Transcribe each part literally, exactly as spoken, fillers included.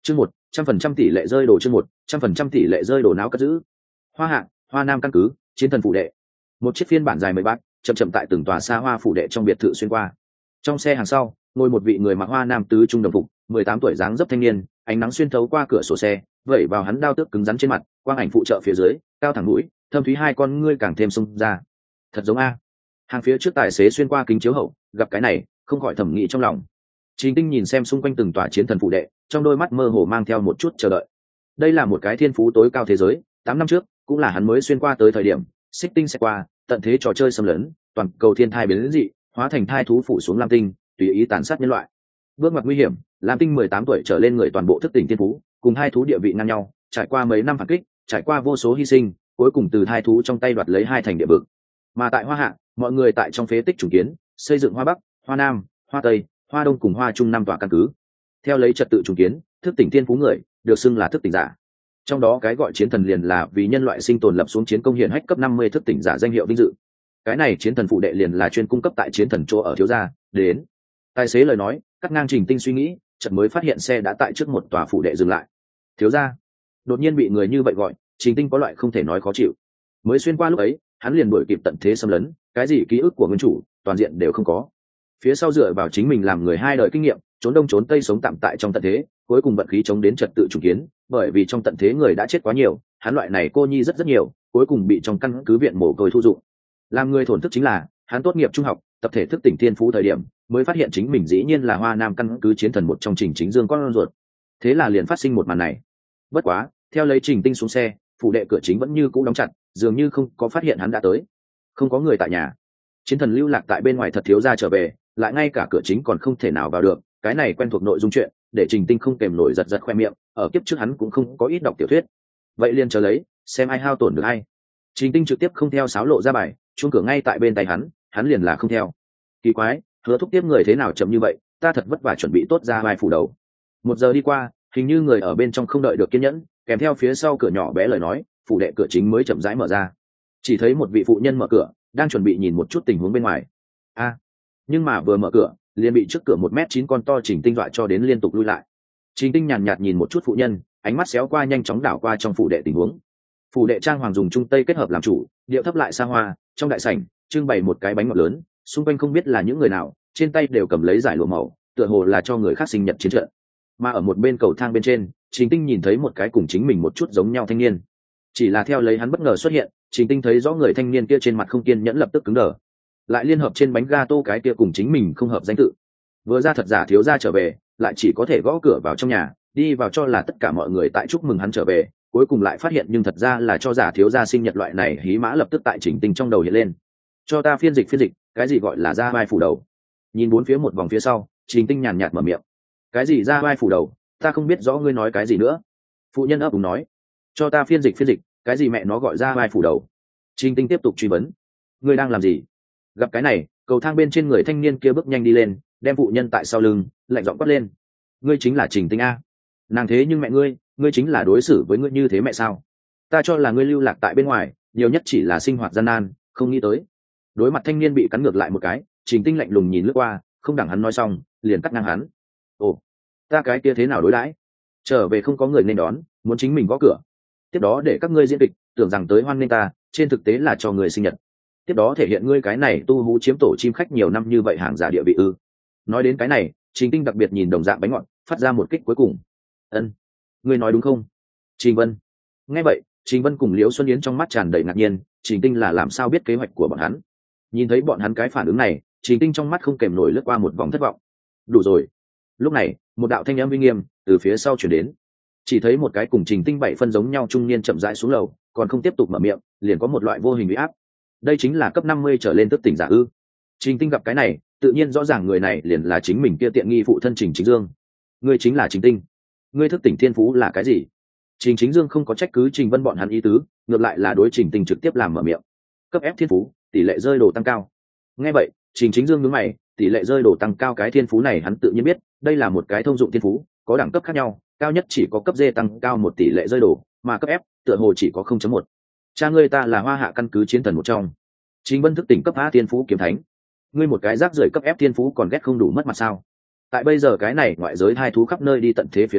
chương một trăm phần trăm tỷ lệ rơi đồ chương một trăm phần trăm tỷ lệ rơi đồ não cất giữ. Hoa Hạ, Hoa Nam căn cứ, chiến thần phủ đệ. Một chiếc phiên bản dài mười bát chậm chậm tại từng tòa xa hoa phủ đệ trong biệt thự xuyên qua. Trong xe hàng sau ngồi một vị người mặc hoa nam tứ trung đồng phục, mười tám tuổi dáng dấp thanh niên, ánh nắng xuyên thấu qua cửa sổ xe vẩy vào hắn đao tước cứng rắn trên mặt, quang ảnh phụ trợ phía dưới, cao thẳng mũi, thâm thúy hai con ngươi càng thêm sung ra. Thật giống a. Hàng phía trước tài xế xuyên qua kính chiếu hậu, gặp cái này, không khỏi thẩm nghĩ trong lòng. Trình Tinh nhìn xem xung quanh từng tòa chiến thần phụ đệ, trong đôi mắt mơ hồ mang theo một chút chờ đợi. Đây là một cái thiên phú tối cao thế giới, tám năm trước, cũng là hắn mới xuyên qua tới thời điểm, xích tinh sẽ qua, tận thế trò chơi xâm lấn, toàn cầu thiên thai biến đến dị, hóa thành thai thú phủ xuống lam tinh, tùy ý tàn sát nhân loại. Bước ngoặt nguy hiểm, lam tinh mười tám tuổi trở lên người toàn bộ thức tỉnh thiên phú, cùng hai thú địa vị ngang nhau, trải qua mấy năm phản kích, trải qua vô số hy sinh, cuối cùng từ hai thú trong tay đoạt lấy hai thành địa vực. Mà tại Hoa Hạ, mọi người tại trong phế tích chủng kiến, xây dựng Hoa Bắc, Hoa Nam, Hoa Tây, Hoa Đông cùng Hoa Trung năm tòa căn cứ. Theo lấy trật tự chủng kiến, thức tỉnh thiên phú người được xưng là thức tỉnh giả. Trong đó cái gọi chiến thần liền là vì nhân loại sinh tồn lập xuống chiến công hiển hách cấp năm mươi thức tỉnh giả danh hiệu vinh dự. Cái này chiến thần phụ đệ liền là chuyên cung cấp tại chiến thần chỗ ở thiếu gia. Đến tài xế lời nói cắt ngang Trình Tinh suy nghĩ, chợt mới phát hiện xe đã tại trước một tòa phụ đệ dừng lại. Thiếu gia. Đột nhiên bị người như vậy gọi, Trình Tinh có loại không thể nói khó chịu. Mới xuyên qua lúc ấy, hắn liền đuổi kịp tận thế xâm lấn, cái gì ký ức của nguyên chủ toàn diện đều không có. Phía sau dựa vào chính mình làm người hai đời kinh nghiệm, trốn đông trốn tây sống tạm tại trong tận thế, cuối cùng vận khí chống đến trật tự chủ kiến, bởi vì trong tận thế người đã chết quá nhiều, hắn loại này cô nhi rất rất nhiều, cuối cùng bị trong căn cứ viện mồ côi thu dụng. Làm người thổn thức chính là, hắn tốt nghiệp trung học, tập thể thức tỉnh thiên phú thời điểm, mới phát hiện chính mình dĩ nhiên là Hoa Nam căn cứ chiến thần một trong Trình Chính Dương con ruột. Thế là liền phát sinh một màn này. Bất quá, theo lấy Trình Tinh xuống xe, phủ đệ cửa chính vẫn như cũ đóng chặt, dường như không có phát hiện hắn đã tới. Không có người tại nhà. Chiến thần lưu lạc tại bên ngoài thật thiếu gia trở về, lại ngay cả cửa chính còn không thể nào vào được, cái này quen thuộc nội dung chuyện, để Trình Tinh không kèm nổi giật giật khoe miệng, ở kiếp trước hắn cũng không có ít đọc tiểu thuyết. Vậy liền chờ lấy, xem ai hao tổn được hay. Trình Tinh trực tiếp không theo sáo lộ ra bài, chuông cửa ngay tại bên tay hắn, hắn liền là không theo. Kỳ quái, Hứa Thúc tiếp người thế nào chậm như vậy, ta thật vất vả chuẩn bị tốt ra bài phủ đầu. Một giờ đi qua, hình như người ở bên trong không đợi được kiên nhẫn, kèm theo phía sau cửa nhỏ bé lời nói, phủ đệ cửa chính mới chậm rãi mở ra. Chỉ thấy một vị phụ nhân mở cửa, đang chuẩn bị nhìn một chút tình huống bên ngoài. A, nhưng mà vừa mở cửa, liền bị trước cửa một mét chín con to Trình Tinh dọa cho đến liên tục lui lại. Trình Tinh nhàn nhạt nhìn một chút phụ nhân, ánh mắt xéo qua nhanh chóng đảo qua trong phủ đệ tình huống. Phủ đệ trang hoàng dùng trung tây kết hợp làm chủ, điệu thấp lại xa hoa, trong đại sảnh trưng bày một cái bánh ngọt lớn, xung quanh không biết là những người nào, trên tay đều cầm lấy giải lụa màu, tựa hồ là cho người khác sinh nhật chiến trận. Mà ở một bên cầu thang bên trên, Trình Tinh nhìn thấy một cái cùng chính mình một chút giống nhau thanh niên. Chỉ là theo lấy hắn bất ngờ xuất hiện, Trình Tinh thấy rõ người thanh niên kia trên mặt không kiên nhẫn lập tức cứng đờ. Lại liên hợp trên bánh gato cái kia cùng chính mình không hợp danh tự. Vừa ra thật giả thiếu gia trở về, lại chỉ có thể gõ cửa vào trong nhà, đi vào cho là tất cả mọi người tại chúc mừng hắn trở về, cuối cùng lại phát hiện nhưng thật ra là cho giả thiếu gia sinh nhật loại này hí mã lập tức tại Trình Tinh trong đầu hiện lên. Cho ta phiên dịch phiên dịch, cái gì gọi là ra vai phủ đầu? Nhìn bốn phía một vòng phía sau, Trình Tinh nhàn nhạt mở miệng. Cái gì ra vai phủ đầu, ta không biết rõ ngươi nói cái gì nữa. Phụ nhân ấp úng nói. Cho ta phiên dịch phiên dịch, cái gì mẹ nó gọi ra vai phủ đầu? Trình Tinh tiếp tục truy vấn. Ngươi đang làm gì? Gặp cái này, cầu thang bên trên người thanh niên kia bước nhanh đi lên, đem phụ nhân tại sau lưng, lạnh giọng quát lên. Ngươi chính là Trình Tinh a? Nàng thế nhưng mẹ ngươi, ngươi chính là đối xử với ngươi như thế mẹ sao? Ta cho là ngươi lưu lạc tại bên ngoài, nhiều nhất chỉ là sinh hoạt gian nan, không nghĩ tới. Đối mặt thanh niên bị cắn ngược lại một cái, Trình Tinh lạnh lùng nhìn lướt qua, không đẳng hắn nói xong, liền cắt ngang hắn. Ồ, ta cái kia thế nào đối đãi? Trở về không có người nên đón, muốn chính mình gõ cửa. Tiếp đó để các ngươi diễn kịch, tưởng rằng tới hoan nghênh ta, trên thực tế là cho người sinh nhật. Tiếp đó thể hiện ngươi cái này tu hú chiếm tổ chim khách nhiều năm như vậy hàng giả địa vị ư? Nói đến cái này, Trình Tinh đặc biệt nhìn đồng dạng bánh ngọt, phát ra một kích cuối cùng. Ân, ngươi nói đúng không? Trình Vân. Nghe vậy, Trình Vân cùng Liễu Xuân Yến trong mắt tràn đầy ngạc nhiên, Trình Tinh là làm sao biết kế hoạch của bọn hắn? Nhìn thấy bọn hắn cái phản ứng này, Trình Tinh trong mắt không kèm nổi lướt qua một vòng thất vọng. Đủ rồi. Lúc này, một đạo thanh âm uy nghiêm từ phía sau chuyển đến. Chỉ thấy một cái cùng Trình Tinh bảy phân giống nhau trung niên chậm rãi xuống lầu, còn không tiếp tục mở miệng, liền có một loại vô hình uy áp. Đây chính là cấp năm mươi trở lên thức tỉnh giả ư? Trình Tinh gặp cái này, tự nhiên rõ ràng người này liền là chính mình kia tiện nghi phụ thân Trình Chính Dương. Ngươi chính là Trình Tinh. Ngươi thức tỉnh thiên phú là cái gì? Trình Chính Dương không có trách cứ Trình Vân bọn hắn ý tứ, ngược lại là đối Trình Tinh trực tiếp làm mở miệng. Cấp ép thiên phú, tỷ lệ rơi đồ tăng cao. Nghe vậy, Trình Chính Dương nhướng mày, tỷ lệ rơi đồ tăng cao cái thiên phú này hắn tự nhiên biết, đây là một cái thông dụng thiên phú, có đẳng cấp khác nhau, cao nhất chỉ có cấp D tăng cao một tỷ lệ rơi đồ, mà cấp F tựa hồ chỉ có không chấm một. Cha ngươi ta là Hoa Hạ căn cứ chiến thần một trong. Trình Vân thức tỉnh cấp A thiên phú kiếm thánh. Ngươi một cái rác rưởi cấp F thiên phú còn ghét không đủ mất mặt sao? Tại bây giờ cái này ngoại giới hai thú khắp nơi đi tận thế phía dưới,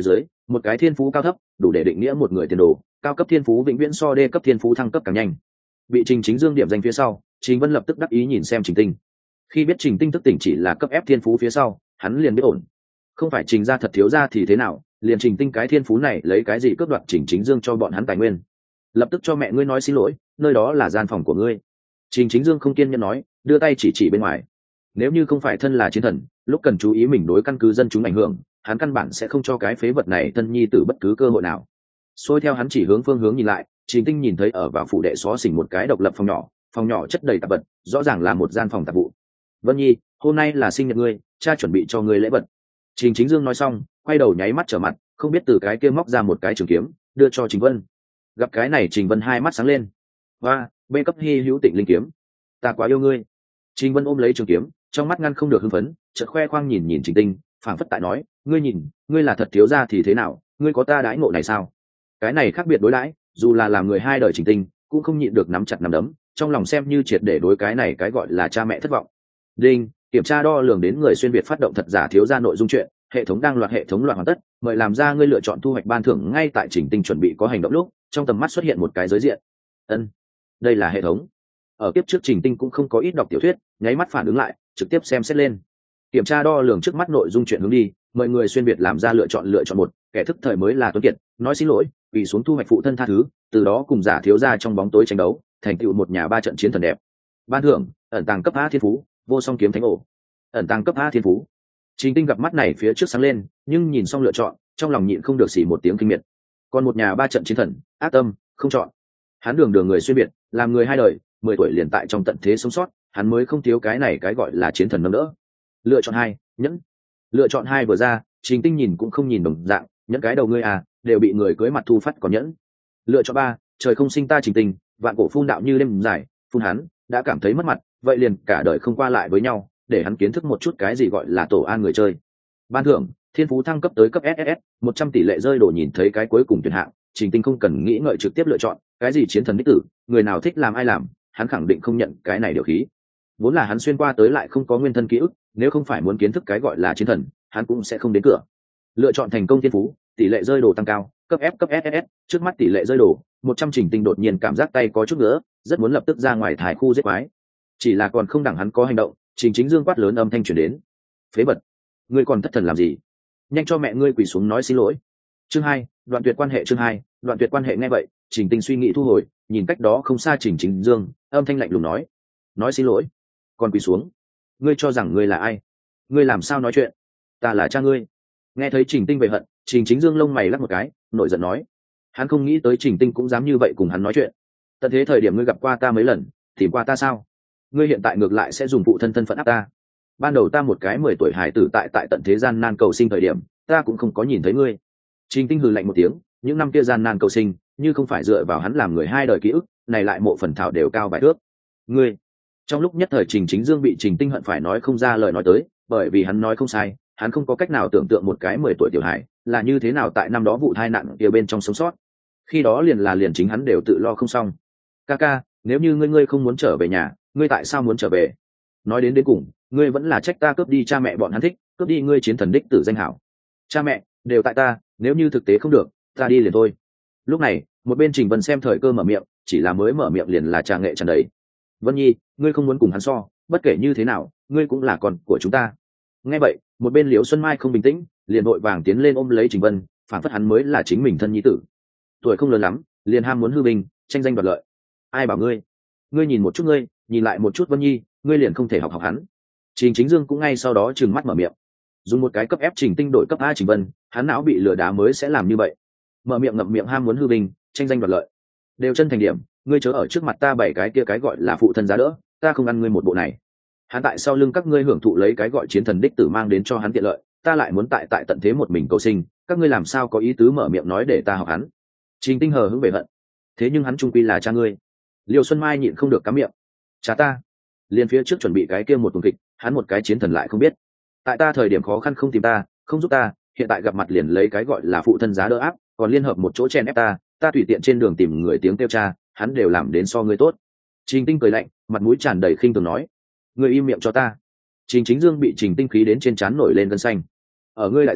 một cái thiên phú cao thấp đủ để định nghĩa một người tiền đồ, cao cấp thiên phú vĩnh viễn so đê cấp thiên phú thăng cấp càng nhanh. Bị Trình Chính Dương điểm danh phía sau, Trình Vân lập tức đắc ý nhìn xem Trình Tinh. Khi biết Trình Tinh thức tỉnh chỉ là cấp ép thiên phú phía sau, hắn liền biết ổn. Không phải Trình gia thật thiếu gia thì thế nào, liền Trình Tinh cái thiên phú này lấy cái gì cướp đoạt Trình Chính Dương cho bọn hắn tài nguyên. Lập tức cho mẹ ngươi nói xin lỗi, nơi đó là gian phòng của ngươi. Trình Chính Dương không kiên nhẫn nói, đưa tay chỉ chỉ bên ngoài. Nếu như không phải thân là chiến thần, lúc cần chú ý mình đối căn cứ dân chúng ảnh hưởng, hắn căn bản sẽ không cho cái phế vật này thân nhi tử bất cứ cơ hội nào. Xôi theo hắn chỉ hướng phương hướng nhìn lại, Trình Tinh nhìn thấy ở vào phủ đệ xó xỉnh một cái độc lập phòng nhỏ, phòng nhỏ chất đầy tạp vật, rõ ràng là một gian phòng tạp vụ. Vân Nhi, hôm nay là sinh nhật ngươi, cha chuẩn bị cho ngươi lễ vật. Trình Chính Dương nói xong, quay đầu nháy mắt trở mặt, không biết từ cái kia móc ra một cái trường kiếm, đưa cho Trình Vân. Gặp cái này Trình Vân hai mắt sáng lên. Và, bê cấp hy hữu tịnh linh kiếm. Ta quá yêu ngươi. Trình Vân ôm lấy trường kiếm, trong mắt ngăn không được hưng phấn, chợt khoe khoang nhìn nhìn Trình Tinh, phảng phất tại nói, ngươi nhìn, ngươi là thật thiếu gia thì thế nào, ngươi có ta đãi ngộ này sao? Cái này khác biệt đối đãi, dù là làm người hai đời Trình Tinh, cũng không nhịn được nắm chặt nắm đấm, trong lòng xem như triệt để đối cái này cái gọi là cha mẹ thất vọng. Đinh, kiểm tra đo lường đến người xuyên việt phát động thật giả thiếu gia nội dung chuyện, hệ thống đang loạt hệ thống loạt hoàn tất, mời làm ra ngươi lựa chọn thu hoạch ban thưởng ngay tại Trình Tinh chuẩn bị có hành động lúc, trong tầm mắt xuất hiện một cái giới diện. Ân, đây là hệ thống. Ở kiếp trước Trình Tinh cũng không có ít đọc tiểu thuyết, nháy mắt phản ứng lại, trực tiếp xem xét lên. Kiểm tra đo lường trước mắt nội dung chuyện hướng đi, mời người xuyên việt làm ra lựa chọn lựa chọn một, kẻ thức thời mới là tuấn kiệt, nói xin lỗi, vì xuống thu hoạch phụ thân tha thứ, từ đó cùng giả thiếu gia trong bóng tối tranh đấu, thành tựu một nhà ba trận chiến thần đẹp. Ban thưởng, ẩn tàng cấp A thiên phú, vô song kiếm thánh ổ. Ẩn tàng cấp A thiên phú. Trình Tinh gặp mắt này phía trước sáng lên, nhưng nhìn xong lựa chọn, trong lòng nhịn không được xì một tiếng kinh miệt. Còn một nhà ba trận chiến thần, ác tâm, không chọn. Hắn đường đường người xuyên việt, làm người hai đời, mười tuổi liền tại trong tận thế sống sót, hắn mới không thiếu cái này cái gọi là chiến thần nâng đỡ. Lựa chọn hai, nhẫn. Lựa chọn hai vừa ra, Trình Tinh nhìn cũng không nhìn đồng dạng, nhẫn cái đầu ngươi à, đều bị người cưới mặt thu phát còn nhẫn. Lựa chọn ba, trời không sinh ta Trình Tinh, vạn cổ phun đạo như đêm dài, phun hắn đã cảm thấy mất mặt, vậy liền cả đời không qua lại với nhau, để hắn kiến thức một chút cái gì gọi là tổ an người chơi. Ban thưởng, thiên phú thăng cấp tới cấp ét ét ét, một trăm tỷ lệ rơi đổ. Nhìn thấy cái cuối cùng tuyển hạng, Trình Tinh không cần nghĩ ngợi trực tiếp lựa chọn, cái gì chiến thần đích tử, người nào thích làm ai làm, hắn khẳng định không nhận cái này điều khí. Vốn là hắn xuyên qua tới lại không có nguyên thân ký ức, nếu không phải muốn kiến thức cái gọi là chiến thần, hắn cũng sẽ không đến cửa. Lựa chọn thành công thiên phú, tỷ lệ rơi đồ tăng cao, cấp F cấp ét ét ét, trước mắt tỷ lệ rơi đồ một trăm. Trình Tinh đột nhiên cảm giác tay có chút nữa, rất muốn lập tức ra ngoài thải khu giết quái. Chỉ là còn không đẳng hắn có hành động, Trình Chính Dương quát lớn âm thanh truyền đến. Phế vật, ngươi còn thất thần làm gì? Nhanh cho mẹ ngươi quỳ xuống nói xin lỗi. Chương hai, đoạn tuyệt quan hệ. Chương hai, đoạn tuyệt quan hệ. Nghe vậy, Trình Tinh suy nghĩ thu hồi, nhìn cách đó không xa Trình Chính Dương, âm thanh lạnh lùng nói: nói xin lỗi, còn quỳ xuống? Ngươi cho rằng ngươi là ai? Ngươi làm sao nói chuyện? Ta là cha ngươi. Nghe thấy Trình Tinh về hận, Trình Chính Dương lông mày lắc một cái, nổi giận nói: hắn không nghĩ tới Trình Tinh cũng dám như vậy cùng hắn nói chuyện. Tận thế thời điểm ngươi gặp qua ta mấy lần, tìm qua ta sao? Ngươi hiện tại ngược lại sẽ dùng phụ thân thân phận áp ta. Ban đầu ta một cái mười tuổi hải tử tại tại tận thế gian nan cầu sinh thời điểm, ta cũng không có nhìn thấy ngươi. Trình Tinh hừ lạnh một tiếng, những năm kia gian nan cầu sinh, như không phải dựa vào hắn làm người hai đời ký ức, này lại mộ phần thảo đều cao vài thước. Ngươi. Trong lúc nhất thời Trình Chính Dương bị Trình Tinh hận phải nói không ra lời nói tới, bởi vì hắn nói không sai, hắn không có cách nào tưởng tượng một cái mười tuổi tiểu hải là như thế nào tại năm đó vụ tai nạn kia bên trong sống sót. Khi đó liền là liền chính hắn đều tự lo không xong. Kaka, nếu như ngươi ngươi không muốn trở về nhà, ngươi tại sao muốn trở về? Nói đến đến cùng, ngươi vẫn là trách ta cướp đi cha mẹ bọn hắn thích, cướp đi ngươi chiến thần đích tử danh hảo. Cha mẹ đều tại ta, nếu như thực tế không được, ta đi liền thôi. Lúc này, một bên Trình Vân xem thời cơ mở miệng, chỉ là mới mở miệng liền là trà nghệ tràn đầy. Vân Nhi, ngươi không muốn cùng hắn so, bất kể như thế nào, ngươi cũng là con của chúng ta. Nghe vậy, một bên Liễu Xuân Mai không bình tĩnh, liền vội vàng tiến lên ôm lấy Trình Vân, phản phất hắn mới là chính mình thân nhi tử. Tuổi không lớn lắm, liền ham muốn hư bình, tranh danh đoạt lợi. Ai bảo ngươi? Ngươi nhìn một chút ngươi, nhìn lại một chút Vân Nhi, ngươi liền không thể học học hắn. Trình Chính Dương cũng ngay sau đó trừng mắt mở miệng, dùng một cái cấp ép Trình Tinh đổi cấp A Trình Vân, hắn não bị lừa đá mới sẽ làm như vậy. Mở miệng ngậm miệng ham muốn hư bình, tranh danh đoạt lợi. Đều chân thành điểm, ngươi chớ ở trước mặt ta bảy cái kia cái gọi là phụ thân giá đỡ, ta không ăn ngươi một bộ này. Hắn tại sau lưng các ngươi hưởng thụ lấy cái gọi chiến thần đích tử mang đến cho hắn tiện lợi, ta lại muốn tại tại tận thế một mình cầu sinh, các ngươi làm sao có ý tứ mở miệng nói để ta học hắn? Trình Tinh hờ hững về hận, thế nhưng hắn trung quy là cha ngươi. Liêu Xuân Mai nhịn không được cắm miệng, cha ta? Liên phía trước chuẩn bị cái kia một tuần kịch, hắn một cái chiến thần lại không biết. Tại ta thời điểm khó khăn không tìm ta, không giúp ta, hiện tại gặp mặt liền lấy cái gọi là phụ thân giá đỡ áp, còn liên hợp một chỗ chen ép ta, ta tùy tiện trên đường tìm người tiếng kêu cha, hắn đều làm đến so ngươi tốt. Trình Tinh cười lạnh, mặt mũi tràn đầy khinh thường nói: ngươi im miệng cho ta. Trình Chính Dương bị Trình Tinh khí đến trên trán nổi lên gân xanh. Ở ngươi lại ra,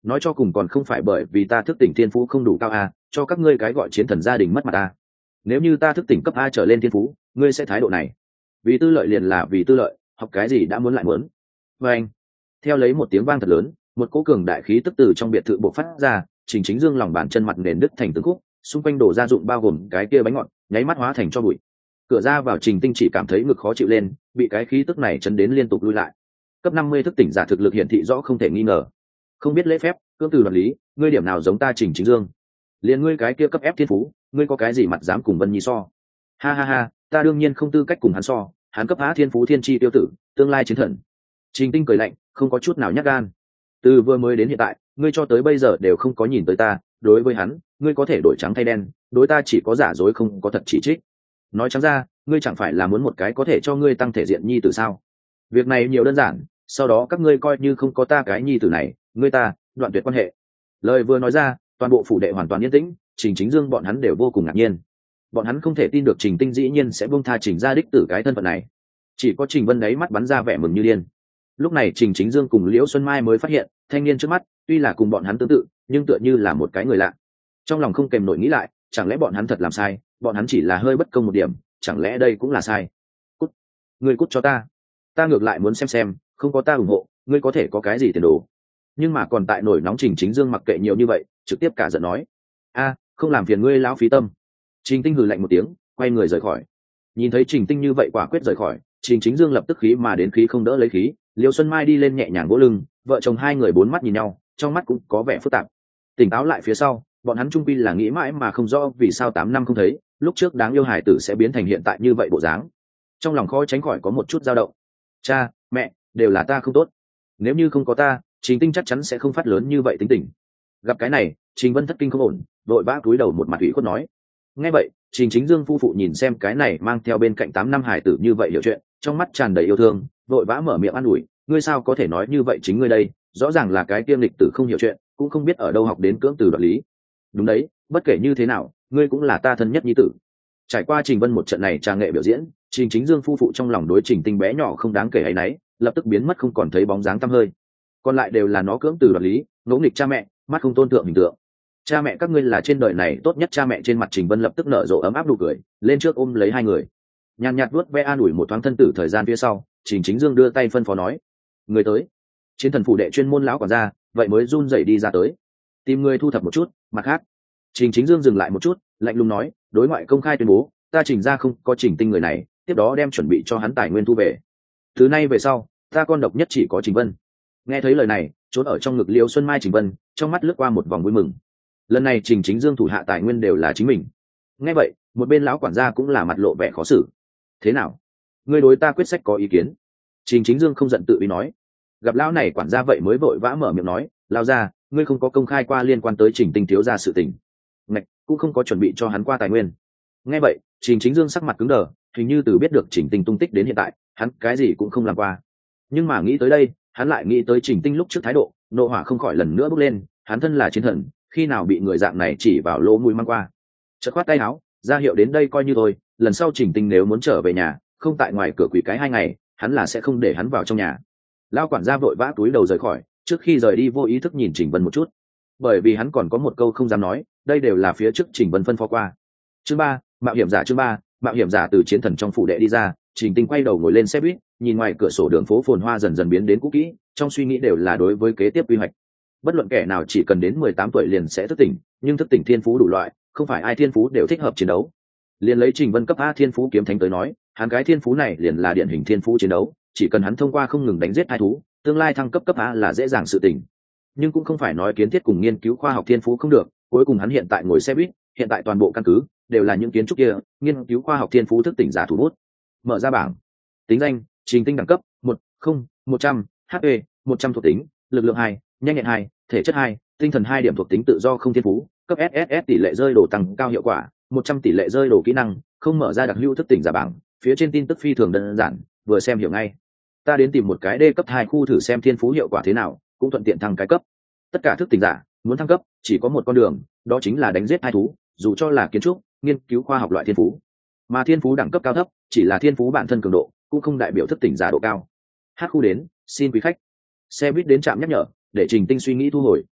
nói cho cùng còn không phải bởi vì ta thức tỉnh thiên phú không đủ cao a, cho các ngươi cái gọi chiến thần gia đình mất mặt ta. Nếu như ta thức tỉnh cấp A trở lên thiên phú, ngươi sẽ thái độ này. Vì tư lợi liền là vì tư lợi, học cái gì đã muốn lại muốn. Và anh, theo lấy một tiếng vang thật lớn, một cỗ cường đại khí tức từ trong biệt thự bộc phát ra, Trình Chính Dương lòng bàn chân mặt nền đứt thành từng khúc, xung quanh đổ gia dụng bao gồm cái kia bánh ngọt, nháy mắt hóa thành cho bụi. Cửa ra vào Trình Tinh chỉ cảm thấy ngực khó chịu lên, bị cái khí tức này chấn đến liên tục lui lại. Cấp năm mươi thức tỉnh giả thực lực hiển thị rõ không thể nghi ngờ. Không biết lễ phép, cưỡng từ đoạt lý, ngươi điểm nào giống ta Trình Chính Dương? Liên ngươi cái kia cấp ép thiên phú, ngươi có cái gì mặt dám cùng Vân Nhi so? Ha ha ha, ta đương nhiên không tư cách cùng hắn so, hắn cấp á thiên phú thiên chi tiêu tử, tương lai chiến thần. Trình Tinh cười lạnh, không có chút nào nhát gan. Từ vừa mới đến hiện tại, ngươi cho tới bây giờ đều không có nhìn tới ta, đối với hắn, ngươi có thể đổi trắng thay đen, đối ta chỉ có giả dối không có thật chỉ trích. Nói trắng ra, ngươi chẳng phải là muốn một cái có thể cho ngươi tăng thể diện nhi tử sao? Việc này nhiều đơn giản, sau đó các ngươi coi như không có ta cái nhi tử này, ngươi ta đoạn tuyệt quan hệ. Lời vừa nói ra, toàn bộ phủ đệ hoàn toàn yên tĩnh, Trình Chính Dương bọn hắn đều vô cùng ngạc nhiên. Bọn hắn không thể tin được Trình Tinh dĩ nhiên sẽ buông tha Trình gia đích tử cái thân phận này. Chỉ có Trình Vân đấy mắt bắn ra vẻ mừng như điên. Lúc này Trình Chính Dương cùng Liễu Xuân Mai mới phát hiện, thanh niên trước mắt, tuy là cùng bọn hắn tương tự, nhưng tựa như là một cái người lạ. Trong lòng không kèm nổi nghĩ lại, chẳng lẽ bọn hắn thật làm sai, bọn hắn chỉ là hơi bất công một điểm, chẳng lẽ đây cũng là sai? Cút, ngươi cút cho ta. Ta ngược lại muốn xem xem, không có ta ủng hộ, ngươi có thể có cái gì tiền đồ. Nhưng mà còn tại nổi nóng Trình Chính Dương mặc kệ nhiều như vậy, trực tiếp cả giận nói: "A, không làm phiền ngươi lão phí tâm." Trình Tinh hừ lạnh một tiếng, quay người rời khỏi. Nhìn thấy Trình Tinh như vậy quả quyết rời khỏi, Trình Chính Dương lập tức khí mà đến khí không đỡ lấy khí, Liêu Xuân Mai đi lên nhẹ nhàng vỗ lưng, vợ chồng hai người bốn mắt nhìn nhau, trong mắt cũng có vẻ phức tạp. Tỉnh táo lại phía sau, bọn hắn trung quy là nghĩ mãi mà không rõ vì sao tám năm không thấy, lúc trước đáng yêu hải tử sẽ biến thành hiện tại như vậy bộ dáng. Trong lòng khó tránh khỏi có một chút dao động. Cha, mẹ, đều là ta không tốt. Nếu như không có ta, Trình Tinh chắc chắn sẽ không phát lớn như vậy tính tình. Gặp cái này, Trình Vân thất kinh không ổn, vội vã cúi đầu một mặt ủy khuất nói. Nghe vậy, Trình Chính Dương phu phụ nhìn xem cái này mang theo bên cạnh tám năm hải tử như vậy hiểu chuyện, trong mắt tràn đầy yêu thương, vội vã mở miệng an ủi, ngươi sao có thể nói như vậy chính ngươi đây, rõ ràng là cái kiêm lịch tử không hiểu chuyện, cũng không biết ở đâu học đến cưỡng từ đoạt lý. Đúng đấy, bất kể như thế nào, ngươi cũng là ta thân nhất nhi tử. Trải qua Trình Vân một trận này trà nghệ biểu diễn, Trình Chính Dương phu phụ trong lòng đối Trình Tinh bé nhỏ không đáng kể ấy nấy, lập tức biến mất không còn thấy bóng dáng tăm hơi. Còn lại đều là nó cưỡng từ đoạt lý, ngỗ nghịch cha mẹ, mắt không tôn tượng hình tượng. Cha mẹ các ngươi là trên đời này tốt nhất. Cha mẹ trên mặt Trình Vân lập tức nở rộ ấm áp nụ cười, lên trước ôm lấy hai người, nhàn nhạt vuốt ve an ủi một thoáng thân tử. Thời gian phía sau, Trình Chính Dương đưa tay phân phó nói: người tới. Chiến thần phủ đệ chuyên môn lão quản gia vậy mới run rẩy đi ra tới, tìm người thu thập một chút. Mặt khác, Trình Chính Dương dừng lại một chút, lạnh lùng nói: đối ngoại công khai tuyên bố, ta Trình ra không có Trình Tinh người này, tiếp đó đem chuẩn bị cho hắn tài nguyên thu về. Từ nay về sau, ta con độc nhất chỉ có Trình Vân. Nghe thấy lời này, trốn ở trong ngực Liêu Xuân Mai Trình Vân trong mắt lướt qua một vòng vui mừng. Lần này Trình Chính Dương thủ hạ tài nguyên đều là chính mình. Nghe vậy, một bên lão quản gia cũng là mặt lộ vẻ khó xử. Thế nào, ngươi đối ta quyết sách có ý kiến? Trình Chính Dương không giận tự ý nói. Gặp lão này quản gia vậy mới vội vã mở miệng nói: lao ra, ngươi không có công khai qua liên quan tới Trình Tinh thiếu gia sự tình, ngạch cũng không có chuẩn bị cho hắn qua tài nguyên. Nghe vậy, Trình Chính Dương sắc mặt cứng đờ, hình như từ biết được Trình Tinh tung tích đến hiện tại, hắn cái gì cũng không làm qua. Nhưng mà nghĩ tới đây, hắn lại nghĩ tới Trình Tinh lúc trước thái độ, nộ hỏa không khỏi lần nữa bốc lên. Hắn thân là chiến thần, khi nào bị người dạng này chỉ vào lỗ mũi mang qua. Chợt khoát tay áo ra hiệu đến đây coi như thôi, lần sau Trình Tinh nếu muốn trở về nhà, không tại ngoài cửa quỷ cái hai ngày, hắn là sẽ không để hắn vào trong nhà. Lão quản gia vội vã túi đầu rời khỏi, trước khi rời đi vô ý thức nhìn Trình Vân một chút, bởi vì hắn còn có một câu không dám nói, đây đều là phía trước Trình Vân phân phó qua. Chương ba, mạo hiểm giả. Chương ba, mạo hiểm giả. Từ chiến thần trong phủ đệ đi ra, Trình Tinh quay đầu ngồi lên xe buýt, nhìn ngoài cửa sổ đường phố phồn hoa dần dần biến đến cũ kỹ, trong suy nghĩ đều là đối với kế tiếp quy hoạch. Bất luận kẻ nào chỉ cần đến mười tám tuổi liền sẽ thức tỉnh, nhưng thức tỉnh thiên phú đủ loại, không phải ai thiên phú đều thích hợp chiến đấu. Liền lấy Trình Vân cấp A thiên phú kiếm thánh tới nói, hắn cái thiên phú này liền là điển hình thiên phú chiến đấu, chỉ cần hắn thông qua không ngừng đánh giết hai thú, tương lai thăng cấp cấp A là dễ dàng sự tỉnh. Nhưng cũng không phải nói kiến thiết cùng nghiên cứu khoa học thiên phú không được, cuối cùng hắn hiện tại ngồi xe buýt, hiện tại toàn bộ căn cứ đều là những kiến trúc kia, nghiên cứu khoa học thiên phú thức tỉnh giả thủ bút. Mở ra bảng, tính danh: Trình Tinh, đẳng cấp một, không, một trăm, hát pê một trăm, thuộc tính lực lượng hai, nhanh nhẹn hai, thể chất hai, tinh thần hai điểm, thuộc tính tự do không thiên phú, cấp ét ét ét tỷ lệ rơi đồ tăng cao hiệu quả một trăm, tỷ lệ rơi đồ kỹ năng không. Mở ra đặc hữu thức tỉnh giả bảng, phía trên tin tức phi thường đơn giản, vừa xem hiểu ngay. Ta đến tìm một cái D cấp hai khu thử xem thiên phú hiệu quả thế nào, cũng thuận tiện thăng cái cấp. Tất cả thức tỉnh giả muốn thăng cấp chỉ có một con đường, đó chính là đánh giết hai thú, dù cho là kiến trúc, nghiên cứu khoa học loại thiên phú. Mà thiên phú đẳng cấp cao thấp chỉ là thiên phú bản thân cường độ, cũng không đại biểu thức tỉnh giả độ cao. Hát khu đến, xin quý khách. Xe buýt đến trạm nhắc nhở, để Trình Tinh suy nghĩ thu hồi,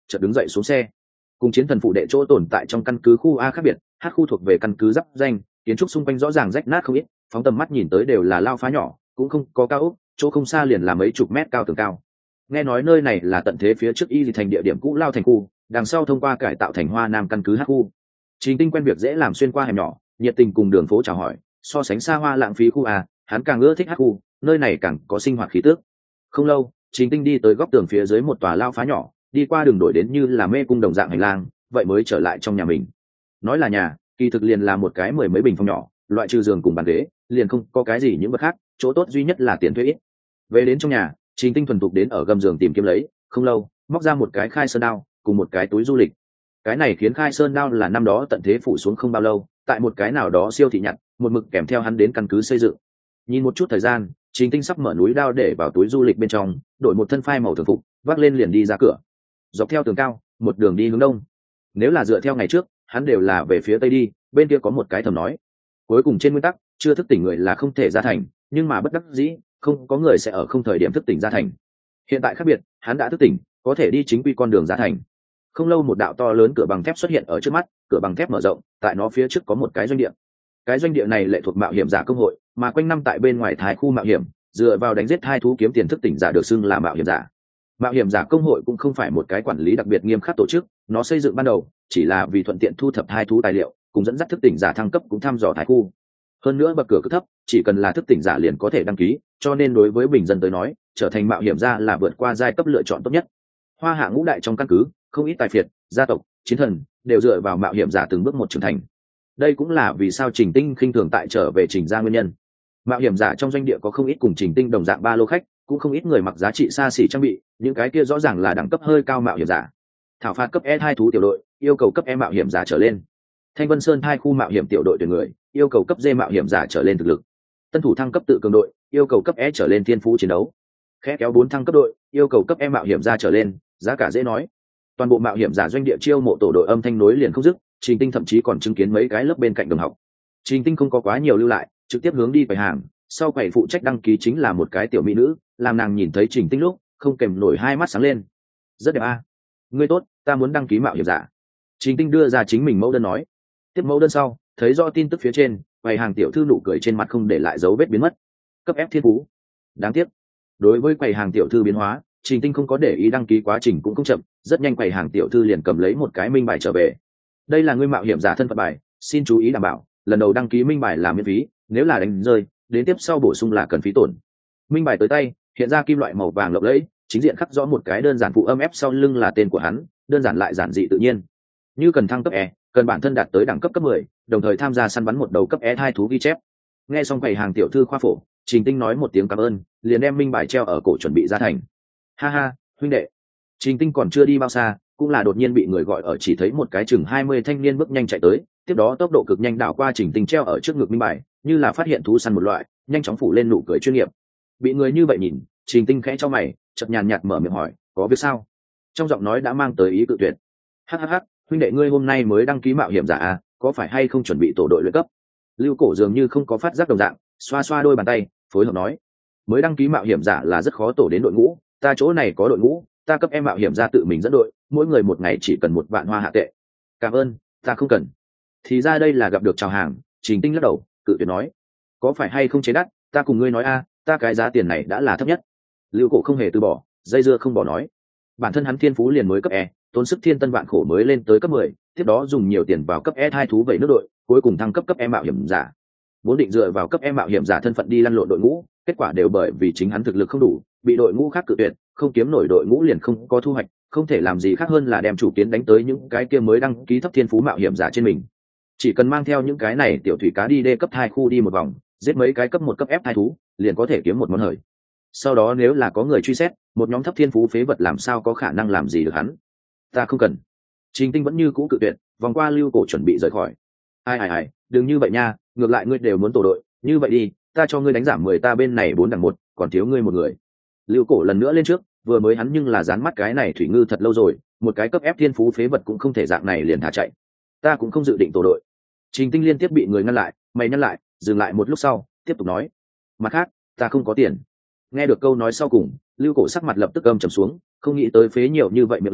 chợt đứng dậy xuống xe. Cùng chiến thần phụ đệ chỗ tồn tại trong căn cứ khu A khác biệt, H khu thuộc về căn cứ giáp danh, kiến trúc xung quanh rõ ràng rách nát không ít, phóng tầm mắt nhìn tới đều là lao phá nhỏ, cũng không có cao ốc, chỗ không xa liền là mấy chục mét cao tường cao. Nghe nói nơi này là tận thế phía trước y thành địa điểm cũ lao thành khu, đằng sau thông qua cải tạo thành Hoa Nam căn cứ H khu. Trình Tinh quen việc dễ làm xuyên qua hẻm nhỏ, nhiệt tình cùng đường phố chào hỏi, so sánh xa hoa lãng phí khu A, hắn càng ưa thích H khu, nơi này càng có sinh hoạt khí tước. Không lâu, Trình Tinh đi tới góc tường phía dưới một tòa lao phá nhỏ, đi qua đường đổi đến như là mê cung đồng dạng hành lang, vậy mới trở lại trong nhà mình. Nói là nhà, kỳ thực liền là một cái mười mấy bình phòng nhỏ, loại trừ giường cùng bàn ghế, liền không có cái gì những vật khác, chỗ tốt duy nhất là tiền thuê ít. Về đến trong nhà, Trình Tinh thuần thục đến ở gầm giường tìm kiếm lấy, không lâu, móc ra một cái khai sơn đao, cùng một cái túi du lịch. Cái này khiến khai sơn đao là năm đó tận thế phủ xuống không bao lâu, tại một cái nào đó siêu thị nhặt, một mực kèm theo hắn đến căn cứ xây dựng. Nhìn một chút thời gian, Trình Tinh sắp mở núi đao để vào túi du lịch bên trong, đội một thân phai màu thường phục, vác lên liền đi ra cửa. Dọc theo tường cao, một đường đi hướng đông. Nếu là dựa theo ngày trước, hắn đều là về phía tây đi, bên kia có một cái thầm nói. Cuối cùng trên nguyên tắc, chưa thức tỉnh người là không thể ra thành, nhưng mà bất đắc dĩ, không có người sẽ ở không thời điểm thức tỉnh ra thành. Hiện tại khác biệt, hắn đã thức tỉnh, có thể đi chính quy con đường ra thành. Không lâu một đạo to lớn cửa bằng thép xuất hiện ở trước mắt, cửa bằng thép mở rộng, tại nó phía trước có một cái doanh địa. Cái doanh địa này lệ thuộc mạo hiểm giả công hội, mà quanh năm tại bên ngoài thái khu mạo hiểm, dựa vào đánh giết hai thú kiếm tiền thức tỉnh giả được xưng là mạo hiểm giả. Mạo hiểm giả công hội cũng không phải một cái quản lý đặc biệt nghiêm khắc tổ chức, nó xây dựng ban đầu chỉ là vì thuận tiện thu thập hai thú tài liệu, cùng dẫn dắt thức tỉnh giả thăng cấp cũng thăm dò thái khu. Hơn nữa bậc cửa cứ thấp, chỉ cần là thức tỉnh giả liền có thể đăng ký, cho nên đối với bình dân tới nói, trở thành mạo hiểm giả là vượt qua giai cấp lựa chọn tốt nhất. Hoa Hạ ngũ đại trong căn cứ, không ít tài phiệt, gia tộc, chiến thần đều dựa vào mạo hiểm giả từng bước một trưởng thành. Đây cũng là vì sao Trình Tinh khinh thường tại trở về Trình gia nguyên nhân. Mạo hiểm giả trong doanh địa có không ít cùng Trình Tinh đồng dạng ba lô khách, cũng không ít người mặc giá trị xa xỉ trang bị, những cái kia rõ ràng là đẳng cấp hơi cao mạo hiểm giả. Thảo phạt cấp E hai thú tiểu đội, yêu cầu cấp E mạo hiểm giả trở lên. Thanh Vân Sơn hai khu mạo hiểm tiểu đội tuyển người, yêu cầu cấp D mạo hiểm giả trở lên thực lực. Tân thủ thăng cấp tự cường đội, yêu cầu cấp E trở lên thiên phú chiến đấu. Khẽ kéo bốn thăng cấp đội, yêu cầu cấp E mạo hiểm giả trở lên, giá cả dễ nói. Toàn bộ mạo hiểm giả doanh địa chiêu mộ tổ đội âm thanh nối liền không dứt, Trình Tinh thậm chí còn chứng kiến mấy cái lớp bên cạnh đồng học. Trình Tinh không có quá nhiều lưu lại, trực tiếp hướng đi quầy hàng, sau quầy phụ trách đăng ký chính là một cái tiểu mỹ nữ, làm nàng nhìn thấy Trình Tinh lúc, không kèm nổi hai mắt sáng lên. Rất đẹp a, à? Ngươi tốt, ta muốn đăng ký mạo hiểm giả. Trình Tinh đưa ra chính mình mẫu đơn nói. Tiếp mẫu đơn sau, thấy rõ tin tức phía trên, quầy hàng tiểu thư nụ cười trên mặt không để lại dấu vết biến mất. Cấp F thiên phú. Đáng tiếc. Đối với quầy hàng tiểu thư biến hóa, Trình Tinh không có để ý đăng ký quá trình cũng không chậm, rất nhanh quầy hàng tiểu thư liền cầm lấy một cái minh bài trở về. Đây là ngươi mạo hiểm giả thân phận bài, xin chú ý đảm bảo, lần đầu đăng ký minh bài là miễn phí, nếu là đánh rơi, đến tiếp sau bổ sung là cần phí tổn. Minh bài tới tay, hiện ra kim loại màu vàng lộng lẫy, chính diện khắc rõ một cái đơn giản phụ âm ép sau lưng là tên của hắn, đơn giản lại giản dị tự nhiên. Như cần thăng cấp E, cần bản thân đạt tới đẳng cấp cấp mười, đồng thời tham gia săn bắn một đầu cấp E hai thú ghi chép. Nghe xong quầy hàng tiểu thư khoa phổ, Trình Tinh nói một tiếng cảm ơn, liền đem minh bài treo ở cổ chuẩn bị ra thành. Ha ha, huynh đệ. Trình Tinh còn chưa đi bao xa, cũng là đột nhiên bị người gọi ở, chỉ thấy một cái chừng hai mươi thanh niên bước nhanh chạy tới, tiếp đó tốc độ cực nhanh đảo qua Trình Tinh treo ở trước ngực minh bài, như là phát hiện thú săn một loại, nhanh chóng phủ lên nụ cười chuyên nghiệp. Bị người như vậy nhìn, Trình Tinh khẽ cho mày, chợt nhàn nhạt mở miệng hỏi, có việc sao? Trong giọng nói đã mang tới ý cự tuyệt. Hắc hắc hắc, huynh đệ ngươi hôm nay mới đăng ký mạo hiểm giả à, có phải hay không chuẩn bị tổ đội luyện cấp? Lưu Cổ dường như không có phát giác đồng dạng, xoa xoa đôi bàn tay, phối hợp nói, mới đăng ký mạo hiểm giả là rất khó tổ đến đội ngũ, ta chỗ này có đội ngũ, ta cấp em mạo hiểm giả tự mình dẫn đội, mỗi người một ngày chỉ cần một vạn hoa hạ tệ. Cảm ơn, ta không cần. Thì ra đây là gặp được chào hàng. Trình Tinh lắc đầu, cự tuyệt nói, có phải hay không chế đắt, ta cùng ngươi nói a, ta cái giá tiền này đã là thấp nhất. Lưu Cổ không hề từ bỏ, dây dưa không bỏ nói, bản thân hắn thiên phú liền mới cấp E, tốn sức thiên tân vạn khổ mới lên tới cấp mười, tiếp đó dùng nhiều tiền vào cấp E hai thú vậy nước đội, cuối cùng thăng cấp cấp E mạo hiểm giả. Vốn định dựa vào cấp E mạo hiểm giả thân phận đi lăn lộn đội ngũ, kết quả đều bởi vì chính hắn thực lực không đủ, bị đội ngũ khác cự tuyệt, không kiếm nổi đội ngũ liền không có thu hoạch, không thể làm gì khác hơn là đem chủ kiến đánh tới những cái kia mới đăng ký thấp thiên phú mạo hiểm giả trên mình. Chỉ cần mang theo những cái này tiểu thủy cá đi đê cấp hai khu đi một vòng, giết mấy cái cấp một cấp F hai thú, liền có thể kiếm một món hời. Sau đó nếu là có người truy xét, một nhóm thấp thiên phú phế vật làm sao có khả năng làm gì được hắn. Ta không cần. Trình Tinh vẫn như cũ cự tuyệt, vòng qua Lưu Cổ chuẩn bị rời khỏi. Ai ai ai, đừng như vậy nha, ngược lại ngươi đều muốn tổ đội, như vậy đi, ta cho ngươi đánh giảm mười, ta bên này bốn đằng một, còn thiếu ngươi một người. Lưu Cổ lần nữa lên trước, vừa mới hắn nhưng là dán mắt cái này thủy ngư thật lâu rồi, một cái cấp ép thiên phú phế vật cũng không thể dạng này liền thả chạy. Ta cũng không dự định tổ đội. Trình Tinh liên tiếp bị người ngăn lại, mày nhăn lại, dừng lại một lúc sau, tiếp tục nói, mặt khác, ta không có tiền. Nghe được câu nói sau cùng, Lưu Cổ sắc mặt lập tức âm trầm xuống, không nghĩ tới phế nhiều như vậy miệng lưỡi,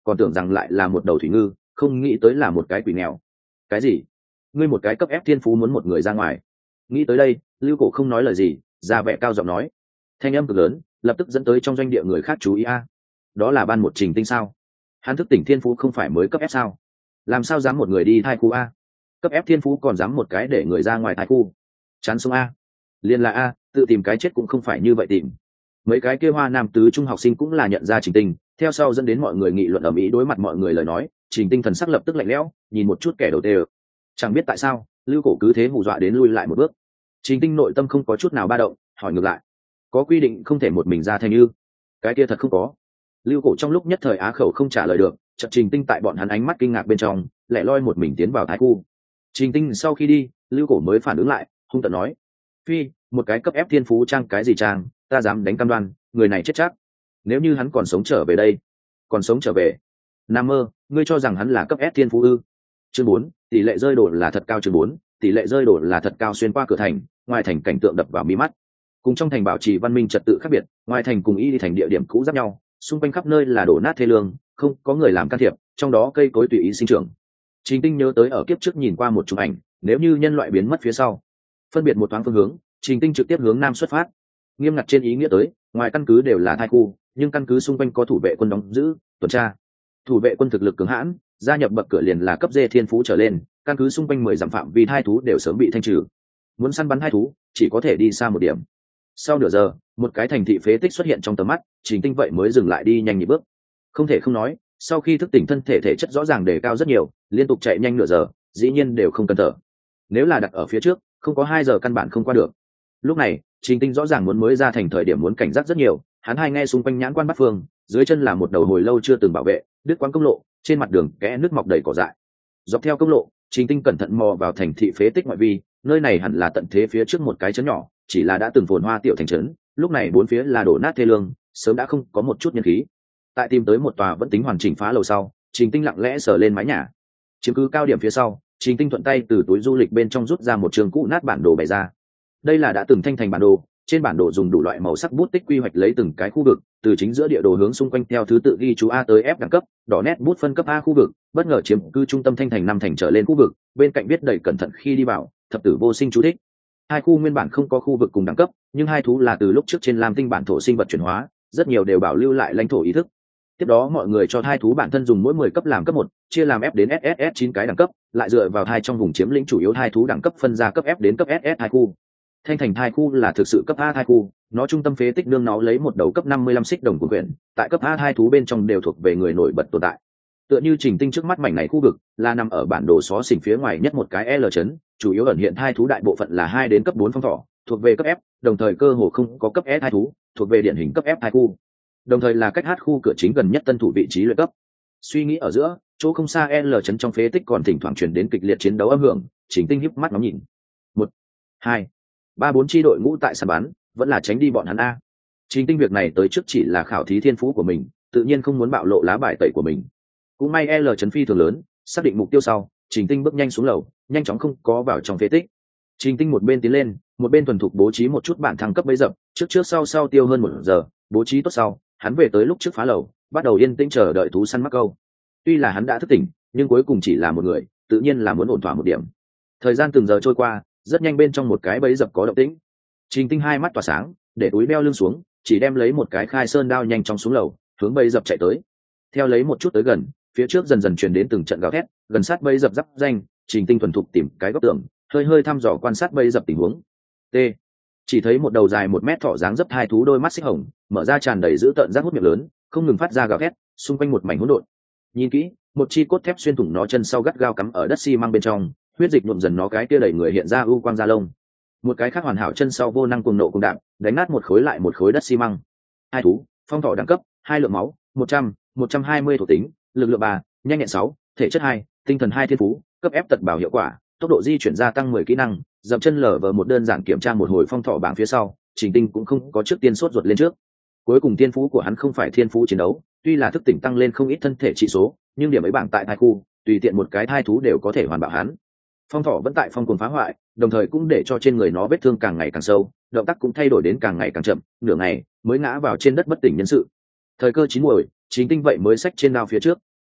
còn tưởng rằng lại là một đầu thủy ngư, không nghĩ tới là một cái quỷ nghèo. Cái gì? Ngươi một cái cấp ép thiên phú muốn một người ra ngoài? Nghĩ tới đây, Lưu Cổ không nói lời gì, ra vẻ cao giọng nói. Thanh âm cực lớn, lập tức dẫn tới trong doanh địa người khác chú ý a. Đó là ban một Trình Tinh sao? Hắn thức tỉnh thiên phú không phải mới cấp ép sao? Làm sao dám một người đi thai khu a? Cấp ép thiên phú còn dám một cái để người ra ngoài thai khu? Chán sống a. Liên là a, tự tìm cái chết cũng không phải như vậy tìm. Mấy cái kia Hoa Nam tứ trung học sinh cũng là nhận ra Trình Tinh, theo sau dẫn đến mọi người nghị luận ầm ĩ. Đối mặt mọi người lời nói, Trình Tinh thần sắc lập tức lạnh lẽo, nhìn một chút kẻ đầu tê. Chẳng biết tại sao, Lưu Cổ cứ thế hù dọa đến lui lại một bước. Trình Tinh nội tâm không có chút nào ba động, hỏi ngược lại: có quy định không thể một mình ra thành ư? Cái kia thật không có. Lưu Cổ trong lúc nhất thời á khẩu không trả lời được, chợt Trình Tinh tại bọn hắn ánh mắt kinh ngạc bên trong, lẻ loi một mình tiến vào thái khu. Trình Tinh sau khi đi, Lưu Cổ mới phản ứng lại, hung tợn nói: phi, một cái cấp ép thiên phú trang cái gì trang, ta dám đánh cam đoan, người này chết chắc. Nếu như hắn còn sống trở về đây, còn sống trở về, Nam mơ, ngươi cho rằng hắn là cấp ép thiên phú ư? Chương bốn, tỷ lệ rơi đổ là thật cao. Chương bốn, tỷ lệ rơi đổ là thật cao. Xuyên qua cửa thành, ngoài thành cảnh tượng đập vào mí mắt. Cùng trong thành bảo trì văn minh trật tự khác biệt, ngoài thành cùng y đi thành địa điểm cũ giáp nhau, xung quanh khắp nơi là đổ nát thê lương, không có người làm can thiệp, trong đó cây cối tùy ý sinh trưởng. Trình Tinh nhớ tới ở kiếp trước nhìn qua một chụp ảnh, nếu như nhân loại biến mất phía sau, phân biệt một thoáng phương hướng, Trình Tinh trực tiếp hướng nam xuất phát. Nghiêm ngặt trên ý nghĩa tới, ngoài căn cứ đều là thai khu, nhưng căn cứ xung quanh có thủ vệ quân đóng giữ, tuần tra. Thủ vệ quân thực lực cường hãn, gia nhập bậc cửa liền là cấp D thiên phú trở lên, căn cứ xung quanh mười dặm phạm vi thai thú đều sớm bị thanh trừ. Muốn săn bắn thai thú, chỉ có thể đi xa một điểm. Sau nửa giờ, một cái thành thị phế tích xuất hiện trong tầm mắt, Trình Tinh vậy mới dừng lại đi nhanh nhịp bước. Không thể không nói, sau khi thức tỉnh thân thể thể chất rõ ràng đề cao rất nhiều, liên tục chạy nhanh nửa giờ, dĩ nhiên đều không cần thở. Nếu là đặt ở phía trước, không có hai giờ căn bản không qua được. Lúc này, Trình Tinh rõ ràng muốn mới ra thành thời điểm muốn cảnh giác rất nhiều, hắn hai nghe xung quanh nhãn quan bắt phương, dưới chân là một đầu hồi lâu chưa từng bảo vệ, đứt quãng công lộ, trên mặt đường kẽ nước mọc đầy cỏ dại. Dọc theo công lộ, Trình Tinh cẩn thận mò vào thành thị phế tích ngoại vi, nơi này hẳn là tận thế phía trước một cái trấn nhỏ, chỉ là đã từng phồn hoa tiểu thành trấn, lúc này bốn phía là đổ nát thê lương, sớm đã không có một chút nhân khí. Tại tìm tới một tòa vẫn tính hoàn chỉnh phá lầu sau, Trình Tinh lặng lẽ sờ lên mái nhà. Chiếm cứ cao điểm phía sau, Trình Tinh thuận tay từ túi du lịch bên trong rút ra một trường cũ nát bản đồ bày ra. Đây là đã từng thanh thành bản đồ, trên bản đồ dùng đủ loại màu sắc bút tích quy hoạch lấy từng cái khu vực, từ chính giữa địa đồ hướng xung quanh theo thứ tự ghi chú A tới F đẳng cấp, đỏ nét bút phân cấp A khu vực, bất ngờ chiếm cư trung tâm thanh thành năm thành trở lên khu vực, bên cạnh viết đầy cẩn thận khi đi vào, thập tử vô sinh chú thích. Hai khu nguyên bản không có khu vực cùng đẳng cấp, nhưng hai thú là từ lúc trước trên Lam Tinh bản thổ sinh vật chuyển hóa, rất nhiều đều bảo lưu lại lãnh thổ ý thức. Tiếp đó mọi người cho hai thú bản thân dùng mỗi mười cấp làm cấp một, chia làm F đến ét ét ét chín cái đẳng cấp, lại dựa vào hai trong vùng chiếm lĩnh chủ yếu hai thú đẳng cấp phân ra cấp F đến cấp ét ét hai khu. Thanh thành hai khu là thực sự cấp A hai khu, nó trung tâm phế tích nương nó lấy một đầu cấp năm mươi lăm xích đồng của quyển, tại cấp A hai thú bên trong đều thuộc về người nổi bật tồn tại. Tựa như Trình Tinh trước mắt mảnh này khu vực, là nằm ở bản đồ xó xỉnh phía ngoài nhất một cái L chấn, chủ yếu ẩn hiện hai thú đại bộ phận là hai đến cấp bốn phong thỏ, thuộc về cấp F, đồng thời cơ hồ không có cấp S hai thú, thuộc về điển hình cấp F hai khu. Đồng thời là cách H khu cửa chính gần nhất tân thủ vị trí luyện cấp. Suy nghĩ ở giữa, chỗ không xa L chấn trong phế tích còn thỉnh thoảng truyền đến kịch liệt chiến đấu âm hưởng, Trình Tinh híp mắt ngắm nhìn. Một, hai, ba bốn chi đội ngũ tại sàn bắn, vẫn là tránh đi bọn hắn a. Trình Tinh việc này tới trước chỉ là khảo thí thiên phú của mình, tự nhiên không muốn bạo lộ lá bài tẩy của mình. Cũng may L chấn phi thường lớn, xác định mục tiêu sau, Trình Tinh bước nhanh xuống lầu, nhanh chóng không có vào trong phế tích. Trình Tinh một bên tiến lên, một bên thuần thục bố trí một chút bản thăng cấp bấy dập, trước trước sau sau tiêu hơn một giờ, bố trí tốt sau, hắn về tới lúc trước phá lầu, bắt đầu yên tĩnh chờ đợi thú săn mắc câu. Tuy là hắn đã thức tỉnh, nhưng cuối cùng chỉ là một người, tự nhiên là muốn ổn thỏa một điểm. Thời gian từng giờ trôi qua, rất nhanh bên trong một cái bẫy dập có động tĩnh. Trình Tinh hai mắt tỏa sáng, để túi đeo lưng xuống, chỉ đem lấy một cái khai sơn đao nhanh chóng xuống lầu, hướng bẫy dập chạy tới. Theo lấy một chút tới gần, phía trước dần dần truyền đến từng trận gào thét, gần sát bẫy dập giáp danh, Trình Tinh thuần thục tìm cái góc tường, hơi hơi thăm dò quan sát bẫy dập tình huống. T. Chỉ thấy một đầu dài một mét thỏ dáng dấp hai thú đôi mắt xích hồng, mở ra tràn đầy dữ tợn rác hút miệng lớn, không ngừng phát ra gào thét, xung quanh một mảnh hỗn độn. Nhìn kỹ, một chi cốt thép xuyên thủng nó chân sau gắt gao cắm ở đất xi măng bên trong, huyết dịch nhuộm dần nó cái kia đẩy người hiện ra ưu quang da lông. Một cái khác hoàn hảo chân sau vô năng cuồng nộ cùng đạp, đánh nát một khối lại một khối đất xi măng. Hai thú, phong thỏ đẳng cấp, hai lượng máu, một trăm, một trăm hai mươi thuộc tính, lực lượng ba, nhanh nhẹn sáu, thể chất hai, tinh thần hai thiên phú, cấp ép tật bảo hiệu quả, tốc độ di chuyển gia tăng mười kỹ năng, dậm chân lở vờ một đơn giản kiểm tra một hồi phong thỏ bảng phía sau, Trình Tinh cũng không có trước tiên sốt ruột lên trước. Cuối cùng thiên phú của hắn không phải thiên phú chiến đấu, tuy là thức tỉnh tăng lên không ít thân thể trị số, nhưng điểm ấy bảng tại thai khu, tùy tiện một cái thai thú đều có thể hoàn bạo hắn. Phong thỏ vẫn tại phong cuồng phá hoại, đồng thời cũng để cho trên người nó vết thương càng ngày càng sâu, động tác cũng thay đổi đến càng ngày càng chậm, nửa ngày mới ngã vào trên đất bất tỉnh nhân sự. Thời cơ chín muồi, Trình Tinh vậy mới xách trên đao phía trước.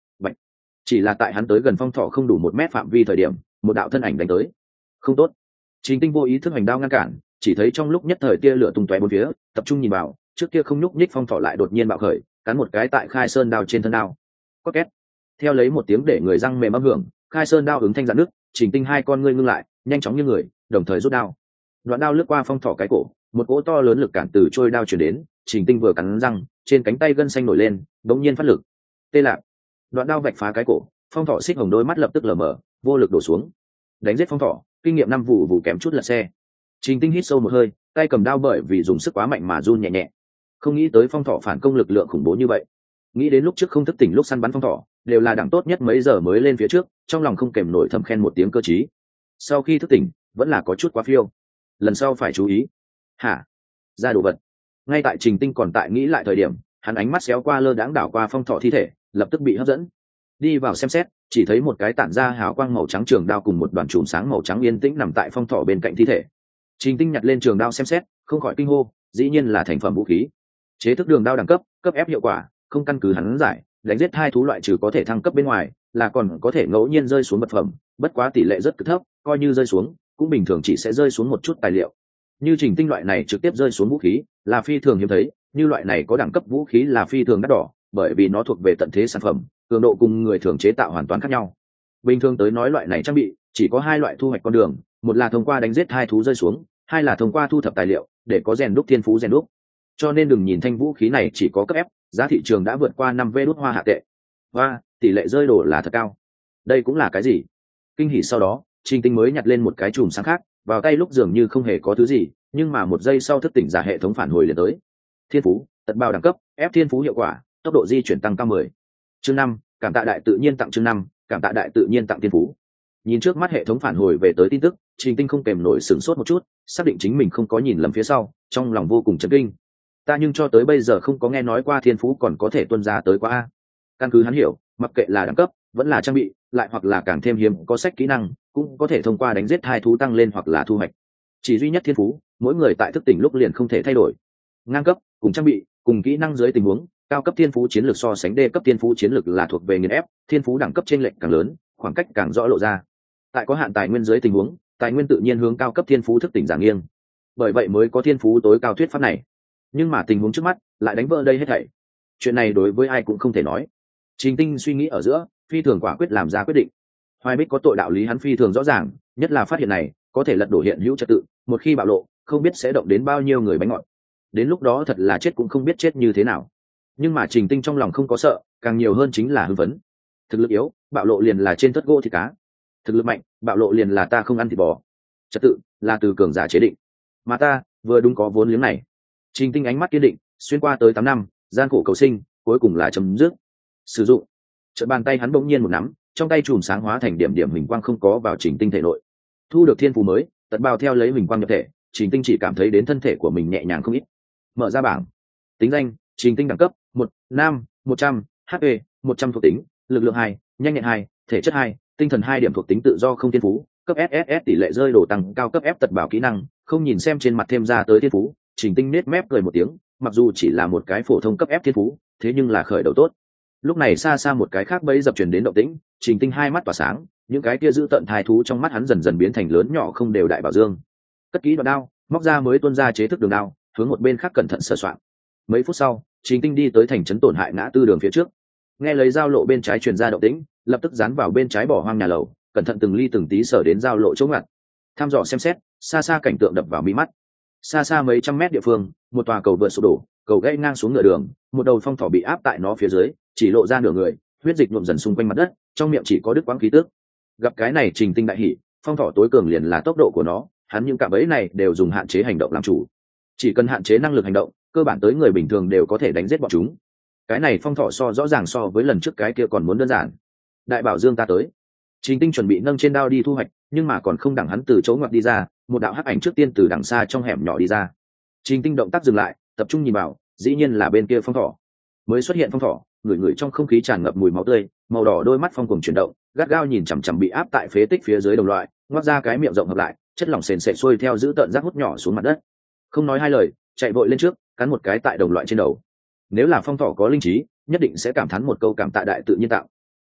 chỉ là tại hắn tới gần phong thỏ không đủ một mét phạm vi thời điểm một đạo thân ảnh đánh tới. Không tốt. Trình Tinh vô ý thức hành đao ngăn cản, chỉ thấy trong lúc nhất thời tia lửa tung tóe bốn phía, tập trung nhìn vào, trước kia không nhúc nhích phong thỏ lại đột nhiên bạo khởi, cắn một cái tại Khai Sơn đao trên thân đao. Có két. Theo lấy một tiếng để người răng mềm âm hưởng, Khai Sơn đao ứng thanh dạn nước, Trình Tinh hai con ngươi ngưng lại, nhanh chóng như người, đồng thời rút đao. Đoạn đao lướt qua phong thỏ cái cổ, một cỗ to lớn lực cản từ trôi đao truyền đến, Trình Tinh vừa cắn răng, trên cánh tay gân xanh nổi lên, đống nhiên phát lực. Tê lạc. Đoạn đao vạch phá cái cổ, phong thỏ xích hồng đôi mắt lập tức lờ mờ, vô lực đổ xuống. Đánh giết phong thỏ, kinh nghiệm năm vụ vụ kém chút lật xe. Trình Tinh hít sâu một hơi, tay cầm đao bởi vì dùng sức quá mạnh mà run nhẹ nhẹ. Không nghĩ tới phong thỏ phản công lực lượng khủng bố như vậy. Nghĩ đến lúc trước không thức tỉnh lúc săn bắn phong thỏ, đều là đẳng tốt nhất mấy giờ mới lên phía trước, trong lòng không kèm nổi thầm khen một tiếng cơ trí. Sau khi thức tỉnh, vẫn là có chút quá phiêu. Lần sau phải chú ý. Hả? Ra đồ vật. Ngay tại Trình Tinh còn tại nghĩ lại thời điểm, hắn ánh mắt xéo qua lơ đãng đảo qua phong thỏ thi thể, lập tức bị hấp dẫn. Đi vào xem xét, chỉ thấy một cái tản ra hào quang màu trắng trường đao cùng một đoàn chùm sáng màu trắng yên tĩnh nằm tại phong thỏ bên cạnh thi thể. Trình Tinh nhặt lên trường đao xem xét, không khỏi kinh hô, dĩ nhiên là thành phẩm vũ khí. Chế thức đường đao đẳng cấp, cấp ép hiệu quả, không căn cứ hắn giải, đánh giết hai thú loại trừ có thể thăng cấp bên ngoài, là còn có thể ngẫu nhiên rơi xuống vật phẩm, bất quá tỷ lệ rất cực thấp, coi như rơi xuống, cũng bình thường chỉ sẽ rơi xuống một chút tài liệu. Như Trình Tinh loại này trực tiếp rơi xuống vũ khí, là phi thường hiếm thấy, như loại này có đẳng cấp vũ khí là phi thường đắt đỏ, bởi vì nó thuộc về tận thế sản phẩm, cường độ cùng người thường chế tạo hoàn toàn khác nhau. Bình thường tới nói loại này trang bị chỉ có hai loại thu hoạch con đường, một là thông qua đánh giết hai thú rơi xuống, hai là thông qua thu thập tài liệu để có rèn đúc thiên phú rèn đúc. Cho nên đừng nhìn thanh vũ khí này chỉ có cấp F, giá thị trường đã vượt qua năm vê đốt hoa hạ tệ. Và tỷ lệ rơi đổ là thật cao. Đây cũng là cái gì? Kinh hỉ sau đó, Trình Tinh mới nhặt lên một cái chùm sáng khác, vào tay lúc dường như không hề có thứ gì, nhưng mà một giây sau thức tỉnh giả hệ thống phản hồi liền tới. Thiên phú, tật bao đẳng cấp, F thiên phú hiệu quả, tốc độ di chuyển tăng cao mười. Chương năm, cảm tạ đại tự nhiên tặng chương năm, cảm tạ đại tự nhiên tặng thiên phú. Nhìn trước mắt hệ thống phản hồi về tới tin tức, Trình Tinh không kèm nổi sửng sốt một chút, xác định chính mình không có nhìn lầm phía sau, trong lòng vô cùng chấn kinh. Ta nhưng cho tới bây giờ không có nghe nói qua thiên phú còn có thể tuân ra tới quá a. Căn cứ hắn hiểu, mặc kệ là đẳng cấp, vẫn là trang bị, lại hoặc là càng thêm hiếm có sách kỹ năng, cũng có thể thông qua đánh giết hai thú tăng lên hoặc là thu hoạch. Chỉ duy nhất thiên phú, mỗi người tại thức tỉnh lúc liền không thể thay đổi. Ngang cấp, cùng trang bị, cùng kỹ năng dưới tình huống, cao cấp thiên phú chiến lược so sánh đê cấp thiên phú chiến lược là thuộc về nghiền ép, thiên phú đẳng cấp chênh lệch càng lớn, khoảng cách càng rõ lộ ra. Tại có hạn tài nguyên dưới tình huống, tài nguyên tự nhiên hướng cao cấp thiên phú thức tỉnh giảm nghiêng. Bởi vậy mới có thiên phú tối cao thuyết pháp này. Nhưng mà tình huống trước mắt lại đánh vỡ đây hết thảy. Chuyện này đối với ai cũng không thể nói. Trình Tinh suy nghĩ ở giữa, phi thường quả quyết làm ra quyết định. Hoài Bích có tội đạo lý hắn phi thường rõ ràng, nhất là phát hiện này có thể lật đổ hiện hữu trật tự, một khi bạo lộ, không biết sẽ động đến bao nhiêu người bánh ngọt. Đến lúc đó thật là chết cũng không biết chết như thế nào. Nhưng mà Trình Tinh trong lòng không có sợ, càng nhiều hơn chính là hưng phấn. Thực lực yếu, bạo lộ liền là trên tất gỗ thịt cá. Thực lực mạnh, bạo lộ liền là ta không ăn thịt bò. Trật tự là từ cường giả chế định, mà ta vừa đúng có vốn liếng này. Trình Tinh ánh mắt kiên định, xuyên qua tới tám năm, gian khổ cầu sinh, cuối cùng là chấm dứt. Sử dụng. Chợt bàn tay hắn bỗng nhiên một nắm, trong tay chùm sáng hóa thành điểm điểm huỳnh quang không có vào Trình Tinh thể nội. Thu được thiên phú mới, tật bao theo lấy huỳnh quang nhập thể, Trình Tinh chỉ cảm thấy đến thân thể của mình nhẹ nhàng không ít. Mở ra bảng. Tính danh: Trình Tinh đẳng cấp một, nam, một trăm, hát pê, một trăm thuộc tính, lực lượng hai, nhanh nhẹn hai, thể chất hai, tinh thần hai điểm thuộc tính tự do không thiên phú, cấp ét ét ét tỷ lệ rơi đồ tăng cao cấp F tật bảo kỹ năng, không nhìn xem trên mặt thêm ra tới thiên phú, Trình Tinh nết mép cười một tiếng, mặc dù chỉ là một cái phổ thông cấp F thiên phú, thế nhưng là khởi đầu tốt. Lúc này xa xa một cái khác bẫy dập truyền đến động tĩnh, Trình Tinh hai mắt tỏa sáng, những cái kia giữ tận thai thú trong mắt hắn dần dần biến thành lớn nhỏ không đều đại bảo dương. Cất kỹ đoạn đao, móc ra mới tuôn ra chế thức đường đao, hướng một bên khác cẩn thận sửa soạn. Mấy phút sau, Trình Tinh đi tới thành trấn tổn hại ngã tư đường phía trước, nghe lấy giao lộ bên trái truyền ra động tĩnh, lập tức dán vào bên trái bỏ hoang nhà lầu, cẩn thận từng ly từng tí sở đến giao lộ chỗ ngặt, tham dò xem xét, xa xa cảnh tượng đập vào mí mắt. Xa xa mấy trăm mét địa phương, một tòa cầu vượt sụp đổ, cầu gãy ngang xuống nửa đường, một đầu phong thỏ bị áp tại nó phía dưới, chỉ lộ ra nửa người, huyết dịch nhuộm dần xung quanh mặt đất, trong miệng chỉ có đứt quãng khí tức. Gặp cái này Trình Tinh đại hỉ, phong thỏ tối cường liền là tốc độ của nó, hắn những cạm bẫy này đều dùng hạn chế hành động làm chủ. Chỉ cần hạn chế năng lực hành động, cơ bản tới người bình thường đều có thể đánh giết bọn chúng. Cái này phong thỏ so rõ ràng so với lần trước cái kia còn muốn đơn giản. Đại bảo dương ta tới. Trình Tinh chuẩn bị nâng trên đao đi thu hoạch, nhưng mà còn không đẳng hắn từ chỗ ngoặt đi ra, một đạo hắc ảnh trước tiên từ đằng xa trong hẻm nhỏ đi ra. Trình Tinh động tác dừng lại, tập trung nhìn vào, dĩ nhiên là bên kia phong thỏ. Mới xuất hiện phong thỏ, người người trong không khí tràn ngập mùi máu tươi, màu đỏ đôi mắt phong cuồng chuyển động, gắt gao nhìn chằm chằm bị áp tại phế tích phía dưới đồng loại, ngoác ra cái miệng rộng hợp lại, chất lỏng sền sệt xuôi theo giữ tợn rác hút nhỏ xuống mặt đất. Không nói hai lời, chạy vội lên trước, cắn một cái tại đồng loại trên đầu. Nếu là phong thỏ có linh trí, nhất định sẽ cảm thán một câu cảm tạ đại tự nhiên tạo.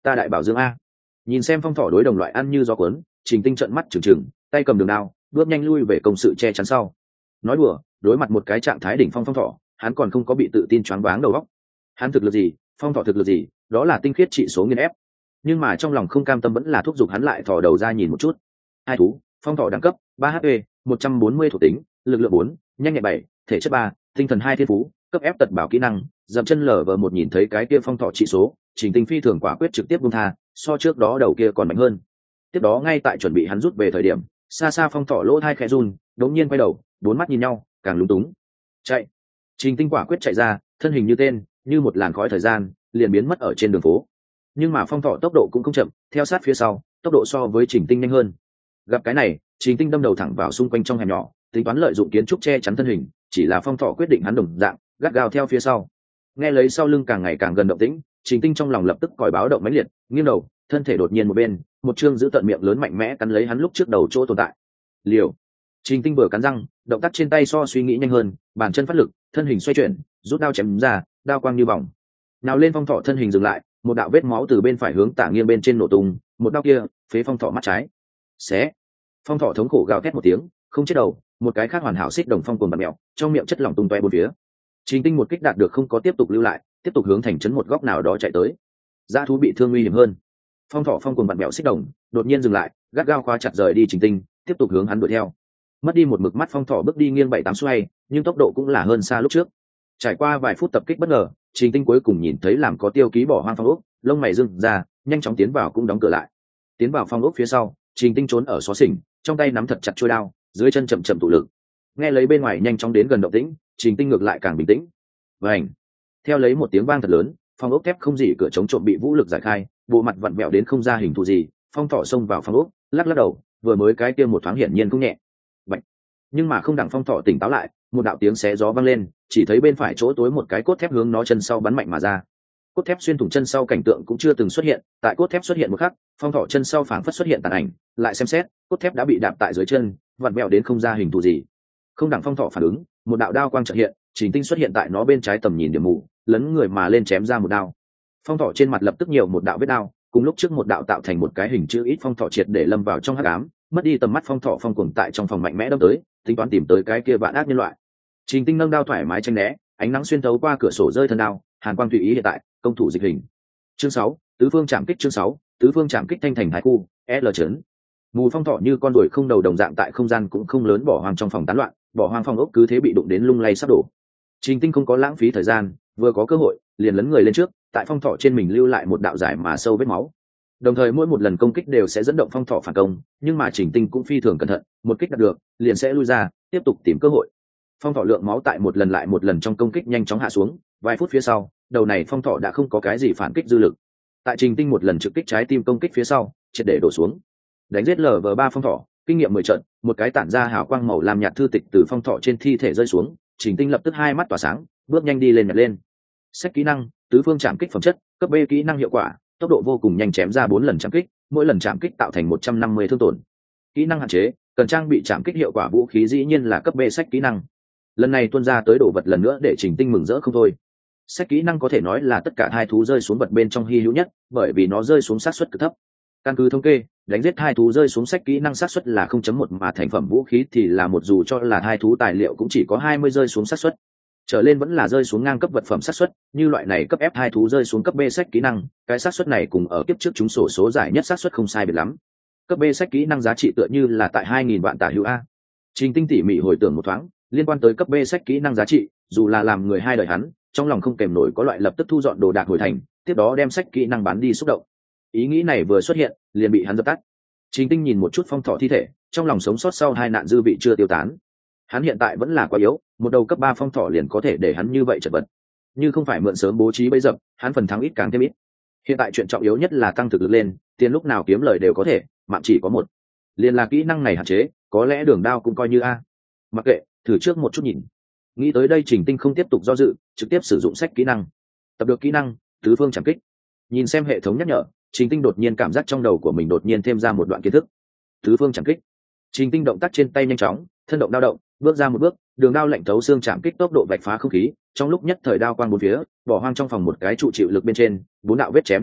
ta đại bảo dương a. Nhìn xem phong thỏ đối đồng loại ăn như gió cuốn, Trình Tinh trợn mắt trừng trừng, tay cầm đường đao bước nhanh lui về công sự che chắn sau. Nói đùa, đối mặt một cái trạng thái đỉnh phong phong thỏ, hắn còn không có bị tự tin choáng váng đầu óc. Hắn thực lực gì, phong thỏ thực lực gì, đó là tinh khiết trị số nghiền ép. Nhưng mà trong lòng không cam tâm vẫn là thúc giục hắn lại thò đầu ra nhìn một chút. Hai thú, phong thỏ đẳng cấp ba H P, một trăm bốn mươi thuộc tính, lực lượng bốn, nhanh nhẹn bảy, thể chất ba, tinh thần hai thiên phú, cấp ép tật bảo kỹ năng, dậm chân lở vờ một nhìn thấy cái kia phong thỏ trị số, Trình Tinh phi thường quả quyết trực tiếp buông tha, so trước đó đầu kia còn mạnh hơn. Tiếp đó ngay tại chuẩn bị hắn rút về thời điểm, xa xa phong thỏ lỗ hai khẽ run, đống nhiên quay đầu, bốn mắt nhìn nhau, càng lúng túng. Chạy. Trình Tinh quả quyết chạy ra, thân hình như tên, như một làn khói thời gian, liền biến mất ở trên đường phố. Nhưng mà phong thỏ tốc độ cũng không chậm, theo sát phía sau, tốc độ so với Trình Tinh nhanh hơn. Gặp cái này, Trình Tinh đâm đầu thẳng vào xung quanh trong hẻm nhỏ, tính toán lợi dụng kiến trúc che chắn thân hình, chỉ là phong thỏ quyết định hắn đồng dạng, gắt gao theo phía sau. Nghe lấy sau lưng càng ngày càng gần động tĩnh, Trình Tinh trong lòng lập tức còi báo động mãnh liệt, nghiêng đầu, thân thể đột nhiên một bên, một chương giữ tận miệng lớn mạnh mẽ cắn lấy hắn lúc trước đầu chỗ tồn tại. Liều. Trình Tinh vừa cắn răng, động tác trên tay so suy nghĩ nhanh hơn, bàn chân phát lực, thân hình xoay chuyển, rút đao chém ra, đao quang như vòng. Nào lên phong thỏ thân hình dừng lại, một đạo vết máu từ bên phải hướng tả nghiêng bên trên nổ tung, một đao kia, phế phong thỏ mắt trái. Xé. Phong thỏ thống khổ gào thét một tiếng, không chết đầu, một cái khác hoàn hảo xích đồng phong cuồng bật mèo, trong miệng chất lỏng tung tóe bốn phía. Trình Tinh một kích đạt được không có tiếp tục lưu lại, tiếp tục hướng thành trấn một góc nào đó chạy tới. Dã thú bị thương nguy hiểm hơn. Phong thỏ phong cuồng bật mèo xích đồng, đột nhiên dừng lại, gắt gao khóa chặt rời đi Trình Tinh, tiếp tục hướng hắn đuổi theo. Mất đi một mực mắt phong thỏ bước đi nghiêng bảy tám xoay, nhưng tốc độ cũng là hơn xa lúc trước. Trải qua vài phút tập kích bất ngờ, Trình Tinh cuối cùng nhìn thấy làm có tiêu ký bỏ hoang phong ốc, lông mày dưng ra, nhanh chóng tiến vào cũng đóng cửa lại. Tiến vào phong ốc phía sau, Trình Tinh trốn ở xó xỉnh, trong tay nắm thật chặt chuôi đao, dưới chân chậm chậm tụ lực. Nghe lấy bên ngoài nhanh chóng đến gần động tĩnh, Trình Tinh ngược lại càng bình tĩnh. Vành. Theo lấy một tiếng vang thật lớn, phong ốc thép không gì cửa chống trộm bị vũ lực giải khai, bộ mặt vặn vẹo đến không ra hình thù gì, phong thỏ xông vào phong ốc, lắc lắc đầu, vừa mới cái kia một thoáng hiển nhiên cũng nhẹ. Bạch. Nhưng mà không đặng phong thỏ tỉnh táo lại, một đạo tiếng xé gió vang lên, chỉ thấy bên phải chỗ tối một cái cốt thép hướng nó chân sau bắn mạnh mà ra. Cốt thép xuyên thủng chân sau cảnh tượng cũng chưa từng xuất hiện, tại cốt thép xuất hiện một khắc, phong thỏ chân sau phảng phất xuất hiện tàn ảnh, lại xem xét, cốt thép đã bị đạp tại dưới chân, vặn vẹo đến không ra hình thù gì. Không đặng phong thỏ phản ứng, một đạo đao quang chợt hiện, Trình Tinh xuất hiện tại nó bên trái tầm nhìn điểm mù, lấn người mà lên chém ra một đao. Phong thỏ trên mặt lập tức nhiều một đạo vết đao, cùng lúc trước một đạo tạo thành một cái hình chữ ít phong thỏ triệt để lâm vào trong hắc ám, mất đi tầm mắt phong thỏ phong cuồng tại trong phòng mạnh mẽ đâm tới, tính toán tìm tới cái kia vạn ác nhân loại. Trình Tinh nâng đao thoải mái tránh né, ánh nắng xuyên thấu qua cửa sổ rơi thân đao, hàn quang tùy ý hiện tại, công thủ dịch hình. Chương sáu, tứ phương chạm kích chương sáu, tứ phương chạm kích thanh thành thái khu, L chấn. Mù phong thỏ như con đuổi không đầu đồng dạng tại không gian cũng không lớn bỏ hoang trong phòng tán loạn, bỏ hoang phong ốc cứ thế bị đụng đến lung lay sắp đổ. Trình Tinh không có lãng phí thời gian, vừa có cơ hội, liền lấn người lên trước, tại phong thỏ trên mình lưu lại một đạo dài mà sâu vết máu. Đồng thời mỗi một lần công kích đều sẽ dẫn động phong thỏ phản công, nhưng mà Trình Tinh cũng phi thường cẩn thận, một kích đạt được, liền sẽ lui ra, tiếp tục tìm cơ hội. Phong thỏ lượng máu tại một lần lại một lần trong công kích nhanh chóng hạ xuống, vài phút phía sau, đầu này phong thỏ đã không có cái gì phản kích dư lực. Tại Trình Tinh một lần trực kích trái tim công kích phía sau, triệt để đổ xuống. Đánh giết lờ vờ ba phong thỏ, kinh nghiệm mười trận, một cái tản ra hào quang màu lam nhạt thư tịch từ phong thỏ trên thi thể rơi xuống, Trình Tinh lập tức hai mắt tỏa sáng, bước nhanh đi lên nhặt lên. Sách kỹ năng, tứ phương chạm kích phẩm chất, cấp B kỹ năng hiệu quả, tốc độ vô cùng nhanh chém ra bốn lần chạm kích, mỗi lần chạm kích tạo thành một trăm năm mươi thương tổn. Kỹ năng hạn chế, cần trang bị chạm kích hiệu quả vũ khí dĩ nhiên là cấp B sách kỹ năng. Lần này tuôn ra tới đồ vật lần nữa để Trình Tinh mừng rỡ không thôi. Sách kỹ năng có thể nói là tất cả hai thú rơi xuống vật bên trong hy hữu nhất, bởi vì nó rơi xuống xác suất cực thấp. Căn cứ thống kê, đánh giết hai thú rơi xuống sách kỹ năng xác suất là không chấm một mà thành phẩm vũ khí thì là một, dù cho là hai thú tài liệu cũng chỉ có hai mươi rơi xuống xác suất. Trở lên vẫn là rơi xuống ngang cấp vật phẩm xác suất, như loại này cấp F hai thú rơi xuống cấp B sách kỹ năng, cái xác suất này cùng ở kiếp trước chúng sổ số giải nhất xác suất không sai biệt lắm. Cấp B sách kỹ năng giá trị tựa như là tại hai nghìn vạn tả hữu a. Trình Tinh tỉ mỉ hồi tưởng một thoáng, liên quan tới cấp B sách kỹ năng giá trị, dù là làm người hai đời hắn, trong lòng không kèm nổi có loại lập tức thu dọn đồ đạc hồi thành, tiếp đó đem sách kỹ năng bán đi xúc động. Ý nghĩ này vừa xuất hiện, liền bị hắn dập tắt. Trình Tinh nhìn một chút phong thỏ thi thể, trong lòng sống sót sau hai nạn dư vị chưa tiêu tán. Hắn hiện tại vẫn là quá yếu, một đầu cấp ba phong thỏ liền có thể để hắn như vậy chật vật. Như không phải mượn sớm bố trí bẫy dập, hắn phần thắng ít càng thêm ít. Hiện tại chuyện trọng yếu nhất là tăng thực lực lên, tiền lúc nào kiếm lời đều có thể, mạng chỉ có một. Liền là kỹ năng này hạn chế, có lẽ đường đao cũng coi như a. Mặc kệ, thử trước một chút nhìn. Nghĩ tới đây Trình Tinh không tiếp tục do dự, trực tiếp sử dụng sách kỹ năng. Tập được kỹ năng, tứ phương chạm kích. Nhìn xem hệ thống nhắc nhở, Trình Tinh đột nhiên cảm giác trong đầu của mình đột nhiên thêm ra một đoạn kiến thức. Tứ phương chạm kích. Trình Tinh động tác trên tay nhanh chóng, thân động đao động, bước ra một bước, đường đao lạnh thấu xương chạm kích tốc độ vạch phá không khí, trong lúc nhất thời đao quang bốn phía, bỏ hoang trong phòng một cái trụ chịu lực bên trên, bốn đạo vết chém hiện hiện,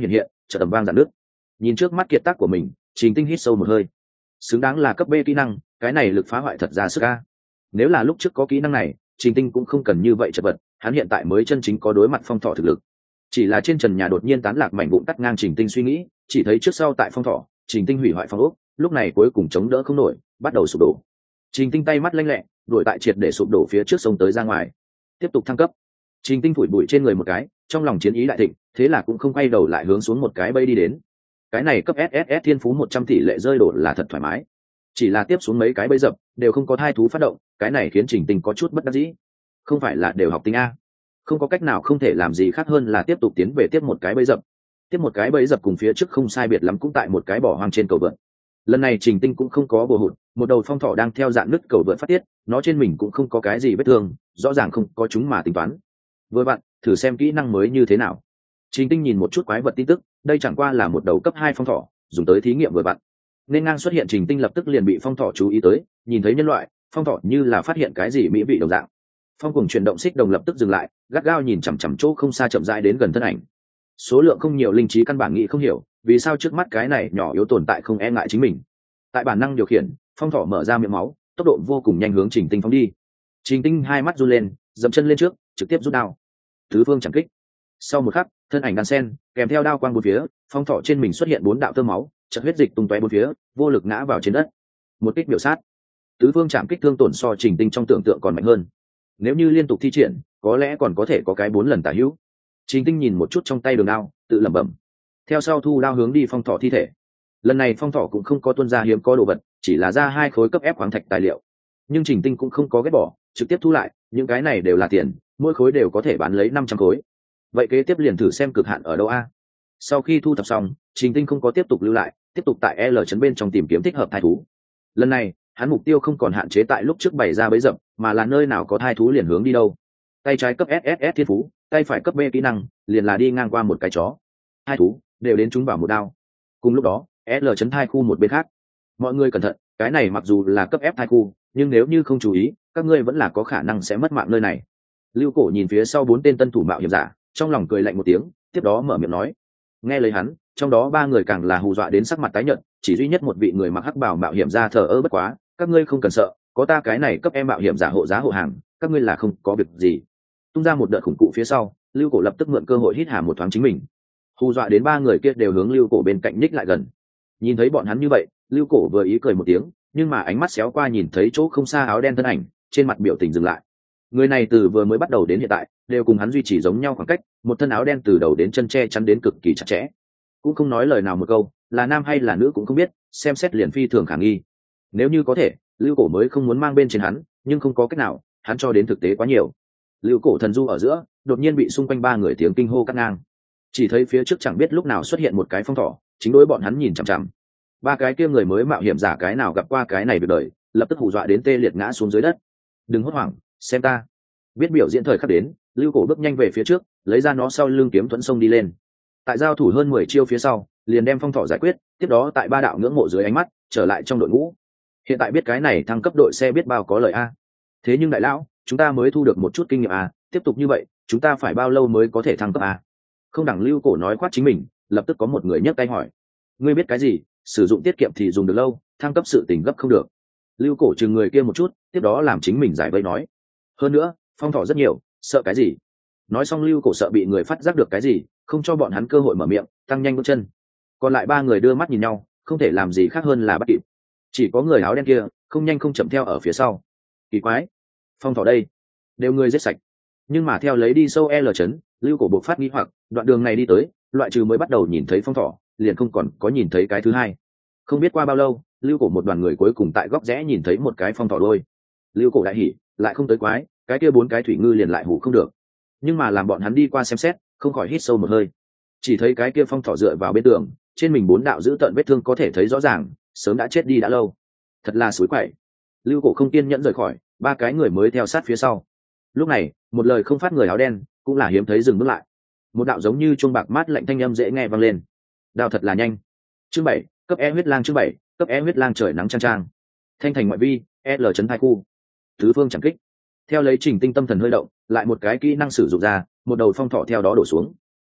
chợt tầm vang dạn nước. Nhìn trước mắt kiệt tác của mình, Trình Tinh hít sâu một hơi. Xứng đáng là cấp B kỹ năng, cái này lực phá hoại thật ra sức a. Nếu là lúc trước có kỹ năng này, Trình Tinh cũng không cần như vậy chật vật, hắn hiện tại mới chân chính có đối mặt phong thọ thực lực. Chỉ là trên trần nhà đột nhiên tán lạc mảnh vụn cắt ngang Trình Tinh suy nghĩ, chỉ thấy trước sau tại phong thọ, Trình Tinh hủy hoại phong ốc, lúc này cuối cùng chống đỡ không nổi, bắt đầu sụp đổ. Trình Tinh tay mắt lanh lẹ, đuổi tại triệt để sụp đổ phía trước sông tới ra ngoài, tiếp tục thăng cấp. Trình Tinh phủi bụi trên người một cái, trong lòng chiến ý đại thịnh, thế là cũng không quay đầu lại hướng xuống một cái bẫy đi đến. Cái này cấp ét ét ét thiên phú một trăm tỷ lệ rơi đổ là thật thoải mái. Chỉ là tiếp xuống mấy cái bẫy dập, đều không có thai thú phát động, cái này khiến Trình Tinh có chút bất đắc dĩ. Không phải là đều học tinh a, không có cách nào không thể làm gì khác hơn là tiếp tục tiến về tiếp một cái bẫy dập. Tiếp một cái bẫy dập cùng phía trước không sai biệt lắm cũng tại một cái bỏ hoang trên cầu vượt. Lần này Trình Tinh cũng không có bồ hụt, một đầu phong thỏ đang theo dạng nứt cầu vượt phát tiết, nó trên mình cũng không có cái gì vết thương, rõ ràng không có chúng mà tính toán. Vừa vặn, thử xem kỹ năng mới như thế nào. Trình Tinh nhìn một chút quái vật tin tức, đây chẳng qua là một đầu cấp hai phong thỏ, dùng tới thí nghiệm vừa vặn. Nên ngang xuất hiện Trình Tinh lập tức liền bị phong thỏ chú ý tới, nhìn thấy nhân loại, phong thỏ như là phát hiện cái gì mỹ vị đồng dạng. Phong cùng chuyển động xích đồng lập tức dừng lại, gắt gao nhìn chằm chằm chỗ không xa chậm rãi đến gần thân ảnh. Số lượng không nhiều linh trí căn bản nghĩ không hiểu, vì sao trước mắt cái này nhỏ yếu tồn tại không e ngại chính mình. Tại bản năng điều khiển, phong thỏ mở ra miệng máu, tốc độ vô cùng nhanh hướng Trình Tinh phóng đi. Trình Tinh hai mắt run lên, dậm chân lên trước, trực tiếp rút đao. Tứ phương chẳng kích. Sau một khắc, thân ảnh đan sen, kèm theo đao quang bốn phía, phong thỏ trên mình xuất hiện bốn đạo tơ máu, chật huyết dịch tung tóe bốn phía, vô lực ngã vào trên đất. Một kích biểu sát. Tứ phương chạm kích thương tổn so Trình Tinh trong tưởng tượng còn mạnh hơn. Nếu như liên tục thi triển, có lẽ còn có thể có cái bốn lần tả hữu. Trình Tinh nhìn một chút trong tay đường đao, tự lẩm bẩm. Theo sau thu đao hướng đi phong thỏ thi thể. Lần này phong thỏ cũng không có tuân ra hiếm có đồ vật, chỉ là ra hai khối cấp ép khoáng thạch tài liệu. Nhưng Trình Tinh cũng không có ghét bỏ, trực tiếp thu lại, những cái này đều là tiền, mỗi khối đều có thể bán lấy năm trăm khối. Vậy kế tiếp liền thử xem cực hạn ở đâu a. Sau khi thu thập xong, Trình Tinh không có tiếp tục lưu lại, tiếp tục tại L trấn bên trong tìm kiếm thích hợp thai thú. Lần này, hắn mục tiêu không còn hạn chế tại lúc trước bày ra bấy dập, mà là nơi nào có thai thú liền hướng đi đâu. Tay trái cấp ét ét ét thiên phú, tay phải cấp B kỹ năng, liền là đi ngang qua một cái chó. Hai thú đều đến chúng vào một đao. Cùng lúc đó, L trấn thai khu một bên khác. Mọi người cẩn thận, cái này mặc dù là cấp F thai khu, nhưng nếu như không chú ý, các ngươi vẫn là có khả năng sẽ mất mạng nơi này. Lưu Cổ nhìn phía sau bốn tên tân thủ mạo hiểm giả, trong lòng cười lạnh một tiếng, tiếp đó mở miệng nói. Nghe lời hắn, trong đó ba người càng là hù dọa đến sắc mặt tái nhợt, chỉ duy nhất một vị người mặc hắc bào mạo hiểm giả thờ ơ bất quá, các ngươi không cần sợ, có ta cái này cấp em mạo hiểm giả hộ giá hộ hàng, các ngươi là không có việc gì. Tung ra một đợt khủng cụ phía sau, Lưu Cổ lập tức mượn cơ hội hít hà một thoáng chính mình. Hù dọa đến ba người kia đều hướng Lưu Cổ bên cạnh nhích lại gần. Nhìn thấy bọn hắn như vậy, Lưu Cổ vừa ý cười một tiếng, nhưng mà ánh mắt xéo qua nhìn thấy chỗ không xa áo đen thân ảnh, trên mặt biểu tình dừng lại. Người này từ vừa mới bắt đầu đến hiện tại đều cùng hắn duy trì giống nhau khoảng cách, một thân áo đen từ đầu đến chân che chắn đến cực kỳ chặt chẽ, cũng không nói lời nào một câu, là nam hay là nữ cũng không biết, xem xét liền phi thường khả nghi. Nếu như có thể, Lưu Cổ mới không muốn mang bên trên hắn, nhưng không có cách nào, hắn cho đến thực tế quá nhiều. Lưu Cổ thần du ở giữa, đột nhiên bị xung quanh ba người tiếng kinh hô cắt ngang. Chỉ thấy phía trước chẳng biết lúc nào xuất hiện một cái phong thỏ, chính đối bọn hắn nhìn chằm chằm. Ba cái kia người mới mạo hiểm giả cái nào gặp qua cái này việc đời, lập tức hù dọa đến tê liệt ngã xuống dưới đất. Đừng hốt hoảng, xem ta. Biết biểu diễn thời khắc đến, Lưu Cổ bước nhanh về phía trước, lấy ra nó sau lưng kiếm thuẫn sông đi lên. Tại giao thủ hơn mười chiêu phía sau, liền đem phong thỏ giải quyết, tiếp đó tại ba đạo ngưỡng mộ dưới ánh mắt, trở lại trong đội ngũ. Hiện tại biết cái này thăng cấp đội xe biết bao có lợi a. Thế nhưng đại lão, chúng ta mới thu được một chút kinh nghiệm a, tiếp tục như vậy, chúng ta phải bao lâu mới có thể thăng cấp a? Không đẳng Lưu Cổ nói khoát chính mình, lập tức có một người nhấc tay hỏi. Ngươi biết cái gì, sử dụng tiết kiệm thì dùng được lâu, thăng cấp sự tình gấp không được. Lưu Cổ chừng người kia một chút, tiếp đó làm chính mình giải vây nói. Hơn nữa, phong thỏ rất nhiều, sợ cái gì? Nói xong Lưu Cổ sợ bị người phát giác được cái gì, không cho bọn hắn cơ hội mở miệng, tăng nhanh bước chân. Còn lại ba người đưa mắt nhìn nhau, không thể làm gì khác hơn là bắt kịp. Chỉ có người áo đen kia không nhanh không chậm theo ở phía sau. Kỳ quái, phong thỏ đây đều người giết sạch, nhưng mà theo lấy đi sâu L chấn, Lưu Cổ bộc phát nghi hoặc, đoạn đường này đi tới, loại trừ mới bắt đầu nhìn thấy phong thỏ, liền không còn có nhìn thấy cái thứ hai. Không biết qua bao lâu, Lưu Cổ một đoàn người cuối cùng tại góc rẽ nhìn thấy một cái phong thỏ đôi. Lưu Cổ đại hỉ, lại không tới quái, cái kia bốn cái thủy ngư liền lại hủ không được. Nhưng mà làm bọn hắn đi qua xem xét, không khỏi hít sâu một hơi. Chỉ thấy cái kia phong thỏ dựa vào bên tường, trên mình bốn đạo giữ tợn vết thương có thể thấy rõ ràng, sớm đã chết đi đã lâu. Thật là suối quậy. Lưu Cổ không kiên nhẫn rời khỏi, ba cái người mới theo sát phía sau. Lúc này, một lời không phát người áo đen, cũng là hiếm thấy dừng bước lại. Một đạo giống như chuông bạc mát lạnh thanh âm dễ nghe vang lên. Đao thật là nhanh. Chương bảy, cấp E huyết lang chương bảy, cấp E huyết lang trời nắng trang trang. Thanh thành ngoại vi, L trấn thai khu. Tứ phương chẳng kích. Theo lấy Trình Tinh tâm thần hơi động, lại một cái kỹ năng sử dụng ra, một đầu phong thỏ theo đó đổ xuống.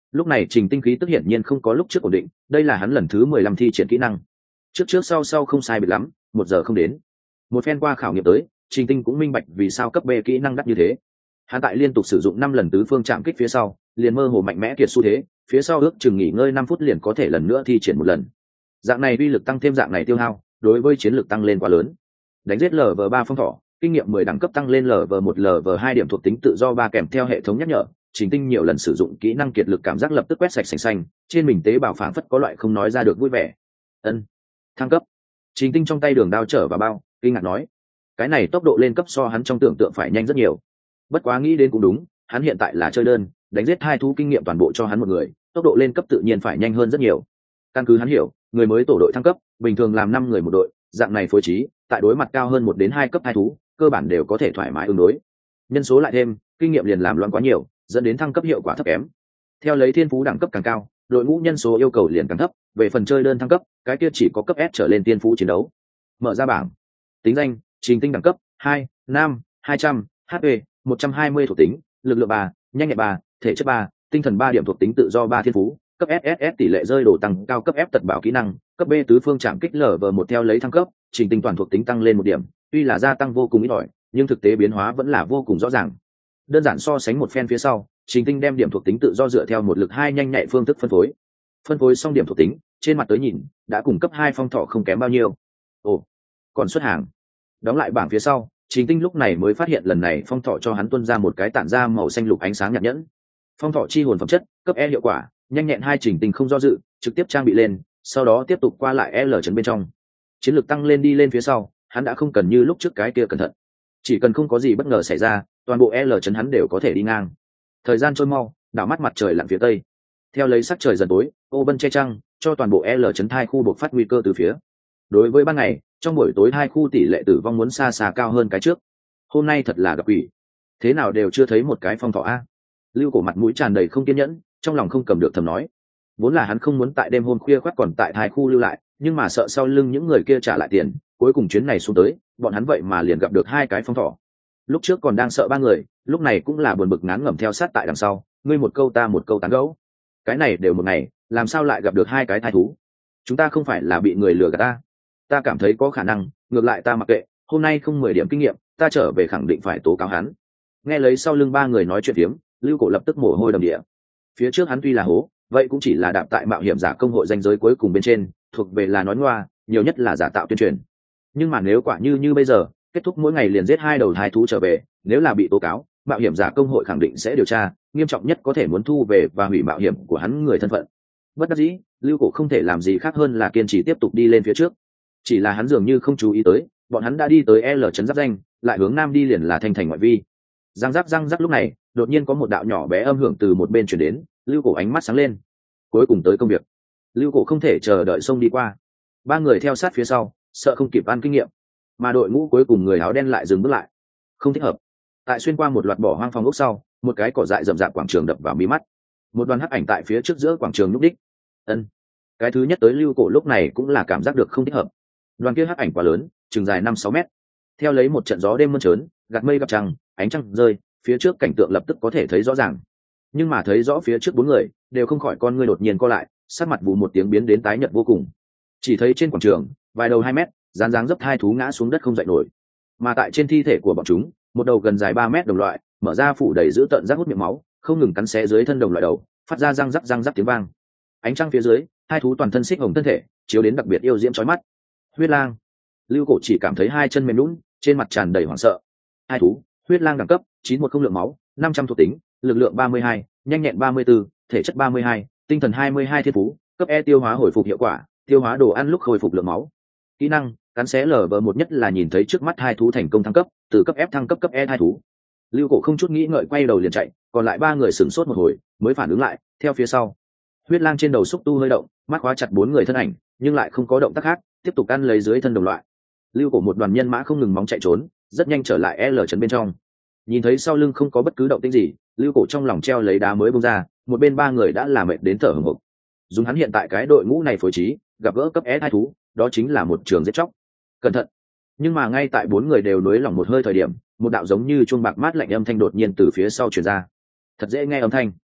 Lúc này Trình Tinh khí tức hiển nhiên không có lúc trước ổn định, đây là hắn lần thứ mười lăm thi triển kỹ năng. Trước trước sau sau không sai biệt lắm, một giờ không đến. Một phen qua khảo nghiệm tới, Trình Tinh cũng minh bạch vì sao cấp B kỹ năng đắt như thế. Hắn tại liên tục sử dụng năm lần tứ phương chạm kích phía sau, liền mơ hồ mạnh mẽ kiệt xu thế, phía sau ước chừng nghỉ ngơi năm phút liền có thể lần nữa thi triển một lần. Dạng này uy lực tăng thêm dạng này tiêu hao, đối với chiến lược tăng lên quá lớn. Đánh giết lv ba phong thỏ, kinh nghiệm mười đẳng cấp tăng lên lv một lv hai điểm thuộc tính tự do ba kèm theo hệ thống nhắc nhở. Trình Tinh nhiều lần sử dụng kỹ năng kiệt lực cảm giác lập tức quét sạch sành xanh, trên mình tế bào phảng phất có loại không nói ra được vui vẻ. Ân, thăng cấp. Trình Tinh trong tay đường đao trở vào bao, kinh ngạc nói, cái này tốc độ lên cấp so hắn trong tưởng tượng phải nhanh rất nhiều. Bất quá nghĩ đến cũng đúng, hắn hiện tại là chơi đơn, đánh giết hai thú kinh nghiệm toàn bộ cho hắn một người, tốc độ lên cấp tự nhiên phải nhanh hơn rất nhiều. Căn cứ hắn hiểu, người mới tổ đội thăng cấp, bình thường làm năm người một đội, dạng này phối trí, tại đối mặt cao hơn một đến hai cấp hai thú, cơ bản đều có thể thoải mái ứng đối. Nhân số lại thêm, kinh nghiệm liền làm loạn quá nhiều, dẫn đến thăng cấp hiệu quả thấp kém. Theo lấy thiên phú đẳng cấp càng cao, đội ngũ nhân số yêu cầu liền càng thấp, về phần chơi đơn thăng cấp, cái kia chỉ có cấp S trở lên tiên phú chiến đấu. Mở ra bảng. Tính danh: Trình Tinh đẳng cấp hai, nam, hai trăm, hát pê một trăm hai mươi thuộc tính, lực lượng ba, nhanh nhẹn ba, thể chất ba, tinh thần ba điểm thuộc tính tự do ba thiên phú, cấp ét ét ét tỷ lệ rơi đồ tăng cao cấp F tật bảo kỹ năng, cấp B tứ phương chạm kích lv một theo lấy thăng cấp, Trình Tinh toàn thuộc tính tăng lên một điểm, tuy là gia tăng vô cùng ít ỏi, nhưng thực tế biến hóa vẫn là vô cùng rõ ràng. Đơn giản so sánh một phen phía sau, Trình Tinh đem điểm thuộc tính tự do dựa theo một lực hai nhanh nhạy phương thức phân phối. Phân phối xong điểm thuộc tính, trên mặt tới nhìn, đã cùng cấp hai phong thọ không kém bao nhiêu. Ồ, còn xuất hàng. Đóng lại bảng phía sau, Trình Tinh lúc này mới phát hiện lần này phong thọ cho hắn tuôn ra một cái tản ra màu xanh lục ánh sáng nhạt nhẫn. Phong thọ chi hồn phẩm chất, cấp E hiệu quả, nhanh nhẹn hai. Trình Tinh không do dự, trực tiếp trang bị lên, sau đó tiếp tục qua lại L trấn bên trong. Chiến lược tăng lên đi lên phía sau, hắn đã không cần như lúc trước cái kia cẩn thận, chỉ cần không có gì bất ngờ xảy ra, toàn bộ L trấn hắn đều có thể đi ngang. Thời gian trôi mau, đảo mắt mặt trời lặn phía tây, theo lấy sắc trời dần tối, ô bân che trăng, cho toàn bộ L trấn thai khu bộc phát nguy cơ từ phía. Đối với ban ngày, trong buổi tối hai khu tỷ lệ tử vong muốn xa xa cao hơn cái trước. Hôm nay thật là gặp quỷ, thế nào đều chưa thấy một cái phong thọ a. Lưu Cổ mặt mũi tràn đầy không kiên nhẫn, trong lòng không cầm được thầm nói, vốn là hắn không muốn tại đêm hôm khuya khoắt còn tại hai khu lưu lại, nhưng mà sợ sau lưng những người kia trả lại tiền, cuối cùng chuyến này xuống tới, bọn hắn vậy mà liền gặp được hai cái phong thọ. Lúc trước còn đang sợ ba người, lúc này cũng là buồn bực ngán ngẩm theo sát tại đằng sau, ngươi một câu ta một câu tán gẫu. Cái này đều một ngày, làm sao lại gặp được hai cái thai thú? Chúng ta không phải là bị người lừa gạt ta? Ta cảm thấy có khả năng, ngược lại ta mặc kệ, hôm nay không mười điểm kinh nghiệm, ta trở về khẳng định phải tố cáo hắn. Nghe lấy sau lưng ba người nói chuyện tiếng, Lưu Cổ lập tức mồ hôi đầm địa. Phía trước hắn tuy là hố, vậy cũng chỉ là đạp tại mạo hiểm giả công hội danh giới cuối cùng bên trên, thuộc về là nói ngoa, nhiều nhất là giả tạo tuyên truyền. Nhưng mà nếu quả như như bây giờ, kết thúc mỗi ngày liền giết hai đầu hai thú trở về, nếu là bị tố cáo, mạo hiểm giả công hội khẳng định sẽ điều tra, nghiêm trọng nhất có thể muốn thu về và hủy mạo hiểm của hắn người thân phận. Bất đắc dĩ, Lưu Cổ không thể làm gì khác hơn là kiên trì tiếp tục đi lên phía trước. Chỉ là hắn dường như không chú ý tới, bọn hắn đã đi tới L trấn giáp danh, lại hướng nam đi liền là Thanh Thành ngoại vi. Răng rắc răng rắc lúc này, đột nhiên có một đạo nhỏ bé âm hưởng từ một bên truyền đến, Lưu Cổ ánh mắt sáng lên. Cuối cùng tới công việc. Lưu Cổ không thể chờ đợi xông đi qua. Ba người theo sát phía sau, sợ không kịp ăn kinh nghiệm, mà đội ngũ cuối cùng người áo đen lại dừng bước lại. Không thích hợp. Tại xuyên qua một loạt bỏ hoang phong ốc sau, một cái cỏ dại rậm rạp quảng trường đập vào mí mắt. Một đoàn hắc ảnh tại phía trước giữa quảng trường lúc đích. Ân. Cái thứ nhất tới Lưu Cổ lúc này cũng là cảm giác được không thích hợp. Đoàn kia hắc ảnh quá lớn, chừng dài năm sáu mét. Theo lấy một trận gió đêm mơn trớn, gạt mây gặp trăng, ánh trăng rơi, phía trước cảnh tượng lập tức có thể thấy rõ ràng. Nhưng mà thấy rõ phía trước bốn người, đều không khỏi con ngươi đột nhiên co lại, sắc mặt vụ một tiếng biến đến tái nhợt vô cùng. Chỉ thấy trên quảng trường, vài đầu hai mét, dán dáng dấp hai thú ngã xuống đất không dậy nổi. Mà tại trên thi thể của bọn chúng, một đầu gần dài ba mét đồng loại, mở ra phủ đầy giữ tận rác hút miệng máu, không ngừng cắn xé dưới thân đồng loại đầu, phát ra răng rắc răng rắc tiếng vang. Ánh trăng phía dưới, hai thú toàn thân xích hồng thân thể, chiếu đến đặc biệt yêu diễm chói mắt. Huyết lang. Lưu Cổ chỉ cảm thấy hai chân mềm nhũn, trên mặt tràn đầy hoảng sợ. Hai thú, huyết lang đẳng cấp chín một không lượng máu, năm trăm thuộc tính, lực lượng ba mươi hai, nhanh nhẹn ba mươi tư, thể chất ba mươi hai, tinh thần hai mươi hai thiên phú, cấp E tiêu hóa hồi phục hiệu quả, tiêu hóa đồ ăn lúc hồi phục lượng máu. Kỹ năng, cắn xé lở bờ một nhất là nhìn thấy trước mắt hai thú thành công thăng cấp, từ cấp F thăng cấp cấp E hai thú. Lưu Cổ không chút nghĩ ngợi quay đầu liền chạy, còn lại ba người sửng sốt một hồi, mới phản ứng lại, theo phía sau. Huyết lang trên đầu xúc tu hơi động, mắt khóa chặt bốn người thân ảnh, nhưng lại không có động tác khác, tiếp tục ăn lấy dưới thân đồng loại. Lưu Cổ một đoàn nhân mã không ngừng móng chạy trốn, rất nhanh trở lại L trấn bên trong. Nhìn thấy sau lưng không có bất cứ động tĩnh gì, Lưu Cổ trong lòng treo lấy đá mới bung ra, một bên ba người đã làm mệt đến thở hổn hộc. Dùng hắn hiện tại cái đội ngũ này phối trí, gặp gỡ cấp S hai thú, đó chính là một trường giết chóc. Cẩn thận. Nhưng mà ngay tại bốn người đều nuối lòng một hơi thời điểm, một đạo giống như chuông bạc mát lạnh âm thanh đột nhiên từ phía sau truyền ra. Thật dễ nghe âm thanh.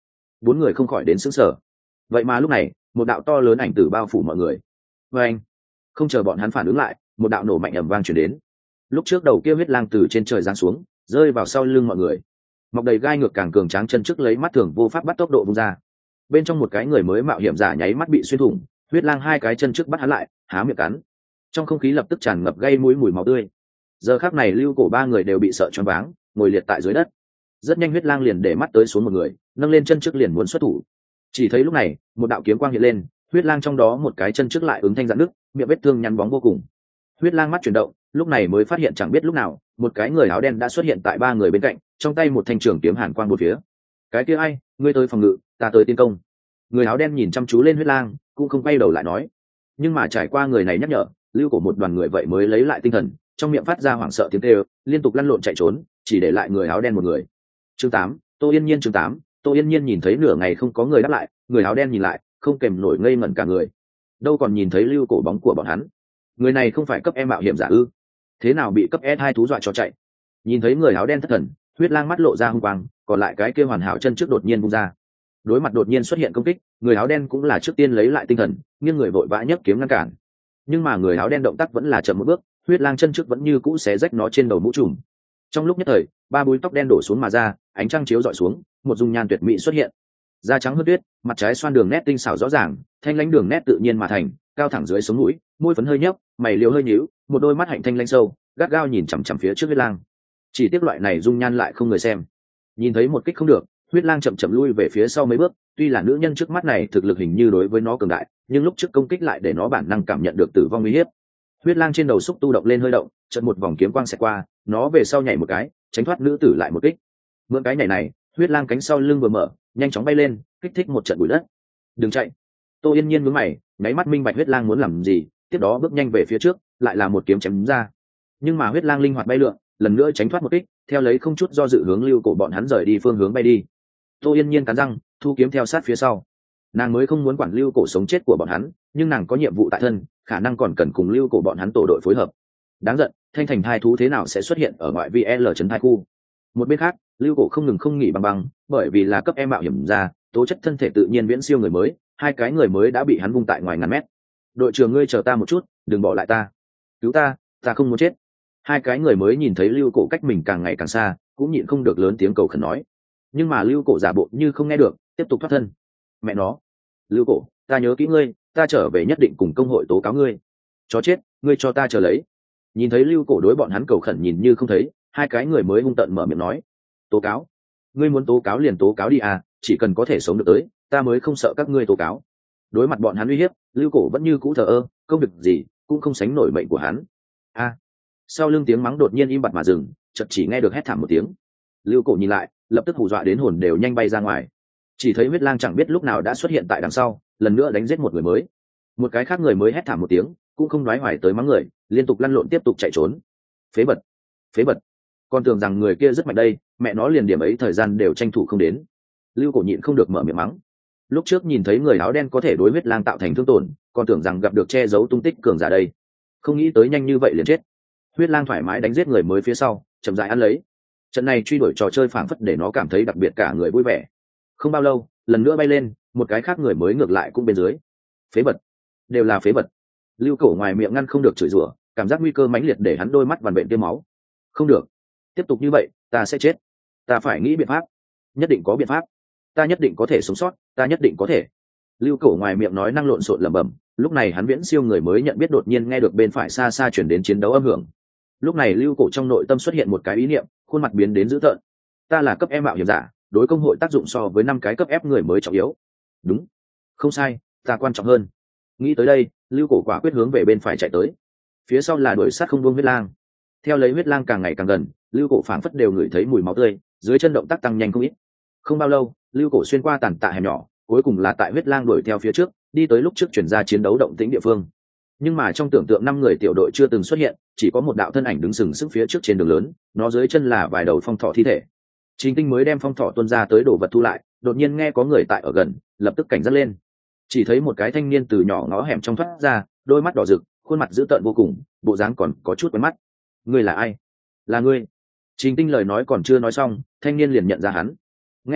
bốn người không khỏi đến sững sờ. Vậy mà lúc này một đạo to lớn ảnh tử bao phủ mọi người. Và anh không chờ bọn hắn phản ứng lại, một đạo nổ mạnh ầm vang truyền đến. Lúc trước đầu kia huyết lang từ trên trời giáng xuống, rơi vào sau lưng mọi người, mọc đầy gai ngược càng cường tráng chân trước lấy mắt thường vô pháp bắt tốc độ vung ra. Bên trong một cái người mới mạo hiểm giả nháy mắt bị xuyên thủng, huyết lang hai cái chân trước bắt hắn lại, há miệng cắn. Trong không khí lập tức tràn ngập gây mũi mùi máu tươi. Giờ khắc này Lưu Cổ ba người đều bị sợ choáng váng, ngồi liệt tại dưới đất. Rất nhanh huyết lang liền để mắt tới xuống một người, nâng lên chân trước liền muốn xuất thủ. Chỉ thấy lúc này một đạo kiếm quang hiện lên, huyết lang trong đó một cái chân trước lại ứng thanh dạn nước, miệng vết thương nhăn bóng vô cùng. Huyết lang mắt chuyển động, lúc này mới phát hiện chẳng biết lúc nào một cái người áo đen đã xuất hiện tại ba người bên cạnh, trong tay một thanh trường kiếm hàn quang một phía. Cái kia ai, ngươi tới phòng ngự, ta tới tiến công. Người áo đen nhìn chăm chú lên huyết lang, cũng không quay đầu lại nói. Nhưng mà trải qua người này nhắc nhở, Lưu Cổ một đoàn người vậy mới lấy lại tinh thần, trong miệng phát ra hoảng sợ tiếng kêu, liên tục lăn lộn chạy trốn, chỉ để lại người áo đen một người. Chương tám, Tô Yên Nhiên. Chương tám, Tô Yên Nhiên nhìn thấy nửa ngày không có người đáp lại, người áo đen nhìn lại, không kèm nổi ngây ngẩn cả người. Đâu còn nhìn thấy Lưu Cổ bóng của bọn hắn. Người này không phải cấp em mạo hiểm giả ư? Thế nào bị cấp S hai thú dọa cho chạy? Nhìn thấy người áo đen thất thần, huyết lang mắt lộ ra hung quang, còn lại cái kia hoàn hảo chân trước đột nhiên vung ra. Đối mặt đột nhiên xuất hiện công kích, người áo đen cũng là trước tiên lấy lại tinh thần, nghiêng người vội vã nhấc kiếm ngăn cản. Nhưng mà người áo đen động tác vẫn là chậm một bước, huyết lang chân trước vẫn như cũ xé rách nó trên đầu mũ trùm. Trong lúc nhất thời, ba búi tóc đen đổ xuống mà ra, ánh trăng chiếu dọi xuống, một dung nhan tuyệt mỹ xuất hiện. Da trắng hơn tuyết, mặt trái xoan đường nét tinh xảo rõ ràng, thanh lãnh đường nét tự nhiên mà thành, cao thẳng dưới sống mũi, môi phấn hơi nhấp, mày liều hơi nhíu, một đôi mắt hạnh thanh lãnh sâu, gắt gao nhìn chằm chằm phía trước huyết lang. Chỉ tiếc loại này dung nhan lại không người xem. Nhìn thấy một kích không được, huyết lang chậm chậm lui về phía sau mấy bước, tuy là nữ nhân trước mắt này thực lực hình như đối với nó cường đại, nhưng lúc trước công kích lại để nó bản năng cảm nhận được tử vong nguy hiểm. Huyết lang trên đầu xúc tu động lên hơi động, chợt một vòng kiếm quang xẹt qua, nó về sau nhảy một cái, tránh thoát nữ tử lại một kích. Mượn cái nhảy này, huyết lang cánh sau lưng vừa mở, nhanh chóng bay lên, kích thích một trận bụi đất. Đừng chạy! Tô Yên Nhiên nhướng mày, nháy mắt minh bạch huyết lang muốn làm gì, tiếp đó bước nhanh về phía trước, lại là một kiếm chém ra. Nhưng mà huyết lang linh hoạt bay lượn, lần nữa tránh thoát một kích, theo lấy không chút do dự hướng Lưu Cổ bọn hắn rời đi phương hướng bay đi. Tô Yên Nhiên cắn răng, thu kiếm theo sát phía sau. Nàng mới không muốn quản Lưu Cổ sống chết của bọn hắn, nhưng nàng có nhiệm vụ tại thân, khả năng còn cần cùng Lưu Cổ bọn hắn tổ đội phối hợp. Đáng giận, thanh thành thai thú thế nào sẽ xuất hiện ở ngoại vi L trấn thai khu? Một bên khác, Lưu Cổ không ngừng không nghỉ băng băng, bởi vì là cấp em mạo hiểm ra, tố chất thân thể tự nhiên viễn siêu người mới, hai cái người mới đã bị hắn vung tại ngoài ngàn mét. Đội trưởng ngươi chờ ta một chút, đừng bỏ lại ta, cứu ta, ta không muốn chết. Hai cái người mới nhìn thấy Lưu Cổ cách mình càng ngày càng xa, cũng nhịn không được lớn tiếng cầu khẩn nói. Nhưng mà Lưu Cổ giả bộ như không nghe được, tiếp tục thoát thân. Mẹ nó, Lưu Cổ, ta nhớ kỹ ngươi, ta trở về nhất định cùng công hội tố cáo ngươi. Chó chết, ngươi cho ta chờ lấy. Nhìn thấy Lưu Cổ đối bọn hắn cầu khẩn nhìn như không thấy, hai cái người mới hung tợn mở miệng nói. Tố cáo? Ngươi muốn tố cáo liền tố cáo đi à, chỉ cần có thể sống được tới, ta mới không sợ các ngươi tố cáo. Đối mặt bọn hắn uy hiếp, Lưu Cổ vẫn như cũ thờ ơ, công việc gì cũng không sánh nổi mệnh của hắn. A! À, sau lưng tiếng mắng đột nhiên im bặt mà dừng, chợt chỉ nghe được hét thảm một tiếng. Lưu Cổ nhìn lại, lập tức hù dọa đến hồn đều nhanh bay ra ngoài. Chỉ thấy huyết lang chẳng biết lúc nào đã xuất hiện tại đằng sau, lần nữa đánh giết một người mới. Một cái khác người mới hét thảm một tiếng, cũng không đoái hoài tới mắng người, liên tục lăn lộn tiếp tục chạy trốn. Phế bật, phế bật. Con tưởng rằng người kia rất mạnh đây, mẹ nó liền điểm ấy thời gian đều tranh thủ không đến. Lưu Cổ nhịn không được mở miệng mắng. Lúc trước nhìn thấy người áo đen có thể đối huyết lang tạo thành thương tổn, còn tưởng rằng gặp được che giấu tung tích cường giả đây, không nghĩ tới nhanh như vậy liền chết. Huyết lang thoải mái đánh giết người mới phía sau, chậm rãi ăn lấy. Trận này truy đuổi trò chơi phảng phất để nó cảm thấy đặc biệt cả người vui vẻ. Không bao lâu, lần nữa bay lên, một cái khác người mới ngược lại cũng bên dưới. Phế bật, đều là phế bật. Lưu Cổ ngoài miệng ngăn không được chửi rủa, cảm giác nguy cơ mãnh liệt để hắn đôi mắt vằn vện tiêm máu. Không được, tiếp tục như vậy, ta sẽ chết. Ta phải nghĩ biện pháp, nhất định có biện pháp. Ta nhất định có thể sống sót, ta nhất định có thể. Lưu Cổ ngoài miệng nói năng lộn xộn lẩm bẩm, lúc này hắn viễn siêu người mới nhận biết đột nhiên nghe được bên phải xa xa chuyển đến chiến đấu âm hưởng. Lúc này Lưu Cổ trong nội tâm xuất hiện một cái ý niệm, khuôn mặt biến đến dữ tợn. Ta là cấp em mạo hiểm giả, đối công hội tác dụng so với năm cái cấp ép người mới trọng yếu. Đúng, không sai, ta quan trọng hơn. Nghĩ tới đây, Lưu Cổ quả quyết hướng về bên phải chạy tới. Phía sau là đuổi sát không buông huyết lang. Theo lấy huyết lang càng ngày càng gần, Lưu Cổ phảng phất đều ngửi thấy mùi máu tươi, dưới chân động tác tăng nhanh không ít. Không bao lâu, Lưu Cổ xuyên qua tàn tạ hẻm nhỏ, cuối cùng là tại huyết lang đuổi theo phía trước, đi tới lúc trước chuyển ra chiến đấu động tĩnh địa phương. Nhưng mà trong tưởng tượng năm người tiểu đội chưa từng xuất hiện, chỉ có một đạo thân ảnh đứng sừng sững phía trước trên đường lớn, nó dưới chân là vài đầu phong thỏ thi thể. Trình Tinh mới đem phong thỏ tuôn ra tới đồ vật thu lại, đột nhiên nghe có người tại ở gần, lập tức cảnh giác lên. Chỉ thấy một cái thanh niên từ nhỏ ngõ hẻm trong thoát ra, đôi mắt đỏ rực, khuôn mặt dữ tợn vô cùng, bộ dáng còn có chút quen mắt. Ngươi là ai? Là ngươi. Trình Tinh lời nói còn chưa nói xong, thanh niên liền nhận ra hắn. Nghe vậy,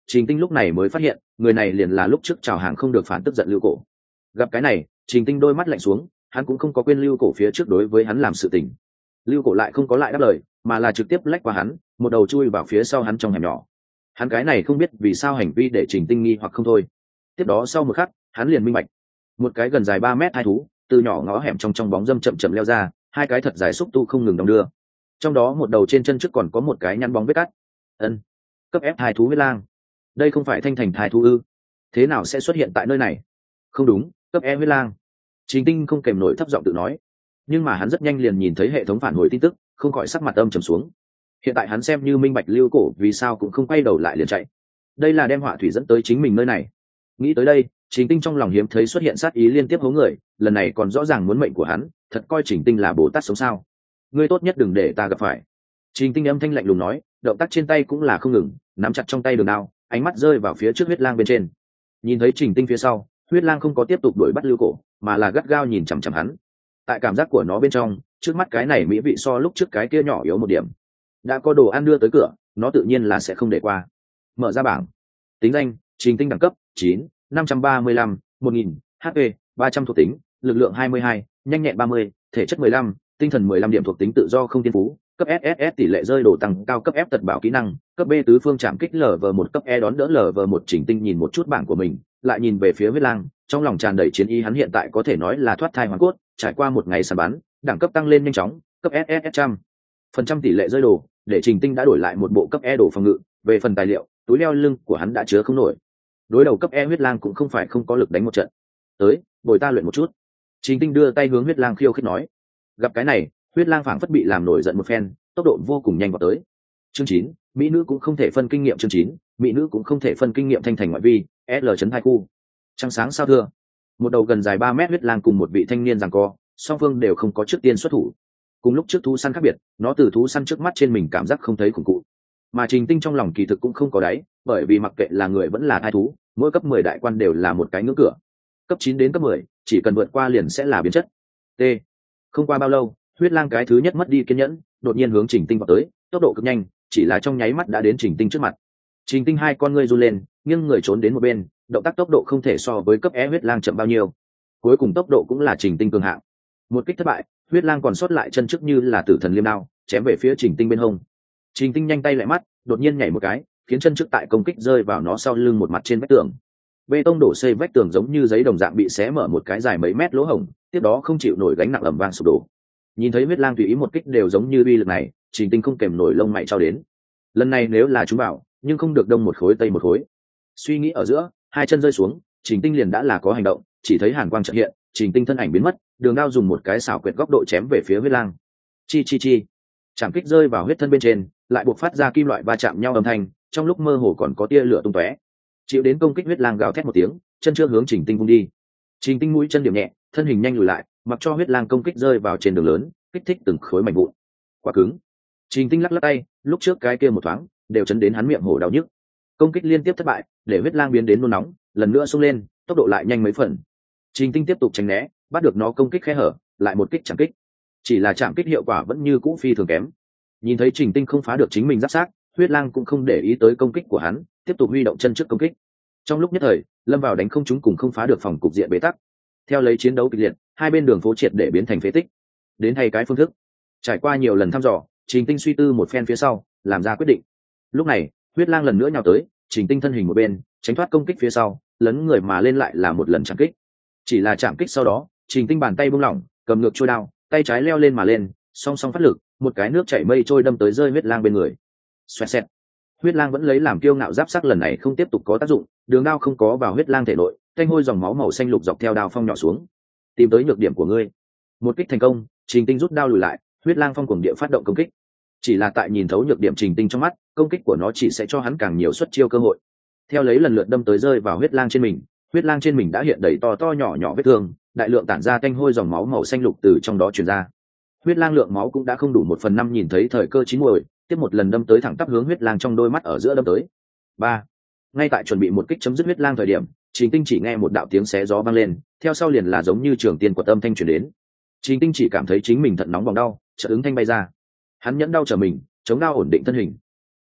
Trình Tinh lúc này mới phát hiện người này liền là lúc trước chào hàng không được phản tức giận Lưu Cổ. Gặp cái này, Trình Tinh đôi mắt lạnh xuống, hắn cũng không có quên Lưu Cổ phía trước đối với hắn làm sự tình. Lưu Cổ lại không có lại đáp lời, mà là trực tiếp lách qua hắn, một đầu chui vào phía sau hắn trong hẻm nhỏ. Hắn cái này không biết vì sao hành vi để Trình Tinh nghi hoặc không thôi. Tiếp đó sau một khắc, hắn liền minh bạch. Một cái gần dài ba mét hai thú, từ nhỏ ngõ hẻm trong trong bóng râm chậm chậm leo ra, hai cái thật dài xúc tu không ngừng đong đưa. Trong đó một đầu trên chân trước còn có một cái nhăn bóng vết cắt. Ân, cấp ép hai thú huyết lang. Đây không phải thanh thành thai thú ư? Thế nào sẽ xuất hiện tại nơi này? Không đúng, cấp e huyết lang. Trình Tinh không kèm nổi thấp giọng tự nói. Nhưng mà hắn rất nhanh liền nhìn thấy hệ thống phản hồi tin tức, không khỏi sắc mặt âm trầm xuống. Hiện tại hắn xem như minh bạch Lưu Cổ vì sao cũng không quay đầu lại liền chạy. Đây là đem họa thủy dẫn tới chính mình nơi này. Nghĩ tới đây, Trình Tinh trong lòng hiếm thấy xuất hiện sát ý liên tiếp hố người, lần này còn rõ ràng muốn mệnh của hắn, thật coi Trình Tinh là Bồ Tát sống sao? Ngươi tốt nhất đừng để ta gặp phải. Trình Tinh âm thanh lạnh lùng nói, động tác trên tay cũng là không ngừng, nắm chặt trong tay đường đao, ánh mắt rơi vào phía trước huyết lang bên trên. Nhìn thấy Trình Tinh phía sau, huyết lang không có tiếp tục đuổi bắt Lưu Cổ, mà là gắt gao nhìn chằm chằm hắn. Tại cảm giác của nó bên trong, trước mắt cái này mỹ vị so lúc trước cái kia nhỏ yếu một điểm. Đã có đồ ăn đưa tới cửa, nó tự nhiên là sẽ không để qua. Mở ra bảng. Tính danh: Trình Tinh, đẳng cấp chín, năm trăm ba mươi lăm, một nghìn, hát pê ba trăm, thuộc tính lực lượng hai mươi hai, nhanh nhẹn ba mươi, thể chất mười lăm, tinh thần mười lăm điểm, thuộc tính tự do không thiên phú, cấp ét ét ét tỷ lệ rơi đồ tăng cao, cấp F tật bảo kỹ năng, cấp B tứ phương chạm kích lv một, cấp E đón đỡ lv một. Trình Tinh nhìn một chút bảng của mình, lại nhìn về phía huyết lang, trong lòng tràn đầy chiến ý. Hắn hiện tại có thể nói là thoát thai hoàn cốt, trải qua một ngày săn bắn, đẳng cấp tăng lên nhanh chóng, cấp ét ét ét trăm phần trăm tỷ lệ rơi đồ, để Trình Tinh đã đổi lại một bộ cấp E đồ phòng ngự. Về phần tài liệu, túi leo lưng của hắn đã chứa không nổi. Đối đầu cấp E huyết lang cũng không phải không có lực đánh một trận. Tới, bồi ta luyện một chút. Trình Tinh đưa tay hướng huyết lang khiêu khích nói. Gặp cái này, huyết lang phảng phất bị làm nổi giận một phen, tốc độ vô cùng nhanh vào tới. Chương chín, mỹ nữ cũng không thể phân kinh nghiệm. Chương chín, mỹ nữ cũng không thể phân kinh nghiệm. Thanh thành ngoại vi, L chấn hai khu. Trăng sáng sao thưa. Một đầu gần dài ba mét huyết lang cùng một vị thanh niên giằng co, song phương đều không có trước tiên xuất thủ. Cùng lúc trước thú săn khác biệt, nó từ thú săn trước mắt trên mình cảm giác không thấy khủng cụ. Mà Trình Tinh trong lòng kỳ thực cũng không có đáy, bởi vì mặc kệ là người vẫn là thai thú, mỗi cấp mười đại quan đều là một cái ngưỡng cửa. Cấp chín đến cấp mười, chỉ cần vượt qua liền sẽ là biến chất. T. Không qua bao lâu, huyết lang cái thứ nhất mất đi kiên nhẫn, đột nhiên hướng Trình Tinh vào tới, tốc độ cực nhanh, chỉ là trong nháy mắt đã đến Trình Tinh trước mặt. Trình Tinh hai con ngươi run lên, nghiêng người trốn đến một bên, động tác tốc độ không thể so với cấp E huyết lang chậm bao nhiêu. Cuối cùng tốc độ cũng là Trình Tinh cường hạng. Một kích thất bại, huyết lang còn sót lại chân trước như là tử thần liêm đao, chém về phía Trình Tinh bên hông. Trình Tinh nhanh tay lại mắt, đột nhiên nhảy một cái, khiến chân trước tại công kích rơi vào nó sau lưng một mặt trên vách tường. Bê tông đổ xây vách tường giống như giấy đồng dạng bị xé mở một cái dài mấy mét lỗ hổng, tiếp đó không chịu nổi gánh nặng ầm vang sụp đổ. Nhìn thấy huyết lang tùy ý một kích đều giống như uy lực này, Trình Tinh không kèm nổi lông mày trao đến. Lần này nếu là chúng bảo, nhưng không được đông một khối tây một khối. Suy nghĩ ở giữa, hai chân rơi xuống, Trình Tinh liền đã là có hành động, chỉ thấy hàn quang chợt hiện, Trình Tinh thân ảnh biến mất, đường đao dùng một cái xảo quyệt góc độ chém về phía huyết lang. Chi chi chi. Chạm kích rơi vào huyết thân bên trên, lại buộc phát ra kim loại va chạm nhau âm thanh, trong lúc mơ hồ còn có tia lửa tung tóe. Chịu đến công kích huyết lang gào thét một tiếng, chân trước hướng Trình Tinh vung đi. Trình Tinh mũi chân điểm nhẹ, thân hình nhanh lùi lại, mặc cho huyết lang công kích rơi vào trên đường lớn, kích thích từng khối mảnh vụn. Quá cứng. Trình Tinh lắc lắc tay, lúc trước cái kia một thoáng, đều chấn đến hắn miệng hổ đau nhức. Công kích liên tiếp thất bại, để huyết lang biến đến nôn nóng, lần nữa xông lên, tốc độ lại nhanh mấy phần. Trình Tinh tiếp tục tránh né, bắt được nó công kích khe hở, lại một kích chạm kích. Chỉ là chạm kích hiệu quả vẫn như cũ phi thường kém. Nhìn thấy Trình Tinh không phá được chính mình giáp sát, huyết lang cũng không để ý tới công kích của hắn, tiếp tục huy động chân trước công kích. Trong lúc nhất thời, lâm vào đánh không trúng cùng không phá được phòng cục diện bế tắc. Theo lấy chiến đấu kịch liệt, hai bên đường phố triệt để biến thành phế tích. Đến thay cái phương thức. Trải qua nhiều lần thăm dò, Trình Tinh suy tư một phen phía sau, làm ra quyết định. Lúc này, huyết lang lần nữa nhào tới, Trình Tinh thân hình một bên, tránh thoát công kích phía sau, lấn người mà lên lại là một lần chạm kích. Chỉ là chạm kích sau đó, Trình Tinh bàn tay buông lỏng, cầm ngược trôi đao, tay trái leo lên mà lên, song song phát lực, một cái nước chảy mây trôi đâm tới rơi huyết lang bên người. Xoẹt xẹt. Huyết lang vẫn lấy làm kiêu ngạo giáp sắc lần này không tiếp tục có tác dụng, đường đao không có vào huyết lang thể nội, thanh hôi dòng máu màu xanh lục dọc theo đao phong nhỏ xuống. Tìm tới nhược điểm của ngươi. Một kích thành công, Trình Tinh rút đao lùi lại, huyết lang phong cuồng địa phát động công kích. Chỉ là tại nhìn thấu nhược điểm Trình Tinh trong mắt, công kích của nó chỉ sẽ cho hắn càng nhiều xuất chiêu cơ hội. Theo lấy lần lượt đâm tới rơi vào huyết lang trên mình, huyết lang trên mình đã hiện đầy to to nhỏ nhỏ vết thương, đại lượng tản ra thanh hôi dòng máu màu xanh lục từ trong đó truyền ra. Huyết lang lượng máu cũng đã không đủ một phần năm, nhìn thấy thời cơ chín muồi, tiếp một lần đâm tới thẳng tắp hướng huyết lang trong đôi mắt ở giữa đâm tới. Ba. Ngay tại chuẩn bị một kích chấm dứt huyết lang thời điểm, Trình Tinh chỉ nghe một đạo tiếng xé gió vang lên, theo sau liền là giống như trường tiên quật âm thanh truyền đến. Trình Tinh chỉ cảm thấy chính mình thận nóng bỏng đau, chợt ứng thanh bay ra. Hắn nhẫn đau trở mình, chống đau ổn định thân hình.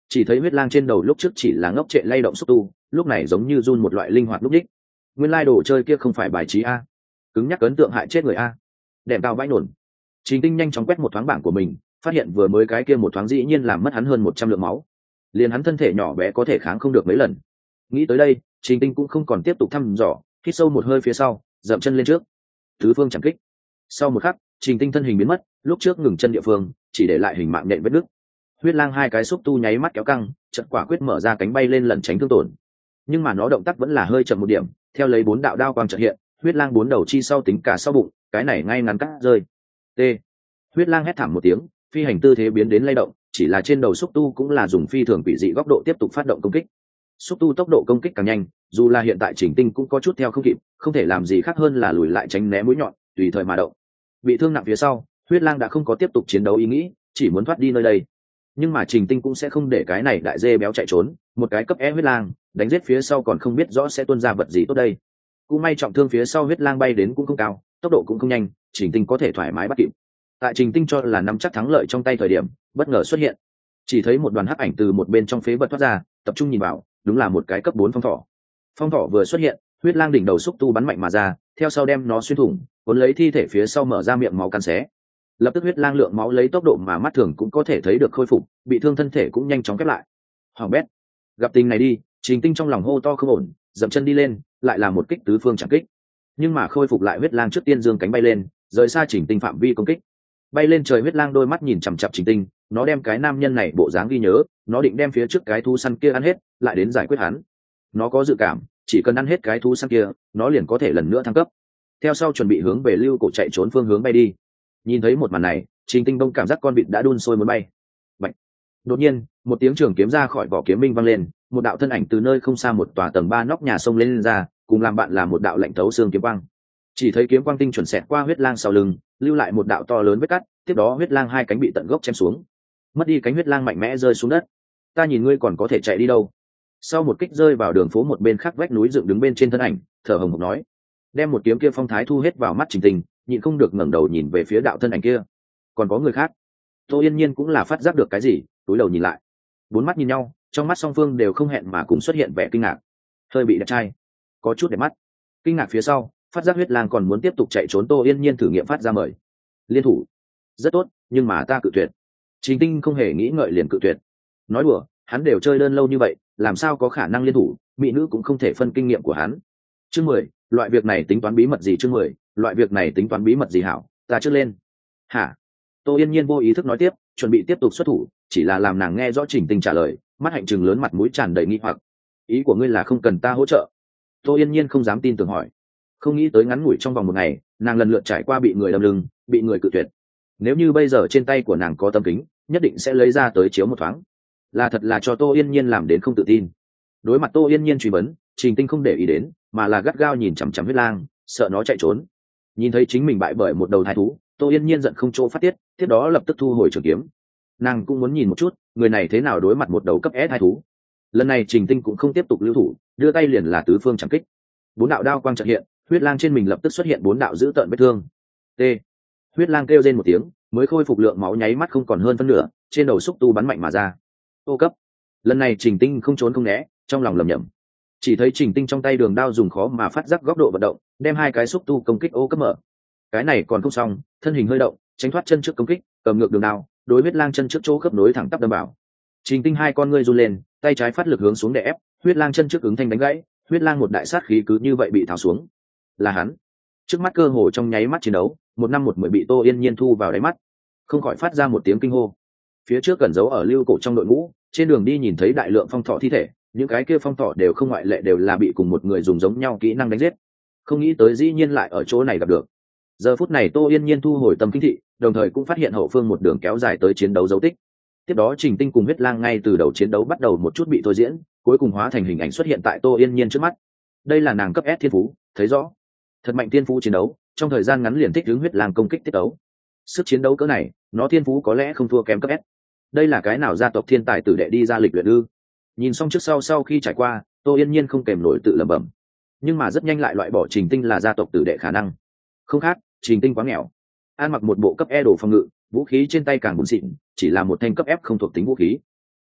Chỉ thấy huyết lang trên đầu lúc trước chỉ là ngốc trệ lay động xúc tu, lúc này giống như run một loại linh hoạt lúc đích. Nguyên lai đồ chơi kia không phải bài trí a, cứng nhắc ấn tượng hại chết người a. Đệm cao bãi nổn. Trình Tinh nhanh chóng quét một thoáng bảng của mình, phát hiện vừa mới cái kia một thoáng dĩ nhiên làm mất hắn hơn một trăm lượng máu, liền hắn thân thể nhỏ bé có thể kháng không được mấy lần. Nghĩ tới đây, Trình Tinh cũng không còn tiếp tục thăm dò, hít sâu một hơi phía sau, dậm chân lên trước. Tứ phương chẳng kích. Sau một khắc, Trình Tinh thân hình biến mất, lúc trước ngừng chân địa phương, chỉ để lại hình mạng nện vết nứt. Huyết lang hai cái xúc tu nháy mắt kéo căng, chợt quả quyết mở ra cánh bay lên lẩn tránh thương tổn. Nhưng mà nó động tác vẫn là hơi chậm một điểm, theo lấy bốn đạo đao quang chợt hiện, huyết lang bốn đầu chi sau tính cả sau bụng, cái này ngay ngắn cắt rơi. T. Huyết lang hét thảm một tiếng, phi hành tư thế biến đến lay động, chỉ là trên đầu xúc tu cũng là dùng phi thường quỷ dị góc độ tiếp tục phát động công kích. Xúc tu tốc độ công kích càng nhanh, dù là hiện tại Trình Tinh cũng có chút theo không kịp, không thể làm gì khác hơn là lùi lại tránh né mũi nhọn, tùy thời mà động. Bị thương nặng phía sau, huyết lang đã không có tiếp tục chiến đấu ý nghĩ, chỉ muốn thoát đi nơi đây. Nhưng mà Trình Tinh cũng sẽ không để cái này đại dê béo chạy trốn, một cái cấp E huyết lang, đánh giết phía sau còn không biết rõ sẽ tuôn ra vật gì tốt đây. Cũng may trọng thương phía sau huyết lang bay đến cũng không cao, tốc độ cũng không nhanh, Trình Tinh có thể thoải mái bắt kịp. Tại Trình Tinh cho là nắm chắc thắng lợi trong tay thời điểm, bất ngờ xuất hiện, chỉ thấy một đoàn hắc ảnh từ một bên trong phế vật thoát ra, tập trung nhìn vào, đúng là một cái cấp bốn phong thỏ. Phong thỏ vừa xuất hiện, huyết lang đỉnh đầu xúc tu bắn mạnh mà ra, theo sau đem nó xuyên thủng, cuốn lấy thi thể phía sau mở ra miệng máu cắn xé. Lập tức huyết lang lượng máu lấy tốc độ mà mắt thường cũng có thể thấy được khôi phục, bị thương thân thể cũng nhanh chóng khép lại. Hoàng bét, gặp tình này đi, Trình Tinh trong lòng hô to không ổn, dậm chân đi lên, lại là một kích tứ phương chẳng kích. Nhưng mà khôi phục lại huyết lang trước tiên dương cánh bay lên, rời xa Trình Tinh phạm vi công kích. Bay lên trời huyết lang đôi mắt nhìn chằm chằm Trình Tinh, nó đem cái nam nhân này bộ dáng ghi nhớ, nó định đem phía trước cái thú săn kia ăn hết, lại đến giải quyết hắn. Nó có dự cảm, chỉ cần ăn hết cái thú săn kia, nó liền có thể lần nữa thăng cấp. Theo sau chuẩn bị hướng về lưu cổ chạy trốn phương hướng bay đi. Nhìn thấy một màn này, Trình Tinh bông cảm giác con vịt đã đun sôi muốn bay. Bạch. Đột nhiên, một tiếng trường kiếm ra khỏi vỏ kiếm minh vang lên, một đạo thân ảnh từ nơi không xa một tòa tầng ba nóc nhà sông lên, lên ra, cùng làm bạn là một đạo lạnh thấu xương kiếm quang. Chỉ thấy kiếm quang tinh chuẩn xẹt qua huyết lang sau lưng, lưu lại một đạo to lớn vết cắt, tiếp đó huyết lang hai cánh bị tận gốc chém xuống. Mất đi cánh huyết lang mạnh mẽ rơi xuống đất. Ta nhìn ngươi còn có thể chạy đi đâu? Sau một kích rơi vào đường phố một bên khác vách núi dựng đứng bên trên thân ảnh, thở hồng hộc nói, đem một kiếm kia phong thái thu hết vào mắt Trình Tinh, nhịn không được ngẩng đầu nhìn về phía đạo thân ảnh kia. Còn có người khác? Tô Yên Nhiên cũng là phát giác được cái gì, túi đầu nhìn lại. Bốn mắt nhìn nhau, trong mắt song phương đều không hẹn mà cùng xuất hiện vẻ kinh ngạc. Hơi bị đẹp trai, có chút đẹp mắt. Kinh ngạc phía sau, phát giác huyết lang còn muốn tiếp tục chạy trốn, Tô Yên Nhiên thử nghiệm phát ra mời. Liên thủ. Rất tốt, nhưng mà ta cự tuyệt. Trình Tinh không hề nghĩ ngợi liền cự tuyệt. Nói đùa, hắn đều chơi đơn lâu như vậy, làm sao có khả năng liên thủ, mỹ nữ cũng không thể phân kinh nghiệm của hắn. Chương mười, loại việc này tính toán bí mật gì? Chương mười, loại việc này tính toán bí mật gì hảo, ta trước lên. Hả? Tô Yên Nhiên vô ý thức nói tiếp, chuẩn bị tiếp tục xuất thủ, chỉ là làm nàng nghe rõ Trình Tinh trả lời, mắt hạnh trừng lớn, mặt mũi tràn đầy nghi hoặc. Ý của ngươi là không cần ta hỗ trợ? Tô Yên Nhiên không dám tin tưởng hỏi. Không nghĩ tới ngắn ngủi trong vòng một ngày, nàng lần lượt trải qua bị người đâm lưng, bị người cự tuyệt. Nếu như bây giờ trên tay của nàng có tấm kính, nhất định sẽ lấy ra tới chiếu một thoáng. Là thật là cho Tô Yên Nhiên làm đến không tự tin. Đối mặt Tô Yên Nhiên truy vấn, Trình Tinh không để ý đến, mà là gắt gao nhìn chằm chằm huyết lang, sợ nó chạy trốn. Nhìn thấy chính mình bại bởi một đầu thái thú, Tô Yên Nhiên giận không chỗ phát tiết, tiếp đó lập tức thu hồi trường kiếm. Nàng cũng muốn nhìn một chút, người này thế nào đối mặt một đầu cấp S thái thú. Lần này Trình Tinh cũng không tiếp tục lưu thủ, đưa tay liền là tứ phương chẳng kích. Bốn đạo đao quang chợt hiện, huyết lang trên mình lập tức xuất hiện bốn đạo dữ tợn vết thương. T. Huyết lang kêu rên một tiếng, mới khôi phục lượng máu nháy mắt không còn hơn phân nửa, trên đầu xúc tu bắn mạnh mà ra. Ô cấp. Lần này Trình Tinh không trốn không né, trong lòng lầm nhầm. Chỉ thấy Trình Tinh trong tay đường đao dùng khó mà phát giác góc độ vận động, đem hai cái xúc tu công kích ô cấp mở. Cái này còn không xong, thân hình hơi động, tránh thoát chân trước công kích, cầm ngược đường đao, đối huyết lang chân trước chỗ khớp nối thẳng tắp đâm vào. Trình Tinh hai con ngươi run lên, tay trái phát lực hướng xuống để ép, huyết lang chân trước ứng thanh đánh gãy, huyết lang một đại sát khí cứ như vậy bị tháo xuống. Là hắn. Trước mắt cơ hồ trong nháy mắt chiến đấu, một năm một mười bị Tô Yên Nhiên thu vào đáy mắt, không khỏi phát ra một tiếng kinh hô. Phía trước gần giấu ở lưu cổ trong đội ngũ, trên đường đi nhìn thấy đại lượng phong thọ thi thể, những cái kia phong thọ đều không ngoại lệ đều là bị cùng một người dùng giống nhau kỹ năng đánh giết. Không nghĩ tới dĩ nhiên lại ở chỗ này gặp được. Giờ phút này Tô Yên Nhiên thu hồi tâm kinh thị, đồng thời cũng phát hiện hậu phương một đường kéo dài tới chiến đấu dấu tích. Tiếp đó Trình Tinh cùng huyết lang ngay từ đầu chiến đấu bắt đầu một chút bị thôi diễn, cuối cùng hóa thành hình ảnh xuất hiện tại Tô Yên Nhiên trước mắt. Đây là nàng cấp S thiên phú, thấy rõ. Thật mạnh thiên phú chiến đấu, trong thời gian ngắn liền thích ứng huyết lang công kích tiết đấu. Sức chiến đấu cỡ này, nó thiên phú có lẽ không thua kém cấp S. Đây là cái nào gia tộc thiên tài tử đệ đi ra lịch luyện ư? Nhìn xong trước sau sau khi trải qua, Tô Yên Nhiên không kèm nổi tự lẩm bẩm. Nhưng mà rất nhanh lại loại bỏ Trình Tinh là gia tộc tử đệ khả năng. Không khác, Trình Tinh quá nghèo. An mặc một bộ cấp E đồ phòng ngự, vũ khí trên tay càng bùn xịn, chỉ là một thanh cấp F không thuộc tính vũ khí.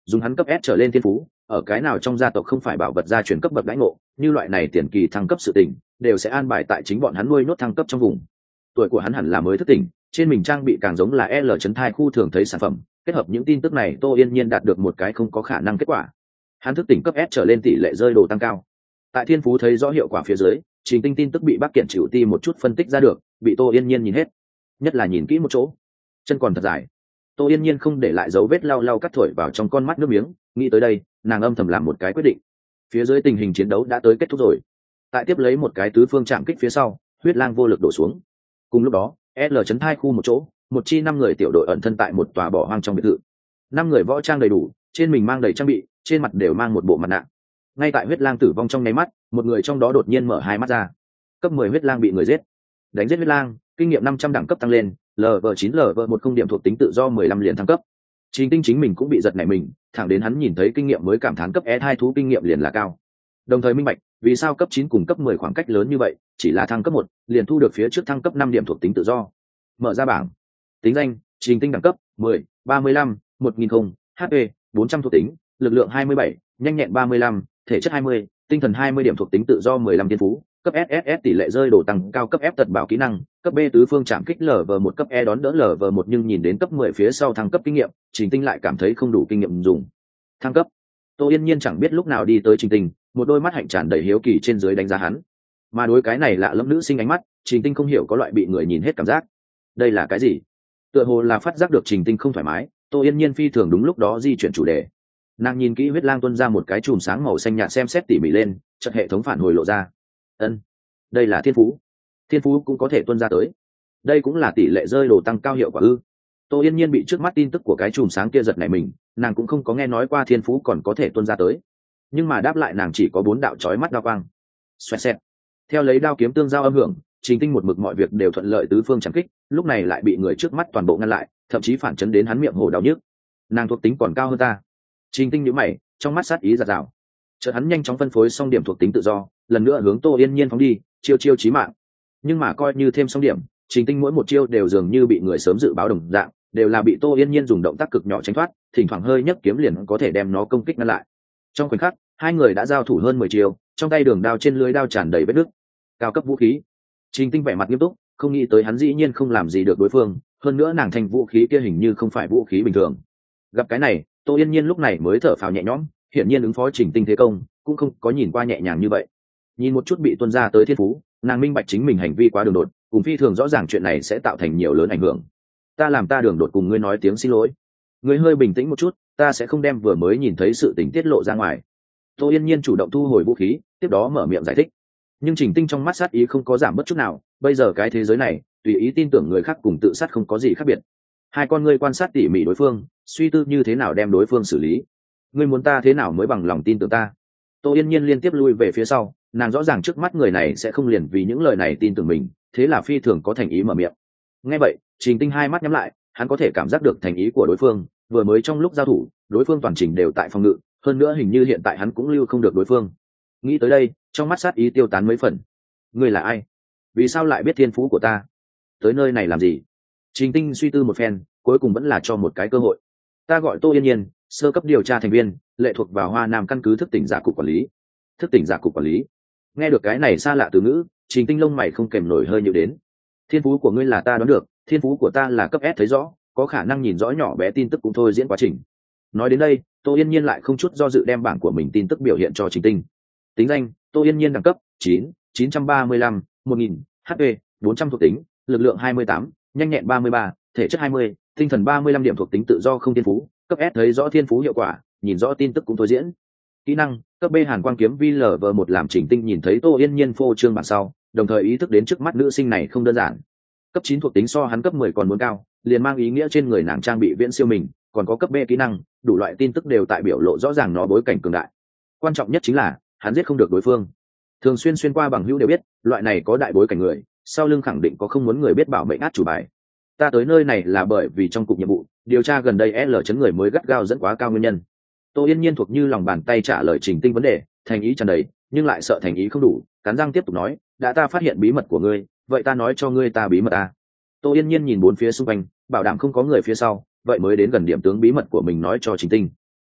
dùng hắn cấp S trở lên thiên phú, ở cái nào trong gia tộc không phải bảo vật gia truyền cấp bậc đãi ngộ, như loại này tiền kỳ thăng cấp sự tình, đều sẽ an bài tại chính bọn hắn nuôi nốt thăng cấp trong vùng. Tuổi của hắn hẳn là mới thức tỉnh, trên mình trang bị càng giống là L chấn thai khu thường thấy sản phẩm, kết hợp những tin tức này Tô Yên Nhiên đạt được một cái không có khả năng kết quả. Hắn thức tỉnh cấp S trở lên tỷ lệ rơi đồ tăng cao. Tại thiên phú thấy rõ hiệu quả phía dưới, Trình Tinh tin tức bị Bác Kiện chịu ti một chút phân tích ra được, bị Tô Yên Nhiên nhìn hết, nhất là nhìn kỹ một chỗ, chân còn thật dài. Tô Yên Nhiên không để lại dấu vết lau lau cắt thổi vào trong con mắt nước miếng, nghĩ tới đây, nàng âm thầm làm một cái quyết định. Phía dưới tình hình chiến đấu đã tới kết thúc rồi. Tại tiếp lấy một cái tứ phương chạm kích phía sau, huyết lang vô lực đổ xuống. Cùng lúc đó, L chấn thai khu một chỗ, một chi năm người tiểu đội ẩn thân tại một tòa bỏ hoang trong biệt thự. Năm người võ trang đầy đủ, trên mình mang đầy trang bị, trên mặt đều mang một bộ mặt nạ. Ngay tại huyết lang tử vong trong nháy mắt, một người trong đó đột nhiên mở hai mắt ra. Cấp mười huyết lang bị người giết. Đánh giết huyết lang, kinh nghiệm năm trăm đẳng cấp tăng lên, lv chín lv một không điểm thuộc tính tự do mười lăm liền thăng cấp. Trình Tinh chính mình cũng bị giật nảy mình, thẳng đến hắn nhìn thấy kinh nghiệm mới cảm thán cấp E hai thú kinh nghiệm liền là cao. Đồng thời minh bạch, vì sao cấp chín cùng cấp mười khoảng cách lớn như vậy, chỉ là thăng cấp một, liền thu được phía trước thăng cấp năm điểm thuộc tính tự do. Mở ra bảng. Tính danh: Trình Tinh đẳng cấp mười, ba mươi lăm, một nghìn không, hát pê bốn trăm thuộc tính, lực lượng hai mươi bảy, nhanh nhẹn ba mươi lăm, thể chất hai mươi, tinh thần hai mươi điểm thuộc tính tự do mười lăm thiên phú, cấp ét ét ét tỷ lệ rơi đồ tăng cao, cấp F tật bảo kỹ năng, cấp B tứ phương chạm kích lv một, cấp E đón đỡ lv một, nhưng nhìn đến cấp mười phía sau thăng cấp kinh nghiệm, Trình Tinh lại cảm thấy không đủ kinh nghiệm dùng. Thăng cấp. Tô Yên Nhiên chẳng biết lúc nào đi tới Trình Tinh, một đôi mắt hạnh tràn đầy hiếu kỳ trên dưới đánh giá hắn. Mà đối cái này lạ lẫm nữ sinh ánh mắt, Trình Tinh không hiểu có loại bị người nhìn hết cảm giác. Đây là cái gì? Tựa hồ là phát giác được Trình Tinh không thoải mái, Tô Yên Nhiên phi thường đúng lúc đó di chuyển chủ đề. Nàng nhìn kỹ huyết lang tuôn ra một cái chùm sáng màu xanh nhạt xem xét tỉ mỉ lên, chợt hệ thống phản hồi lộ ra. Ân, đây là thiên phú. Thiên phú cũng có thể tuôn ra tới. Đây cũng là tỷ lệ rơi đồ tăng cao hiệu quả ư? Tô Yên Nhiên bị trước mắt tin tức của cái chùm sáng kia giật nảy mình, nàng cũng không có nghe nói qua thiên phú còn có thể tuôn ra tới. Nhưng mà đáp lại nàng chỉ có bốn đạo chói mắt đao quang. Xoẹt xẹt. Theo lấy đao kiếm tương giao âm hưởng, Trình Tinh một mực mọi việc đều thuận lợi tứ phương chẳng kích, lúc này lại bị người trước mắt toàn bộ ngăn lại, thậm chí phản chấn đến hắn miệng hồ đau nhức. Nàng thuộc tính còn cao hơn ta. Trình Tinh nhíu mày, trong mắt sát ý giạt rào. Chợt hắn nhanh chóng phân phối xong điểm thuộc tính tự do, lần nữa hướng Tô Yên Nhiên phóng đi, chiêu chiêu chí mạng. Nhưng mà coi như thêm xong điểm, Trình Tinh mỗi một chiêu đều dường như bị người sớm dự báo đồng dạng, đều là bị Tô Yên Nhiên dùng động tác cực nhỏ tránh thoát, thỉnh thoảng hơi nhấc kiếm liền có thể đem nó công kích ngăn lại. Trong khoảnh khắc, hai người đã giao thủ hơn mười chiêu, trong tay đường đao trên lưới đao tràn đầy vết nứt. Cao cấp vũ khí. Trình Tinh vẻ mặt nghiêm túc, không nghĩ tới hắn dĩ nhiên không làm gì được đối phương, hơn nữa nàng thành vũ khí kia hình như không phải vũ khí bình thường. Gặp cái này, Tô Yên Nhiên lúc này mới thở phào nhẹ nhõm, hiển nhiên ứng phó Trình Tinh thế công cũng không có nhìn qua nhẹ nhàng như vậy. Nhìn một chút bị tuôn ra tới thiên phú, nàng minh bạch chính mình hành vi quá đường đột, cùng phi thường rõ ràng chuyện này sẽ tạo thành nhiều lớn ảnh hưởng. Ta làm ta đường đột cùng ngươi nói tiếng xin lỗi. Ngươi hơi bình tĩnh một chút, ta sẽ không đem vừa mới nhìn thấy sự tình tiết lộ ra ngoài. Tô Yên Nhiên chủ động thu hồi vũ khí, tiếp đó mở miệng giải thích. Nhưng Trình Tinh trong mắt sát ý không có giảm bất chút nào, bây giờ cái thế giới này, tùy ý tin tưởng người khác cùng tự sát không có gì khác biệt. Hai con ngươi quan sát tỉ mỉ đối phương, suy tư như thế nào đem đối phương xử lý. Ngươi muốn ta thế nào mới bằng lòng tin tưởng ta? Tô Yên Nhiên liên tiếp lui về phía sau, nàng rõ ràng trước mắt người này sẽ không liền vì những lời này tin tưởng mình, thế là phi thường có thành ý mở miệng. Nghe vậy, Trình Tinh hai mắt nhắm lại, hắn có thể cảm giác được thành ý của đối phương, vừa mới trong lúc giao thủ, đối phương toàn trình đều tại phòng ngự, hơn nữa hình như hiện tại hắn cũng lưu không được đối phương. Nghĩ tới đây, trong mắt sát ý tiêu tán mấy phần. Ngươi là ai? Vì sao lại biết thiên phú của ta? Tới nơi này làm gì? Trình Tinh suy tư một phen, cuối cùng vẫn là cho một cái cơ hội. Ta gọi Tô Yên Nhiên, sơ cấp điều tra thành viên, lệ thuộc vào Hoa Nam căn cứ thức tỉnh giả cục quản lý. Thức tỉnh giả cục quản lý. Nghe được cái này xa lạ từ ngữ, Trình Tinh lông mày không kèm nổi hơi nhíu đến. Thiên phú của ngươi là ta đoán được, thiên phú của ta là cấp S thấy rõ, có khả năng nhìn rõ nhỏ bé tin tức cũng thôi diễn quá trình. Nói đến đây, Tô Yên Nhiên lại không chút do dự đem bảng của mình tin tức biểu hiện cho Trình Tinh. Tính danh: Tô Yên Nhiên đẳng cấp chín, chín trăm ba mươi lăm, một nghìn, hát pê bốn trăm thuộc tính, lực lượng hai mươi tám, nhanh nhẹn ba mươi ba, thể chất hai mươi, tinh thần ba mươi lăm điểm thuộc tính tự do không thiên phú, cấp S thấy rõ thiên phú hiệu quả, nhìn rõ tin tức cũng thôi diễn. Kỹ năng: cấp B Hàn Quang kiếm vi lv một. Làm Trình Tinh nhìn thấy Tô Yên Nhiên phô trương bản sau, đồng thời ý thức đến trước mắt nữ sinh này không đơn giản. Cấp chín thuộc tính so hắn cấp mười còn muốn cao, liền mang ý nghĩa trên người nàng trang bị viễn siêu mình, còn có cấp B kỹ năng, đủ loại tin tức đều tại biểu lộ rõ ràng nó bối cảnh cường đại. Quan trọng nhất chính là, hắn giết không được đối phương. Thường xuyên xuyên qua bằng hữu đều biết, loại này có đại bối cảnh người, sau lưng khẳng định có không muốn người biết bảo mệnh át chủ bài. Ta tới nơi này là bởi vì trong cục nhiệm vụ, điều tra gần đây L chấn người mới gắt gao dẫn quá cao nguyên nhân. Tô Yên Nhiên thuộc như lòng bàn tay trả lời Trình Tinh vấn đề, thành ý tràn đầy, nhưng lại sợ thành ý không đủ, cắn răng tiếp tục nói, đã ta phát hiện bí mật của ngươi, vậy ta nói cho ngươi ta bí mật à. Tô Yên Nhiên nhìn bốn phía xung quanh, bảo đảm không có người phía sau, vậy mới đến gần điểm tướng bí mật của mình nói cho Trình Tinh.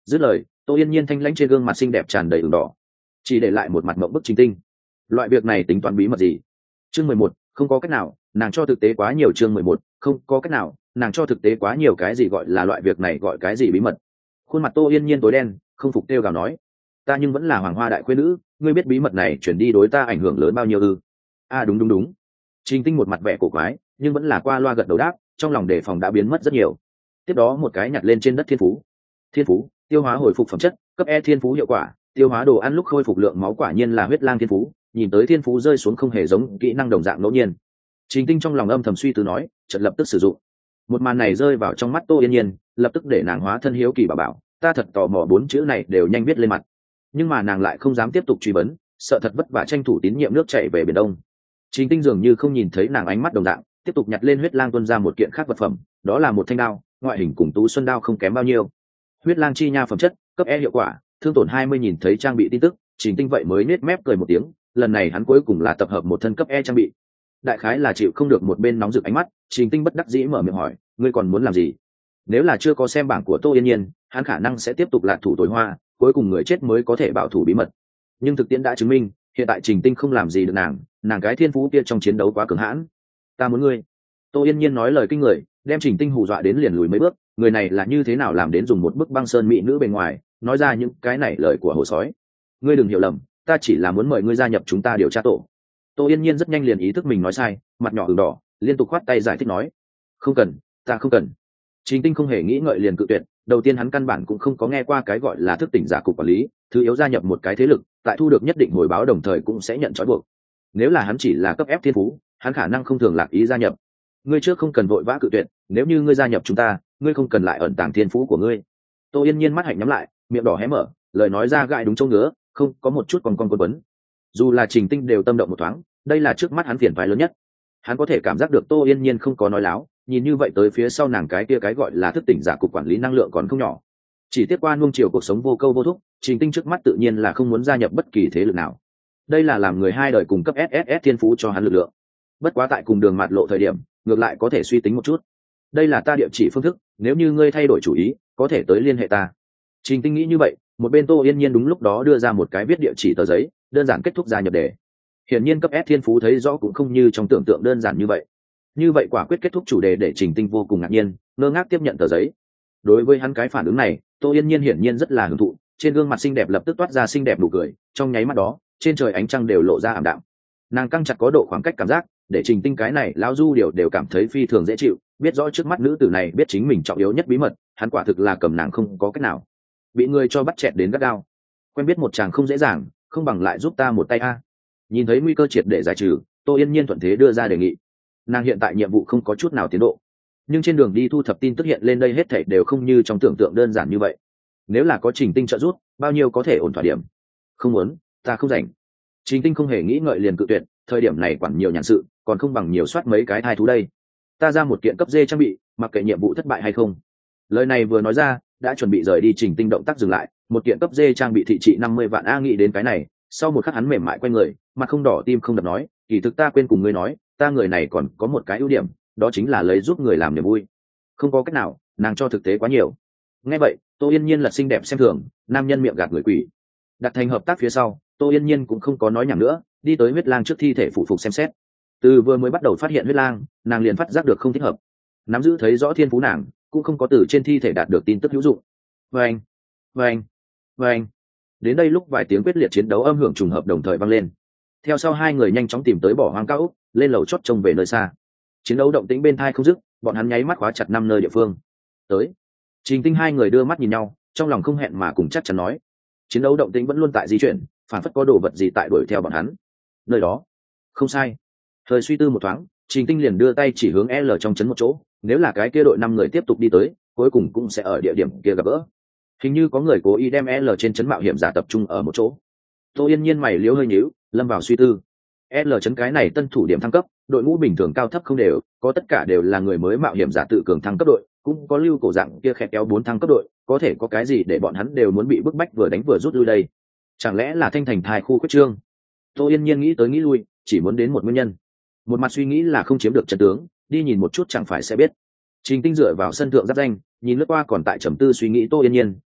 dứt lời tô yên nhiên thanh lãnh trên gương mặt xinh đẹp tràn đầy ửng đỏ, chỉ để lại một mặt mộng bức Trình Tinh. Loại việc này tính toán bí mật gì? Chương mười một, không có cách nào, nàng cho thực tế quá nhiều. Chương mười một, không có cách nào, nàng cho thực tế quá nhiều. Cái gì gọi là loại việc này gọi cái gì bí mật? Khuôn mặt tô yên nhiên tối đen, không phục kêu gào nói, ta nhưng vẫn là hoàng hoa đại khuê nữ, ngươi biết bí mật này chuyển đi đối ta ảnh hưởng lớn bao nhiêu ư? A à, đúng đúng đúng. Trình Tinh một mặt vẻ cổ quái, nhưng vẫn là qua loa gật đầu đáp, trong lòng đề phòng đã biến mất rất nhiều. Tiếp đó một cái nhặt lên trên đất thiên phú. Thiên phú, tiêu hóa hồi phục phẩm chất, cấp E thiên phú hiệu quả, tiêu hóa đồ ăn lúc khôi phục lượng máu, quả nhiên là huyết lang thiên phú. Nhìn tới thiên phú rơi xuống không hề giống kỹ năng đồng dạng ngẫu nhiên. Trình Tinh trong lòng âm thầm suy tư nói, chợt lập tức sử dụng. Một màn này rơi vào trong mắt tô yên nhiên, lập tức để nàng hóa thân hiếu kỳ bảo bảo, ta thật tò mò bốn chữ này đều nhanh viết lên mặt. Nhưng mà nàng lại không dám tiếp tục truy vấn, sợ thật vất vả tranh thủ tín nhiệm nước chảy về biển đông. Trình Tinh dường như không nhìn thấy nàng ánh mắt đồng dạng, tiếp tục nhặt lên huyết lang tuân ra một kiện khác vật phẩm, đó là một thanh đao, ngoại hình cùng tú xuân đao không kém bao nhiêu. Huyết lang chi nha phẩm chất, cấp E hiệu quả, thương tổn hai mươi. Nhìn thấy trang bị tin tức, Trình Tinh vậy mới nết mép cười một tiếng, lần này hắn cuối cùng là tập hợp một thân cấp E trang bị. Đại khái là chịu không được một bên nóng rực ánh mắt, Trình Tinh bất đắc dĩ mở miệng hỏi, ngươi còn muốn làm gì? Nếu là chưa có xem bảng của tô yên nhiên, hắn khả năng sẽ tiếp tục lạc thủ tối hoa, cuối cùng người chết mới có thể bảo thủ bí mật. Nhưng thực tiễn đã chứng minh, hiện tại Trình Tinh không làm gì được nàng, nàng cái thiên phú kia trong chiến đấu quá cường hãn. Ta muốn ngươi. Tô yên nhiên nói lời kinh người, đem Trình Tinh hù dọa đến liền lùi mấy bước, người này là như thế nào làm đến dùng một bức băng sơn mỹ nữ bề ngoài nói ra những cái này lời của hồ sói. Ngươi đừng hiểu lầm, ta chỉ là muốn mời ngươi gia nhập chúng ta điều tra tổ. Tô yên nhiên rất nhanh liền ý thức mình nói sai, mặt nhỏ ửng đỏ, liên tục khoát tay giải thích nói, không cần, ta không cần. Trình Tinh không hề nghĩ ngợi liền cự tuyệt. Đầu tiên hắn căn bản cũng không có nghe qua cái gọi là thức tỉnh giả cục quản lý, thứ yếu gia nhập một cái thế lực, tại thu được nhất định hồi báo đồng thời cũng sẽ nhận trói buộc. Nếu là hắn chỉ là cấp ép thiên phú, hắn khả năng không thường lạc ý gia nhập. Ngươi trước không cần vội vã cự tuyệt, nếu như ngươi gia nhập chúng ta, ngươi không cần lại ẩn tàng thiên phú của ngươi. Tô yên nhiên mắt hạnh nhắm lại, miệng đỏ hé mở, lời nói ra gãi đúng chỗ ngứa, không có một chút còn con quấn quấn. Dù là Trình Tinh đều tâm động một thoáng, đây là trước mắt hắn phiền phái lớn nhất. Hắn có thể cảm giác được tô yên nhiên không có nói láo, nhìn như vậy tới phía sau nàng cái kia cái gọi là thức tỉnh giả cục quản lý năng lượng còn không nhỏ. Chỉ tiếc qua nuông chiều cuộc sống vô câu vô thúc, Trình Tinh trước mắt tự nhiên là không muốn gia nhập bất kỳ thế lực nào. Đây là làm người hai đời cùng cấp ét ét ét thiên phú cho hắn lực lượng. Bất quá tại cùng đường mạt lộ thời điểm, ngược lại có thể suy tính một chút. Đây là ta địa chỉ phương thức, nếu như ngươi thay đổi chủ ý, có thể tới liên hệ ta. Trình Tinh nghĩ như vậy, một bên tô yên nhiên đúng lúc đó đưa ra một cái viết địa chỉ tờ giấy, đơn giản kết thúc gia nhập đề. Hiển nhiên cấp S thiên phú thấy rõ cũng không như trong tưởng tượng đơn giản như vậy. Như vậy quả quyết kết thúc chủ đề để Trình Tinh vô cùng ngạc nhiên, ngơ ngác tiếp nhận tờ giấy. Đối với hắn cái phản ứng này, tô yên nhiên hiển nhiên rất là hưởng thụ, trên gương mặt xinh đẹp lập tức toát ra xinh đẹp nụ cười, trong nháy mắt đó trên trời ánh trăng đều lộ ra ảm đạm. Nàng căng chặt có độ khoảng cách cảm giác, để Trình Tinh cái này lão du điều đều cảm thấy phi thường dễ chịu, biết rõ trước mắt nữ tử này biết chính mình trọng yếu nhất bí mật, hắn quả thực là cầm nàng không có cách nào. Bị người cho bắt chẹt đến gắt gao, quen biết một chàng không dễ dàng, không bằng lại giúp ta một tay a. Nhìn thấy nguy cơ triệt để giải trừ, tô yên nhiên thuận thế đưa ra đề nghị. Nàng hiện tại nhiệm vụ không có chút nào tiến độ, nhưng trên đường đi thu thập tin tức hiện lên đây hết thảy đều không như trong tưởng tượng đơn giản như vậy. Nếu là có Trình Tinh trợ giúp, bao nhiêu có thể ổn thỏa điểm. Không muốn, ta không rảnh. Trình Tinh không hề nghĩ ngợi liền cự tuyệt, thời điểm này quản nhiều nhàn sự, còn không bằng nhiều soát mấy cái thai thú đây. Ta ra một kiện cấp dê trang bị, mặc kệ nhiệm vụ thất bại hay không. Lời này vừa nói ra, đã chuẩn bị rời đi Trình Tinh động tác dừng lại, một kiện cấp dê trang bị thị trị năm mươi vạn a. Nghĩ đến cái này, sau một khắc hắn mềm mại quay người, mặt không đỏ tim không đập nói, kỳ thực ta quên cùng ngươi nói, ta người này còn có một cái ưu điểm, đó chính là lấy giúp người làm niềm vui. Không có cách nào, nàng cho thực tế quá nhiều. Nghe vậy, tô yên nhiên lật xinh đẹp xem thường, nam nhân miệng gạt người quỷ. Đặt thành hợp tác phía sau, tô yên nhiên cũng không có nói nhảm nữa, đi tới huyết lang trước thi thể phụ phục xem xét. Từ vừa mới bắt đầu phát hiện huyết lang, nàng liền phát giác được không thích hợp. Nắm giữ thấy rõ thiên phú nàng, cũng không có từ trên thi thể đạt được tin tức hữu dụng. Vâng, vâng, vâng. Đến đây lúc vài tiếng quyết liệt chiến đấu âm hưởng trùng hợp đồng thời vang lên. Theo sau hai người nhanh chóng tìm tới bỏ hoang cao ốc, lên lầu chót trông về nơi xa. Chiến đấu động tĩnh bên thai không dứt, bọn hắn nháy mắt khóa chặt năm nơi địa phương. Tới. Trình Tinh hai người đưa mắt nhìn nhau, trong lòng không hẹn mà cùng chắc chắn nói, chiến đấu động tĩnh vẫn luôn tại di chuyển, phản phất có đồ vật gì tại đuổi theo bọn hắn. Nơi đó, không sai. Thời suy tư một thoáng, Trình Tinh liền đưa tay chỉ hướng L trong trấn một chỗ, nếu là cái kia đội năm người tiếp tục đi tới, cuối cùng cũng sẽ ở địa điểm kia gặp gỡ. Hình như có người cố ý đem L trên trấn mạo hiểm giả tập trung ở một chỗ. Tô Yên Nhiên mày liếu hơi nhíu, lâm vào suy tư. L trấn cái này tân thủ điểm thăng cấp, đội ngũ bình thường cao thấp không đều, có tất cả đều là người mới mạo hiểm giả tự cường thăng cấp đội, cũng có lưu cổ dạng kia khét kéo bốn thăng cấp đội, có thể có cái gì để bọn hắn đều muốn bị bức bách vừa đánh vừa rút lui đây? Chẳng lẽ là thanh thành thai khu quyết trương? Tô Yên Nhiên nghĩ tới nghĩ lui, chỉ muốn đến một nguyên nhân. Một mặt suy nghĩ là không chiếm được trận tướng, đi nhìn một chút chẳng phải sẽ biết. Trình Tinh dựa vào sân thượng giáp danh, nhìn lướt qua còn tại trầm tư suy nghĩ Tô Yên Nhiên,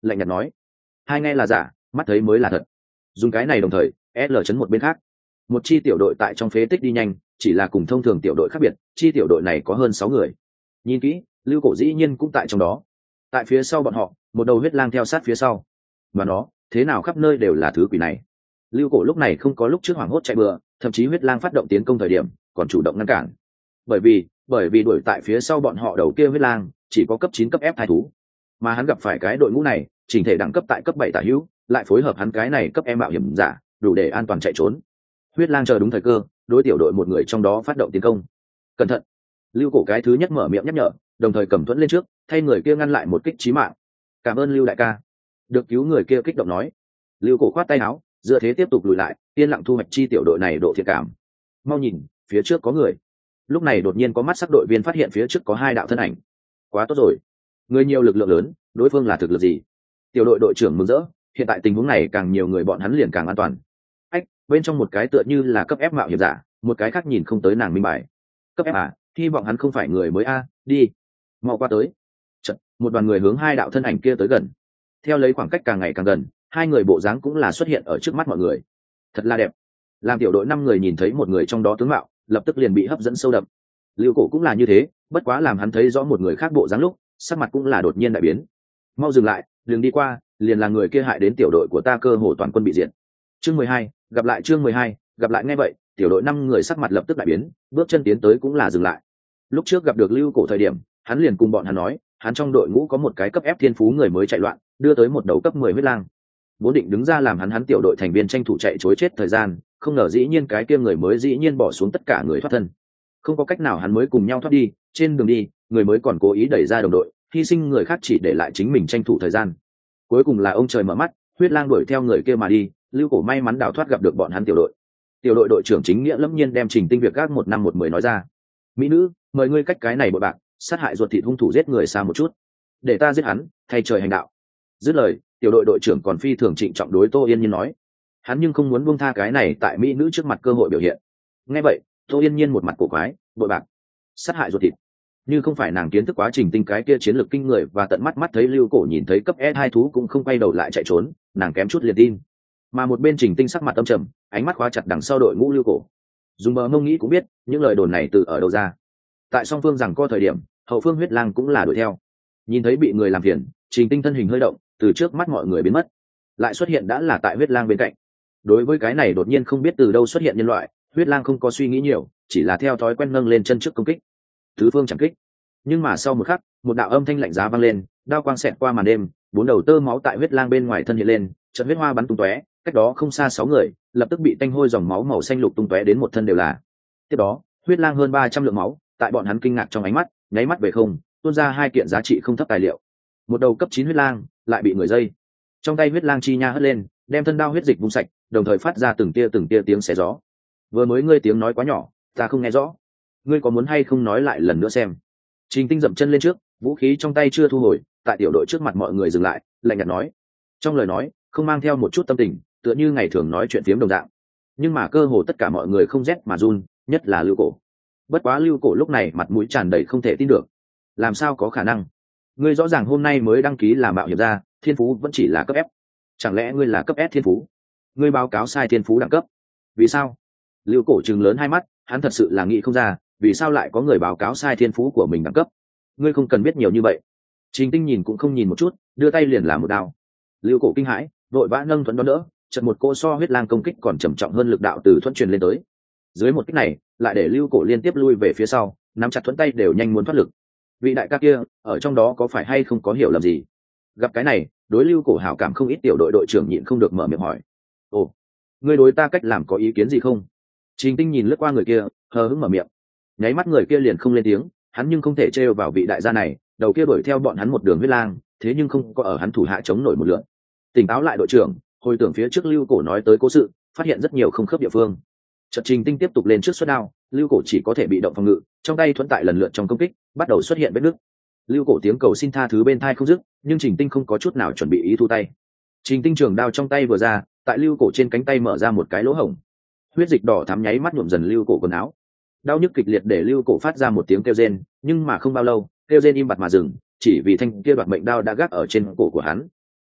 lạnh nhạt nói. Hai nghe là giả, mắt thấy mới là thật. Dùng cái này đồng thời, L chấn một bên khác. Một chi tiểu đội tại trong phế tích đi nhanh, chỉ là cùng thông thường tiểu đội khác biệt, chi tiểu đội này có hơn sáu người. Nhìn kỹ, Lưu Cổ dĩ nhiên cũng tại trong đó. Tại phía sau bọn họ, một đầu huyết lang theo sát phía sau. Và nó, thế nào khắp nơi đều là thứ quỷ này. Lưu Cổ lúc này không có lúc trước hoảng hốt chạy bừa, thậm chí huyết lang phát động tiến công thời điểm, còn chủ động ngăn cản. Bởi vì, bởi vì đuổi tại phía sau bọn họ đầu kia huyết lang, chỉ có cấp chín cấp ép thai thú. Mà hắn gặp phải cái đội ngũ này, chỉnh thể đẳng cấp tại cấp bảy tả hữu, lại phối hợp hắn cái này cấp em mạo hiểm giả, đủ để an toàn chạy trốn. Huyết lang chờ đúng thời cơ, đối tiểu đội một người trong đó phát động tiến công. Cẩn thận! Lưu Cổ cái thứ nhất mở miệng nhắc nhở, đồng thời cầm thuẫn lên trước, thay người kia ngăn lại một kích chí mạng. Cảm ơn Lưu đại ca. Được cứu người kia kích động nói. Lưu Cổ khoát tay áo, dựa thế tiếp tục lùi lại, yên lặng thu hoạch chi tiểu đội này độ thiện cảm. Mau nhìn, phía trước có người. Lúc này đột nhiên có mắt sắc đội viên phát hiện phía trước có hai đạo thân ảnh. Quá tốt rồi, người nhiều lực lượng lớn, đối phương là thực lực gì? Tiểu đội đội trưởng mừng rỡ, hiện tại tình huống này càng nhiều người bọn hắn liền càng an toàn. Ách, bên trong một cái tựa như là cấp ép mạo hiểm giả, một cái khác nhìn không tới nàng minh bài. Cấp ép à, hy vọng hắn không phải người mới a, đi. Mau qua tới. Chật, một đoàn người hướng hai đạo thân ảnh kia tới gần. Theo lấy khoảng cách càng ngày càng gần, hai người bộ dáng cũng là xuất hiện ở trước mắt mọi người. Thật là đẹp. Làm tiểu đội năm người nhìn thấy một người trong đó tướng mạo, lập tức liền bị hấp dẫn sâu đậm. Lưu Cổ cũng là như thế, bất quá làm hắn thấy rõ một người khác bộ dáng lúc, sắc mặt cũng là đột nhiên đại biến. Mau dừng lại, đừng đi qua, liền là người kia hại đến tiểu đội của ta cơ hồ toàn quân bị diệt. Chương mười hai, gặp lại chương mười hai, gặp lại nghe vậy, tiểu đội năm người sắc mặt lập tức đại biến, bước chân tiến tới cũng là dừng lại. Lúc trước gặp được Lưu Cổ thời điểm, hắn liền cùng bọn hắn nói, hắn trong đội ngũ có một cái cấp ép thiên phú người mới chạy loạn, đưa tới một đầu cấp mười huyết lang. Vốn định đứng ra làm hắn hắn tiểu đội thành viên tranh thủ chạy trối chết thời gian, không ngờ dĩ nhiên cái kia người mới dĩ nhiên bỏ xuống tất cả người thoát thân. Không có cách nào hắn mới cùng nhau thoát đi, trên đường đi, người mới còn cố ý đẩy ra đồng đội, hy sinh người khác chỉ để lại chính mình tranh thủ thời gian. Cuối cùng là ông trời mở mắt, huyết lang đuổi theo người kia mà đi, Lưu Cổ may mắn đào thoát gặp được bọn hắn tiểu đội. Tiểu đội đội trưởng chính nghĩa lẫm nhiên đem trình tinh việc gác một năm một mười nói ra. Mỹ nữ, mời ngươi cách cái này bội bạc, sát hại ruột thịt hung thủ giết người xa một chút, để ta giết hắn, thay trời hành đạo. Dứt lời, tiểu đội đội trưởng còn phi thường trịnh trọng đối Tô Yên Nhiên nói, hắn nhưng không muốn buông tha cái này tại mỹ nữ trước mặt cơ hội biểu hiện. Nghe vậy, Tô Yên Nhiên một mặt cổ quái, bội bạc, sát hại ruột thịt. Như không phải nàng kiến thức quá trình tinh cái kia chiến lược kinh người và tận mắt mắt thấy Lưu Cổ nhìn thấy cấp S hai thú cũng không quay đầu lại chạy trốn, nàng kém chút liền tin. Mà một bên Trình Tinh sắc mặt âm trầm, ánh mắt khóa chặt đằng sau đội ngũ Lưu Cổ. Dùng bờ mông nghĩ cũng biết, những lời đồn này từ ở đâu ra. Tại song phương rằng co thời điểm, hậu phương huyết lang cũng là đuổi theo. Nhìn thấy bị người làm phiền, Trình Tinh thân hình hơi động, từ trước mắt mọi người biến mất, lại xuất hiện đã là tại huyết lang bên cạnh. Đối với cái này đột nhiên không biết từ đâu xuất hiện nhân loại, huyết lang không có suy nghĩ nhiều, chỉ là theo thói quen nâng lên chân trước công kích. Tứ phương chẳng kích. Nhưng mà sau một khắc, một đạo âm thanh lạnh giá vang lên, đao quang xẹt qua màn đêm, bốn đầu tơ máu tại huyết lang bên ngoài thân hiện lên, trận huyết hoa bắn tung tóe, cách đó không xa sáu người, lập tức bị tanh hôi dòng máu màu xanh lục tung tóe đến một thân đều là. Tiếp đó, huyết lang hơn ba trăm lượng máu, tại bọn hắn kinh ngạc trong ánh mắt, nháy mắt về không, tuôn ra hai kiện giá trị không thấp tài liệu. Một đầu cấp chín huyết lang, lại bị người dây. Trong tay huyết lang chi nha hất lên, đem thân đao huyết dịch vung sạch, đồng thời phát ra từng tia từng tia tiếng xé gió. Vừa mới ngươi tiếng nói quá nhỏ, ta không nghe rõ. Ngươi có muốn hay không nói lại lần nữa xem? Trình Tinh dậm chân lên trước, vũ khí trong tay chưa thu hồi, tại tiểu đội trước mặt mọi người dừng lại, lạnh nhạt nói. Trong lời nói, không mang theo một chút tâm tình, tựa như ngày thường nói chuyện phiếm đồng dạng. Nhưng mà cơ hồ tất cả mọi người không rét mà run, nhất là Lưu Cổ. Bất quá Lưu Cổ lúc này mặt mũi tràn đầy không thể tin được. Làm sao có khả năng? Ngươi rõ ràng hôm nay mới đăng ký làm mạo hiểm gia, thiên phú vẫn chỉ là cấp F. Chẳng lẽ ngươi là cấp S thiên phú? Ngươi báo cáo sai thiên phú đẳng cấp. Vì sao? Lưu Cổ trừng lớn hai mắt, hắn thật sự là nghĩ không ra, vì sao lại có người báo cáo sai thiên phú của mình đẳng cấp. Ngươi không cần biết nhiều như vậy. Trình Tinh nhìn cũng không nhìn một chút, đưa tay liền làm một đao. Lưu Cổ kinh hãi, vội vã nâng thuẫn đón đỡ, chợt một cô so huyết lang công kích còn trầm trọng hơn lực đạo từ thuẫn truyền lên tới. Dưới một kích này, lại để Lưu Cổ liên tiếp lui về phía sau, nắm chặt thuẫn tay đều nhanh muốn thoát lực. Vị đại ca kia, ở trong đó có phải hay không có hiểu lầm gì? Gặp cái này, đối Lưu Cổ hảo cảm không ít, tiểu đội đội trưởng nhịn không được mở miệng hỏi. Ồ, ngươi đối ta cách làm có ý kiến gì không? Trình Tinh nhìn lướt qua người kia, hờ hững mở miệng. Nháy mắt người kia liền không lên tiếng, hắn nhưng không thể trêu vào vị đại gia này, đầu kia đuổi theo bọn hắn một đường huyết lang, thế nhưng không có ở hắn thủ hạ chống nổi một lượt. Tỉnh táo lại đội trưởng, hồi tưởng phía trước Lưu Cổ nói tới cố sự, phát hiện rất nhiều không khớp địa phương. Chợt Trình Tinh tiếp tục lên trước xuất đao, Lưu Cổ chỉ có thể bị động phòng ngự, trong tay thuẫn tại lần lượt trong công kích, bắt đầu xuất hiện vết nứt. Lưu Cổ tiếng cầu xin tha thứ bên tai không dứt, nhưng Trình Tinh không có chút nào chuẩn bị ý thu tay. Trình Tinh trường đao trong tay vừa ra, tại Lưu Cổ trên cánh tay mở ra một cái lỗ hổng. Huyết dịch đỏ thắm nháy mắt nhuộm dần Lưu Cổ quần áo. Đau nhức kịch liệt để Lưu Cổ phát ra một tiếng kêu rên, nhưng mà không bao lâu, kêu rên im bặt mà dừng, chỉ vì thanh kia đoạt mệnh đao đã gác ở trên cổ của hắn.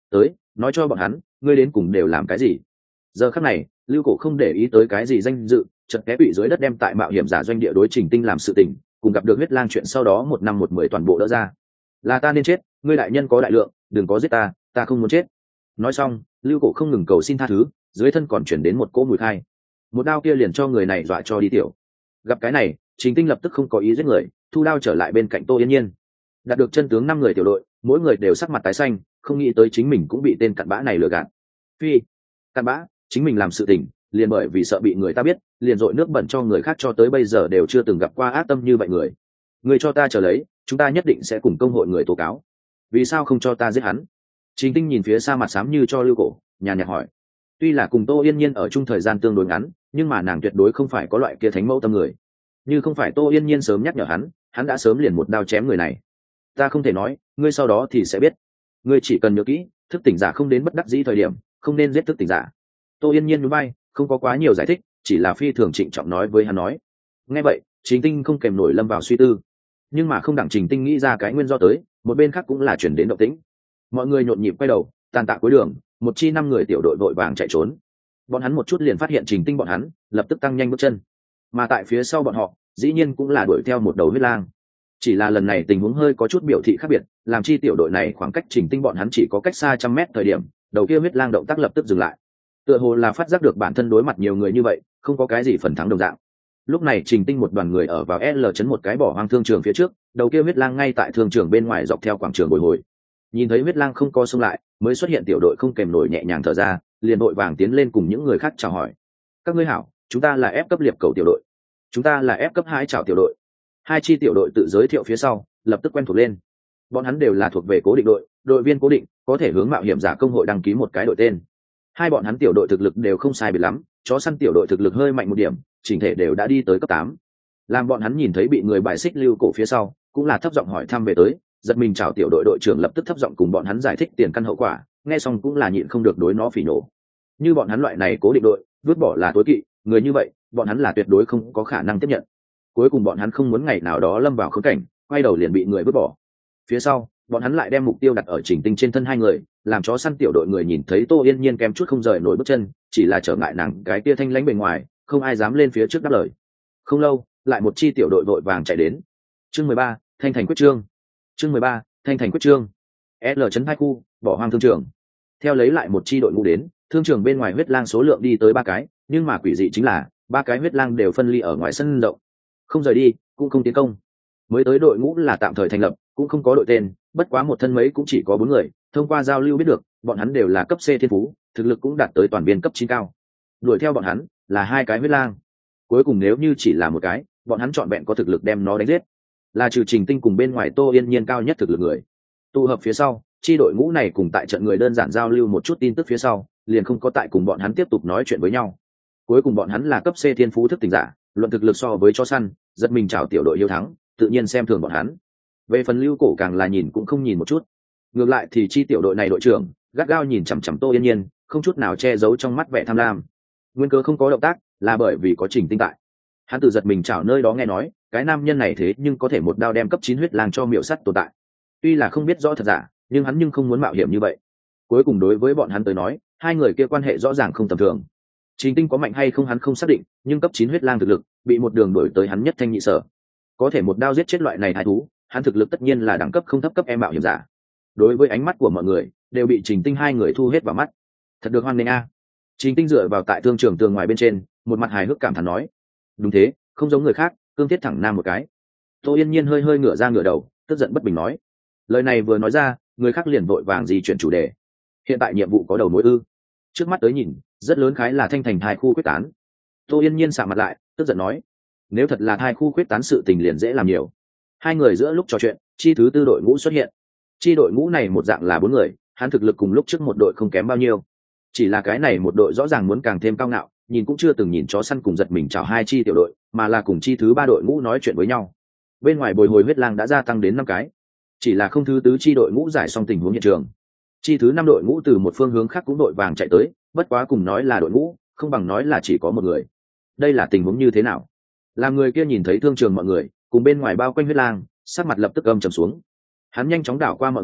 tới nói cho bọn hắn ngươi đến cùng đều làm cái gì. Giờ khắc này lưu cổ không để ý tới cái gì danh dự, chật té quỵ dưới đất đem tại mạo hiểm giả doanh địa đối Trình Tinh làm sự tình cùng gặp được huyết lang chuyện sau đó một năm một mười toàn bộ đỡ ra. Là ta nên chết, ngươi đại nhân có đại lượng, đừng có giết ta, ta không muốn chết. Nói xong lưu cổ không ngừng cầu xin tha thứ, dưới thân còn chuyển đến một cỗ mùi khai, một đao kia liền cho người này dọa cho đi tiểu. Gặp cái này Trình Tinh lập tức không có ý giết người, thu đao trở lại bên cạnh Tô Yên Nhiên. Đạt được chân tướng năm người tiểu đội, mỗi người đều sắc mặt tái xanh, không nghĩ tới chính mình cũng bị tên cặn bã này lừa gạt. Phi, cặn bã, chính mình làm sự tình liền bởi vì sợ bị người ta biết liền dội nước bẩn cho người khác, cho tới bây giờ đều chưa từng gặp qua ác tâm như vậy người. Người cho ta chờ lấy, chúng ta nhất định sẽ cùng công hội người tố cáo. Vì sao không cho ta giết hắn? Trình Tinh nhìn phía xa mặt xám như cho lưu cổ, nhàn nhạt hỏi. Tuy là cùng Tô Yên Nhiên ở chung thời gian tương đối ngắn, nhưng mà nàng tuyệt đối không phải có loại kia thánh mẫu tâm người. Như không phải Tô Yên Nhiên sớm nhắc nhở hắn, hắn đã sớm liền một đao chém người này. Ta không thể nói, ngươi sau đó thì sẽ biết. Ngươi chỉ cần nhớ kỹ, thức tỉnh giả không đến bất đắc dĩ thời điểm, không nên giết thức tỉnh giả. Tô Yên Nhiên nhún vai, không có quá nhiều giải thích, chỉ là phi thường trịnh trọng nói với hắn nói. Nghe vậy Trình Tinh không kèm nổi lâm vào suy tư, nhưng mà không đặng Trình Tinh nghĩ ra cái nguyên do tới, một bên khác cũng là chuyển đến động tĩnh. Mọi người nhộn nhịp quay đầu, tàn tạ cuối đường, một chi năm người tiểu đội vội vàng chạy trốn. Bọn hắn một chút liền phát hiện Trình Tinh bọn hắn, lập tức tăng nhanh bước chân. Mà tại phía sau bọn họ, dĩ nhiên cũng là đuổi theo một đầu huyết lang. Chỉ là lần này tình huống hơi có chút biểu thị khác biệt, làm chi tiểu đội này khoảng cách Trình Tinh bọn hắn chỉ có cách xa trăm mét thời điểm, đầu kia huyết lang động tác lập tức dừng lại. Tựa hồ là phát giác được bản thân đối mặt nhiều người như vậy, không có cái gì phần thắng đồng dạng. Lúc này Trình Tinh một đoàn người ở vào L chấn một cái bỏ hoang thương trường phía trước, đầu kia huyết lang ngay tại thương trường bên ngoài dọc theo quảng trường bồi hồi. Nhìn thấy huyết lang không co xông lại, mới xuất hiện tiểu đội không kèm nổi nhẹ nhàng thở ra, liền đội vàng tiến lên cùng những người khác chào hỏi. Các ngươi hảo, chúng ta là F cấp liệp cầu tiểu đội. Chúng ta là F cấp hai chào tiểu đội. Hai chi tiểu đội tự giới thiệu phía sau, lập tức quen thuộc lên. Bọn hắn đều là thuộc về cố định đội, đội viên cố định, có thể hướng mạo hiểm giả công hội đăng ký một cái đội tên. Hai bọn hắn tiểu đội thực lực đều không sai biệt lắm, chó săn tiểu đội thực lực hơi mạnh một điểm, chỉnh thể đều đã đi tới cấp tám. Làm bọn hắn nhìn thấy bị người bài xích lưu cổ phía sau, cũng là thấp giọng hỏi thăm về tới, giật mình chào tiểu đội đội trưởng lập tức thấp giọng cùng bọn hắn giải thích tiền căn hậu quả, nghe xong cũng là nhịn không được đối nó phỉ nổ. Như bọn hắn loại này cố định đội, vứt bỏ là tối kỵ, người như vậy, bọn hắn là tuyệt đối không có khả năng tiếp nhận. Cuối cùng bọn hắn không muốn ngày nào đó lâm vào khốn cảnh, quay đầu liền bị người vứt bỏ. Phía sau, bọn hắn lại đem mục tiêu đặt ở Trình Tinh trên thân hai người, làm chó săn tiểu đội người nhìn thấy Tô Yên Nhiên kém chút không rời nổi bước chân, chỉ là trở ngại nàng cái kia thanh lãnh bề ngoài, không ai dám lên phía trước đáp lời. Không lâu, lại một chi tiểu đội vội vàng chạy đến. Chương mười ba, Thanh thành quyết trương. Chương mười ba, Thanh thành quyết trương. L chấn hai khu, bỏ hoang thương trường. Theo lấy lại một chi đội ngũ đến, thương trường bên ngoài huyết lang số lượng đi tới ba cái, nhưng mà quỷ dị chính là, ba cái huyết lang đều phân ly ở ngoài sân rộng. Không rời đi, cũng không tiến công. Mới tới đội ngũ là tạm thời thành lập, cũng không có đội tên, bất quá một thân mấy cũng chỉ có bốn người, thông qua giao lưu biết được, bọn hắn đều là cấp C thiên phú, thực lực cũng đạt tới toàn viên cấp chín cao. Đuổi theo bọn hắn là hai cái huyết lang. Cuối cùng nếu như chỉ là một cái, bọn hắn chọn vẹn có thực lực đem nó đánh giết. Là trừ Trình Tinh cùng bên ngoài Tô Yên Nhiên cao nhất thực lực người. Tụ hợp phía sau, chi đội ngũ này cùng tại trận người đơn giản giao lưu một chút tin tức phía sau, liền không có tại cùng bọn hắn tiếp tục nói chuyện với nhau. Cuối cùng bọn hắn là cấp C thiên phú thức tỉnh giả, luận thực lực so với chó săn, giật mình chào tiểu đội hiếu thắng, tự nhiên xem thường bọn hắn. Về phần lưu cổ càng là nhìn cũng không nhìn một chút. Ngược lại thì chi tiểu đội này đội trưởng gắt gao nhìn chằm chằm Tô Yên Nhiên, không chút nào che giấu trong mắt vẻ tham lam. Nguyên cớ không có động tác là bởi vì có Trình Tinh tại. Hắn tự giật mình chảo nơi đó nghe nói, cái nam nhân này thế nhưng có thể một đao đem cấp chín huyết lang cho miểu sắt tồn tại. Tuy là không biết rõ thật giả, nhưng hắn nhưng không muốn mạo hiểm như vậy. Cuối cùng đối với bọn hắn tới nói, hai người kia quan hệ rõ ràng không tầm thường. Trình Tinh có mạnh hay không hắn không xác định, nhưng cấp chín huyết lang thực lực, bị một đường đuổi tới hắn nhất thanh nhị sở. Có thể một đao giết chết loại này thái thú, hắn thực lực tất nhiên là đẳng cấp không thấp cấp em mạo hiểm giả. Đối với ánh mắt của mọi người, đều bị Trình Tinh hai người thu hết vào mắt. Thật được hoan nghênh a. Trình Tinh dựa vào tại thương trường tường ngoài bên trên, một mặt hài hước cảm thán nói: "Đúng thế, không giống người khác, cương thiết thẳng nam một cái." Tô Yên Nhiên hơi hơi ngửa ra ngửa đầu, tức giận bất bình nói. Lời này vừa nói ra, người khác liền vội vàng di chuyển chủ đề. Hiện tại nhiệm vụ có đầu mối ư? Trước mắt tới nhìn, rất lớn khái là thanh thành thai khu quyết tán. Tô Yên Nhiên sạm mặt lại, tức giận nói: "Nếu thật là thai khu quyết tán sự tình liền dễ làm nhiều." Hai người giữa lúc trò chuyện, chi thứ tư đội ngũ xuất hiện. Chi đội ngũ này một dạng là bốn người, hắn thực lực cùng lúc trước một đội không kém bao nhiêu. Chỉ là cái này một đội rõ ràng muốn càng thêm cao ngạo, nhìn cũng chưa từng nhìn chó săn cùng giật mình chào hai chi tiểu đội, mà là cùng chi thứ ba đội ngũ nói chuyện với nhau. Bên ngoài bồi hồi huyết lang đã gia tăng đến năm cái. Chỉ là không thứ tứ chi đội ngũ giải xong tình huống hiện trường. Chi thứ năm đội ngũ từ một phương hướng khác cũng đội vàng chạy tới, bất quá cùng nói là đội ngũ, không bằng nói là chỉ có một người. Đây là tình huống như thế nào? Làm người kia nhìn thấy thương trường mọi người, cùng bên ngoài bao quanh huyết lang, sắc mặt lập tức âm trầm xuống. Hắn nhanh chóng đảo qua mọi người,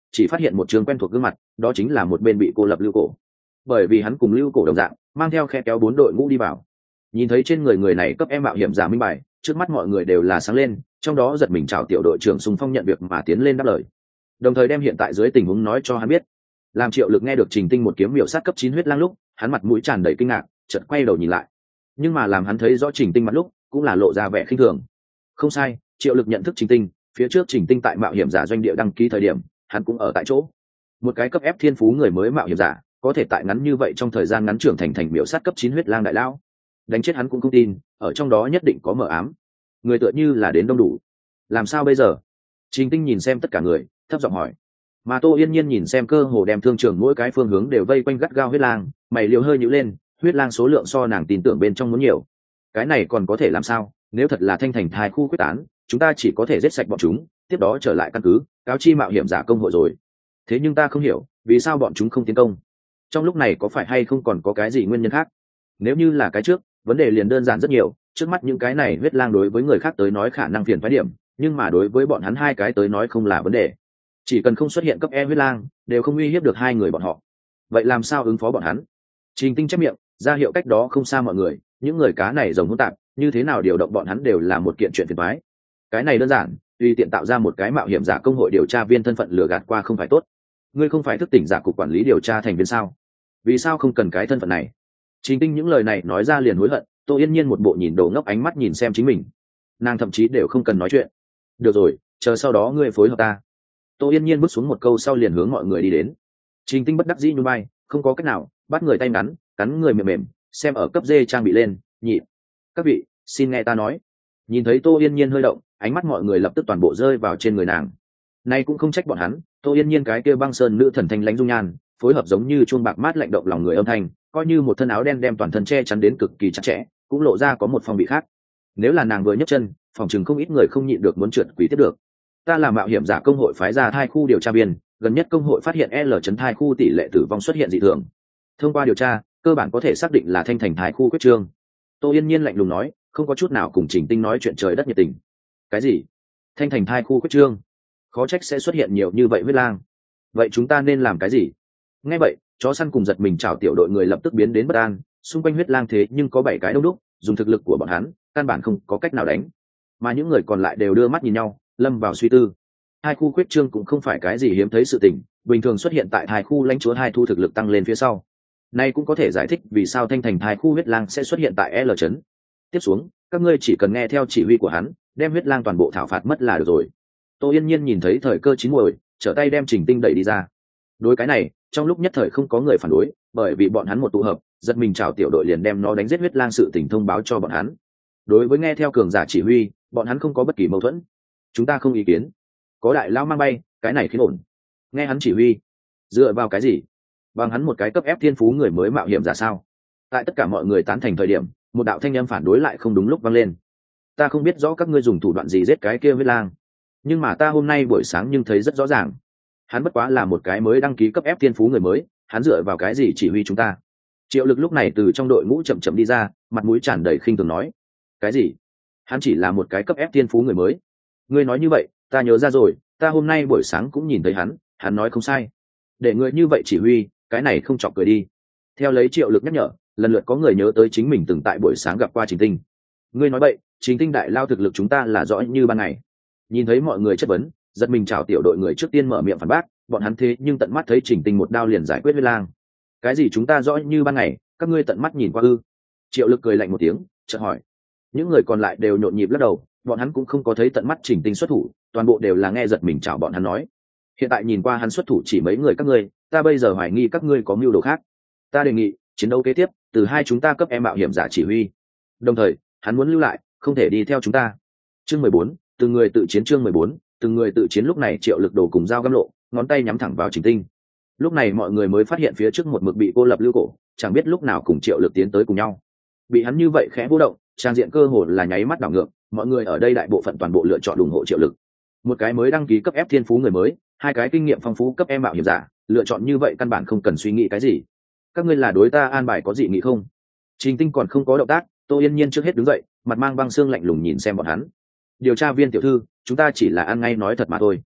chỉ phát hiện một trường quen thuộc gương mặt, đó chính là một bên bị cô lập Lưu Cổ. Bởi vì hắn cùng Lưu Cổ đồng dạng, mang theo khe kéo bốn đội ngũ đi vào. Nhìn thấy trên người người này cấp em mạo hiểm giả minh bài, trước mắt mọi người đều là sáng lên, trong đó giật mình chào tiểu đội trưởng xung phong nhận việc mà tiến lên đáp lời, đồng thời đem hiện tại dưới tình huống nói cho hắn biết. Làm Triệu Lực nghe được Trình Tinh một kiếm miểu sát cấp chín huyết lang lúc, hắn mặt mũi tràn đầy kinh ngạc, chợt quay đầu nhìn lại. Nhưng mà làm hắn thấy rõ Trình Tinh mặt lúc, cũng là lộ ra vẻ khinh thường. Không sai, Triệu Lực nhận thức Trình Tinh, phía trước Trình Tinh tại mạo hiểm giả doanh địa đăng ký thời điểm, hắn cũng ở tại chỗ. Một cái cấp ép thiên phú người mới mạo hiểm giả, có thể tại ngắn như vậy trong thời gian ngắn trưởng thành thành miểu sát cấp chín huyết lang đại lão. Đánh chết hắn cũng không tin, ở trong đó nhất định có mờ ám. Người tựa như là đến đông đủ. Làm sao bây giờ? Trình Tinh nhìn xem tất cả người, thấp giọng hỏi. Mà Tô Yên Nhiên nhìn xem cơ hồ đem thương trường mỗi cái phương hướng đều vây quanh gắt gao huyết lang, mày liều hơi nhíu lên, huyết lang số lượng so nàng tin tưởng bên trong muốn nhiều. Cái này còn có thể làm sao? Nếu thật là thanh thành thai khu quyết tán, chúng ta chỉ có thể giết sạch bọn chúng, tiếp đó trở lại căn cứ, cáo chi mạo hiểm giả công hội rồi. Thế nhưng ta không hiểu, vì sao bọn chúng không tiến công? Trong lúc này có phải hay không còn có cái gì nguyên nhân khác? Nếu như là cái trước, vấn đề liền đơn giản rất nhiều, trước mắt những cái này huyết lang đối với người khác tới nói khả năng phiền phái điểm, nhưng mà đối với bọn hắn hai cái tới nói không là vấn đề. Chỉ cần không xuất hiện cấp E huyết lang, đều không uy hiếp được hai người bọn họ. Vậy làm sao ứng phó bọn hắn? Trình Tinh chép miệng, ra hiệu cách đó không xa mọi người, những người cá này rồng hỗn tạp, như thế nào điều động bọn hắn đều là một kiện chuyện phiền toái. Cái này đơn giản, tùy tiện tạo ra một cái mạo hiểm giả công hội điều tra viên thân phận lừa gạt qua không phải tốt. Ngươi không phải thức tỉnh giả cục quản lý điều tra thành viên sao? Vì sao không cần cái thân phận này? Trình Tinh những lời này nói ra liền hối hận, Tô Yên Nhiên một bộ nhìn đồ ngốc ánh mắt nhìn xem chính mình. Nàng thậm chí đều không cần nói chuyện. Được rồi, chờ sau đó ngươi phối hợp ta. Tô Yên Nhiên bước xuống một câu sau liền hướng mọi người đi đến. Trình Tinh bất đắc dĩ nhún vai, không có cách nào, bắt người tay ngắn, cắn người mềm mềm, xem ở cấp dê trang bị lên, nhịn. Các vị, xin nghe ta nói. Nhìn thấy Tô Yên Nhiên hơi động, ánh mắt mọi người lập tức toàn bộ rơi vào trên người nàng. Nay cũng không trách bọn hắn, Tô Yên Nhiên cái kia băng sơn nữ thần thanh lãnh dung nhan, phối hợp giống như chuông bạc mát lạnh động lòng người âm thanh, coi như một thân áo đen đem toàn thân che chắn đến cực kỳ chặt chẽ, cũng lộ ra có một phong vị khác. Nếu là nàng vừa nhấc chân, phòng chừng không ít người không nhịn được muốn trượt quỷ tiếp được. Ta là mạo hiểm giả công hội phái ra thai khu điều tra viên, gần nhất công hội phát hiện L chấn thai khu tỷ lệ tử vong xuất hiện dị thường. Thông qua điều tra, cơ bản có thể xác định là thanh thành thai khu quyết trương. Tô Yên Nhiên lạnh lùng nói, không có chút nào cùng Trình Tinh nói chuyện trời đất nhiệt tình. Cái gì? Thanh thành thai khu quyết trương? Khó trách sẽ xuất hiện nhiều như vậy huyết lang. Vậy chúng ta nên làm cái gì? Nghe vậy, chó săn cùng giật mình chào tiểu đội người lập tức biến đến bất an, xung quanh huyết lang thế nhưng có bảy cái đông đúc, dùng thực lực của bọn hắn, căn bản không có cách nào đánh. Mà những người còn lại đều đưa mắt nhìn nhau, lâm vào suy tư. Hai khu quyết trương cũng không phải cái gì hiếm thấy sự tình, bình thường xuất hiện tại hai khu lãnh chúa hai thu thực lực tăng lên phía sau. Nay cũng có thể giải thích vì sao thanh thành hai khu huyết lang sẽ xuất hiện tại L chấn. Tiếp xuống, các ngươi chỉ cần nghe theo chỉ huy của hắn, đem huyết lang toàn bộ thảo phạt mất là được rồi. Tô Yên Nhiên nhìn thấy thời cơ chín muồi, trở tay đem Trình Tinh đẩy đi ra. Đối cái này, trong lúc nhất thời không có người phản đối, bởi vì bọn hắn một tụ hợp, giật mình chào tiểu đội liền đem nó đánh giết huyết lang sự tình thông báo cho bọn hắn. Đối với nghe theo cường giả chỉ huy, bọn hắn không có bất kỳ mâu thuẫn. Chúng ta không ý kiến. Có đại lao mang bay, cái này khiến ổn. Nghe hắn chỉ huy, dựa vào cái gì? Bằng hắn một cái cấp ép thiên phú người mới mạo hiểm giả sao? Tại tất cả mọi người tán thành thời điểm, một đạo thanh âm phản đối lại không đúng lúc vang lên. Ta không biết rõ các ngươi dùng thủ đoạn gì giết cái kia huyết lang, nhưng mà ta hôm nay buổi sáng nhưng thấy rất rõ ràng, hắn bất quá là một cái mới đăng ký cấp ép thiên phú người mới, hắn dựa vào cái gì chỉ huy chúng ta? Triệu Lực lúc này từ trong đội ngũ chậm chậm đi ra, mặt mũi tràn đầy khinh thường nói. Cái gì? Hắn chỉ là một cái cấp ép thiên phú người mới? Ngươi nói như vậy, ta nhớ ra rồi, ta hôm nay buổi sáng cũng nhìn thấy hắn, hắn nói không sai. Để ngươi như vậy chỉ huy, cái này không chọc cười đi. Theo lấy Triệu Lực nhắc nhở, lần lượt có người nhớ tới chính mình từng tại buổi sáng gặp qua Trình Tinh. Ngươi nói vậy, Trình Tinh đại lao thực lực chúng ta là rõ như ban ngày. Nhìn thấy mọi người chất vấn, giật mình chào tiểu đội người trước tiên mở miệng phản bác, bọn hắn thế nhưng tận mắt thấy Trình Tinh một đao liền giải quyết huyết lang. Cái gì chúng ta rõ như ban ngày, các ngươi tận mắt nhìn qua ư? Triệu Lực cười lạnh một tiếng, chợt hỏi. Những người còn lại đều nhộn nhịp lắc đầu, bọn hắn cũng không có thấy tận mắt Trình Tinh xuất thủ, toàn bộ đều là nghe giật mình chào bọn hắn nói. Hiện tại nhìn qua hắn xuất thủ chỉ mấy người các ngươi, ta bây giờ hoài nghi các ngươi có mưu đồ khác. Ta đề nghị chiến đấu kế tiếp từ hai chúng ta cấp em mạo hiểm giả chỉ huy, đồng thời hắn muốn lưu lại, không thể đi theo chúng ta. Chương mười bốn, từng người tự chiến. Chương mười bốn, từng người tự chiến. Lúc này Triệu Lực đồ cùng dao găm lộ, ngón tay nhắm thẳng vào Trình Tinh. Lúc này mọi người mới phát hiện phía trước một mực bị cô lập Lưu Cổ, chẳng biết lúc nào cùng Triệu Lực tiến tới cùng nhau. Bị hắn như vậy khẽ vô động, trang diện cơ hồ là nháy mắt đảo ngược, mọi người ở đây đại bộ phận toàn bộ lựa chọn ủng hộ Triệu Lực. Một cái mới đăng ký cấp ép thiên phú người mới, hai cái kinh nghiệm phong phú cấp em mạo hiểm giả, lựa chọn như vậy căn bản không cần suy nghĩ cái gì. Các ngươi là đối ta an bài có gì nghĩ không? Trình Tinh còn không có động tác, Tô Yên Nhiên trước hết đứng dậy, mặt mang băng xương lạnh lùng nhìn xem bọn hắn. Điều tra viên tiểu thư, chúng ta chỉ là ăn ngay nói thật mà thôi.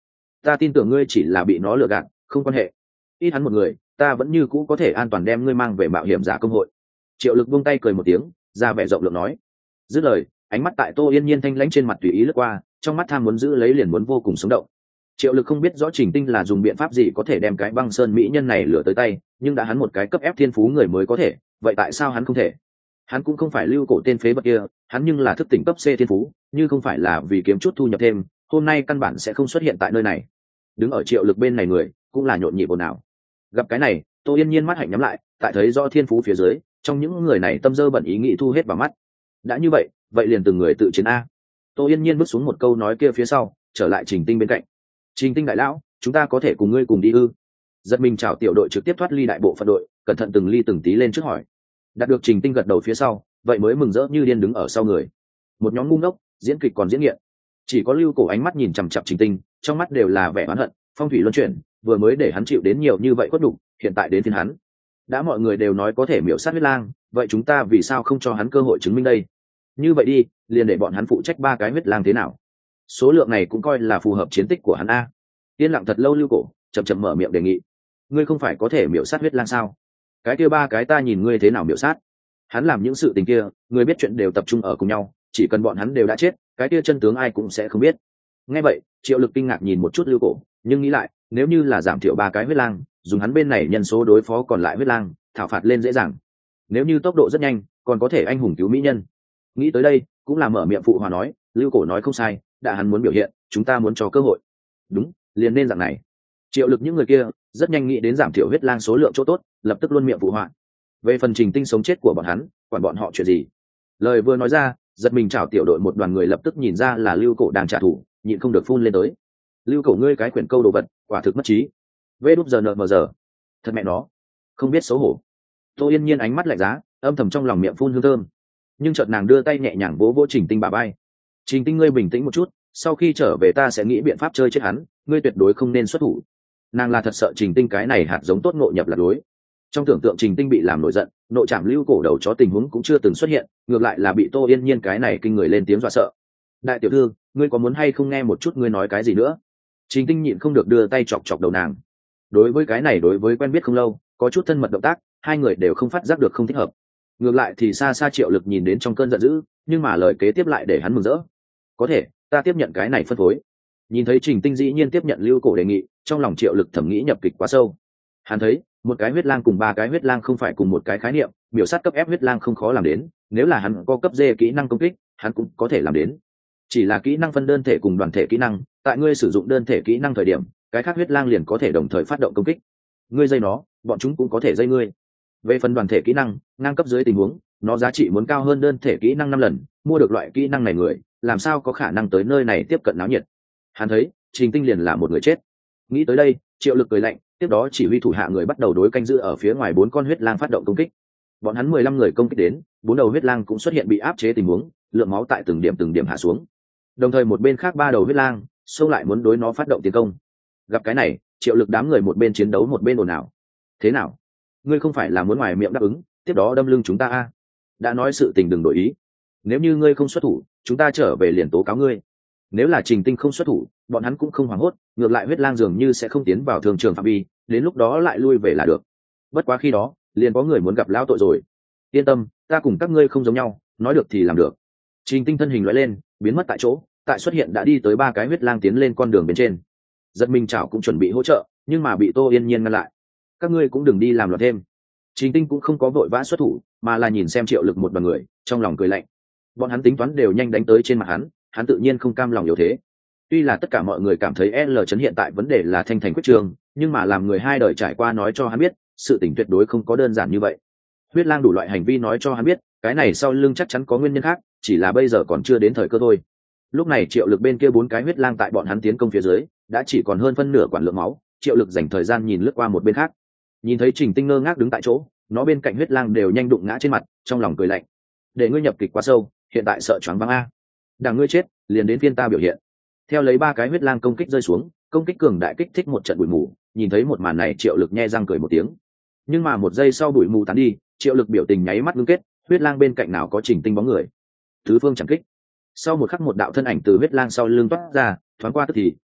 ta tin tưởng ngươi chỉ là bị nó lừa gạt, không quan hệ. Ít hắn một người, ta vẫn như cũ có thể an toàn đem ngươi mang về mạo hiểm giả công hội. Triệu Lực buông tay cười một tiếng, ra vẻ rộng lượng nói. Dứt lời, ánh mắt tại Tô Yên Nhiên thanh lãnh trên mặt tùy ý lướt qua, trong mắt tham muốn giữ lấy liền muốn vô cùng sống động. Triệu Lực không biết rõ Trình Tinh là dùng biện pháp gì có thể đem cái băng sơn mỹ nhân này lừa tới tay, nhưng đã hắn một cái cấp ép thiên phú người mới có thể, vậy tại sao hắn không thể? Hắn cũng không phải Lưu Cổ tên phế vật kia, hắn nhưng là thức tỉnh cấp C thiên phú, như không phải là vì kiếm chút thu nhập thêm, hôm nay căn bản sẽ không xuất hiện tại nơi này. Đứng ở Triệu Lực bên này người, cũng là nhộn nhịp ồn ào. Gặp cái này, Tô Yên Nhiên mắt hạnh nhắm lại, tại thấy rõ thiên phú phía dưới, trong những người này tâm dơ bẩn ý nghĩ thu hết vào mắt. Đã như vậy, vậy liền từng người tự chiến a. Tô Yên Nhiên bước xuống một câu nói kia phía sau, trở lại Trình Tinh bên cạnh. Trình Tinh đại lão, chúng ta có thể cùng ngươi cùng đi ư? Giật mình chào tiểu đội trực tiếp thoát ly đại bộ phận đội, cẩn thận từng ly từng tí lên trước hỏi. Đạt được Trình Tinh gật đầu phía sau, vậy mới mừng rỡ như điên đứng ở sau người. Một nhóm ngu ngốc, diễn kịch còn diễn nghiện. Chỉ có Lưu Cổ ánh mắt nhìn chằm chằm Trình Tinh, trong mắt đều là vẻ oán hận, phong thủy luân chuyển, vừa mới để hắn chịu đến nhiều như vậy khuất đủ, hiện tại đến phiên hắn. Đã mọi người đều nói có thể miểu sát huyết lang, vậy chúng ta vì sao không cho hắn cơ hội chứng minh đây? Như vậy đi, liền để bọn hắn phụ trách ba cái huyết lang thế nào? Số lượng này cũng coi là phù hợp chiến tích của hắn a. Yên lặng thật lâu Lưu Cổ, chậm chậm mở miệng đề nghị. Ngươi không phải có thể miểu sát huyết lang sao? Cái kia ba cái ta nhìn ngươi thế nào miểu sát? Hắn làm những sự tình kia, người biết chuyện đều tập trung ở cùng nhau, chỉ cần bọn hắn đều đã chết, cái kia chân tướng ai cũng sẽ không biết. Nghe vậy, Triệu Lực kinh ngạc nhìn một chút Lưu Cổ, nhưng nghĩ lại, nếu như là giảm thiểu ba cái huyết lang, dùng hắn bên này nhân số đối phó còn lại huyết lang, thảo phạt lên dễ dàng. Nếu như tốc độ rất nhanh, còn có thể anh hùng cứu mỹ nhân. Nghĩ tới đây, cũng là mở miệng phụ hòa nói, Lưu Cổ nói không sai, đã hắn muốn biểu hiện, chúng ta muốn cho cơ hội. Đúng, liền nên dạng này. Triệu Lực những người kia rất nhanh nghĩ đến giảm thiểu huyết lang số lượng chỗ tốt, lập tức luôn miệng phụ họa. Về phần Trình Tinh sống chết của bọn hắn, quản bọn họ chuyện gì? Lời vừa nói ra, giật mình chào tiểu đội một đoàn người lập tức nhìn ra là Lưu Cổ đang trả thù, nhịn không được phun lên tới. Lưu Cổ ngươi cái quyển câu đồ vật, quả thực mất trí. Vê đúp giờ nợ mờ giờ. Thật mẹ nó, không biết xấu hổ. Tô Yên Nhiên ánh mắt lạnh giá, âm thầm trong lòng miệng phun hương thơm. Nhưng chợt nàng đưa tay nhẹ nhàng vỗ vỗ Trình Tinh bả vai. Trình Tinh ngươi bình tĩnh một chút, sau khi trở về ta sẽ nghĩ biện pháp chơi chết hắn, ngươi tuyệt đối không nên xuất thủ. Nàng là thật sợ Trình Tinh cái này hạt giống tốt ngộ nhập là đối. Trong tưởng tượng Trình Tinh bị làm nổi giận, nội trảm Lưu Cổ đầu chó tình huống cũng chưa từng xuất hiện, ngược lại là bị Tô Yên Nhiên cái này kinh người lên tiếng dọa sợ. Đại tiểu thư, ngươi có muốn hay không nghe một chút ngươi nói cái gì nữa? Trình Tinh nhịn không được đưa tay chọc chọc đầu nàng. Đối với cái này đối với quen biết không lâu, có chút thân mật động tác, hai người đều không phát giác được không thích hợp. Ngược lại thì xa xa Triệu Lực nhìn đến trong cơn giận dữ, nhưng mà lời kế tiếp lại để hắn mừng rỡ. Có thể, ta tiếp nhận cái này phân phối. Nhìn thấy Trình Tinh dĩ nhiên tiếp nhận Lưu Cổ đề nghị, trong lòng Triệu Lực thẩm nghĩ nhập kịch quá sâu. Hắn thấy, một cái huyết lang cùng ba cái huyết lang không phải cùng một cái khái niệm, biểu sát cấp ép huyết lang không khó làm đến, nếu là hắn có cấp D kỹ năng công kích, hắn cũng có thể làm đến. Chỉ là kỹ năng phân đơn thể cùng đoàn thể kỹ năng, tại ngươi sử dụng đơn thể kỹ năng thời điểm, cái khác huyết lang liền có thể đồng thời phát động công kích. Ngươi dây nó, bọn chúng cũng có thể dây ngươi. Về phần đoàn thể kỹ năng, ngang cấp dưới tình huống, nó giá trị muốn cao hơn đơn thể kỹ năng năm lần, mua được loại kỹ năng này người, làm sao có khả năng tới nơi này tiếp cận náo nhiệt. Hắn thấy, Trình Tinh liền là một người chết. Nghĩ tới đây, Triệu Lực cười lạnh, tiếp đó chỉ huy thủ hạ người bắt đầu đối canh giữ ở phía ngoài bốn con huyết lang phát động công kích. Bọn hắn mười lăm người công kích đến, bốn đầu huyết lang cũng xuất hiện bị áp chế tình huống, lượng máu tại từng điểm từng điểm hạ xuống. Đồng thời một bên khác ba đầu huyết lang xông lại muốn đối nó phát động tiến công. Gặp cái này, Triệu Lực đám người một bên chiến đấu một bên ồn ào. Thế nào? Ngươi không phải là muốn ngoài miệng đáp ứng, tiếp đó đâm lưng chúng ta a? Đã nói sự tình đừng đổi ý. Nếu như ngươi không xuất thủ, chúng ta trở về liền tố cáo ngươi. Nếu là Trình Tinh không xuất thủ, bọn hắn cũng không hoảng hốt, ngược lại huyết lang dường như sẽ không tiến vào thường trường phạm vi, đến lúc đó lại lui về là được. Bất quá khi đó, liền có người muốn gặp lão tội rồi. Yên tâm, ta cùng các ngươi không giống nhau, nói được thì làm được. Trình Tinh thân hình lóe lên, biến mất tại chỗ, tại xuất hiện đã đi tới ba cái huyết lang tiến lên con đường bên trên. Giật mình chảo cũng chuẩn bị hỗ trợ, nhưng mà bị Tô Yên Nhiên ngăn lại. Các ngươi cũng đừng đi làm loạn thêm. Trình Tinh cũng không có vội vã xuất thủ, mà là nhìn xem Triệu Lực một đoàn người, trong lòng cười lạnh. Bọn hắn tính toán đều nhanh đánh tới trên mặt hắn, hắn tự nhiên không cam lòng yếu thế. Tuy là tất cả mọi người cảm thấy L chấn hiện tại vấn đề là thanh thành quyết trường, nhưng mà làm người hai đời trải qua nói cho hắn biết, sự tình tuyệt đối không có đơn giản như vậy. Huyết lang đủ loại hành vi nói cho hắn biết, cái này sau lưng chắc chắn có nguyên nhân khác, chỉ là bây giờ còn chưa đến thời cơ thôi. Lúc này Triệu Lực bên kia bốn cái huyết lang tại bọn hắn tiến công phía dưới, đã chỉ còn hơn phân nửa quản lượng máu. Triệu Lực dành thời gian nhìn lướt qua một bên khác, nhìn thấy Trình Tinh ngơ ngác đứng tại chỗ, nó bên cạnh huyết lang đều nhanh đụng ngã trên mặt, trong lòng cười lạnh. Để ngươi nhập kịch quá sâu, hiện tại sợ choáng váng a. Đằng ngươi chết, liền đến phiên ta biểu hiện. Theo lấy ba cái huyết lang công kích rơi xuống, công kích cường đại kích thích một trận bụi mù, nhìn thấy một màn này Triệu Lực nhe răng cười một tiếng. Nhưng mà một giây sau bụi mù tán đi, Triệu Lực biểu tình nháy mắt ngưng kết, huyết lang bên cạnh nào có Trình Tinh bóng người. Tứ phương chẳng kích. Sau một khắc một đạo thân ảnh từ huyết lang sau lưng toát ra, thoáng qua tức thì,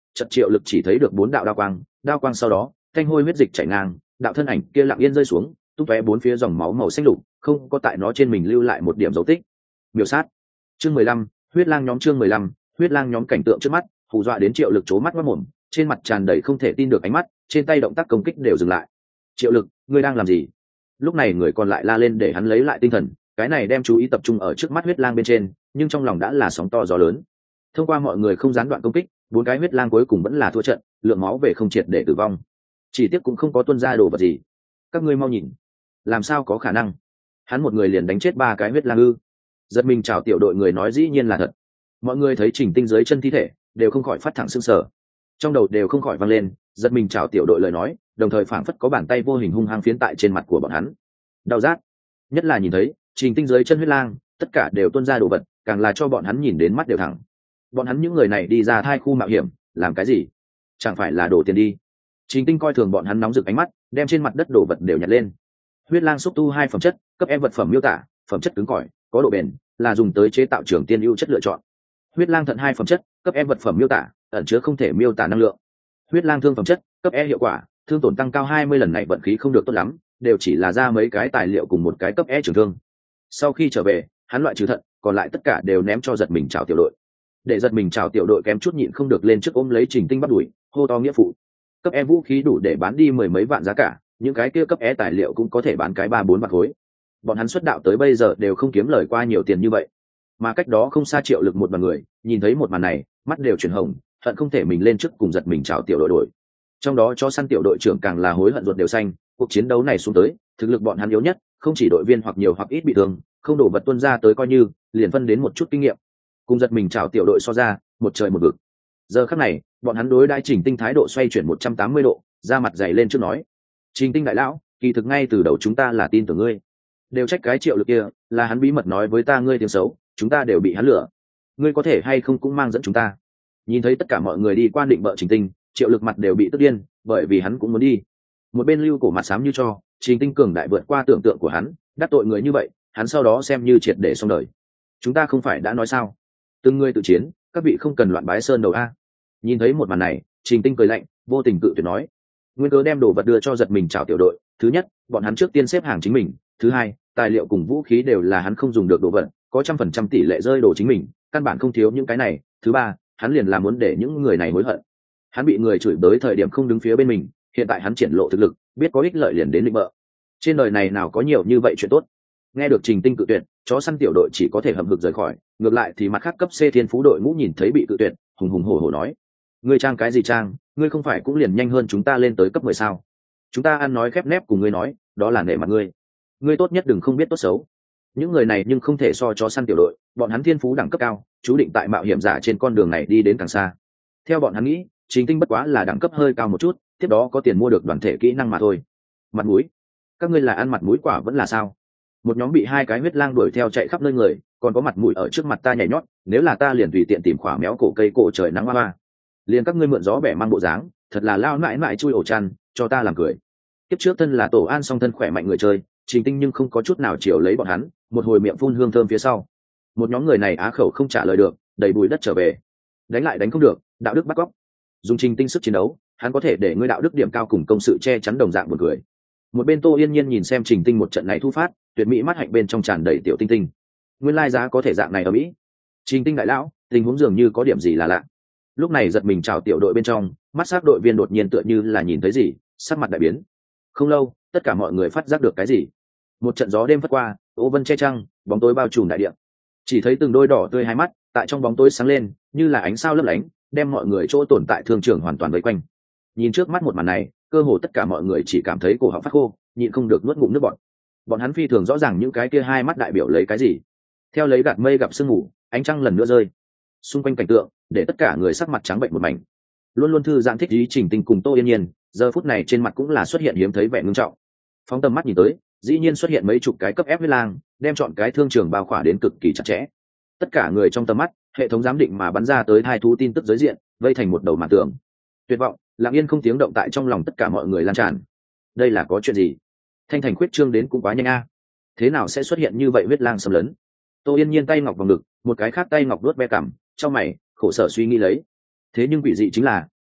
trận triệu lực chỉ thấy được bốn đạo đao quang, đao quang sau đó thanh hôi huyết dịch chảy ngang, đạo thân ảnh kia lặng yên rơi xuống, tung tóe bốn phía dòng máu màu xanh lục, không có tại nó trên mình lưu lại một điểm dấu tích. Miểu sát. Chương mười lăm, huyết lang nhóm. Chương mười lăm, huyết lang nhóm. Cảnh tượng trước mắt hù dọa đến triệu lực trố mắt mất mồm, trên mặt tràn đầy không thể tin được ánh mắt, trên tay động tác công kích đều dừng lại. Triệu lực, ngươi đang làm gì? Lúc này người còn lại la lên để hắn lấy lại tinh thần, cái này đem chú ý tập trung ở trước mắt huyết lang bên trên, nhưng trong lòng đã là sóng to gió lớn. Thông qua mọi người không gián đoạn công kích, bốn cái huyết lang cuối cùng vẫn là thua trận, lượng máu về không triệt để tử vong. Chỉ tiếc cũng không có tuôn ra đồ vật gì. Các ngươi mau nhìn, làm sao có khả năng? Hắn một người liền đánh chết ba cái huyết lang ư? Giật mình chào tiểu đội người nói dĩ nhiên là thật. Mọi người thấy Trình Tinh dưới chân thi thể, đều không khỏi phát thẳng sưng sờ, trong đầu đều không khỏi vang lên giật mình chào tiểu đội lời nói, đồng thời phảng phất có bàn tay vô hình hung hăng phiến tại trên mặt của bọn hắn. Đau rát, nhất là nhìn thấy Trình Tinh dưới chân huyết lang, tất cả đều tuôn ra đồ vật, càng là cho bọn hắn nhìn đến mắt đều thẳng. Bọn hắn những người này đi ra thai khu mạo hiểm làm cái gì? Chẳng phải là đổ tiền đi? Trình Tinh coi thường bọn hắn nóng rực ánh mắt, đem trên mặt đất đồ vật đều nhặt lên. Huyết lang xúc tu hai phẩm chất, cấp E vật phẩm miêu tả, phẩm chất cứng cỏi, có độ bền, là dùng tới chế tạo trường tiên ưu chất lựa chọn. Huyết lang thận hai phẩm chất, cấp E vật phẩm miêu tả, ẩn chứa không thể miêu tả năng lượng. Huyết lang thương phẩm chất, cấp E hiệu quả, thương tổn tăng cao hai mươi lần. Này vận khí không được tốt lắm, đều chỉ là ra mấy cái tài liệu cùng một cái cấp E trường thương. Sau khi trở về, hắn loại trừ thận, còn lại tất cả đều ném cho giật mình chào tiểu đội. Để giật mình chào tiểu đội kém chút nhịn không được lên trước ôm lấy Trình Tinh bắt đuổi, hô to nghĩa phụ. Cấp E vũ khí đủ để bán đi mười mấy vạn giá cả, những cái kia cấp E tài liệu cũng có thể bán cái ba bốn vạn khối. Bọn hắn xuất đạo tới bây giờ đều không kiếm lời qua nhiều tiền như vậy. Mà cách đó không xa triệu lực một đoàn người, nhìn thấy một màn này, mắt đều chuyển hồng, hận không thể mình lên trước cùng giật mình chào tiểu đội đội. Trong đó cho săn tiểu đội trưởng càng là hối hận ruột đều xanh, cuộc chiến đấu này xuống tới, thực lực bọn hắn yếu nhất, không chỉ đội viên hoặc nhiều hoặc ít bị thương, không đổ vật tuân ra tới coi như, liền phân đến một chút kinh nghiệm. Cùng giật mình chào tiểu đội so ra, một trời một vực. Giờ khắc này, bọn hắn đối đãi Trình Tinh thái độ xoay chuyển một trăm tám mươi độ, ra mặt dày lên trước nói: "Trình Tinh đại lão, kỳ thực ngay từ đầu chúng ta là tin tưởng ngươi. Đều trách cái triệu lực kia, là hắn bí mật nói với ta ngươi tiếng xấu, chúng ta đều bị hắn lừa. Ngươi có thể hay không cũng mang dẫn chúng ta?" Nhìn thấy tất cả mọi người đi qua định bợ Trình Tinh, triệu lực mặt đều bị tức điên, bởi vì hắn cũng muốn đi. Một bên lưu cổ mặt xám như cho, Trình Tinh cường đại vượt qua tưởng tượng của hắn, đắc tội người như vậy, hắn sau đó xem như triệt để xong đời. Chúng ta không phải đã nói sao? Từng người tự chiến, các vị không cần loạn bái sơn đầu a. Nhìn thấy một màn này, Trình Tinh cười lạnh, vô tình cự tuyệt nói: "Nguyên cớ đem đồ vật đưa cho giật mình chào tiểu đội, thứ nhất, bọn hắn trước tiên xếp hàng chính mình, thứ hai, tài liệu cùng vũ khí đều là hắn không dùng được đồ vật, có trăm phần trăm tỷ lệ rơi đồ chính mình, căn bản không thiếu những cái này, thứ ba, hắn liền là muốn để những người này hối hận. Hắn bị người chửi bới thời điểm không đứng phía bên mình, hiện tại hắn triển lộ thực lực, biết có ích lợi liền đến định bợ. Trên đời này nào có nhiều như vậy chuyện tốt." Nghe được Trình Tinh cự tuyệt, chó săn tiểu đội chỉ có thể hậm hực rời khỏi, ngược lại thì mặt khác cấp C thiên phú đội ngũ nhìn thấy bị cự tuyệt, hùng hùng hổ hổ nói: "Ngươi trang cái gì trang, ngươi không phải cũng liền nhanh hơn chúng ta lên tới cấp mười sao? Chúng ta ăn nói khép nép cùng ngươi nói, đó là nể mặt ngươi. Ngươi tốt nhất đừng không biết tốt xấu." Những người này nhưng không thể so chó săn tiểu đội, bọn hắn thiên phú đẳng cấp cao, chú định tại mạo hiểm giả trên con đường này đi đến càng xa. Theo bọn hắn nghĩ, Trình Tinh bất quá là đẳng cấp hơi cao một chút, tiếp đó có tiền mua được đoàn thể kỹ năng mà thôi. Mặt mũi, các ngươi là ăn mặt mũi quả vẫn là sao? Một nhóm bị hai cái huyết lang đuổi theo chạy khắp nơi người, còn có mặt mũi ở trước mặt ta nhảy nhót, nếu là ta liền tùy tiện tìm khỏa méo cổ cây cổ trời nắng hoa hoa. Liền các ngươi mượn gió bẻ mang bộ dáng, thật là lao mãi mãi chui ổ chăn, cho ta làm cười. Kiếp trước thân là tổ an song thân khỏe mạnh người chơi, Trình Tinh nhưng không có chút nào chiều lấy bọn hắn, một hồi miệng phun hương thơm phía sau. Một nhóm người này á khẩu không trả lời được, đầy bùi đất trở về. Đánh lại đánh không được, đạo đức bắt cóc. Dùng Trình Tinh sức chiến đấu, hắn có thể để ngươi đạo đức điểm cao cùng công sự che chắn đồng dạng một người. Một bên Tô Yên Nhiên nhìn xem Trình Tinh một trận này thu phát, tuyệt mỹ mắt hạnh bên trong tràn đầy tiểu tinh tinh. Nguyên lai giá có thể dạng này ở Mỹ. Trình Tinh đại lão, tình huống dường như có điểm gì là lạ. Lúc này giật mình chào tiểu đội bên trong, mắt sắc đội viên đột nhiên tựa như là nhìn thấy gì, sắc mặt đại biến. Không lâu, tất cả mọi người phát giác được cái gì. Một trận gió đêm phất qua, ô vân che trăng, bóng tối bao trùm đại địa. Chỉ thấy từng đôi đỏ tươi hai mắt tại trong bóng tối sáng lên, như là ánh sao lấp lánh, đem mọi người chỗ tồn tại thương trường hoàn toàn vây quanh. Nhìn trước mắt một màn này, cơ hồ tất cả mọi người chỉ cảm thấy cổ họng phát khô, nhịn không được nuốt ngụm nước bọt. Bọn hắn phi thường rõ ràng những cái kia hai mắt đại biểu lấy cái gì. Theo lấy gạt mây gặp sương mù, ánh trăng lần nữa rơi. Xung quanh cảnh tượng để tất cả người sắc mặt trắng bệnh một mảnh. Luôn luôn thư giãn thích ý Trình Tinh cùng Tô Yên Nhiên, giờ phút này trên mặt cũng là xuất hiện hiếm thấy vẻ ngưng trọng. Phóng tầm mắt nhìn tới, dĩ nhiên xuất hiện mấy chục cái cấp ép huyết lang, đem chọn cái thương trường bao khỏa đến cực kỳ chặt chẽ. Tất cả người trong tầm mắt, hệ thống giám định mà bắn ra tới hai thú tin tức giới diện, vây thành một đầu màn tường. Tuyệt vọng, lặng yên không tiếng động tại trong lòng tất cả mọi người lan tràn. Đây là có chuyện gì? Thanh thành khuyết trương đến cũng quá nhanh a. Thế nào sẽ xuất hiện như vậy huyết lang xâm lấn? Tô Yên Nhiên tay ngọc vào ngực, một cái khác tay ngọc đuốt ve cằm, trong mày khổ sở suy nghĩ lấy. Thế nhưng vị dị chính là,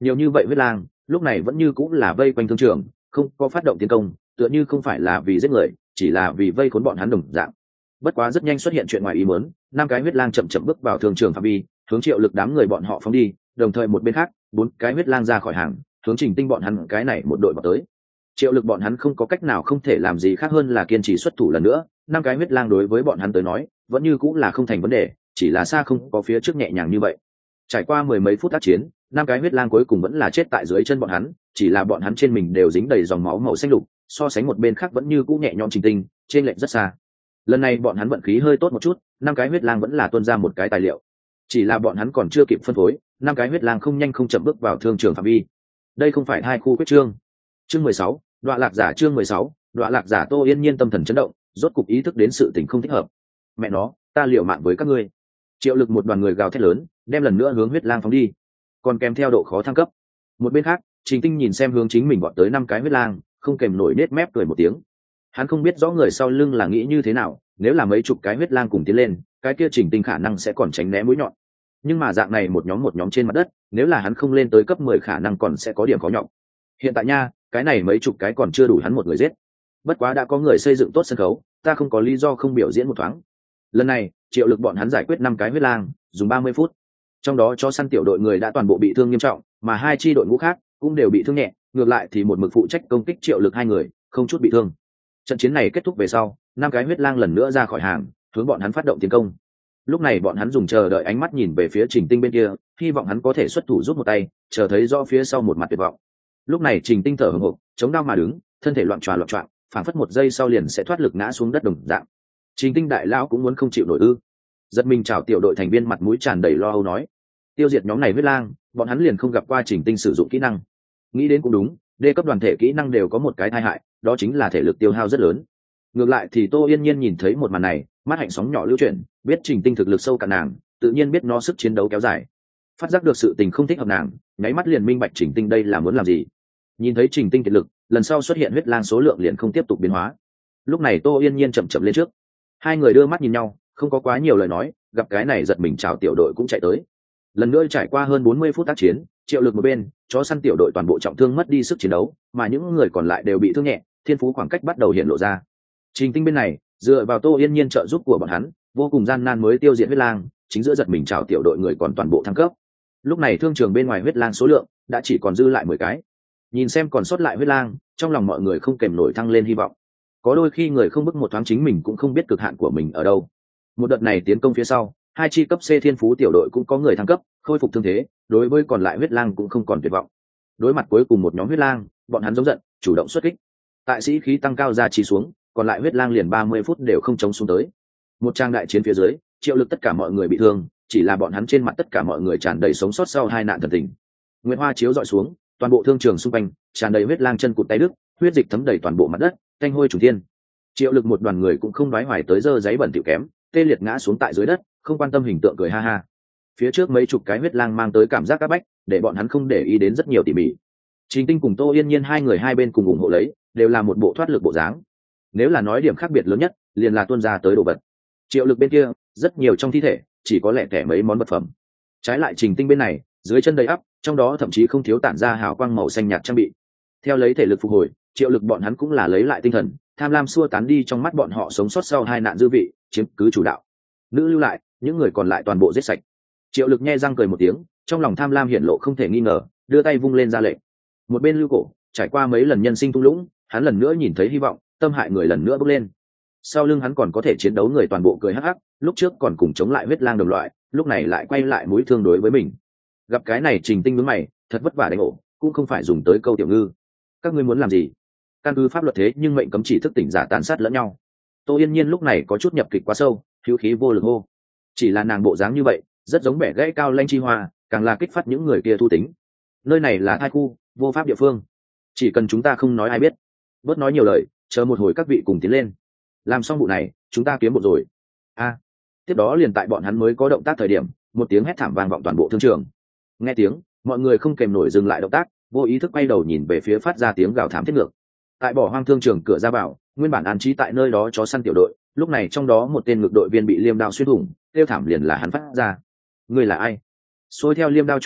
nhiều như vậy huyết lang lúc này vẫn như cũng là vây quanh thương trường, không có phát động tiến công, tựa như không phải là vì giết người, chỉ là vì vây khốn bọn hắn đồng dạng. Bất quá rất nhanh xuất hiện chuyện ngoài ý muốn, năm cái huyết lang chậm chậm bước vào thương trường phạm vi, hướng Triệu Lực đám người bọn họ phóng đi, đồng thời một bên khác bốn cái huyết lang ra khỏi hàng, hướng Trình Tinh bọn hắn cái này một đội vào tới. Triệu Lực bọn hắn không có cách nào không thể làm gì khác hơn là kiên trì xuất thủ lần nữa, năm cái huyết lang đối với bọn hắn tới nói vẫn như cũng là không thành vấn đề, chỉ là xa không có phía trước nhẹ nhàng như vậy. Trải qua mười mấy phút tác chiến, năm cái huyết lang cuối cùng vẫn là chết tại dưới chân bọn hắn, chỉ là bọn hắn trên mình đều dính đầy dòng máu màu xanh lục, so sánh một bên khác vẫn như cũ nhẹ nhõm Trình Tinh, trên lệch rất xa. Lần này bọn hắn vận khí hơi tốt một chút, năm cái huyết lang vẫn là tuôn ra một cái tài liệu, chỉ là bọn hắn còn chưa kịp phân phối, năm cái huyết lang không nhanh không chậm bước vào thương trường phạm vi. Đây không phải hai khu quyết trương. Chương mười sáu, Đoạ Lạc Giả. Chương mười sáu, Đoạ Lạc Giả. Tô Yên Nhiên tâm thần chấn động, rốt cục ý thức đến sự tình không thích hợp. Mẹ nó, ta liều mạng với các ngươi. Triệu Lực một đoàn người gào thét lớn, đem lần nữa hướng huyết lang phóng đi, còn kèm theo độ khó thăng cấp. Một bên khác, Trình Tinh nhìn xem hướng chính mình vọt tới năm cái huyết lang, không kèm nổi nết mép cười một tiếng. Hắn không biết rõ người sau lưng là nghĩ như thế nào, nếu là mấy chục cái huyết lang cùng tiến lên, cái kia Trình Tinh khả năng sẽ còn tránh né mũi nhọn. Nhưng mà dạng này một nhóm một nhóm trên mặt đất, nếu là hắn không lên tới cấp mười khả năng còn sẽ có điểm khó nhọc. Hiện tại nha, cái này mấy chục cái còn chưa đủ hắn một người giết. Bất quá đã có người xây dựng tốt sân khấu, ta không có lý do không biểu diễn một thoáng. Lần này, Triệu Lực bọn hắn giải quyết năm cái huyết lang, dùng ba mươi phút. Trong đó chó săn tiểu đội người đã toàn bộ bị thương nghiêm trọng, mà hai chi đội ngũ khác cũng đều bị thương nhẹ, ngược lại thì một mực phụ trách công kích Triệu Lực hai người, không chút bị thương. Trận chiến này kết thúc về sau, năm cái huyết lang lần nữa ra khỏi hàng, hướng bọn hắn phát động tiến công. Lúc này bọn hắn dùng chờ đợi ánh mắt nhìn về phía Trình Tinh bên kia, hy vọng hắn có thể xuất thủ giúp một tay, chờ thấy rõ phía sau một mặt tuyệt vọng. Lúc này Trình Tinh thở hổn hộc, chống đau mà đứng, thân thể loạn tròa loạn trọn, phảng phất một giây sau liền sẽ thoát lực ngã xuống đất đồng dạng. Trình Tinh đại lão cũng muốn không chịu nổi ư? Giật mình chào tiểu đội thành viên mặt mũi tràn đầy lo âu nói, tiêu diệt nhóm này huyết lang, bọn hắn liền không gặp qua Trình Tinh sử dụng kỹ năng. Nghĩ đến cũng đúng, đê cấp đoàn thể kỹ năng đều có một cái tai hại, đó chính là thể lực tiêu hao rất lớn. Ngược lại thì Tô Yên Nhiên nhìn thấy một màn này, mắt hạnh sóng nhỏ lưu chuyển, biết Trình Tinh thực lực sâu cả nàng, tự nhiên biết nó sức chiến đấu kéo dài. Phát giác được sự tình không thích hợp nàng, nháy mắt liền minh bạch Trình Tinh đây là muốn làm gì. Nhìn thấy Trình Tinh kiệt lực, lần sau xuất hiện huyết lang số lượng liền không tiếp tục biến hóa. Lúc này Tô Yên Nhiên chậm chậm lên trước, hai người đưa mắt nhìn nhau, không có quá nhiều lời nói, gặp cái này giật mình chào tiểu đội cũng chạy tới. Lần nữa trải qua hơn bốn mươi phút tác chiến, Triệu Lực một bên, chó săn tiểu đội toàn bộ trọng thương mất đi sức chiến đấu, mà những người còn lại đều bị thương nhẹ, thiên phú khoảng cách bắt đầu hiện lộ ra. Trình Tinh bên này, dựa vào Tô Yên Nhiên trợ giúp của bọn hắn, vô cùng gian nan mới tiêu diệt huyết lang, chính giữa giật mình chào tiểu đội người còn toàn bộ thăng cấp. Lúc này thương trường bên ngoài huyết lang số lượng đã chỉ còn dư lại mười cái. Nhìn xem còn sót lại huyết lang, trong lòng mọi người không kèm nổi thăng lên hy vọng. Có đôi khi người không bức một thoáng chính mình cũng không biết cực hạn của mình ở đâu. Một đợt này tiến công phía sau, hai chi cấp C thiên phú tiểu đội cũng có người thăng cấp, khôi phục thương thế, đối với còn lại huyết lang cũng không còn tuyệt vọng. Đối mặt cuối cùng một nhóm huyết lang, bọn hắn giống giận, chủ động xuất kích. Tại sĩ khí tăng cao ra chi xuống, còn lại huyết lang liền ba mươi phút đều không chống xuống tới. Một trang đại chiến phía dưới, Triệu Lực tất cả mọi người bị thương, chỉ là bọn hắn trên mặt tất cả mọi người tràn đầy sống sót sau hai nạn thần tình. Nguyệt hoa chiếu dọi xuống, toàn bộ thương trường xung quanh tràn đầy huyết lang chân cụt tay đứt, huyết dịch thấm đầy toàn bộ mặt đất, tanh hôi trùng thiên. Triệu Lực một đoàn người cũng không nói hoài tới dơ giấy bẩn tiểu kém, tê liệt ngã xuống tại dưới đất, không quan tâm hình tượng cười ha ha. Phía trước mấy chục cái huyết lang mang tới cảm giác áp bách, để bọn hắn không để ý đến rất nhiều tỉ mỉ. Trình Tinh cùng Tô Yên Nhiên hai người hai bên cùng ủng hộ lấy, đều là một bộ thoát lực bộ dáng. Nếu là nói điểm khác biệt lớn nhất, liền là tuôn ra tới đồ vật. Triệu Lực bên kia, rất nhiều trong thi thể, chỉ có lẻ tẻ mấy món vật phẩm. Trái lại Trình Tinh bên này, dưới chân đầy ắp, trong đó thậm chí không thiếu tản ra hào quang màu xanh nhạt trang bị. Theo lấy thể lực phục hồi, Triệu Lực bọn hắn cũng là lấy lại tinh thần, tham lam xua tán đi trong mắt bọn họ sống sót sau hai nạn dư vị, chiếm cứ chủ đạo. Nữ lưu lại, những người còn lại toàn bộ giết sạch. Triệu Lực nhe răng cười một tiếng, trong lòng tham lam hiển lộ không thể nghi ngờ, đưa tay vung lên ra lệnh. Một bên Lưu Cổ, trải qua mấy lần nhân sinh thung lũng, hắn lần nữa nhìn thấy hy vọng, tâm hại người lần nữa bốc lên. Sau lưng hắn còn có thể chiến đấu người toàn bộ cười hắc hắc, lúc trước còn cùng chống lại huyết lang đồng loại, lúc này lại quay lại mũi thương đối với mình. Gặp cái này Trình Tinh nhướng mày, thật vất vả đánh ổ, cũng không phải dùng tới câu tiểu ngư. Các ngươi muốn làm gì? Căn cứ pháp luật thế nhưng mệnh cấm chỉ thức tỉnh giả tàn sát lẫn nhau. Tô Yên Nhiên lúc này có chút nhập kịch quá sâu, hữu khí vô lực hô. Chỉ là nàng bộ dáng như vậy, rất giống bẻ gãy cao lanh chi hoa, càng là kích phát những người kia thu tính. Nơi này là thai khu, vô pháp địa phương, chỉ cần chúng ta không nói ai biết. Bớt nói nhiều lời, chờ một hồi các vị cùng tiến lên. Làm xong vụ này, chúng ta kiếm một rồi. A. À, tiếp đó liền tại bọn hắn mới có động tác thời điểm, một tiếng hét thảm vang vọng toàn bộ thương trường. Nghe tiếng, mọi người không kèm nổi dừng lại động tác, vô ý thức quay đầu nhìn về phía phát ra tiếng gào thảm thiết ngược. Tại bỏ hoang thương trường cửa ra vào, nguyên bản an trí tại nơi đó chó săn tiểu đội, lúc này trong đó một tên ngược đội viên bị liêm đao xuyên thủng, kêu thảm liền là hắn phát ra. Người là ai? Xôi theo liêm đao trôi đao,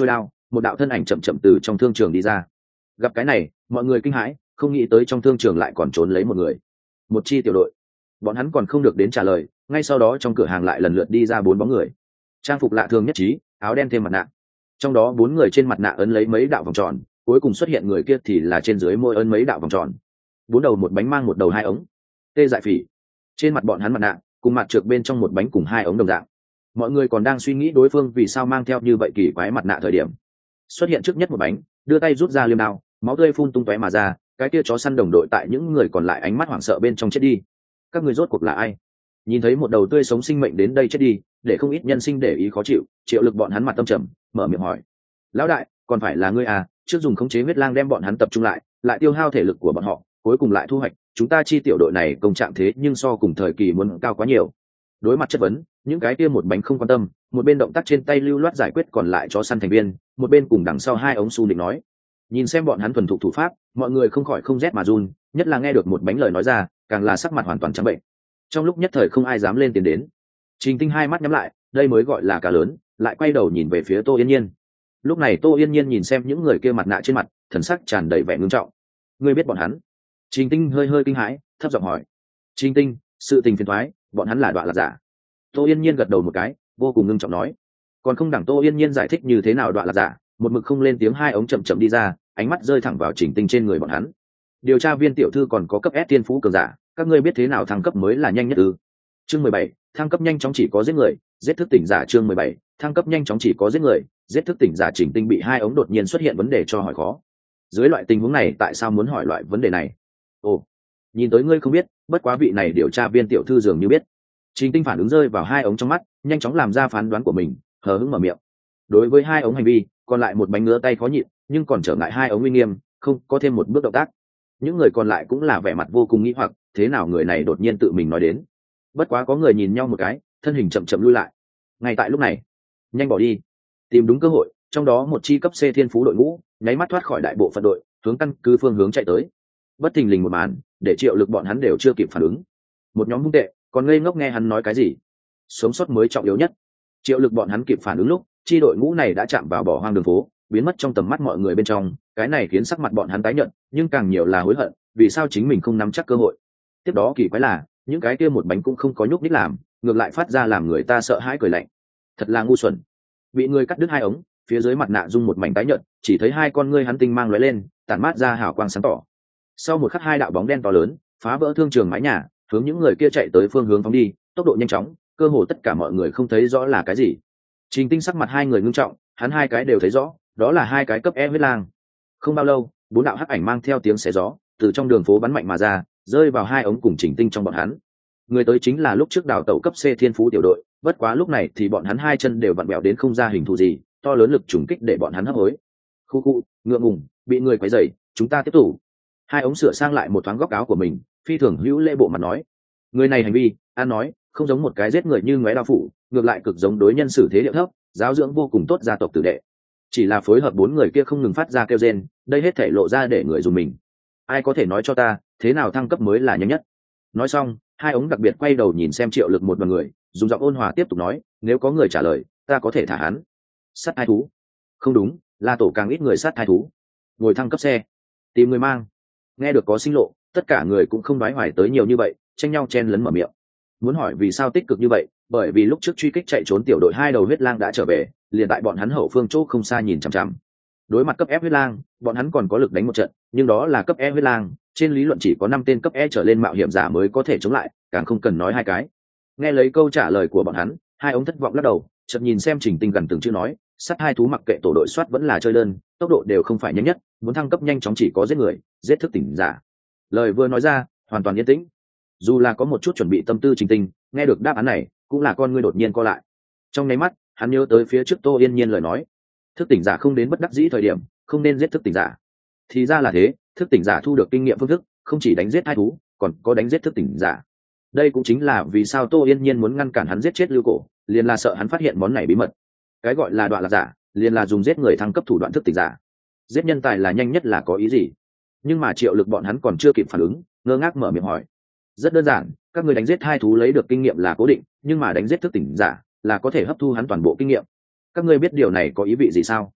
một đạo thân ảnh chậm chậm từ trong thương trường đi ra. Gặp cái này, mọi người kinh hãi, không nghĩ tới trong thương trường lại còn trốn lấy một người. Một chi tiểu đội. Bọn hắn còn không được đến trả lời, ngay sau đó trong cửa hàng lại lần lượt đi ra bốn bóng người. Trang phục lạ thường nhất trí, áo đen thêm mặt nạ. Trong đó bốn người trên mặt nạ ấn lấy mấy đạo vòng tròn, cuối cùng xuất hiện người kia thì là trên dưới môi ấn mấy đạo vòng tròn. Bốn đầu một bánh mang một đầu hai ống. Tê Dại Phỉ. Trên mặt bọn hắn mặt nạ, cùng mặt trược bên trong một bánh cùng hai ống đồng dạng. Mọi người còn đang suy nghĩ đối phương vì sao mang theo như vậy kỳ quái mặt nạ thời điểm, xuất hiện trước nhất một bánh, đưa tay rút ra liêm đao, máu tươi phun tung tóe mà ra, cái kia chó săn đồng đội tại những người còn lại ánh mắt hoảng sợ bên trong chết đi. Các người rốt cuộc là ai? Nhìn thấy một đầu tươi sống sinh mệnh đến đây chết đi, để không ít nhân sinh để ý khó chịu, Triệu Lực bọn hắn mặt tâm trầm, mở miệng hỏi: lão đại, còn phải là ngươi à? Trước dùng khống chế huyết lang đem bọn hắn tập trung lại, lại tiêu hao thể lực của bọn họ, cuối cùng lại thu hoạch, chúng ta chi tiểu đội này công trạng thế nhưng so cùng thời kỳ muốn cao quá nhiều. Đối mặt chất vấn, những cái kia một bánh không quan tâm, một bên động tác trên tay lưu loát giải quyết còn lại chó săn thành viên, một bên cùng đằng sau hai ống su định nói. Nhìn xem bọn hắn thuần thục thủ pháp, mọi người không khỏi không rét mà run, nhất là nghe được một bánh lời nói ra, càng là sắc mặt hoàn toàn trắng bệnh. Trong lúc nhất thời không ai dám lên tiền đến. Trình Tinh hai mắt nhắm lại, đây mới gọi là cá lớn, lại quay đầu nhìn về phía Tô Yên Nhiên. Lúc này Tô Yên Nhiên nhìn xem những người kia mặt nạ trên mặt, thần sắc tràn đầy vẻ ngưng trọng. Ngươi biết bọn hắn? Trình Tinh hơi hơi kinh hãi, thấp giọng hỏi. Trình Tinh, sự tình phiền toái, bọn hắn là đoạn lạc giả. Tô Yên Nhiên gật đầu một cái, vô cùng ngưng trọng nói. Còn không đẳng Tô Yên Nhiên giải thích như thế nào đoạn lạc giả, một mực không lên tiếng hai ống chậm chậm đi ra, ánh mắt rơi thẳng vào Trình Tinh trên người bọn hắn. Điều tra viên tiểu thư còn có cấp S tiên phú cường giả, các ngươi biết thế nào thăng cấp mới là nhanh nhất ư? Chương mười bảy, thăng cấp nhanh chóng chỉ có giết người, giết thức tỉnh giả. Chương mười bảy, thăng cấp nhanh chóng chỉ có giết người, giết thức tỉnh giả. Trình Tinh bị hai ống đột nhiên xuất hiện vấn đề cho hỏi khó. Dưới loại tình huống này tại sao muốn hỏi loại vấn đề này? Ồ, nhìn tới ngươi không biết, bất quá vị này điều tra viên tiểu thư dường như biết. Trình Tinh phản ứng rơi vào hai ống trong mắt, nhanh chóng làm ra phán đoán của mình, hờ hững mở miệng. Đối với hai ống hành vi, còn lại một bánh ngứa tay khó nhịn, nhưng còn trở ngại hai ống uy nghiêm, không có thêm một bước động tác. Những người còn lại cũng là vẻ mặt vô cùng nghi hoặc, thế nào người này đột nhiên tự mình nói đến. Bất quá có người nhìn nhau một cái, thân hình chậm chậm lui lại. Ngay tại lúc này, nhanh bỏ đi, tìm đúng cơ hội, trong đó một chi cấp C thiên phú đội ngũ nháy mắt thoát khỏi đại bộ phận đội, hướng căn cứ phương hướng chạy tới. Bất thình lình một màn, để Triệu Lực bọn hắn đều chưa kịp phản ứng. Một nhóm hung tệ, còn ngây ngốc nghe hắn nói cái gì? Sống sót mới trọng yếu nhất. Triệu Lực bọn hắn kịp phản ứng lúc, chi đội ngũ này đã chạm vào bỏ hoang đường phố, biến mất trong tầm mắt mọi người bên trong, cái này khiến sắc mặt bọn hắn tái nhợt, nhưng càng nhiều là hối hận, vì sao chính mình không nắm chắc cơ hội. Tiếp đó kỳ quái là, những cái kia một bánh cũng không có nhúc nhích làm, ngược lại phát ra làm người ta sợ hãi cười lạnh. Thật là ngu xuẩn. Bị người cắt đứt hai ống, phía dưới mặt nạ rung một mảnh tái nhợt, chỉ thấy hai con ngươi hắn tinh mang lóe lên, tản mát ra hào quang sáng tỏ. Sau một khắc hai đạo bóng đen to lớn, phá vỡ thương trường mái nhà, hướng những người kia chạy tới phương hướng phóng đi, tốc độ nhanh chóng, cơ hồ tất cả mọi người không thấy rõ là cái gì. Trình Tinh sắc mặt hai người ngưng trọng, hắn hai cái đều thấy rõ, đó là hai cái cấp E huyết lang. Không bao lâu, bốn đạo hắc ảnh mang theo tiếng xé gió, từ trong đường phố bắn mạnh mà ra, rơi vào hai ống cùng Trình Tinh trong bọn hắn. Người tới chính là lúc trước đào tẩu cấp C thiên phú tiểu đội, bất quá lúc này thì bọn hắn hai chân đều vặn bẹo đến không ra hình thù gì, to lớn lực trùng kích để bọn hắn hấp hối. Khu khu, ngượng ngùng, bị người quấy rầy, chúng ta tiếp tục. Hai ống sửa sang lại một thoáng góc áo của mình, phi thường hữu lễ bộ mặt nói. Người này hành vi, an nói, không giống một cái giết người như ngóe đao phủ, ngược lại cực giống đối nhân xử thế điệu thấp, giáo dưỡng vô cùng tốt gia tộc tử đệ. Chỉ là phối hợp bốn người kia không ngừng phát ra kêu rên, đây hết thể lộ ra để người dùng mình. Ai có thể nói cho ta, thế nào thăng cấp mới là nhanh nhất? Nói xong, hai ống đặc biệt quay đầu nhìn xem Triệu Lực một đoàn người, dùng giọng ôn hòa tiếp tục nói, nếu có người trả lời, ta có thể thả hắn. Sát hai thú? Không đúng, là tổ càng ít người sát hai thú. Ngồi thăng cấp xe, tìm người mang. Nghe được có sinh lộ, tất cả người cũng không đoái hoài tới nhiều như vậy, tranh nhau chen lấn mở miệng. Muốn hỏi vì sao tích cực như vậy, bởi vì lúc trước truy kích chạy trốn tiểu đội hai đầu huyết lang đã trở về, liền tại bọn hắn hậu phương chỗ không xa nhìn chằm chằm. Đối mặt cấp F huyết lang, bọn hắn còn có lực đánh một trận, nhưng đó là cấp E huyết lang, trên lý luận chỉ có năm tên cấp E trở lên mạo hiểm giả mới có thể chống lại, càng không cần nói hai cái. Nghe lấy câu trả lời của bọn hắn, hai ống thất vọng lắc đầu, chợt nhìn xem Trình Tinh gần từng chữ nói, sát hai thú mặc kệ tổ đội soát vẫn là chơi đơn, tốc độ đều không phải nhanh nhất, muốn thăng cấp nhanh chóng chỉ có giết người, giết thức tỉnh giả. Lời vừa nói ra, hoàn toàn yên tĩnh. Dù là có một chút chuẩn bị tâm tư Trình Tinh, nghe được đáp án này, cũng là con ngươi đột nhiên co lại. Trong nháy mắt, hắn nhớ tới phía trước Tô Yên Nhiên lời nói, thức tỉnh giả không đến bất đắc dĩ thời điểm, không nên giết thức tỉnh giả. Thì ra là thế, thức tỉnh giả thu được kinh nghiệm phương thức, không chỉ đánh giết hai thú, còn có đánh giết thức tỉnh giả. Đây cũng chính là vì sao Tô Yên Nhiên muốn ngăn cản hắn giết chết Lưu Cổ, liền là sợ hắn phát hiện món này bí mật. Cái gọi là đoạn lạc giả, liền là dùng giết người thăng cấp thủ đoạn thức tỉnh giả. Giết nhân tài là nhanh nhất là có ý gì? Nhưng mà Triệu Lực bọn hắn còn chưa kịp phản ứng, ngơ ngác mở miệng hỏi. Rất đơn giản, các người đánh giết hai thú lấy được kinh nghiệm là cố định, nhưng mà đánh giết thức tỉnh giả là có thể hấp thu hắn toàn bộ kinh nghiệm. Các ngươi biết điều này có ý vị gì sao?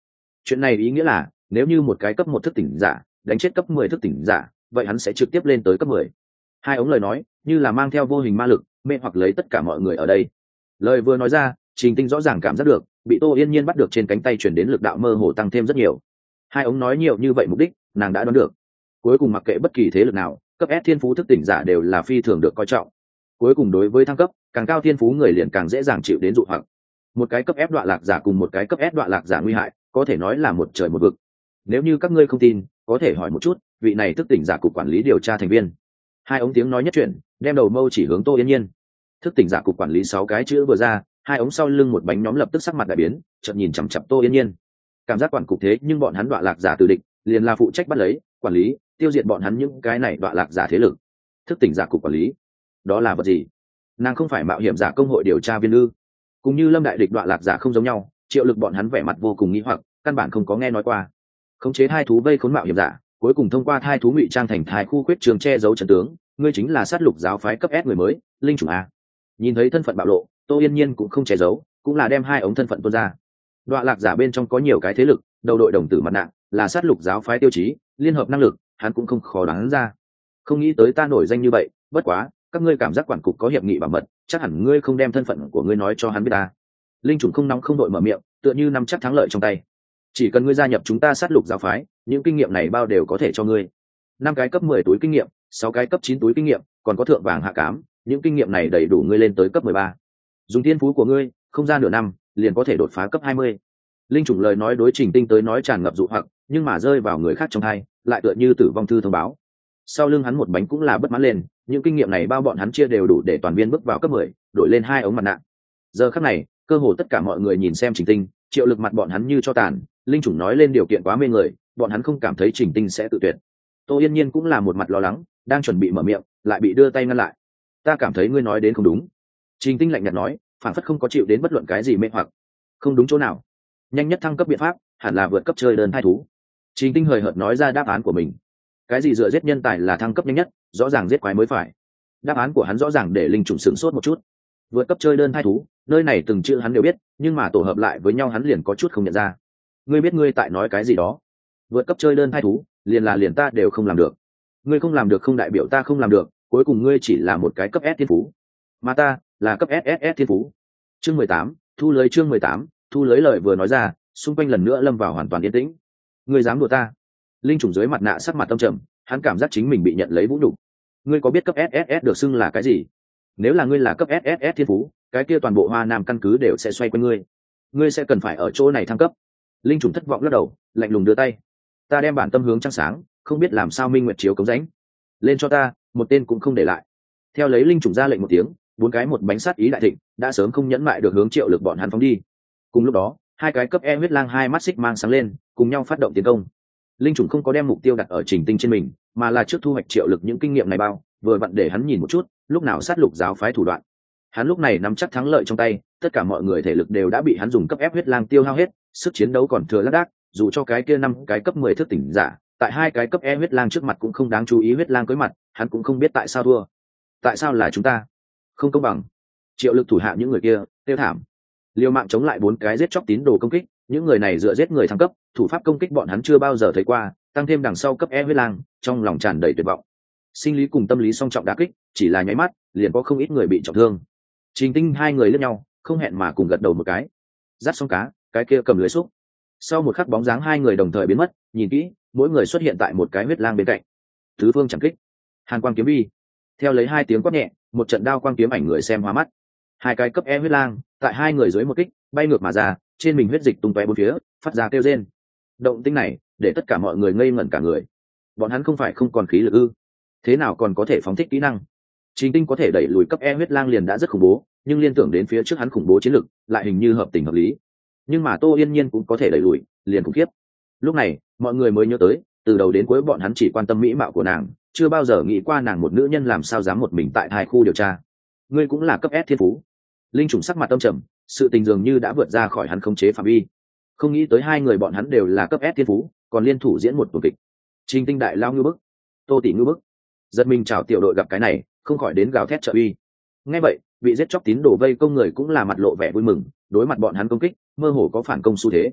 Chuyện này ý nghĩa là nếu như một cái cấp một thức tỉnh giả đánh chết cấp mười thức tỉnh giả, vậy hắn sẽ trực tiếp lên tới cấp mười. Hai ống lời nói như là mang theo vô hình ma lực mê hoặc lấy tất cả mọi người ở đây. Lời vừa nói ra, Trình Tinh rõ ràng cảm giác được bị Tô Yên Nhiên bắt được trên cánh tay chuyển đến lực đạo mơ hồ tăng thêm rất nhiều. Hai ống nói nhiều như vậy mục đích nàng đã đoán được. Cuối cùng mặc kệ bất kỳ thế lực nào, cấp S thiên phú thức tỉnh giả đều là phi thường được coi trọng. Cuối cùng đối với thăng cấp, càng cao thiên phú người liền càng dễ dàng chịu đến dụ hoặc. Một cái cấp F đoạn lạc giả cùng một cái cấp S đoạn lạc giả nguy hại, có thể nói là một trời một vực. Nếu như các ngươi không tin, có thể hỏi một chút vị này thức tỉnh giả cục quản lý điều tra thành viên. Hai ống tiếng nói nhất chuyện, đem đầu mâu chỉ hướng Tô Yên Nhiên. Thức tỉnh giả cục quản lý sáu cái chữ vừa ra, hai ống sau lưng một bánh nhóm lập tức sắc mặt đại biến, chợt nhìn chằm chằm Tô Yên Nhiên. Cảm giác quản cục thế nhưng bọn hắn đoạn lạc giả từ địch, liền là phụ trách bắt lấy, quản lý, tiêu diệt bọn hắn những cái này đoạn lạc giả thế lực. Thức tỉnh giả cục quản lý, đó là vật gì? Nàng không phải mạo hiểm giả công hội điều tra viên ư? Cũng như Lâm đại địch đoạn lạc giả không giống nhau, Triệu Lực bọn hắn vẻ mặt vô cùng nghi hoặc, căn bản không có nghe nói qua. Khống chế thai thú vây khốn mạo hiểm giả, cuối cùng thông qua thai thú ngụy trang thành thai khu khuyết trường che giấu trận tướng, ngươi chính là sát lục giáo phái cấp S người mới, linh chủng a. Nhìn thấy thân phận bạo lộ, Tô Yên Nhiên cũng không che giấu, cũng là đem hai ống thân phận tuôn ra. Đoạn lạc giả bên trong có nhiều cái thế lực, đầu đội đồng tử mặt nạ, là sát lục giáo phái tiêu chí, liên hợp năng lực, hắn cũng không khó đoán ra. Không nghĩ tới ta nổi danh như vậy, bất quá, các ngươi cảm giác quản cục có hiệp nghị bảo mật, chắc hẳn ngươi không đem thân phận của ngươi nói cho hắn biết ta. Linh chủng không nóng không đội mở miệng, tựa như nắm chắc thắng lợi trong tay. Chỉ cần ngươi gia nhập chúng ta sát lục giáo phái, những kinh nghiệm này bao đều có thể cho ngươi. Năm cái cấp mười túi kinh nghiệm, sáu cái cấp chín túi kinh nghiệm, còn có thượng vàng hạ cám, những kinh nghiệm này đầy đủ ngươi lên tới cấp mười ba. Dùng thiên phú của ngươi, không ra nửa năm, liền có thể đột phá cấp hai mươi. Linh chủng lời nói đối Trình Tinh tới nói tràn ngập dụ hoặc, nhưng mà rơi vào người khác trong hai, lại tựa như tử vong thư thông báo. Sau lưng hắn một bánh cũng là bất mãn lên, những kinh nghiệm này bao bọn hắn chia đều đủ để toàn viên bước vào cấp mười, đổi lên hai ống mặt nạ. Giờ khắc này, cơ hồ tất cả mọi người nhìn xem Trình Tinh, Triệu Lực mặt bọn hắn như cho tàn, linh chủng nói lên điều kiện quá mê người, bọn hắn không cảm thấy Trình Tinh sẽ tự tuyệt. Tô Yên Nhiên cũng là một mặt lo lắng, đang chuẩn bị mở miệng, lại bị đưa tay ngăn lại. Ta cảm thấy ngươi nói đến không đúng. Trình Tinh lạnh nhạt nói, phản phất không có chịu đến bất luận cái gì mê hoặc. Không đúng chỗ nào? Nhanh nhất thăng cấp biện pháp, hẳn là vượt cấp chơi đơn thai thú. Trình Tinh hời hợt nói ra đáp án của mình. Cái gì dựa giết nhân tài là thăng cấp nhanh nhất, rõ ràng giết quái mới phải. Đáp án của hắn rõ ràng để linh chủng sửng sốt một chút. Vượt cấp chơi đơn thai thú, nơi này từng chữ hắn đều biết, nhưng mà tổ hợp lại với nhau hắn liền có chút không nhận ra. Ngươi biết ngươi tại nói cái gì đó? Vượt cấp chơi đơn thai thú, liền là liền ta đều không làm được. Ngươi không làm được không đại biểu ta không làm được, cuối cùng ngươi chỉ là một cái cấp S thiên phú, mà ta là cấp ét ét ét thiên phú. Chương mười tám, thu lưới chương mười tám, thu lưới lời vừa nói ra, xung quanh lần nữa lâm vào hoàn toàn yên tĩnh. Ngươi dám đùa ta? Linh chủng dưới mặt nạ sắc mặt tâm trầm, hắn cảm giác chính mình bị nhận lấy vũ nhục. Ngươi có biết cấp ét ét ét được xưng là cái gì? Nếu là ngươi là cấp ét ét ét thiên phú, cái kia toàn bộ Hoa Nam căn cứ đều sẽ xoay quanh ngươi. Ngươi sẽ cần phải ở chỗ này thăng cấp. Linh chủng thất vọng lắc đầu, lạnh lùng đưa tay. Ta đem bản tâm hướng trăng sáng, không biết làm sao minh nguyệt chiếu cống rãnh. Lên cho ta, một tên cũng không để lại. Theo lấy linh chủng ra lệnh một tiếng, bốn cái một bánh sát ý đại thịnh, đã sớm không nhẫn mại được hướng Triệu Lực bọn hắn phóng đi. Cùng lúc đó, hai cái cấp E huyết lang hai mắt xích mang sáng lên, cùng nhau phát động tiến công. Linh chủng không có đem mục tiêu đặt ở Trình Tinh trên mình, mà là trước thu hoạch Triệu Lực những kinh nghiệm này bao, vừa vặn để hắn nhìn một chút, lúc nào sát lục giáo phái thủ đoạn. Hắn lúc này nắm chắc thắng lợi trong tay, tất cả mọi người thể lực đều đã bị hắn dùng cấp ép huyết lang tiêu hao hết, sức chiến đấu còn thừa lác đác, dù cho cái kia năm cái cấp mười thức tỉnh giả, tại hai cái cấp E huyết lang trước mặt cũng không đáng chú ý, huyết lang cưới mặt, hắn cũng không biết tại sao thua. Tại sao là chúng ta? Không công bằng. Triệu Lực thủ hạ những người kia, tiêu thảm. Liều mạng chống lại bốn cái giết chóc tín đồ công kích, những người này dựa giết người thăng cấp, thủ pháp công kích bọn hắn chưa bao giờ thấy qua, tăng thêm đằng sau cấp E huyết lang, trong lòng tràn đầy tuyệt vọng. Sinh lý cùng tâm lý song trọng đả kích, chỉ là nháy mắt, liền có không ít người bị trọng thương. Trình Tinh hai người lướt nhau, không hẹn mà cùng gật đầu một cái. Dắt xong cá, cái kia cầm lưới xúc. Sau một khắc bóng dáng hai người đồng thời biến mất, nhìn kỹ, mỗi người xuất hiện tại một cái huyết lang bên cạnh. Tứ phương chẳng kích, hàn quang kiếm vi. Theo lấy hai tiếng quát nhẹ, một trận đao quang kiếm ảnh người xem hoa mắt. Hai cái cấp E huyết lang, tại hai người dưới một kích, bay ngược mà ra, trên mình huyết dịch tung tóe bốn phía, phát ra kêu rên. Động tĩnh này, để tất cả mọi người ngây ngẩn cả người. Bọn hắn không phải không còn khí lực ư? Thế nào còn có thể phóng thích kỹ năng? Trình Tinh có thể đẩy lùi cấp E huyết lang liền đã rất khủng bố, nhưng liên tưởng đến phía trước hắn khủng bố chiến lực, lại hình như hợp tình hợp lý. Nhưng mà Tô Yên Nhiên cũng có thể đẩy lùi, liền khủng khiếp. Lúc này, mọi người mới nhớ tới, từ đầu đến cuối bọn hắn chỉ quan tâm mỹ mạo của nàng, chưa bao giờ nghĩ qua nàng một nữ nhân làm sao dám một mình tại hai khu điều tra. Ngươi cũng là cấp S thiên phú. Linh chủng sắc mặt âm trầm, sự tình dường như đã vượt ra khỏi hắn khống chế phạm vi. Không nghĩ tới hai người bọn hắn đều là cấp S thiên phú, còn liên thủ diễn một tuần kịch. Trình Tinh đại lao ngư bức, Tô tỷ ngư bức. Giật mình chào tiểu đội gặp cái này, không khỏi đến gào thét trợ uy. Nghe vậy, bị giết chóc tín đồ vây công người cũng là mặt lộ vẻ vui mừng, đối mặt bọn hắn công kích, mơ hồ có phản công xu thế.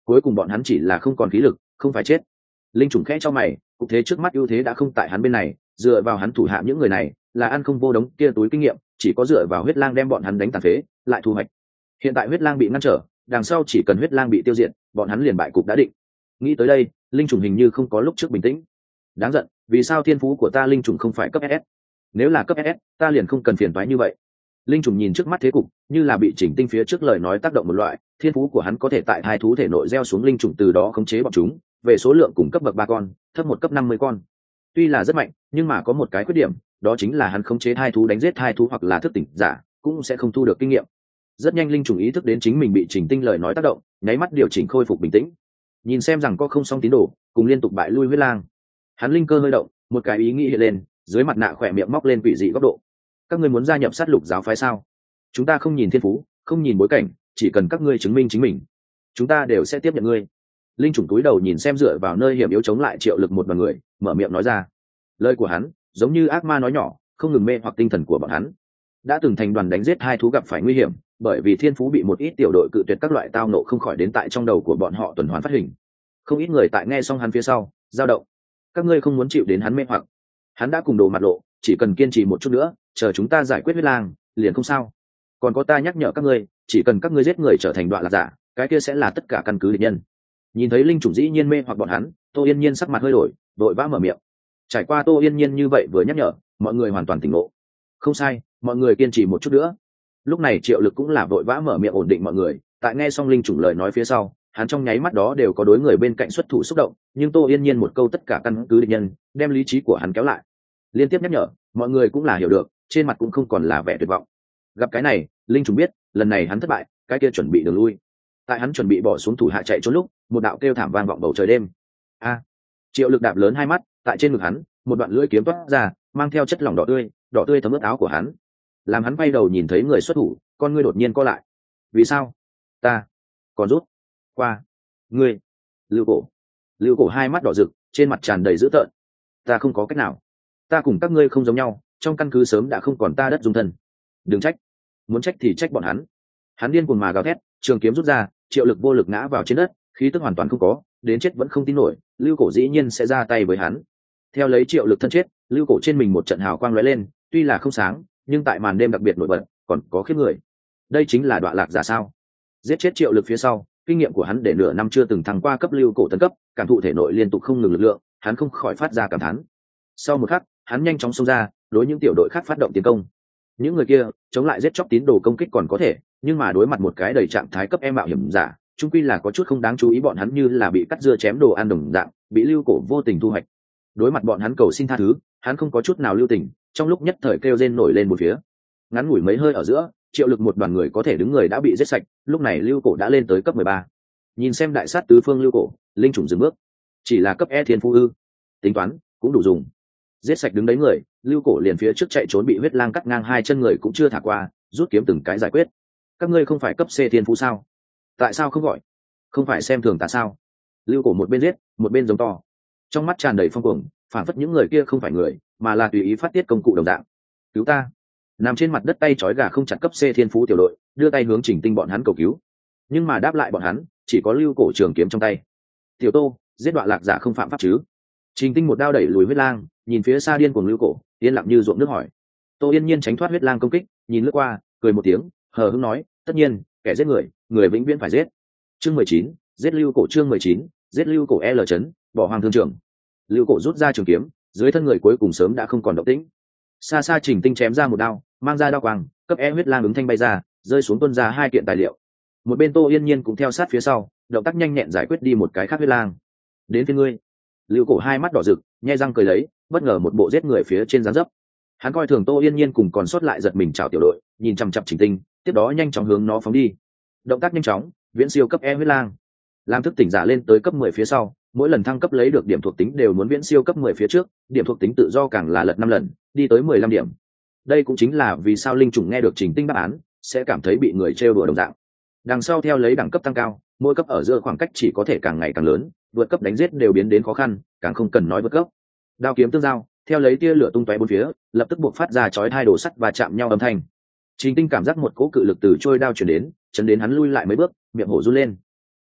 cuối cùng bọn hắn chỉ là không còn khí lực, không phải chết. Linh trùng khẽ cho mày, cục thế trước mắt ưu thế đã không tại hắn bên này, dựa vào hắn thủ hạ những người này là ăn không vô đống kia túi kinh nghiệm, chỉ có dựa vào huyết lang đem bọn hắn đánh tàn phế lại thu hoạch. Hiện tại huyết lang bị ngăn trở, đằng sau chỉ cần huyết lang bị tiêu diệt, bọn hắn liền bại cục đã định. Nghĩ tới đây, linh trùng hình như không có lúc trước bình tĩnh. Đáng giận, vì sao thiên phú của ta linh trùng không phải cấp ét ét? Nếu là cấp ét ét, ta liền không cần phiền toái như vậy. Linh trùng nhìn trước mắt thế cục, như là bị chỉnh tinh phía trước lời nói tác động một loại, thiên phú của hắn có thể tại hai thú thể nội gieo xuống linh trùng, từ đó khống chế bọn chúng, về số lượng cùng cấp bậc ba con, thấp một cấp năm mươi con. Tuy là rất mạnh, nhưng mà có một cái khuyết điểm, đó chính là hắn khống chế hai thú đánh giết hai thú hoặc là thức tỉnh giả, cũng sẽ không thu được kinh nghiệm. Rất nhanh linh trùng ý thức đến chính mình bị chỉnh tinh lời nói tác động, nháy mắt điều chỉnh khôi phục bình tĩnh. Nhìn xem rằng có không xong tín đồ, cùng liên tục bại lui huyết lang. Hắn linh cơ hơi động, một cái ý nghĩ hiện lên, dưới mặt nạ khỏe miệng móc lên quỷ dị góc độ. Các ngươi muốn gia nhập sát lục giáo phái sao? Chúng ta không nhìn thiên phú, không nhìn bối cảnh, chỉ cần các ngươi chứng minh chính mình, chúng ta đều sẽ tiếp nhận ngươi. Linh trùng túi đầu nhìn xem dựa vào nơi hiểm yếu chống lại triệu lực một đoàn người, mở miệng nói ra. Lời của hắn giống như ác ma nói nhỏ, không ngừng mê hoặc tinh thần của bọn hắn. Đã từng thành đoàn đánh giết hai thú gặp phải nguy hiểm, bởi vì thiên phú bị một ít tiểu đội cự tuyệt, các loại tao nộ không khỏi đến tại trong đầu của bọn họ tuần hoàn phát hình. Không ít người tại nghe xong hắn phía sau dao động. Các ngươi không muốn chịu đến hắn mê hoặc, hắn đã cùng đồ mặt lộ, chỉ cần kiên trì một chút nữa, chờ chúng ta giải quyết huyết lang liền không sao. Còn có ta nhắc nhở các ngươi, chỉ cần các ngươi giết người trở thành đoạn lạc giả, cái kia sẽ là tất cả căn cứ địch nhân. Nhìn thấy linh chủng dĩ nhiên mê hoặc bọn hắn, Tô Yên Nhiên sắc mặt hơi đổi, vội vã mở miệng. Trải qua Tô Yên Nhiên như vậy vừa nhắc nhở, mọi người hoàn toàn tỉnh ngộ. Không sai, mọi người kiên trì một chút nữa. Lúc này Triệu Lực cũng là vội vã mở miệng ổn định mọi người, tại nghe xong linh chủng lời nói phía sau, hắn trong nháy mắt đó đều có đối người bên cạnh xuất thủ xúc động, nhưng Tô Yên Nhiên một câu tất cả căn cứ địch nhân, đem lý trí của hắn kéo lại. Liên tiếp nhắc nhở, mọi người cũng là hiểu được, trên mặt cũng không còn là vẻ tuyệt vọng. Gặp cái này, linh trùng biết, lần này hắn thất bại, cái kia chuẩn bị đường lui. Tại hắn chuẩn bị bỏ xuống thủ hạ chạy trốn lúc, một đạo kêu thảm vang vọng bầu trời đêm. A! Triệu Lực đạp lớn hai mắt, tại trên ngực hắn, một đoạn lưỡi kiếm toát ra, mang theo chất lỏng đỏ tươi, đỏ tươi thấm ướt áo của hắn. Làm hắn bay đầu nhìn thấy người xuất thủ, con ngươi đột nhiên co lại. Vì sao? Ta còn rút qua ngươi. Lưu Cổ. Lưu Cổ hai mắt đỏ rực, trên mặt tràn đầy dữ tợn. Ta không có cách nào, ta cùng các ngươi không giống nhau, trong căn cứ sớm đã không còn ta đất dung thân. Đừng trách, muốn trách thì trách bọn hắn. Hắn điên cuồng mà gào thét, trường kiếm rút ra, Triệu Lực vô lực ngã vào trên đất, khí tức hoàn toàn không có, đến chết vẫn không tin nổi, Lưu Cổ dĩ nhiên sẽ ra tay với hắn. Theo lấy Triệu Lực thân chết, Lưu Cổ trên mình một trận hào quang lóe lên, tuy là không sáng, nhưng tại màn đêm đặc biệt nổi bật, còn có khiếp người. Đây chính là đoạn lạc giả sao? Giết chết Triệu Lực phía sau, kinh nghiệm của hắn để nửa năm chưa từng thăng qua cấp Lưu Cổ tấn cấp, cảm thụ thể nội liên tục không ngừng lực lượng, hắn không khỏi phát ra cảm thán. Sau một khắc, hắn nhanh chóng xông ra, đối những tiểu đội khác phát động tiến công. Những người kia chống lại giết chóc tín đồ công kích còn có thể, nhưng mà đối mặt một cái đầy trạng thái cấp em mạo hiểm giả, chung quy là có chút không đáng chú ý, bọn hắn như là bị cắt dưa chém đồ ăn đồng dạng, bị Lưu Cổ vô tình thu hoạch. Đối mặt bọn hắn cầu xin tha thứ, hắn không có chút nào lưu tình, trong lúc nhất thời kêu rên nổi lên một phía. Ngắn ngủi mấy hơi ở giữa, Triệu Lực một đoàn người có thể đứng người đã bị giết sạch, lúc này Lưu Cổ đã lên tới cấp mười ba. Nhìn xem đại sát tứ phương Lưu Cổ, linh chủng dừng bước. Chỉ là cấp E thiên phú ư? Tính toán cũng đủ dùng. Giết sạch đứng đấy người, Lưu Cổ liền phía trước chạy trốn bị huyết lang cắt ngang hai chân người cũng chưa thả qua, rút kiếm từng cái giải quyết. Các ngươi không phải cấp C thiên phú sao? Tại sao không gọi? Không phải xem thường ta sao? Lưu Cổ một bên giết, một bên giống to, trong mắt tràn đầy phong cuồng, phản phất những người kia không phải người, mà là tùy ý phát tiết công cụ đồng dạng. Cứu ta! Nằm trên mặt đất tay trói gà không chặt cấp C thiên phú tiểu đội, đưa tay hướng Trình Tinh bọn hắn cầu cứu, nhưng mà đáp lại bọn hắn chỉ có Lưu Cổ trường kiếm trong tay. Tiểu Tô, giết đoạn lạc giả không phạm pháp chứ? Trình Tinh một đao đẩy lùi huyết lang, nhìn phía xa điên cuồng Lưu Cổ, yên lặng như ruộng nước hỏi. Tô Yên Nhiên tránh thoát huyết lang công kích, nhìn lướt qua, cười một tiếng, hờ hững nói, tất nhiên, kẻ giết người, người vĩnh viễn phải giết. Chương mười chín, giết Lưu Cổ. Chương mười chín, giết Lưu Cổ. L chấn, bỏ hoàng thương trường. Lưu Cổ rút ra trường kiếm, dưới thân người cuối cùng sớm đã không còn động tĩnh. Xa xa Trình Tinh chém ra một đao, mang ra đao quang, cấp E huyết lang ứng thanh bay ra, rơi xuống tuôn ra hai kiện tài liệu. Một bên Tô Yên Nhiên cũng theo sát phía sau, động tác nhanh nhẹn giải quyết đi một cái khác huyết lang. Đến phía ngươi. Lưu Cổ hai mắt đỏ rực, nhe răng cười lấy, bất ngờ một bộ giết người phía trên dáng dấp. Hắn coi thường Tô Yên Nhiên cùng còn sót lại giật mình chào tiểu đội, nhìn chằm chằm Trình Tinh, tiếp đó nhanh chóng hướng nó phóng đi. Động tác nhanh chóng, viễn siêu cấp E huyết lang. Làm thức tỉnh giả lên tới cấp mười phía sau, mỗi lần thăng cấp lấy được điểm thuộc tính đều muốn viễn siêu cấp mười phía trước, điểm thuộc tính tự do càng là lật năm lần, đi tới mười lăm điểm. Đây cũng chính là vì sao linh chủng nghe được Trình Tinh đáp án, sẽ cảm thấy bị người trêu đùa đồng dạng. Đằng sau theo lấy đẳng cấp tăng cao, mỗi cấp ở giữa khoảng cách chỉ có thể càng ngày càng lớn, vượt cấp đánh giết đều biến đến khó khăn, càng không cần nói vượt cấp. Đao kiếm tương giao, theo lấy tia lửa tung tóe bốn phía, lập tức buộc phát ra chói hai đồ sắt và chạm nhau âm thanh. Trình Tinh cảm giác một cỗ cự lực từ trôi đao truyền đến, chấn đến hắn lui lại mấy bước, miệng hổ run lên.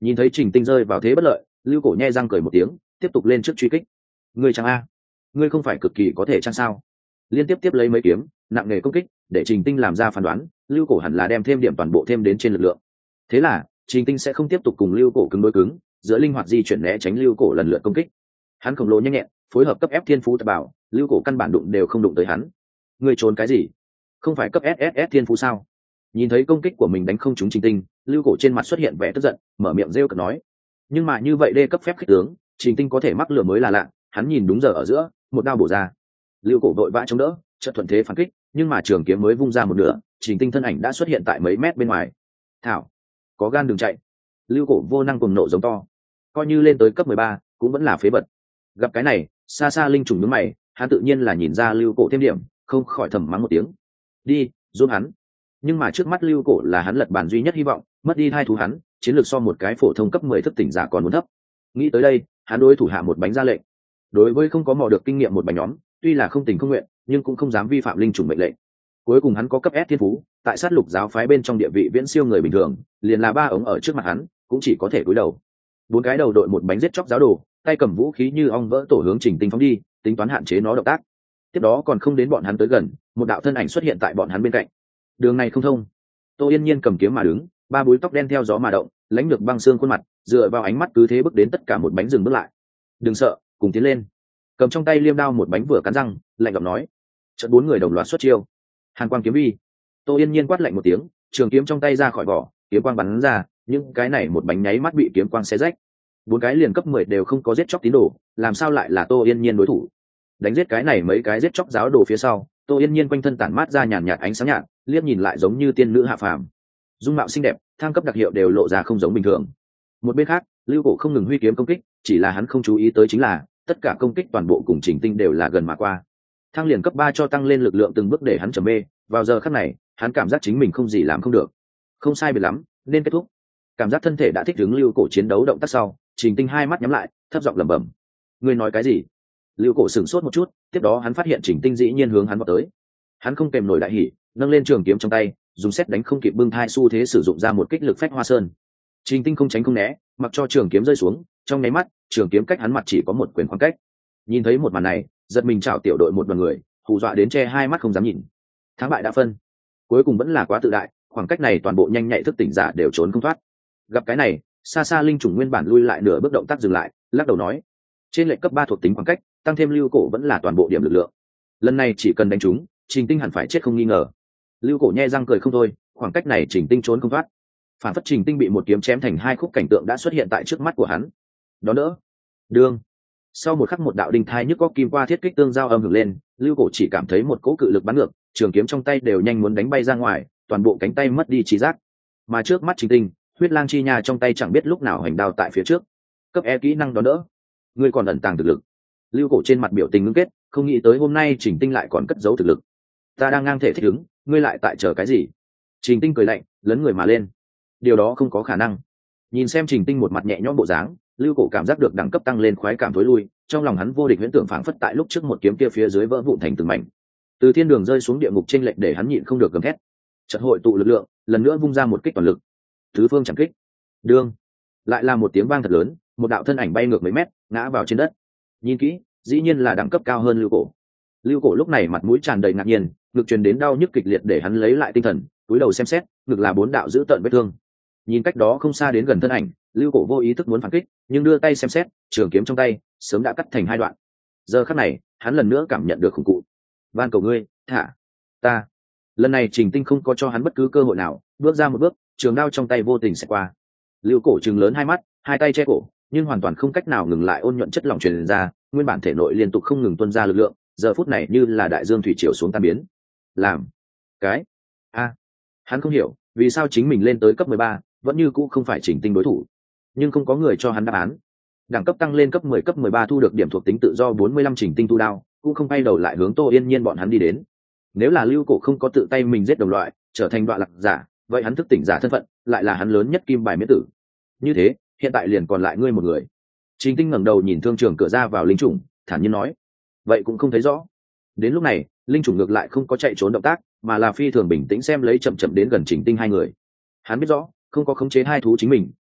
Nhìn thấy Trình Tinh rơi vào thế bất lợi, Lưu Cổ nhe răng cười một tiếng, tiếp tục lên trước truy kích. Ngươi chẳng a, ngươi không phải cực kỳ có thể chăng sao? Liên tiếp tiếp lấy mấy kiếm, nặng nề công kích, để Trình Tinh làm ra phán đoán, Lưu Cổ hẳn là đem thêm điểm toàn bộ thêm đến trên lực lượng. Thế là, Trình Tinh sẽ không tiếp tục cùng Lưu Cổ cứng đối cứng, giữa linh hoạt di chuyển né tránh Lưu Cổ lần lượt công kích. Hắn khổng lồ nhanh nhẹn, phối hợp cấp ép thiên phú tập bảo, Lưu Cổ căn bản đụng đều không đụng tới hắn. Ngươi trốn cái gì? Không phải cấp ét ét ét thiên phú sao? Nhìn thấy công kích của mình đánh không trúng Trình Tinh, Lưu Cổ trên mặt xuất hiện vẻ tức giận, mở miệng rêu cợt nói. Nhưng mà như vậy đê cấp phép khích tướng, Trình Tinh có thể mắc lừa mới là lạ, hắn nhìn đúng giờ ở giữa, một đao bổ ra. Lưu Cổ vội vã chống đỡ, chợt thuận thế phản kích, nhưng mà trường kiếm mới vung ra một nửa, Trình Tinh thân ảnh đã xuất hiện tại mấy mét bên ngoài. Thảo, có gan đừng chạy. Lưu Cổ vô năng cùng nộ giống to. Coi như lên tới cấp mười ba, cũng vẫn là phế vật. Gặp cái này, xa xa linh trùng nhướng mày, hắn tự nhiên là nhìn ra Lưu Cổ thêm điểm, không khỏi thầm mắng một tiếng. Đi, giúp hắn. Nhưng mà trước mắt Lưu Cổ là hắn lật bàn duy nhất hy vọng, mất đi hai thú hắn, chiến lược so một cái phổ thông cấp mười thức tỉnh giả còn muốn thấp. Nghĩ tới đây, hắn đối thủ hạ một bánh ra lệnh. Đối với không có mò được kinh nghiệm một bánh nhóm, tuy là không tình không nguyện, nhưng cũng không dám vi phạm linh trùng mệnh lệnh. Cuối cùng hắn có cấp S thiên phú, tại sát lục giáo phái bên trong địa vị viễn siêu người bình thường, liền là ba ống ở trước mặt hắn, cũng chỉ có thể cúi đầu. Bốn cái đầu đội một bánh giết chóc giáo đồ, tay cầm vũ khí như ong vỡ tổ hướng Trình Tinh phóng đi, tính toán hạn chế nó động tác. Tiếp đó còn không đến bọn hắn tới gần, một đạo thân ảnh xuất hiện tại bọn hắn bên cạnh. Đường này không thông. Tô Yên Nhiên cầm kiếm mà đứng, ba búi tóc đen theo gió mà động, lãnh được băng xương khuôn mặt, dựa vào ánh mắt cứ thế bước đến tất cả một bánh dừng bước lại. Đừng sợ, cùng tiến lên. Cầm trong tay liêm đao một bánh vừa cắn răng, lạnh giọng nói. Chợt bốn người đồng loạt xuất chiêu. Hàn quang kiếm vi. Tô Yên Nhiên quát lạnh một tiếng, trường kiếm trong tay ra khỏi vỏ, kiếm quang bắn ra, những cái này một bánh nháy mắt bị kiếm quang xé rách. Bốn cái liền cấp mười đều không có giết chóc tín đồ, làm sao lại là Tô Yên Nhiên đối thủ? Đánh giết cái này mấy cái giết chóc giáo đồ phía sau, Tô Yên Nhiên quanh thân tản mát ra nhàn nhạt ánh sáng nhạt, liếc nhìn lại giống như tiên nữ hạ phàm. Dung mạo xinh đẹp, thang cấp đặc hiệu đều lộ ra không giống bình thường. Một bên khác, Lưu Cổ không ngừng huy kiếm công kích, chỉ là hắn không chú ý tới chính là tất cả công kích toàn bộ cùng Trình Tinh đều là gần mà qua. Thang liền cấp ba cho tăng lên lực lượng từng bước để hắn trầm mê, vào giờ khắc này, hắn cảm giác chính mình không gì làm không được. Không sai biệt lắm, nên kết thúc. Cảm giác thân thể đã thích ứng Lưu Cổ chiến đấu động tác sau, Trình Tinh hai mắt nhắm lại, thấp giọng lẩm bẩm. Ngươi nói cái gì? Lưu Cổ sửng sốt một chút, tiếp đó hắn phát hiện Trình Tinh dĩ nhiên hướng hắn vào tới. Hắn không kèm nổi đại hỉ, nâng lên trường kiếm trong tay, dùng xét đánh không kịp bưng thai xu thế sử dụng ra một kích lực phách hoa sơn. Trình Tinh không tránh không né, mặc cho trường kiếm rơi xuống, trong nháy mắt, trường kiếm cách hắn mặt chỉ có một quyền khoảng cách. Nhìn thấy một màn này, giật mình chảo tiểu đội một đoàn người, hù dọa đến che hai mắt không dám nhìn. Thắng bại đã phân, cuối cùng vẫn là quá tự đại, khoảng cách này toàn bộ nhanh nhạy thức tỉnh giả đều trốn không thoát. Gặp cái này, xa xa linh trùng nguyên bản lui lại nửa bước động tác dừng lại, lắc đầu nói: trên lệnh cấp ba thuộc tính khoảng cách, tăng thêm Lưu Cổ vẫn là toàn bộ điểm lực lượng. Lần này chỉ cần đánh trúng, Trình Tinh hẳn phải chết không nghi ngờ. Lưu Cổ nhe răng cười không thôi, khoảng cách này Trình Tinh trốn không thoát. Phản phất Trình Tinh bị một kiếm chém thành hai khúc cảnh tượng đã xuất hiện tại trước mắt của hắn. Đó đỡ. Đương. Sau một khắc một đạo đinh thai nhức có kim qua thiết kích tương giao âm hưởng lên, Lưu Cổ chỉ cảm thấy một cỗ cự lực bắn ngược, trường kiếm trong tay đều nhanh muốn đánh bay ra ngoài, toàn bộ cánh tay mất đi trí giác. Mà trước mắt Trình Tinh, huyết lang chi nha trong tay chẳng biết lúc nào hành đao tại phía trước. Cấp E kỹ năng đó đỡ. Ngươi còn ẩn tàng thực lực. Lưu Cổ trên mặt biểu tình ngưng kết, không nghĩ tới hôm nay Trình Tinh lại còn cất giấu thực lực. Ta đang ngang thể thích ứng, ngươi lại tại chờ cái gì? Trình Tinh cười lạnh, lấn người mà lên. Điều đó không có khả năng. Nhìn xem Trình Tinh một mặt nhẹ nhõm bộ dáng, Lưu Cổ cảm giác được đẳng cấp tăng lên khoái cảm thối lui, trong lòng hắn vô địch huyễn tưởng phảng phất tại lúc trước một kiếm kia phía dưới vỡ vụn thành từng mảnh. Từ thiên đường rơi xuống địa ngục chênh lệch để hắn nhịn không được gầm thét. Chợt hội tụ lực lượng, lần nữa vung ra một kích toàn lực. Tứ phương chẳng kích. Đương. Lại là một tiếng vang thật lớn, một đạo thân ảnh bay ngược mấy mét, ngã vào trên đất. Nhìn kỹ, dĩ nhiên là đẳng cấp cao hơn Lưu Cổ. Lưu Cổ lúc này mặt mũi tràn đầy ngạc nhiên, ngực truyền đến đau nhức kịch liệt để hắn lấy lại tinh thần, cúi đầu xem xét, ngực là bốn đạo giữ tận vết thương. Nhìn cách đó không xa đến gần thân ảnh, Lưu Cổ vô ý thức muốn phản kích, nhưng đưa tay xem xét, trường kiếm trong tay sớm đã cắt thành hai đoạn. Giờ khắc này, hắn lần nữa cảm nhận được khủng cụ. Van cầu ngươi, thả ta. Lần này Trình Tinh không có cho hắn bất cứ cơ hội nào, bước ra một bước, trường đao trong tay vô tình sẽ qua. Lưu Cổ trừng lớn hai mắt, hai tay che cổ, nhưng hoàn toàn không cách nào ngừng lại ôn nhuận chất lỏng truyền ra, nguyên bản thể nội liên tục không ngừng tuôn ra lực lượng, giờ phút này như là đại dương thủy triều xuống tan biến. Làm cái a hắn không hiểu vì sao chính mình lên tới cấp mười ba vẫn như cũ không phải Trình Tinh đối thủ, nhưng không có người cho hắn đáp án. Đẳng cấp tăng lên cấp mười cấp mười ba thu được điểm thuộc tính tự do bốn mươi lăm, Trình Tinh tu đao cũng không bay đầu lại hướng Tô Yên Nhiên bọn hắn đi đến. Nếu là Lưu Cổ không có tự tay mình giết đồng loại, trở thành đoạn lạc giả, vậy hắn thức tỉnh giả thân phận lại là hắn lớn nhất kim bài miễn tử. Như thế, hiện tại liền còn lại ngươi một người. Trình Tinh ngẩng đầu nhìn thương trường cửa ra vào linh trùng, thản nhiên nói: vậy cũng không thấy rõ. Đến lúc này, linh trùng ngược lại không có chạy trốn động tác, mà là phi thường bình tĩnh xem lấy chậm chậm đến gần Trình Tinh hai người. Hắn biết rõ, không có khống chế hai thú chính mình,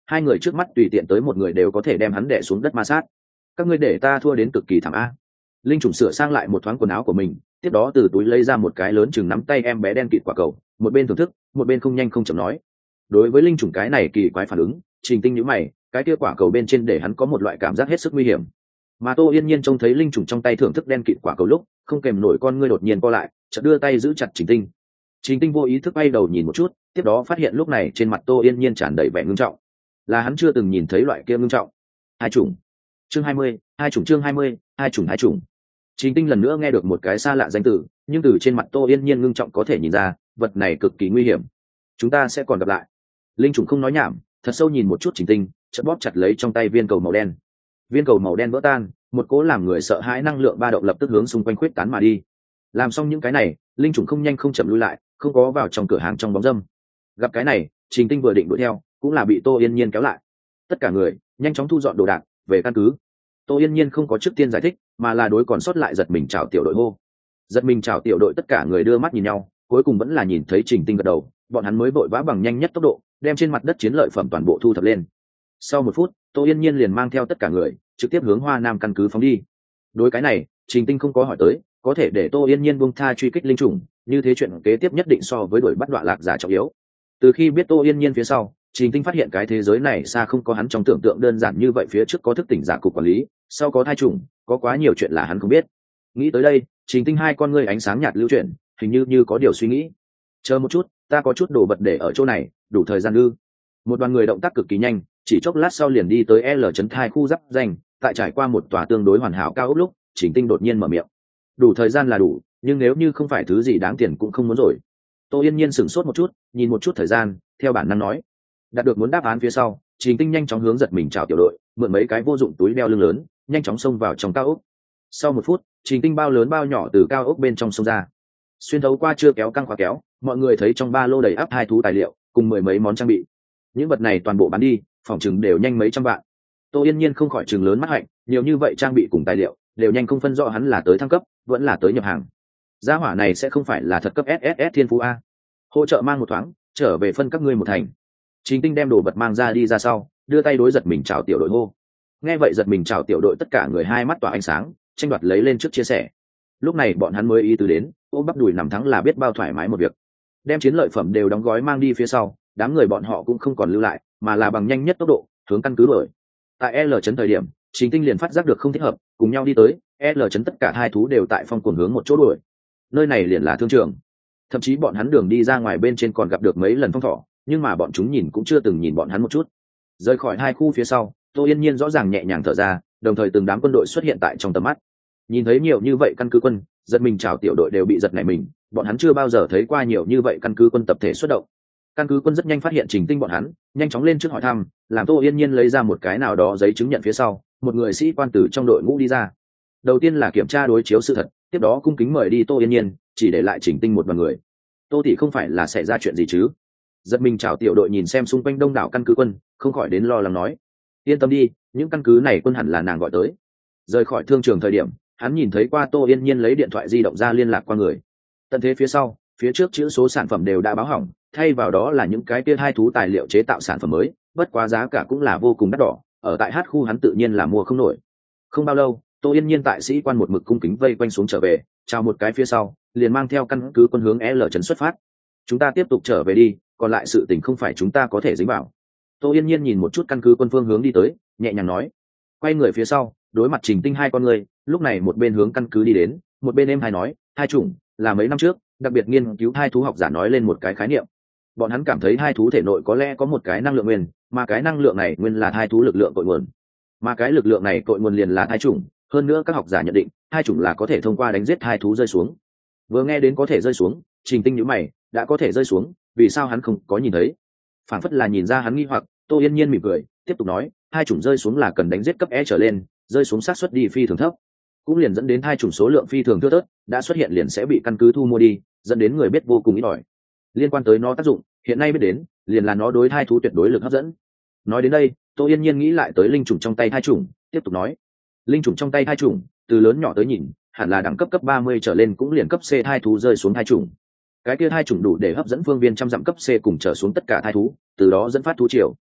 hai người trước mắt tùy tiện tới một người đều có thể đem hắn đè xuống đất ma sát. Các ngươi để ta thua đến cực kỳ thảm a. Linh trùng sửa sang lại một thoáng quần áo của mình, tiếp đó từ túi lấy ra một cái lớn chừng nắm tay em bé đen kịt quả cầu, một bên thưởng thức, một bên không nhanh không chậm nói. Đối với linh trùng cái này kỳ quái phản ứng, Trình Tinh nhíu mày, cái kia quả cầu bên trên để hắn có một loại cảm giác hết sức nguy hiểm. Mà Tô Yên Nhiên trông thấy linh trùng trong tay thưởng thức đen kịt quả cầu lúc, không kèm nổi con ngươi đột nhiên co lại, chợt đưa tay giữ chặt Trình Tinh. Trình Tinh vô ý thức bay đầu nhìn một chút, tiếp đó phát hiện lúc này trên mặt Tô Yên Nhiên tràn đầy vẻ ngưng trọng, là hắn chưa từng nhìn thấy loại kia ngưng trọng. Hai chủng. Chương hai mươi, hai chủng chương hai mươi, hai chủng hai chủng. Trình Tinh lần nữa nghe được một cái xa lạ danh từ, nhưng từ trên mặt Tô Yên Nhiên ngưng trọng có thể nhìn ra, vật này cực kỳ nguy hiểm. Chúng ta sẽ còn gặp lại. Linh trùng không nói nhảm, thật sâu nhìn một chút Trình Tinh, chợt bóp chặt lấy trong tay viên cầu màu đen. Viên cầu màu đen vỡ tan, một cỗ làm người sợ hãi năng lượng ba động lập tức hướng xung quanh khuyết tán mà đi. Làm xong những cái này, linh trùng không nhanh không chậm lui lại, không có vào trong cửa hàng trong bóng râm. Gặp cái này, Trình Tinh vừa định đuổi theo, cũng là bị Tô Yên Nhiên kéo lại. Tất cả người nhanh chóng thu dọn đồ đạc, về căn cứ. Tô Yên Nhiên không có trước tiên giải thích, mà là đối còn sót lại giật mình chào tiểu đội hô. Giật mình chào tiểu đội tất cả người đưa mắt nhìn nhau, cuối cùng vẫn là nhìn thấy Trình Tinh gật đầu, bọn hắn mới vội vã bằng nhanh nhất tốc độ, đem trên mặt đất chiến lợi phẩm toàn bộ thu thập lên. Sau một phút, Tô Yên Nhiên liền mang theo tất cả người, trực tiếp hướng Hoa Nam căn cứ phóng đi. Đối cái này, Trình Tinh không có hỏi tới, có thể để Tô Yên Nhiên buông tha truy kích linh trùng, như thế chuyện kế tiếp nhất định so với đuổi bắt đoạn lạc giả trọng yếu. Từ khi biết Tô Yên Nhiên phía sau, Trình Tinh phát hiện cái thế giới này xa không có hắn trong tưởng tượng đơn giản như vậy, phía trước có thức tỉnh giả cục quản lý, sau có thai trùng, có quá nhiều chuyện là hắn không biết. Nghĩ tới đây, Trình Tinh hai con ngươi ánh sáng nhạt lưu chuyển, hình như như có điều suy nghĩ. Chờ một chút, ta có chút đồ vật để ở chỗ này, đủ thời gian ư? Một đoàn người động tác cực kỳ nhanh, chỉ chốc lát sau liền đi tới L trấn thai khu giáp danh, tại trải qua một tòa tương đối hoàn hảo cao ốc lúc, Trình Tinh đột nhiên mở miệng. Đủ thời gian là đủ, nhưng nếu như không phải thứ gì đáng tiền cũng không muốn rồi. Tô Yên Nhiên sửng sốt một chút, nhìn một chút thời gian, theo bản năng nói. Đạt được muốn đáp án phía sau, Trình Tinh nhanh chóng hướng giật mình chào tiểu đội, mượn mấy cái vô dụng túi đeo lưng lớn, nhanh chóng xông vào trong cao ốc. Sau một phút, Trình Tinh bao lớn bao nhỏ từ cao ốc bên trong xông ra. Xuyên thấu qua chưa kéo căng khóa kéo, mọi người thấy trong ba lô đầy ắp hai thú tài liệu, cùng mười mấy món trang bị. Những vật này toàn bộ bán đi, phòng chừng đều nhanh mấy trăm vạn. Tô Yên Nhiên không khỏi trừng lớn mắt hạnh, nhiều như vậy trang bị cùng tài liệu, đều nhanh không phân rõ hắn là tới thăng cấp, vẫn là tới nhập hàng. Gia hỏa này sẽ không phải là thật cấp ét ét ét thiên phú a. Hỗ trợ mang một thoáng, trở về phân các ngươi một thành. Trình Tinh đem đồ vật mang ra đi ra sau, đưa tay đối giật mình chào tiểu đội hô. Nghe vậy giật mình chào tiểu đội tất cả người hai mắt tỏa ánh sáng, tranh đoạt lấy lên trước chia sẻ. Lúc này bọn hắn mới ý tứ đến, ôm bắp đùi nằm thắng là biết bao thoải mái một việc. Đem chiến lợi phẩm đều đóng gói mang đi phía sau, đám người bọn họ cũng không còn lưu lại, mà là bằng nhanh nhất tốc độ hướng căn cứ đuổi. Tại L trấn thời điểm, Trình Tinh liền phát giác được không thích hợp, cùng nhau đi tới. L trấn tất cả hai thú đều tại phong cuồng hướng một chỗ đuổi. Nơi này liền là thương trường. Thậm chí bọn hắn đường đi ra ngoài bên trên còn gặp được mấy lần phong thỏ, nhưng mà bọn chúng nhìn cũng chưa từng nhìn bọn hắn một chút. Rời khỏi hai khu phía sau, Tô Yên Nhiên rõ ràng nhẹ nhàng thở ra, đồng thời từng đám quân đội xuất hiện tại trong tầm mắt. Nhìn thấy nhiều như vậy căn cứ quân, giật mình chào tiểu đội đều bị giật nảy mình, bọn hắn chưa bao giờ thấy qua nhiều như vậy căn cứ quân tập thể xuất động. Căn cứ quân rất nhanh phát hiện Trình Tinh bọn hắn, nhanh chóng lên trước hỏi thăm, làm Tô Yên Nhiên lấy ra một cái nào đó giấy chứng nhận phía sau, một người sĩ quan từ trong đội ngũ đi ra. Đầu tiên là kiểm tra đối chiếu sự thật, tiếp đó cung kính mời đi Tô Yên Nhiên, chỉ để lại Trình Tinh một đoàn người. Tô tỷ không phải là xảy ra chuyện gì chứ? Giật mình chào tiểu đội nhìn xem xung quanh đông đảo căn cứ quân, không khỏi đến lo lắng nói. Yên tâm đi, những căn cứ này quân hẳn là nàng gọi tới. Rời khỏi thương trường thời điểm, hắn nhìn thấy qua Tô Yên Nhiên lấy điện thoại di động ra liên lạc qua người. Tận thế phía sau, phía trước chữ số sản phẩm đều đã báo hỏng, thay vào đó là những cái kia hai thú tài liệu chế tạo sản phẩm mới, bất quá giá cả cũng là vô cùng đắt đỏ, ở tại H khu hắn tự nhiên là mua không nổi. Không bao lâu, Tô Yên Nhiên tại sĩ quan một mực cung kính vây quanh xuống trở về, chào một cái phía sau, liền mang theo căn cứ quân hướng L trấn xuất phát. Chúng ta tiếp tục trở về đi, còn lại sự tình không phải chúng ta có thể dính vào. Tô Yên Nhiên nhìn một chút căn cứ quân phương hướng đi tới, nhẹ nhàng nói. Quay người phía sau, đối mặt Trình Tinh hai con người, lúc này một bên hướng căn cứ đi đến, một bên em hai nói, hai chủng là mấy năm trước, đặc biệt nghiên cứu hai thú học giả nói lên một cái khái niệm. Bọn hắn cảm thấy hai thú thể nội có lẽ có một cái năng lượng nguyên, mà cái năng lượng này nguyên là hai thú lực lượng cội nguồn. Mà cái lực lượng này cội nguồn liền là hai chủng, hơn nữa các học giả nhận định, hai chủng là có thể thông qua đánh giết hai thú rơi xuống. Vừa nghe đến có thể rơi xuống, Trình Tinh nhíu mày, đã có thể rơi xuống, vì sao hắn không có nhìn thấy? Phản phất là nhìn ra hắn nghi hoặc, Tô Yên Nhiên mỉm cười, tiếp tục nói, hai chủng rơi xuống là cần đánh giết cấp E trở lên, rơi xuống xác suất đi phi thường thấp, cũng liền dẫn đến hai chủng số lượng phi thường thưa thớt, đã xuất hiện liền sẽ bị căn cứ thu mua đi, dẫn đến người biết vô cùng ít ỏi. Liên quan tới nó tác dụng, hiện nay biết đến, liền là nó đối hai thú tuyệt đối lực hấp dẫn. Nói đến đây, Tô Yên Nhiên nghĩ lại tới linh chủng trong tay hai chủng, tiếp tục nói, linh chủng trong tay hai chủng, từ lớn nhỏ tới nhìn, hẳn là đẳng cấp cấp ba mươi trở lên cũng liền cấp C hai thú rơi xuống hai chủng. Cái kia hai chủng đủ để hấp dẫn phương viên trăm dặm cấp C cùng trở xuống tất cả hai thú, từ đó dẫn phát thú triều.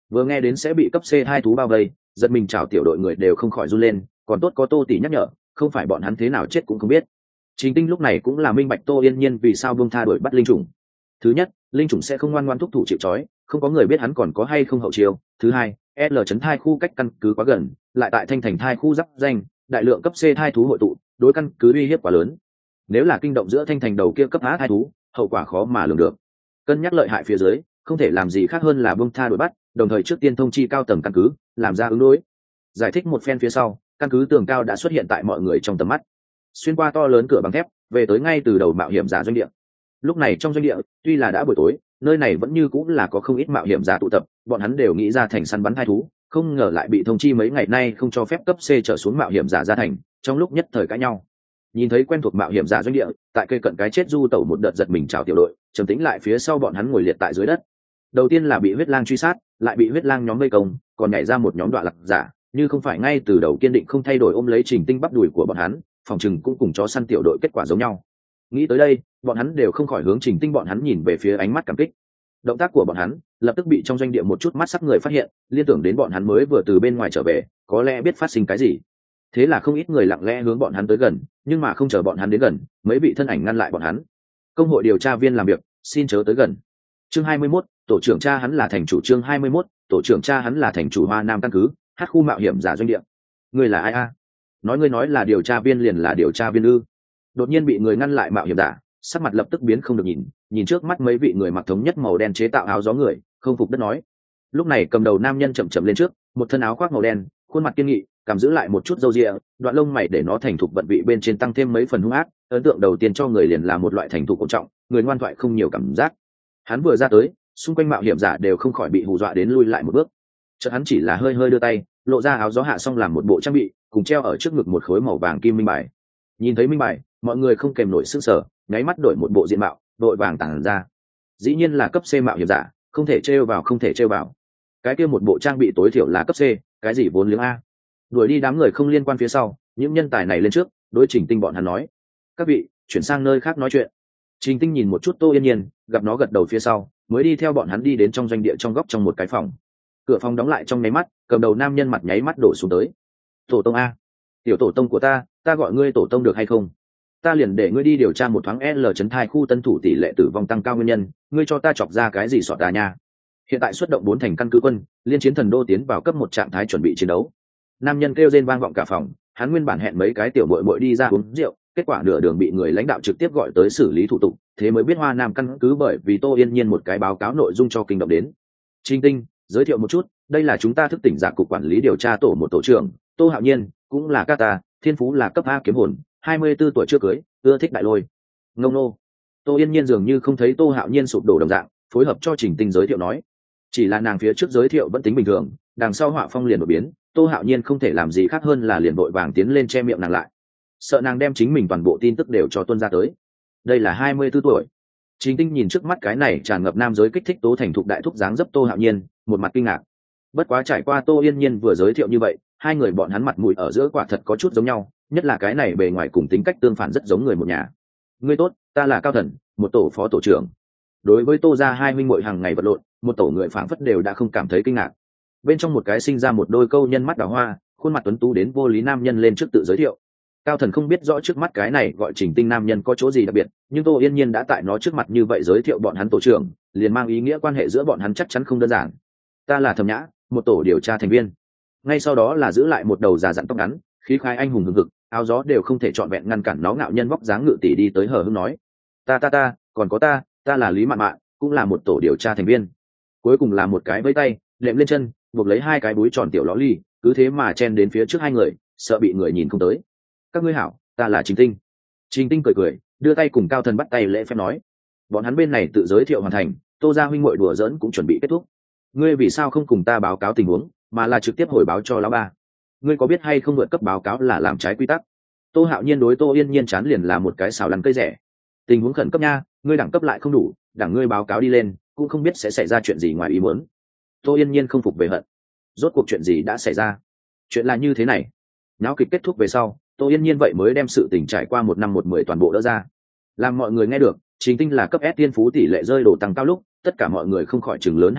Vừa nghe đến sẽ bị cấp C hai thú bao vây, giật mình chào tiểu đội người đều không khỏi run lên, còn tốt có Tô tỷ nhắc nhở, không phải bọn hắn thế nào chết cũng không biết. Trình Tinh lúc này cũng là minh bạch Tô Yên Nhiên vì sao buông tha đuổi bắt linh trùng. Thứ nhất, linh trùng sẽ không ngoan ngoãn thúc thủ chịu trói, không có người biết hắn còn có hay không hậu chiêu. Thứ hai, L chấn thai khu cách căn cứ quá gần, lại tại Thanh Thành thai khu giáp danh, đại lượng cấp C thai thú hội tụ, đối căn cứ uy hiếp quá lớn. Nếu là kinh động giữa Thanh Thành đầu kia cấp A thai thú, hậu quả khó mà lường được. Cân nhắc lợi hại phía dưới, không thể làm gì khác hơn là buông tha đuổi bắt, đồng thời trước tiên thông chi cao tầng căn cứ, làm ra ứng đối. Giải thích một phen phía sau, căn cứ tường cao đã xuất hiện tại mọi người trong tầm mắt. Xuyên qua to lớn cửa bằng thép, về tới ngay từ đầu mạo hiểm giả doanh địa. Lúc này trong doanh địa, tuy là đã buổi tối, nơi này vẫn như cũng là có không ít mạo hiểm giả tụ tập, bọn hắn đều nghĩ ra thành săn bắn thai thú, không ngờ lại bị thông chi mấy ngày nay không cho phép cấp C trở xuống mạo hiểm giả ra thành, trong lúc nhất thời cãi nhau. Nhìn thấy quen thuộc mạo hiểm giả doanh địa, tại cây cận cái chết du tẩu một đợt giật mình chào tiểu đội, trầm tĩnh lại phía sau bọn hắn ngồi liệt tại dưới đất. Đầu tiên là bị huyết lang truy sát, lại bị huyết lang nhóm vây công, còn nhảy ra một nhóm đoạn lạc giả, như không phải ngay từ đầu kiên định không thay đổi ôm lấy Trình Tinh bắp đùi của bọn hắn, phòng chừng cũng cùng chó săn tiểu đội kết quả giống nhau. Nghĩ tới đây, bọn hắn đều không khỏi hướng Trình Tinh bọn hắn nhìn về phía ánh mắt cảm kích. Động tác của bọn hắn lập tức bị trong doanh địa một chút mắt sắc người phát hiện, liên tưởng đến bọn hắn mới vừa từ bên ngoài trở về, có lẽ biết phát sinh cái gì. Thế là không ít người lặng lẽ hướng bọn hắn tới gần, nhưng mà không chờ bọn hắn đến gần, mấy vị thân ảnh ngăn lại bọn hắn. Công hội điều tra viên làm việc, xin chớ tới gần. Chương hai mươi mốt, tổ trưởng cha hắn là thành chủ. Chương hai mươi mốt, tổ trưởng cha hắn là thành chủ Hoa Nam căn cứ, hát khu mạo hiểm giả doanh địa. Ngươi là ai a? Nói ngươi nói là điều tra viên liền là điều tra viên ư? Đột nhiên bị người ngăn lại mạo hiểm giả, sắc mặt lập tức biến không được nhìn, nhìn trước mắt mấy vị người mặc thống nhất màu đen chế tạo áo gió người, không phục đất nói. Lúc này cầm đầu nam nhân chậm chậm lên trước, một thân áo khoác màu đen, khuôn mặt kiên nghị, cầm giữ lại một chút râu ria, đoạn lông mày để nó thành thục vận vị bên trên tăng thêm mấy phần hung ác, ấn tượng đầu tiên cho người liền là một loại thành thục cổ trọng, người ngoan thoại không nhiều cảm giác. Hắn vừa ra tới, xung quanh mạo hiểm giả đều không khỏi bị hù dọa đến lui lại một bước. Chợt hắn chỉ là hơi hơi đưa tay, lộ ra áo gió hạ xong làm một bộ trang bị, cùng treo ở trước ngực một khối màu vàng kim minh bài. Nhìn thấy minh bài, mọi người không kèm nổi sức sở, nháy mắt đổi một bộ diện mạo, đội vàng tàng ra. Dĩ nhiên là cấp C mạo hiểm giả, không thể trêu vào không thể trêu vào. Cái kia một bộ trang bị tối thiểu là cấp C, cái gì vốn liếng a. Đuổi đi đám người không liên quan phía sau, những nhân tài này lên trước, đối Trình Tinh bọn hắn nói: "Các vị, chuyển sang nơi khác nói chuyện." Trình Tinh nhìn một chút Tô Yên Nhiên, gặp nó gật đầu phía sau, mới đi theo bọn hắn đi đến trong doanh địa trong góc trong một cái phòng. Cửa phòng đóng lại trong nháy mắt, cầm đầu nam nhân mặt nháy mắt đổ xuống tới. "Tổ tông a, tiểu tổ tông của ta, ta gọi ngươi tổ tông được hay không? Ta liền để ngươi đi điều tra một thoáng L chấn thai khu tân thủ tỷ lệ tử vong tăng cao nguyên nhân, ngươi cho ta chọc ra cái gì sọt đà nha." Hiện tại xuất động bốn thành căn cứ quân, liên chiến thần đô tiến vào cấp một trạng thái chuẩn bị chiến đấu. Nam nhân kêu rên vang vọng cả phòng, hắn nguyên bản hẹn mấy cái tiểu muội muội đi ra uống rượu, kết quả nửa đường bị người lãnh đạo trực tiếp gọi tới xử lý thủ tục, thế mới biết Hoa Nam căn cứ bởi vì Tô Yên Nhiên một cái báo cáo nội dung cho kinh động đến. Trình Tinh, giới thiệu một chút, đây là chúng ta thức tỉnh giả cục quản lý điều tra tổ một tổ trưởng, Tô Hạo Nhiên, cũng là các ta, thiên phú là cấp A kiếm hồn, hai mươi tư tuổi chưa cưới, ưa thích đại lôi. Ngông nô. Tô Yên Nhiên dường như không thấy Tô Hạo Nhiên sụp đổ đồng dạng, phối hợp cho Trình Tinh giới thiệu nói. Chỉ là nàng phía trước giới thiệu vẫn tính bình thường, đằng sau họa phong liền đột biến, Tô Hạo Nhiên không thể làm gì khác hơn là liền vội vàng tiến lên che miệng nàng lại, sợ nàng đem chính mình toàn bộ tin tức đều cho tuân ra tới. Đây là hai mươi tư tuổi. Trình Tinh nhìn trước mắt cái này tràn ngập nam giới kích thích tố thành thục đại thúc dáng dấp Tô Hạo Nhiên, một mặt kinh ngạc. Bất quá trải qua Tô Yên Nhiên vừa giới thiệu như vậy, hai người bọn hắn mặt mũi ở giữa quả thật có chút giống nhau, nhất là cái này bề ngoài cùng tính cách tương phản rất giống người một nhà. Ngươi tốt, ta là Cao Thần, một tổ phó tổ trưởng. Đối với Tô gia hai huynh muội hàng ngày vật lộn, một tổ người phảng phất đều đã không cảm thấy kinh ngạc. Bên trong một cái sinh ra một đôi câu nhân mắt đào hoa, khuôn mặt tuấn tú đến vô lý nam nhân lên trước tự giới thiệu. Cao Thần không biết rõ trước mắt cái này gọi Trình Tinh nam nhân có chỗ gì đặc biệt, nhưng Tô Yên Nhiên đã tại nó trước mặt như vậy giới thiệu bọn hắn tổ trưởng, liền mang ý nghĩa quan hệ giữa bọn hắn chắc chắn không đơn giản. Ta là Thẩm Nhã, một tổ điều tra thành viên. Ngay sau đó là giữ lại một đầu già dặn tóc ngắn, khí khái anh hùng hừng hực, áo gió đều không thể trọn vẹn ngăn cản nó ngạo nhân vóc dáng ngự tỷ đi tới hờ hững nói: "Ta ta ta, còn có ta, ta là Lý Mạn Mạn, cũng là một tổ điều tra thành viên." Cuối cùng là một cái vẫy tay, lệm lên chân, buộc lấy hai cái búi tròn tiểu ló ly, cứ thế mà chen đến phía trước hai người, sợ bị người nhìn không tới. "Các ngươi hảo, ta là Trình Tinh." Trình Tinh cười cười, đưa tay cùng Cao Thần bắt tay lễ phép nói. Bọn hắn bên này tự giới thiệu hoàn thành, Tô gia huynh muội đùa giỡn cũng chuẩn bị kết thúc. "Ngươi vì sao không cùng ta báo cáo tình huống, mà là trực tiếp hồi báo cho lão ba? Ngươi có biết hay không vượt cấp báo cáo là làm trái quy tắc?" Tô Hạo Nhiên đối Tô Yên Nhiên chán liền là một cái xào lăn cây rẻ. "Tình huống khẩn cấp nha, ngươi đẳng cấp lại không đủ, đẳng ngươi báo cáo đi lên, cũng không biết sẽ xảy ra chuyện gì ngoài ý muốn." Tô Yên Nhiên không phục về hận. Rốt cuộc chuyện gì đã xảy ra? Chuyện là như thế này. Náo kịch kết thúc về sau, Tô Yên Nhiên vậy mới đem sự tình trải qua một năm một mười toàn bộ đỡ ra. Làm mọi người nghe được, Trình Tinh là cấp S tiên phú tỷ lệ rơi đổ tăng cao lúc, tất cả mọi người không khỏi chừng lớn hai mắt,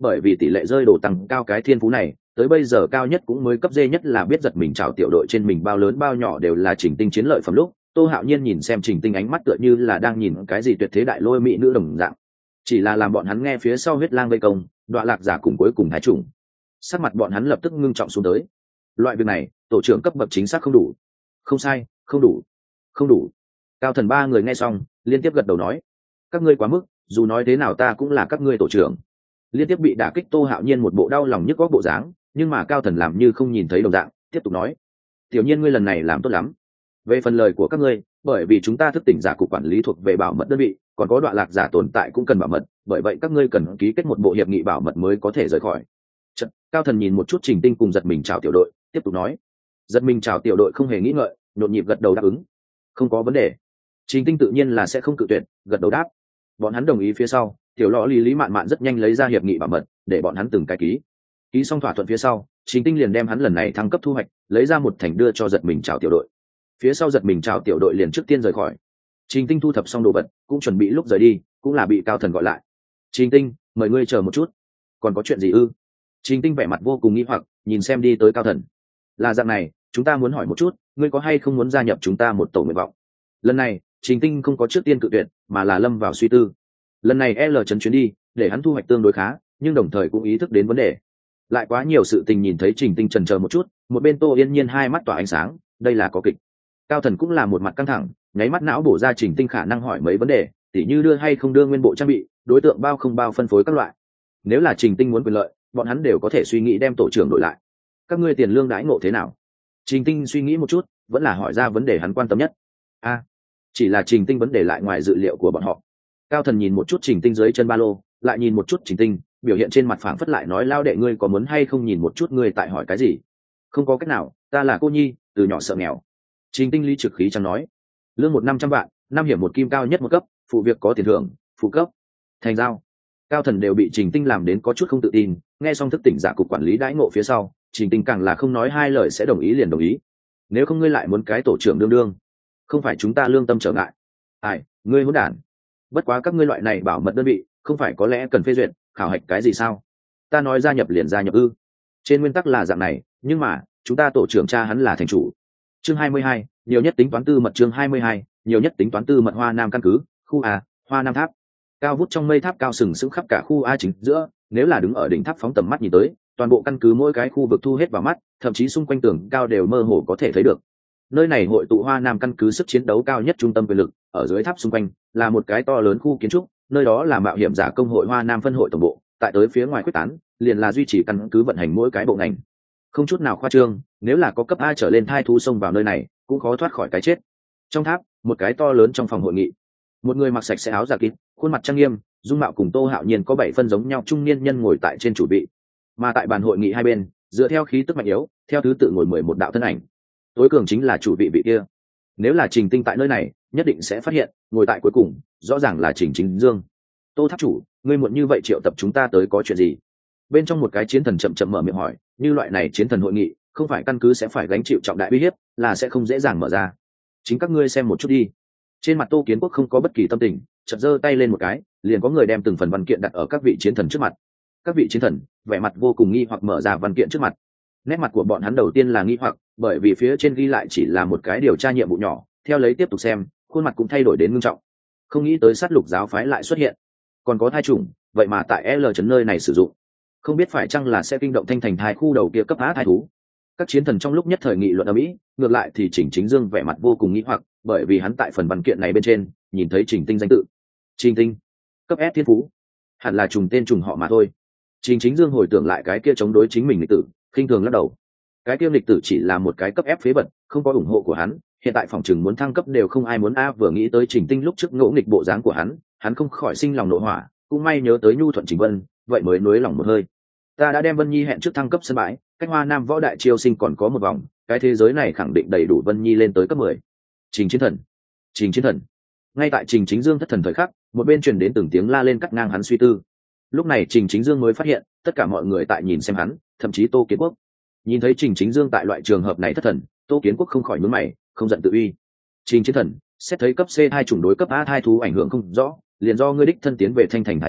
bởi vì tỷ lệ rơi đồ tăng cao cái thiên phú này tới bây giờ cao nhất cũng mới cấp D nhất là biết giật mình chào tiểu đội trên mình bao lớn bao nhỏ đều là Trình Tinh chiến lợi phẩm lúc Tô Hạo Nhiên nhìn xem Trình Tinh ánh mắt tựa như là đang nhìn cái gì tuyệt thế đại lôi mỹ nữ đồng dạng, chỉ là làm bọn hắn nghe phía sau huyết lang vây công đọa lạc giả cùng cuối cùng thái trùng, sắc mặt bọn hắn lập tức ngưng trọng xuống tới. Loại việc này tổ trưởng cấp bậc chính xác không đủ. Không sai, không đủ, không đủ. Cao Thần ba người nghe xong liên tiếp gật đầu nói, các ngươi quá mức, dù nói thế nào ta cũng là các ngươi tổ trưởng. Liên tiếp bị đả kích Tô Hạo Nhiên một bộ đau lòng nhức góc bộ dáng, nhưng mà Cao Thần làm như không nhìn thấy đồng dạng, tiếp tục nói, tiểu nhiên ngươi lần này làm tốt lắm. Về phần lời của các ngươi, bởi vì chúng ta thức tỉnh giả cục quản lý thuộc về bảo mật đơn vị, còn có đoạn lạc giả tồn tại cũng cần bảo mật, bởi vậy các ngươi cần ký kết một bộ hiệp nghị bảo mật mới có thể rời khỏi. Chật, Cao Thần nhìn một chút Trình Tinh cùng giật mình chào tiểu đội, tiếp tục nói, giật mình chào tiểu đội không hề nghĩ ngợi, nhộn nhịp gật đầu đáp ứng. Không có vấn đề. Trình Tinh tự nhiên là sẽ không cự tuyệt, gật đầu đáp. Bọn hắn đồng ý phía sau, tiểu lọ lý lý mạn mạn rất nhanh lấy ra hiệp nghị bảo mật để bọn hắn từng cái ký. Ký xong thỏa thuận phía sau, Trình Tinh liền đem hắn lần này thăng cấp thu hoạch lấy ra một thành đưa cho giật mình chào tiểu đội. Phía sau giật mình chào tiểu đội liền trước tiên rời khỏi. Trình Tinh thu thập xong đồ vật cũng chuẩn bị lúc rời đi, cũng là bị Cao Thần gọi lại. Trình Tinh, mời ngươi chờ một chút. Còn có chuyện gì ư? Trình Tinh vẻ mặt vô cùng nghi hoặc nhìn xem đi tới Cao Thần. Là dạng này, chúng ta muốn hỏi một chút, ngươi có hay không muốn gia nhập chúng ta một tổ nguyện vọng? Lần này Trình Tinh không có trước tiên cự tuyệt mà là lâm vào suy tư. Lần này L chấn chuyến đi để hắn thu hoạch tương đối khá, nhưng đồng thời cũng ý thức đến vấn đề. Lại quá nhiều sự tình nhìn thấy Trình Tinh chần chờ một chút, một bên Tô Yên Nhiên hai mắt tỏa ánh sáng, đây là có kịch. Cao Thần cũng là một mặt căng thẳng, nháy mắt não bổ ra Trình Tinh khả năng hỏi mấy vấn đề, tỉ như đưa hay không đưa nguyên bộ trang bị, đối tượng bao không bao phân phối các loại. Nếu là Trình Tinh muốn quyền lợi, bọn hắn đều có thể suy nghĩ đem tổ trưởng đổi lại. Các ngươi tiền lương đãi ngộ thế nào? Trình Tinh suy nghĩ một chút, vẫn là hỏi ra vấn đề hắn quan tâm nhất. A, à, chỉ là Trình Tinh vấn đề lại ngoài dự liệu của bọn họ. Cao Thần nhìn một chút Trình Tinh dưới chân ba lô, lại nhìn một chút Trình Tinh, biểu hiện trên mặt phảng phất lại nói, lao đệ ngươi có muốn hay không nhìn một chút ngươi tại hỏi cái gì? Không có cách nào, ta là cô nhi, từ nhỏ sợ nghèo. Trình Tinh lý trực khí chẳng nói, lương một năm trăm vạn, năm hiểm một kim cao nhất một cấp, phụ việc có tiền thưởng, phụ cấp, thành giao. Cao Thần đều bị Trình Tinh làm đến có chút không tự tin, nghe xong thức tỉnh giả cục quản lý đãi ngộ phía sau, Trình Tinh càng là không nói hai lời sẽ đồng ý liền đồng ý. Nếu không ngươi lại muốn cái tổ trưởng đương đương, không phải chúng ta lương tâm trở ngại. Ai, ngươi muốn đản. Bất quá các ngươi loại này bảo mật đơn vị, không phải có lẽ cần phê duyệt, khảo hạch cái gì sao? Ta nói gia nhập liền gia nhập ư? Trên nguyên tắc là dạng này, nhưng mà chúng ta tổ trưởng cha hắn là thành chủ. Chương hai mươi hai, nhiều nhất tính toán tư mật. Chương hai mươi hai, nhiều nhất tính toán tư mật. Hoa Nam căn cứ, khu A, Hoa Nam tháp. Cao vút trong mây tháp cao sừng sững khắp cả khu A chính giữa, nếu là đứng ở đỉnh tháp phóng tầm mắt nhìn tới, toàn bộ căn cứ mỗi cái khu vực thu hết vào mắt, thậm chí xung quanh tường cao đều mơ hồ có thể thấy được. Nơi này hội tụ Hoa Nam căn cứ sức chiến đấu cao nhất trung tâm quyền lực, ở dưới tháp xung quanh là một cái to lớn khu kiến trúc, nơi đó là mạo hiểm giả công hội Hoa Nam phân hội tổng bộ, tại tới phía ngoài quyết tán, liền là duy trì căn cứ vận hành mỗi cái bộ ngành. Không chút nào khoa trương, nếu là có cấp A trở lên thai thú xông vào nơi này, cũng khó thoát khỏi cái chết. Trong tháp, một cái to lớn trong phòng hội nghị, một người mặc sạch sẽ áo giả kín, khuôn mặt trang nghiêm, dung mạo cùng Tô Hạo Nhiên có bảy phân giống nhau trung niên nhân ngồi tại trên chủ vị, mà tại bàn hội nghị hai bên, dựa theo khí tức mạnh yếu, theo thứ tự ngồi mười một đạo thân ảnh. Tối cường chính là chủ vị vị kia. Nếu là Trình Tinh tại nơi này, nhất định sẽ phát hiện, ngồi tại cuối cùng, rõ ràng là Trình Chính Dương. Tô tháp chủ, ngươi muộn như vậy triệu tập chúng ta tới có chuyện gì? Bên trong một cái chiến thần chậm chậm mở miệng hỏi, như loại này chiến thần hội nghị, không phải căn cứ sẽ phải gánh chịu trọng đại uy hiếp, là sẽ không dễ dàng mở ra. Chính các ngươi xem một chút đi. Trên mặt Tô Kiến Quốc không có bất kỳ tâm tình, chợt giơ tay lên một cái, liền có người đem từng phần văn kiện đặt ở các vị chiến thần trước mặt. Các vị chiến thần, vẻ mặt vô cùng nghi hoặc mở ra văn kiện trước mặt. Nét mặt của bọn hắn đầu tiên là nghi hoặc, bởi vì phía trên ghi lại chỉ là một cái điều tra nhiệm vụ nhỏ, theo lấy tiếp tục xem, khuôn mặt cũng thay đổi đến nghiêm trọng. Không nghĩ tới sát lục giáo phái lại xuất hiện, còn có thai trùng, vậy mà tại L trấn nơi này sử dụng, không biết phải chăng là sẽ kinh động thanh thành thai khu đầu kia cấp á thai thú. Các chiến thần trong lúc nhất thời nghị luận ở mỹ, ngược lại thì Trình Chính Dương vẻ mặt vô cùng nghi hoặc, bởi vì hắn tại phần văn kiện này bên trên nhìn thấy Trình Tinh danh tự. Trình Tinh, cấp S thiên phú, hẳn là trùng tên trùng họ mà thôi. Trình Chính Dương hồi tưởng lại cái kia chống đối chính mình lịch tử, khinh thường lắc đầu. Cái kia lịch tử chỉ là một cái cấp F phế vật, không có ủng hộ của hắn, hiện tại phòng trường muốn thăng cấp đều không ai muốn a. Vừa nghĩ tới Trình Tinh lúc trước ngỗ nghịch bộ dáng của hắn, hắn không khỏi sinh lòng nộ hỏa, cũng may nhớ tới nhu thuận Trình Vân, vậy mới nuối lòng một hơi. Ta đã đem Vân Nhi hẹn trước thăng cấp sân bãi, cách Hoa Nam võ đại chiêu sinh còn có một vòng, cái thế giới này khẳng định đầy đủ Vân Nhi lên tới cấp mười. Trình Chiến Thần, Trình Chiến Thần. Ngay tại Trình Chính Dương thất thần thời khắc, một bên truyền đến từng tiếng la lên cắt ngang hắn suy tư. Lúc này Trình Chính Dương mới phát hiện, tất cả mọi người tại nhìn xem hắn, thậm chí Tô Kiến Quốc. Nhìn thấy Trình Chính Dương tại loại trường hợp này thất thần, Tô Kiến Quốc không khỏi nhướng mày, không giận tự uy. Trình Chiến Thần, xét thấy cấp C hai chủng đối cấp A thai thú ảnh hưởng không rõ, liền do ngươi đích thân tiến về thanh thành thái khu,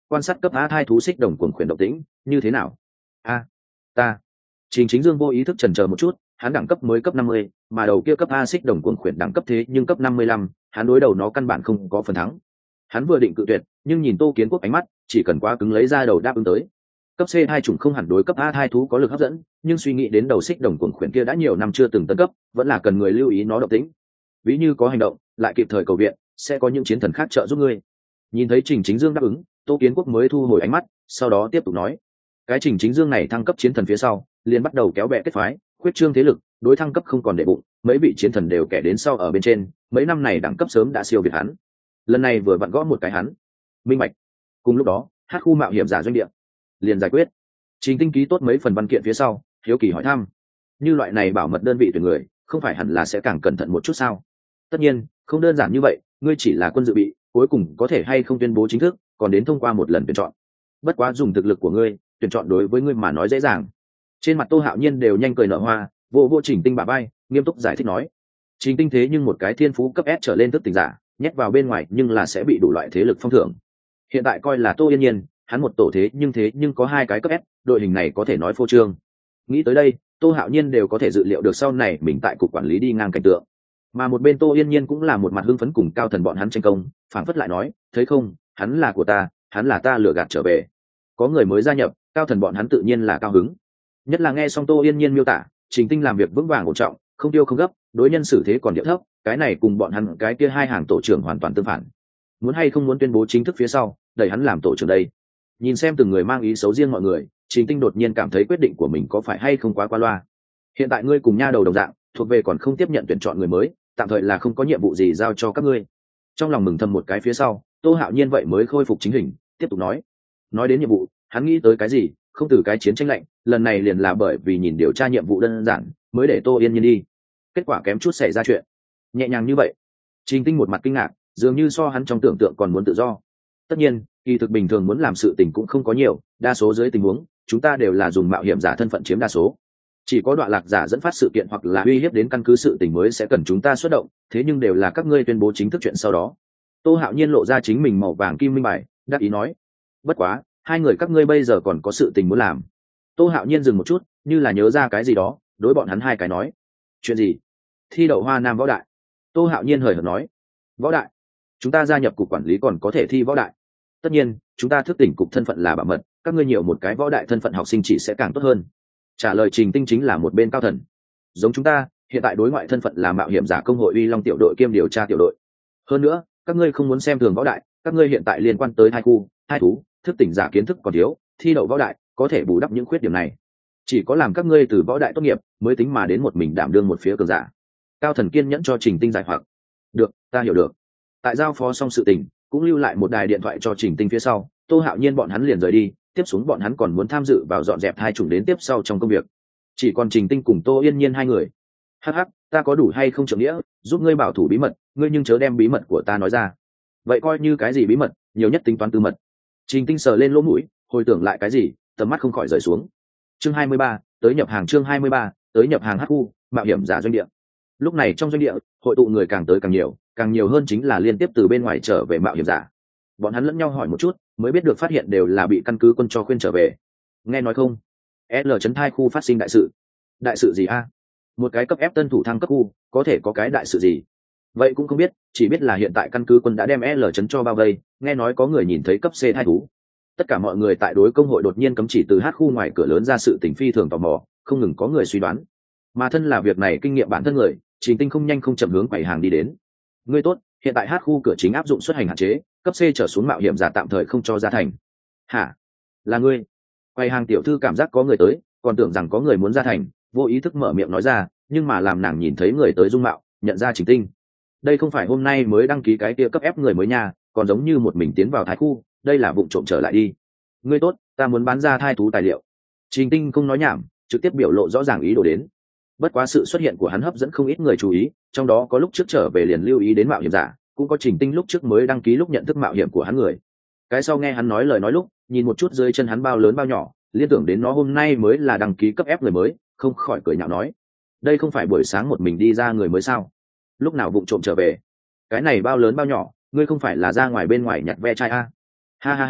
quan sát cấp a thai thú xích đồng cuồng khuyển động tĩnh như thế nào. A, ta Trình Chính Dương vô ý thức chần chờ một chút, hắn đẳng cấp mới cấp năm mươi, mà đầu kia cấp A xích đồng cuồng khuyển đẳng cấp thế nhưng cấp năm mươi lăm, hắn đối đầu nó căn bản không có phần thắng. Hắn vừa định cự tuyệt, nhưng nhìn Tô Kiến Quốc ánh mắt, chỉ cần quá cứng lấy ra đầu đáp ứng tới. Cấp C hai chủng không hẳn đối cấp A hai thú có lực hấp dẫn, nhưng suy nghĩ đến đầu xích đồng cuồng khuyển kia đã nhiều năm chưa từng tấn cấp, vẫn là cần người lưu ý nó động tĩnh. Ví như có hành động, lại kịp thời cầu viện, sẽ có những chiến thần khác trợ giúp ngươi. Nhìn thấy Trình Chính Dương đáp ứng, Tô Kiến Quốc mới thu hồi ánh mắt, sau đó tiếp tục nói: cái Trình Chính Dương này thăng cấp chiến thần phía sau, liền bắt đầu kéo bè kết phái, khuyết trương thế lực, đối thăng cấp không còn để bụng, mấy vị chiến thần đều kẻ đến sau ở bên trên, mấy năm này đẳng cấp sớm đã siêu việt hắn. Lần này vừa vặn gõ một cái hắn. Minh bạch. Cùng lúc đó, hát khu mạo hiểm giả doanh địa liền giải quyết. Trình Tinh ký tốt mấy phần văn kiện phía sau, hiếu kỳ hỏi thăm: như loại này bảo mật đơn vị tuyển người, không phải hẳn là sẽ càng cẩn thận một chút sao? Tất nhiên, không đơn giản như vậy, ngươi chỉ là quân dự bị, cuối cùng có thể hay không tuyên bố chính thức, còn đến thông qua một lần tuyển chọn. Bất quá dùng thực lực của ngươi, tuyển chọn đối với ngươi mà nói dễ dàng. Trên mặt Tô Hạo Nhiên đều nhanh cười nở hoa, vô vô Trình Tinh bả vai, nghiêm túc giải thích nói: Trình Tinh thế nhưng một cái thiên phú cấp S trở lên thức tỉnh giả, nhét vào bên ngoài nhưng là sẽ bị đủ loại thế lực phong thưởng. Hiện tại coi là Tô Yên Nhiên, hắn một tổ thế nhưng thế nhưng có hai cái cấp S, đội hình này có thể nói phô trương. Nghĩ tới đây, Tô Hạo Nhiên đều có thể dự liệu được sau này mình tại cục quản lý đi ngang cảnh tượng. Mà một bên Tô Yên Nhiên cũng là một mặt hưng phấn cùng Cao Thần bọn hắn tranh công, phảng phất lại nói: thấy không, hắn là của ta, hắn là ta lừa gạt trở về. Có người mới gia nhập, Cao Thần bọn hắn tự nhiên là cao hứng. Nhất là nghe xong Tô Yên Nhiên miêu tả, Trình Tinh làm việc vững vàng ổn trọng, không tiêu không gấp, đối nhân xử thế còn địa thấp, cái này cùng bọn hắn cái kia hai hàng tổ trưởng hoàn toàn tương phản. Muốn hay không muốn tuyên bố chính thức phía sau, đẩy hắn làm tổ trưởng đây. Nhìn xem từng người mang ý xấu riêng mọi người, Trình Tinh đột nhiên cảm thấy quyết định của mình có phải hay không quá qua loa. Hiện tại ngươi cùng nha đầu đồng dạng, thuộc về còn không tiếp nhận tuyển chọn người mới, tạm thời là không có nhiệm vụ gì giao cho các ngươi. Trong lòng mừng thầm một cái phía sau, Tô Hạo Nhiên vậy mới khôi phục chính hình, tiếp tục nói: nói đến nhiệm vụ, hắn nghĩ tới cái gì, không từ cái chiến tranh lạnh, lần này liền là bởi vì nhìn điều tra nhiệm vụ đơn giản, mới để Tô Yên Nhiên đi. Kết quả kém chút xảy ra chuyện. Nhẹ nhàng như vậy. Trình Tinh một mặt kinh ngạc, dường như so hắn trong tưởng tượng còn muốn tự do. Tất nhiên, kỳ thực bình thường muốn làm sự tình cũng không có nhiều, đa số dưới tình huống, chúng ta đều là dùng mạo hiểm giả thân phận chiếm đa số. Chỉ có đoạn lạc giả dẫn phát sự kiện hoặc là uy hiếp đến căn cứ sự tình mới sẽ cần chúng ta xuất động, thế nhưng đều là các ngươi tuyên bố chính thức chuyện sau đó. Tô Hạo Nhiên lộ ra chính mình màu vàng kim minh bài, đáp ý nói: bất quá, hai người các ngươi bây giờ còn có sự tình muốn làm. Tô Hạo Nhiên dừng một chút, như là nhớ ra cái gì đó, đối bọn hắn hai cái nói: chuyện gì? Thi đậu Hoa Nam võ đại. Tô Hạo Nhiên hời hợt nói: võ đại? Chúng ta gia nhập cục quản lý còn có thể thi võ đại. Tất nhiên, chúng ta thức tỉnh cục thân phận là bảo mật, các ngươi nhiều một cái võ đại thân phận học sinh chỉ sẽ càng tốt hơn. Trả lời Trình Tinh chính là một bên Cao Thần. Giống chúng ta, hiện tại đối ngoại thân phận là mạo hiểm giả công hội Uy Long tiểu đội kiêm điều tra tiểu đội. Hơn nữa, các ngươi không muốn xem thường võ đại, các ngươi hiện tại liên quan tới hai khu, hai thú, thức tỉnh giả kiến thức còn thiếu, thi đậu võ đại có thể bù đắp những khuyết điểm này. Chỉ có làm các ngươi từ võ đại tốt nghiệp mới tính mà đến một mình đảm đương một phía cường giả. Cao Thần kiên nhẫn cho Trình Tinh giải hoặc. Được, ta hiểu được. Tại giao phó xong sự tình, cũng lưu lại một đài điện thoại cho Trình Tinh phía sau, Tô Hạo Nhiên bọn hắn liền rời đi, tiếp xuống bọn hắn còn muốn tham dự vào dọn dẹp hai chủng đến tiếp sau trong công việc. Chỉ còn Trình Tinh cùng Tô Yên Nhiên hai người. Hắc hắc, ta có đủ hay không trưởng nghĩa, giúp ngươi bảo thủ bí mật, ngươi nhưng chớ đem bí mật của ta nói ra. Vậy coi như cái gì bí mật, nhiều nhất tính toán tư mật. Trình Tinh sờ lên lỗ mũi, hồi tưởng lại cái gì, tầm mắt không khỏi rời xuống. Chương hai mươi ba, tới nhập hàng chương hai mươi ba, tới nhập hàng hắc khu, mạo hiểm giả doanh địa. Lúc này trong doanh địa, hội tụ người càng tới càng nhiều, càng nhiều hơn chính là liên tiếp từ bên ngoài trở về mạo hiểm giả. Bọn hắn lẫn nhau hỏi một chút, mới biết được phát hiện đều là bị căn cứ quân cho khuyên trở về. Nghe nói không? L chấn thai khu phát sinh đại sự. Đại sự gì a? Một cái cấp ép tân thủ thăng cấp khu, có thể có cái đại sự gì? Vậy cũng không biết, chỉ biết là hiện tại căn cứ quân đã đem L chấn cho bao vây, nghe nói có người nhìn thấy cấp C thai thú. Tất cả mọi người tại đối công hội đột nhiên cấm chỉ từ hát khu ngoài cửa lớn ra sự tình phi thường tò mò, không ngừng có người suy đoán. Mà thân là việc này kinh nghiệm bản thân người, Trình Tinh không nhanh không chậm hướng quầy hàng đi đến. Ngươi tốt, hiện tại hát khu cửa chính áp dụng xuất hành hạn chế, cấp C trở xuống mạo hiểm giả tạm thời không cho ra thành. Hả? Là ngươi? Quầy hàng tiểu thư cảm giác có người tới, còn tưởng rằng có người muốn ra thành, vô ý thức mở miệng nói ra, nhưng mà làm nàng nhìn thấy người tới dung mạo, nhận ra Trình Tinh. Đây không phải hôm nay mới đăng ký cái kia cấp ép người mới nha, còn giống như một mình tiến vào thái khu, đây là vụng trộm trở lại đi. Ngươi tốt, ta muốn bán ra thai thú tài liệu. Trình Tinh không nói nhảm, trực tiếp biểu lộ rõ ràng ý đồ đến. Bất quá sự xuất hiện của hắn hấp dẫn không ít người chú ý, trong đó có lúc trước trở về liền lưu ý đến mạo hiểm giả, cũng có Trình Tinh lúc trước mới đăng ký lúc nhận thức mạo hiểm của hắn người. Cái sau nghe hắn nói lời nói lúc, nhìn một chút dưới chân hắn bao lớn bao nhỏ, liên tưởng đến nó hôm nay mới là đăng ký cấp ép người mới, không khỏi cười nhạo nói: đây không phải buổi sáng một mình đi ra người mới sao? Lúc nào vụng trộm trở về? Cái này bao lớn bao nhỏ, ngươi không phải là ra ngoài bên ngoài nhặt ve chai a? Ha ha ha,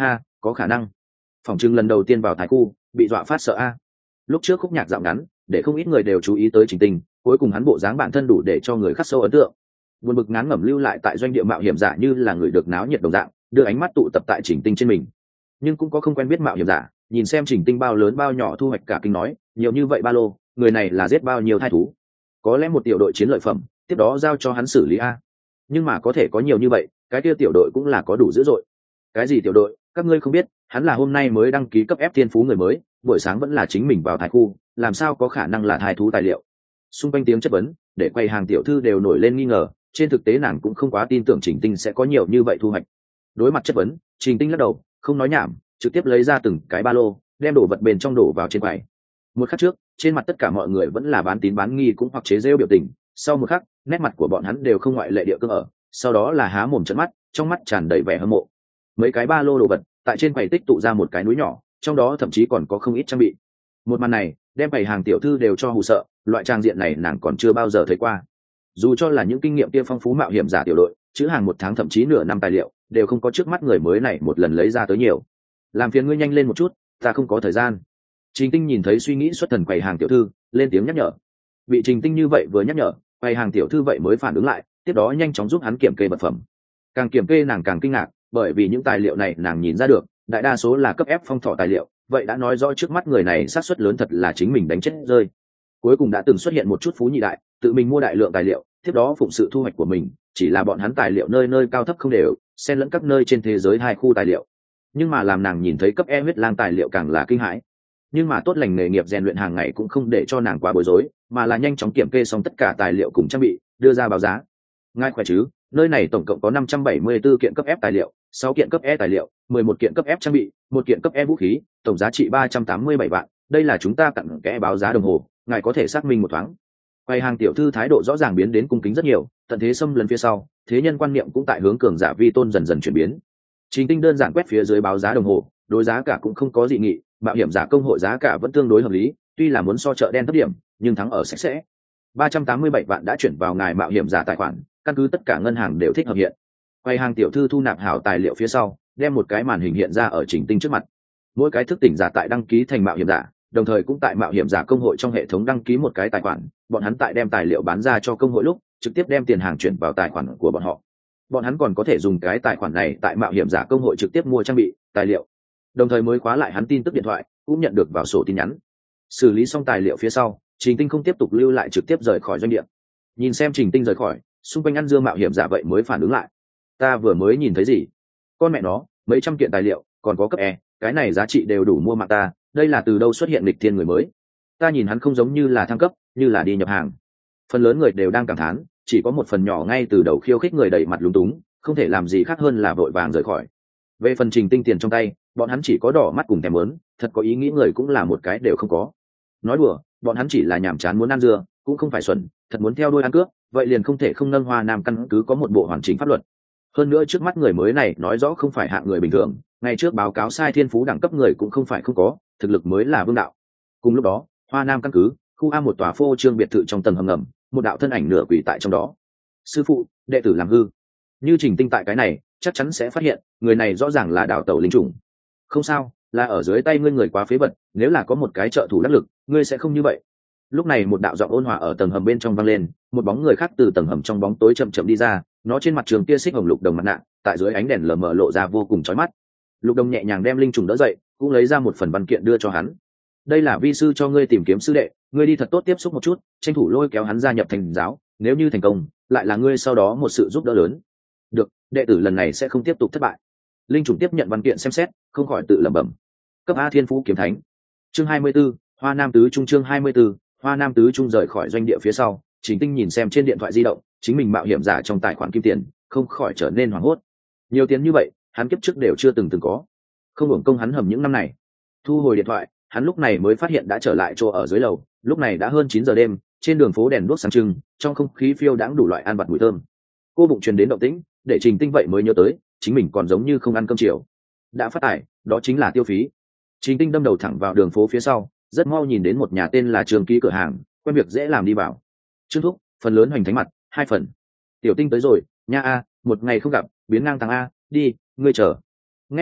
có khả năng. Phỏng chừng lần đầu tiên vào thái khu bị dọa phát sợ a. Lúc trước khúc nhạc dạo ngắn để không ít người đều chú ý tới Trình Tinh, cuối cùng hắn bộ dáng bản thân đủ để cho người khắc sâu ấn tượng. Buồn bực ngán ngẩm lưu lại tại doanh địa mạo hiểm giả như là người được náo nhiệt đồng dạng, đưa ánh mắt tụ tập tại Trình Tinh trên mình. Nhưng cũng có không quen biết mạo hiểm giả nhìn xem Trình Tinh bao lớn bao nhỏ thu hoạch cả kinh nói, nhiều như vậy ba lô, người này là giết bao nhiêu thai thú? Có lẽ một tiểu đội chiến lợi phẩm, tiếp đó giao cho hắn xử lý a. Nhưng mà có thể có nhiều như vậy, cái kia tiểu đội cũng là có đủ dữ dội. Cái gì tiểu đội, các ngươi không biết, hắn là hôm nay mới đăng ký cấp ép thiên phú người mới, buổi sáng vẫn là chính mình vào thái khu, làm sao có khả năng là thai thú tài liệu? Xung quanh tiếng chất vấn để quầy hàng tiểu thư đều nổi lên nghi ngờ, trên thực tế nàng cũng không quá tin tưởng Trình Tinh sẽ có nhiều như vậy thu hoạch. Đối mặt chất vấn, Trình Tinh lắc đầu, không nói nhảm, trực tiếp lấy ra từng cái ba lô, đem đồ vật bên trong đổ vào trên quầy. Một khắc trước, trên mặt tất cả mọi người vẫn là bán tín bán nghi cũng hoặc chế giễu biểu tình, sau một khắc, nét mặt của bọn hắn đều không ngoại lệ địa cương ở, sau đó là há mồm trợn mắt, trong mắt tràn đầy vẻ hâm mộ. Mấy cái ba lô đồ vật tại trên quầy tích tụ ra một cái núi nhỏ, trong đó thậm chí còn có không ít trang bị. Một màn này đem quầy hàng tiểu thư đều cho hù sợ, loại trang diện này nàng còn chưa bao giờ thấy qua. Dù cho là những kinh nghiệm kia phong phú mạo hiểm giả tiểu đội, chữ hàng một tháng thậm chí nửa năm tài liệu đều không có trước mắt người mới này một lần lấy ra tới nhiều. Làm phiền ngươi nhanh lên một chút, ta không có thời gian. Trình Tinh nhìn thấy suy nghĩ xuất thần quầy hàng tiểu thư, lên tiếng nhắc nhở. Bị Trình Tinh như vậy vừa nhắc nhở, quầy hàng tiểu thư vậy mới phản ứng lại, tiếp đó nhanh chóng giúp hắn kiểm kê vật phẩm. Càng kiểm kê nàng càng kinh ngạc, bởi vì những tài liệu này nàng nhìn ra được, đại đa số là cấp ép phong thọ tài liệu, vậy đã nói rõ trước mắt người này xác suất lớn thật là chính mình đánh chết rơi. Cuối cùng đã từng xuất hiện một chút phú nhị đại, tự mình mua đại lượng tài liệu, tiếp đó phụng sự thu hoạch của mình, chỉ là bọn hắn tài liệu nơi nơi cao thấp không đều, xen lẫn các nơi trên thế giới hai khu tài liệu. Nhưng mà làm nàng nhìn thấy cấp E huyết lang tài liệu càng là kinh hãi. Nhưng mà tốt lành nghề nghiệp rèn luyện hàng ngày cũng không để cho nàng quá bối rối, mà là nhanh chóng kiểm kê xong tất cả tài liệu cùng trang bị, đưa ra báo giá. Ngài khỏe chứ? Nơi này tổng cộng có năm trăm bảy mươi tư kiện cấp F tài liệu, sáu kiện cấp E tài liệu, mười một kiện cấp F trang bị, một kiện cấp E vũ khí, tổng giá trị ba trăm tám mươi bảy vạn. Đây là chúng ta cặn kẽ báo giá đồng hồ, ngài có thể xác minh một thoáng. Quầy hàng tiểu thư thái độ rõ ràng biến đến cung kính rất nhiều, tận thế xâm lần phía sau, thế nhân quan niệm cũng tại hướng cường giả vi tôn dần dần chuyển biến. Trình Tinh đơn giản quét phía dưới báo giá đồng hồ, đối giá cả cũng không có dị nghị, mạo hiểm giả công hội giá cả vẫn tương đối hợp lý, tuy là muốn so chợ đen thấp điểm, nhưng thắng ở sạch sẽ. ba trăm tám mươi bảy vạn đã chuyển vào ngài mạo hiểm giả tài khoản, căn cứ tất cả ngân hàng đều thích hợp hiện. Quầy hàng tiểu thư thu nạp hảo tài liệu phía sau, đem một cái màn hình hiện ra ở Trình Tinh trước mặt. Mỗi cái thức tỉnh giả tại đăng ký thành mạo hiểm giả, đồng thời cũng tại mạo hiểm giả công hội trong hệ thống đăng ký một cái tài khoản, bọn hắn tại đem tài liệu bán ra cho công hội lúc, trực tiếp đem tiền hàng chuyển vào tài khoản của bọn họ. Bọn hắn còn có thể dùng cái tài khoản này tại mạo hiểm giả công hội trực tiếp mua trang bị, tài liệu, đồng thời mới khóa lại hắn tin tức điện thoại, cũng nhận được vào sổ tin nhắn. Xử lý xong tài liệu phía sau, Trình Tinh không tiếp tục lưu lại, trực tiếp rời khỏi doanh địa. Nhìn xem Trình Tinh rời khỏi, xung quanh ăn dưa mạo hiểm giả vậy mới phản ứng lại. Ta vừa mới nhìn thấy gì? Con mẹ nó, mấy trăm kiện tài liệu, còn có cấp E, cái này giá trị đều đủ mua mạng ta, đây là từ đâu xuất hiện lịch thiên người mới? Ta nhìn hắn không giống như là thăng cấp, như là đi nhập hàng. Phần lớn người đều đang cảm thán, chỉ có một phần nhỏ ngay từ đầu khiêu khích người đầy mặt lúng túng, không thể làm gì khác hơn là vội vàng rời khỏi. Về phần Trình Tinh tiền trong tay, bọn hắn chỉ có đỏ mắt cùng thèm muốn, thật có ý nghĩ người cũng là một cái đều không có. Nói đùa, bọn hắn chỉ là nhàm chán muốn ăn dưa, cũng không phải xuẩn, thật muốn theo đuôi ăn cướp, vậy liền không thể không nâng Hoa Nam căn cứ có một bộ hoàn chỉnh pháp luật. Hơn nữa trước mắt người mới này nói rõ không phải hạng người bình thường, ngày trước báo cáo sai thiên phú đẳng cấp người cũng không phải không có, thực lực mới là vương đạo. Cùng lúc đó, Hoa Nam căn cứ, khu A một tòa phô trương biệt thự trong tầng hầm ngầm, một đạo thân ảnh nửa quỷ tại trong đó. Sư phụ, đệ tử làm hư. Như Trình Tinh tại cái này, chắc chắn sẽ phát hiện, người này rõ ràng là đảo tẩu linh trùng. Không sao, là ở dưới tay ngươi người quá phế vật, nếu là có một cái trợ thủ đắc lực, ngươi sẽ không như vậy. Lúc này một đạo giọng ôn hòa ở tầng hầm bên trong vang lên, một bóng người khác từ tầng hầm trong bóng tối chậm chậm đi ra, nó trên mặt trường tia xích hồng lục đồng mặt nạ, tại dưới ánh đèn lờ mờ lộ ra vô cùng chói mắt. Lục đồng nhẹ nhàng đem linh trùng đỡ dậy, cũng lấy ra một phần văn kiện đưa cho hắn. Đây là vi sư cho ngươi tìm kiếm sư đệ, ngươi đi thật tốt tiếp xúc một chút, tranh thủ lôi kéo hắn gia nhập thành giáo, nếu như thành công, lại là ngươi sau đó một sự giúp đỡ lớn. Được, đệ tử lần này sẽ không tiếp tục thất bại. Linh trùng tiếp nhận văn kiện xem xét, không khỏi tự lẩm bẩm. Cấp A Thiên Phú Kiếm Thánh. Chương hai mươi 24, Hoa Nam tứ trung chương hai mươi 24, Hoa Nam tứ trung rời khỏi doanh địa phía sau, Trình Tinh nhìn xem trên điện thoại di động, chính mình mạo hiểm giả trong tài khoản kim tiền, không khỏi trở nên hoảng hốt. Nhiều tiền như vậy, hắn kiếp trước đều chưa từng từng có. Không hưởng công hắn hầm những năm này. Thu hồi điện thoại, hắn lúc này mới phát hiện đã trở lại chỗ ở dưới lầu, lúc này đã hơn chín giờ đêm, trên đường phố đèn đuốc sáng trưng, trong không khí phiêu đãng đủ loại ăn vặt mùi thơm. Cô bụng truyền đến động tĩnh, để Trình Tinh vậy mới nhớ tới, chính mình còn giống như không ăn cơm chiều. Đã phát tài, đó chính là tiêu phí. Trình Tinh đâm đầu thẳng vào đường phố phía sau, rất mau nhìn đến một nhà tên là Trường Ký cửa hàng, quen việc dễ làm đi vào. Trương thúc, phần lớn hoành thánh mặt, hai phần. Tiểu Tinh tới rồi, nha a, một ngày không gặp, biến ngang tăng a, đi, ngươi chờ. Nghe vậy,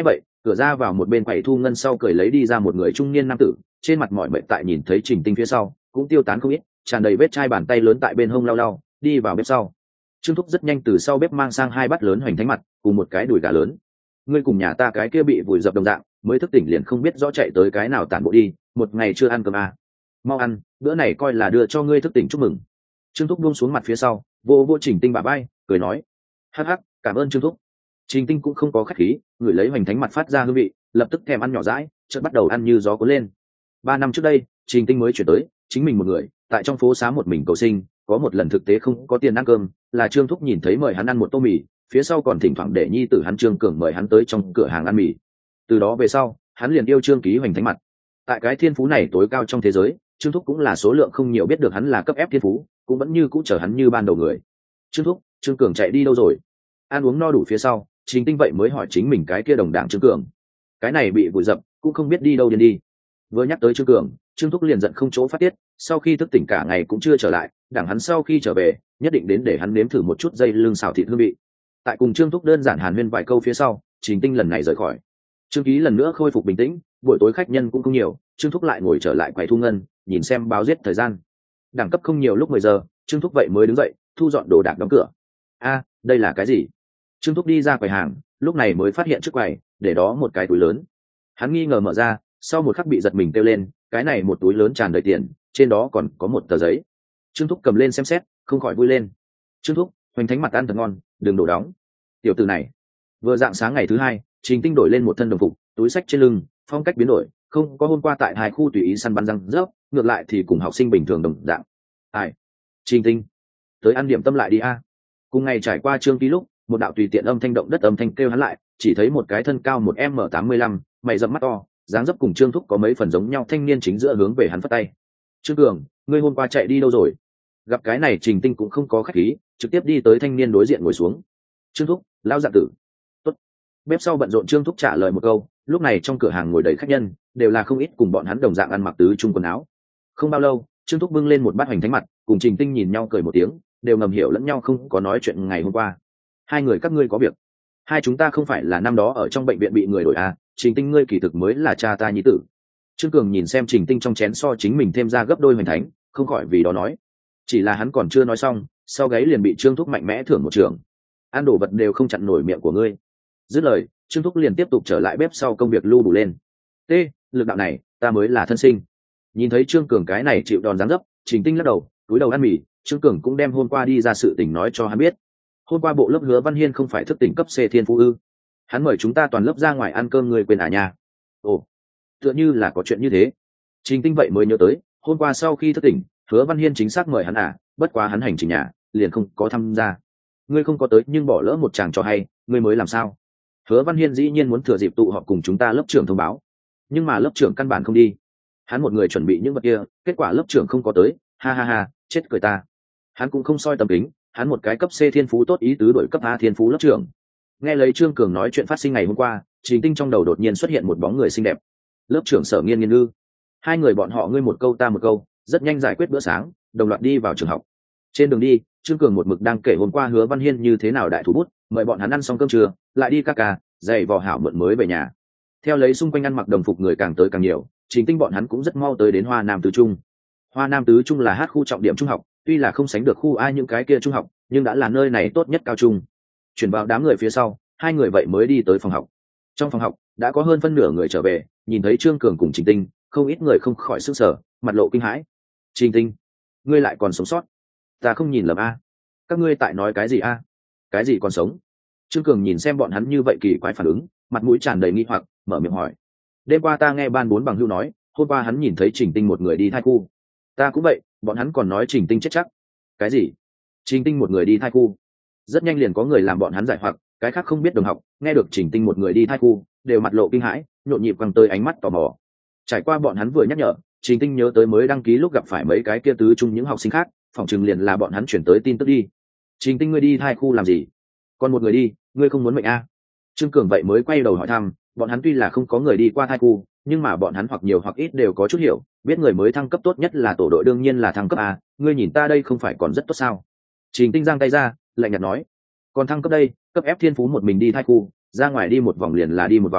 Cửa ra vào một bên quầy thu ngân sau cười lấy đi ra một người trung niên nam tử, trên mặt mỏi mệt tại nhìn thấy Trình Tinh phía sau cũng tiêu tán không ít, tràn đầy vết chai, bàn tay lớn tại bên hông lau lau đi vào bếp sau. Trương Thúc rất nhanh từ sau bếp mang sang hai bát lớn hoành thánh mặt cùng một cái đùi gà lớn. Ngươi cùng nhà ta cái kia bị vùi dập đồng dạng, mới thức tỉnh liền không biết rõ chạy tới cái nào tản bộ đi, một ngày chưa ăn cơm à. Mau ăn, bữa này coi là đưa cho ngươi thức tỉnh chúc mừng. Trương Thúc buông xuống mặt phía sau, vô vô Trình Tinh bả vai, cười nói: hắc hắc, cảm ơn Trương Thúc. Trình Tinh cũng không có khách khí, ngửi lấy hoành thánh mặt phát ra hương vị, lập tức thèm ăn nhỏ dãi, chợt bắt đầu ăn như gió cuốn lên. Ba năm trước đây, Trình Tinh mới chuyển tới, chính mình một người tại trong phố xá một mình cầu sinh, có một lần thực tế không có tiền ăn cơm, là Trương Thúc nhìn thấy mời hắn ăn một tô mì, phía sau còn thỉnh thoảng để nhi tử hắn Trương Cường mời hắn tới trong cửa hàng ăn mì. Từ đó về sau, hắn liền yêu Trương Ký hoành thánh mặt. Tại cái thiên phú này tối cao trong thế giới, Trương Thúc cũng là số lượng không nhiều biết được hắn là cấp ép thiên phú, cũng vẫn như cũ chờ hắn như ban đầu người. Trương Thúc, Trương Cường chạy đi đâu rồi? Ăn uống no đủ phía sau, Trình Tinh vậy mới hỏi chính mình cái kia đồng đảng Trương Cường. Cái này bị vùi dập, cũng không biết đi đâu điên đi. Vừa nhắc tới Trương Cường, Trương Thúc liền giận không chỗ phát tiết, sau khi thức tỉnh cả ngày cũng chưa trở lại, đảng hắn sau khi trở về, nhất định đến để hắn nếm thử một chút dây lưng xào thịt hương vị. Tại cùng Trương Thúc đơn giản hàn huyên vài câu phía sau, Trình Tinh lần này rời khỏi. Trương Ký lần nữa khôi phục bình tĩnh, buổi tối khách nhân cũng không nhiều, Trương Thúc lại ngồi trở lại quầy thu ngân, nhìn xem báo giết thời gian. Đẳng cấp không nhiều lúc mười giờ, Trương Thúc vậy mới đứng dậy, thu dọn đồ đạc đóng cửa. A, đây là cái gì? Trương Thúc đi ra quầy hàng, lúc này mới phát hiện trước quầy để đó một cái túi lớn. Hắn nghi ngờ mở ra, sau một khắc bị giật mình kêu lên, cái này một túi lớn tràn đầy tiền, trên đó còn có một tờ giấy. Trương Thúc cầm lên xem xét, không khỏi vui lên. Trương Thúc, hoành thánh mặt ăn thật ngon, đừng đổ đóng. Tiểu tử này, vừa dạng sáng ngày thứ hai, Trình Tinh đổi lên một thân đồng phục, túi xách trên lưng, phong cách biến đổi, không có hôm qua tại hai khu tùy ý săn bắn răng rớp, ngược lại thì cùng học sinh bình thường đồng dạng. Ai? Trình Tinh, tới ăn điểm tâm lại đi a. Cùng ngày trải qua Trương Ký lúc, một đạo tùy tiện âm thanh động đất âm thanh kêu hắn lại, chỉ thấy một cái thân cao một m tám mươi lăm, mày rậm mắt to, dáng dấp cùng Trương Thúc có mấy phần giống nhau thanh niên chính giữa hướng về hắn phất tay. Trương Cường, ngươi hôm qua chạy đi đâu rồi? Gặp cái này Trình Tinh cũng không có khách khí, trực tiếp đi tới thanh niên đối diện ngồi xuống. Trương Thúc, lão dạ tử. Tốt. Bếp sau bận rộn Trương Thúc trả lời một câu, lúc này trong cửa hàng ngồi đầy khách nhân, đều là không ít cùng bọn hắn đồng dạng ăn mặc tứ trung quần áo. Không bao lâu, Trương Thúc bưng lên một bát hoành thánh mặt, cùng Trình Tinh nhìn nhau cười một tiếng, đều ngầm hiểu lẫn nhau không có nói chuyện ngày hôm qua. Hai người các ngươi có việc? Hai chúng ta không phải là năm đó ở trong bệnh viện bị người đổi à? Trình Tinh ngươi kỳ thực mới là cha ta nhi tử. Trương Cường nhìn xem Trình Tinh trong chén so chính mình thêm ra gấp đôi hoành thánh, không khỏi vì đó nói. Chỉ là hắn còn chưa nói xong, sau gáy liền bị Trương Thúc mạnh mẽ thưởng một trường. Ăn đồ vật đều không chặn nổi miệng của ngươi. Dứt lời, Trương Thúc liền tiếp tục trở lại bếp sau công việc lưu đủ lên. T, lực đạo này, ta mới là thân sinh. Nhìn thấy Trương Cường cái này chịu đòn giáng dấp, Trình Tinh lắc đầu, túi đầu ăn mì. Trương Cường cũng đem hôm qua đi ra sự tình nói cho hắn biết. Hôm qua bộ lớp Hứa Văn Hiên không phải thức tỉnh cấp C thiên phú ư? Hắn mời chúng ta toàn lớp ra ngoài ăn cơm, người quên à nhà? Ồ, tựa như là có chuyện như thế. Trình Tinh vậy mới nhớ tới, hôm qua sau khi thức tỉnh, Hứa Văn Hiên chính xác mời hắn à, bất quá hắn hành trình nhà, liền không có tham gia. Ngươi không có tới nhưng bỏ lỡ một chàng cho hay, ngươi mới làm sao? Hứa Văn Hiên dĩ nhiên muốn thừa dịp tụ họp cùng chúng ta lớp trưởng thông báo, nhưng mà lớp trưởng căn bản không đi. Hắn một người chuẩn bị những vật kia, kết quả lớp trưởng không có tới, ha ha ha, chết cười ta. Hắn cũng không soi tầm kính, hắn một cái cấp C thiên phú tốt ý tứ đổi cấp A thiên phú lớp trưởng. Nghe lấy Trương Cường nói chuyện phát sinh ngày hôm qua, Trình Tinh trong đầu đột nhiên xuất hiện một bóng người xinh đẹp. Lớp trưởng Sở Nghiên Nghiên ư? Hai người bọn họ ngươi một câu ta một câu, rất nhanh giải quyết bữa sáng, đồng loạt đi vào trường học. Trên đường đi, Trương Cường một mực đang kể hôm qua Hứa Văn Hiên như thế nào đại thủ bút, mời bọn hắn ăn xong cơm trưa, lại đi ca ca, giày vò hảo mượn mới về nhà. Theo lấy xung quanh ăn mặc đồng phục người càng tới càng nhiều, Trình Tinh bọn hắn cũng rất mau tới đến Hoa Nam Tứ Trung. Hoa Nam Tứ Trung là hát khu trọng điểm trung học, tuy là không sánh được khu A những cái kia trung học, nhưng đã là nơi này tốt nhất cao trung. Chuyển vào đám người phía sau, hai người vậy mới đi tới phòng học. Trong phòng học đã có hơn phân nửa người trở về, nhìn thấy Trương Cường cùng Trình Tinh, không ít người không khỏi sức sở, mặt lộ kinh hãi. Trình Tinh, ngươi lại còn sống sót? Ta không nhìn lầm a? Các ngươi tại nói cái gì a? Cái gì còn sống? Trương Cường nhìn xem bọn hắn như vậy kỳ quái phản ứng, mặt mũi tràn đầy nghi hoặc, mở miệng hỏi. Đêm qua ta nghe ban bốn bằng hưu nói, hôm qua hắn nhìn thấy Trình Tinh một người đi thai khu. Ta cũng vậy, bọn hắn còn nói Trình Tinh chết chắc. Cái gì? Trình Tinh một người đi thai khu? Rất nhanh liền có người làm bọn hắn giải hoặc, cái khác không biết đồng học, nghe được Trình Tinh một người đi thai khu, đều mặt lộ kinh hãi, nhộn nhịp quăng tới ánh mắt tò mò. Trải qua bọn hắn vừa nhắc nhở, Trình Tinh nhớ tới mới đăng ký lúc gặp phải mấy cái kia tứ trung những học sinh khác, phòng chừng liền là bọn hắn chuyển tới tin tức đi. Trình Tinh ngươi đi thai khu làm gì? Còn một người đi, ngươi không muốn mệnh a? À? Trương Cường vậy mới quay đầu hỏi thăm, bọn hắn tuy là không có người đi qua thai khu, nhưng mà bọn hắn hoặc nhiều hoặc ít đều có chút hiểu, biết người mới thăng cấp tốt nhất là tổ đội đương nhiên là thăng cấp a, ngươi nhìn ta đây không phải còn rất tốt sao? Trình Tinh giang tay ra, lạnh nhạt nói, còn thăng cấp đây, cấp ép thiên phú một mình đi thai khu, ra ngoài đi một vòng liền là đi một vòng,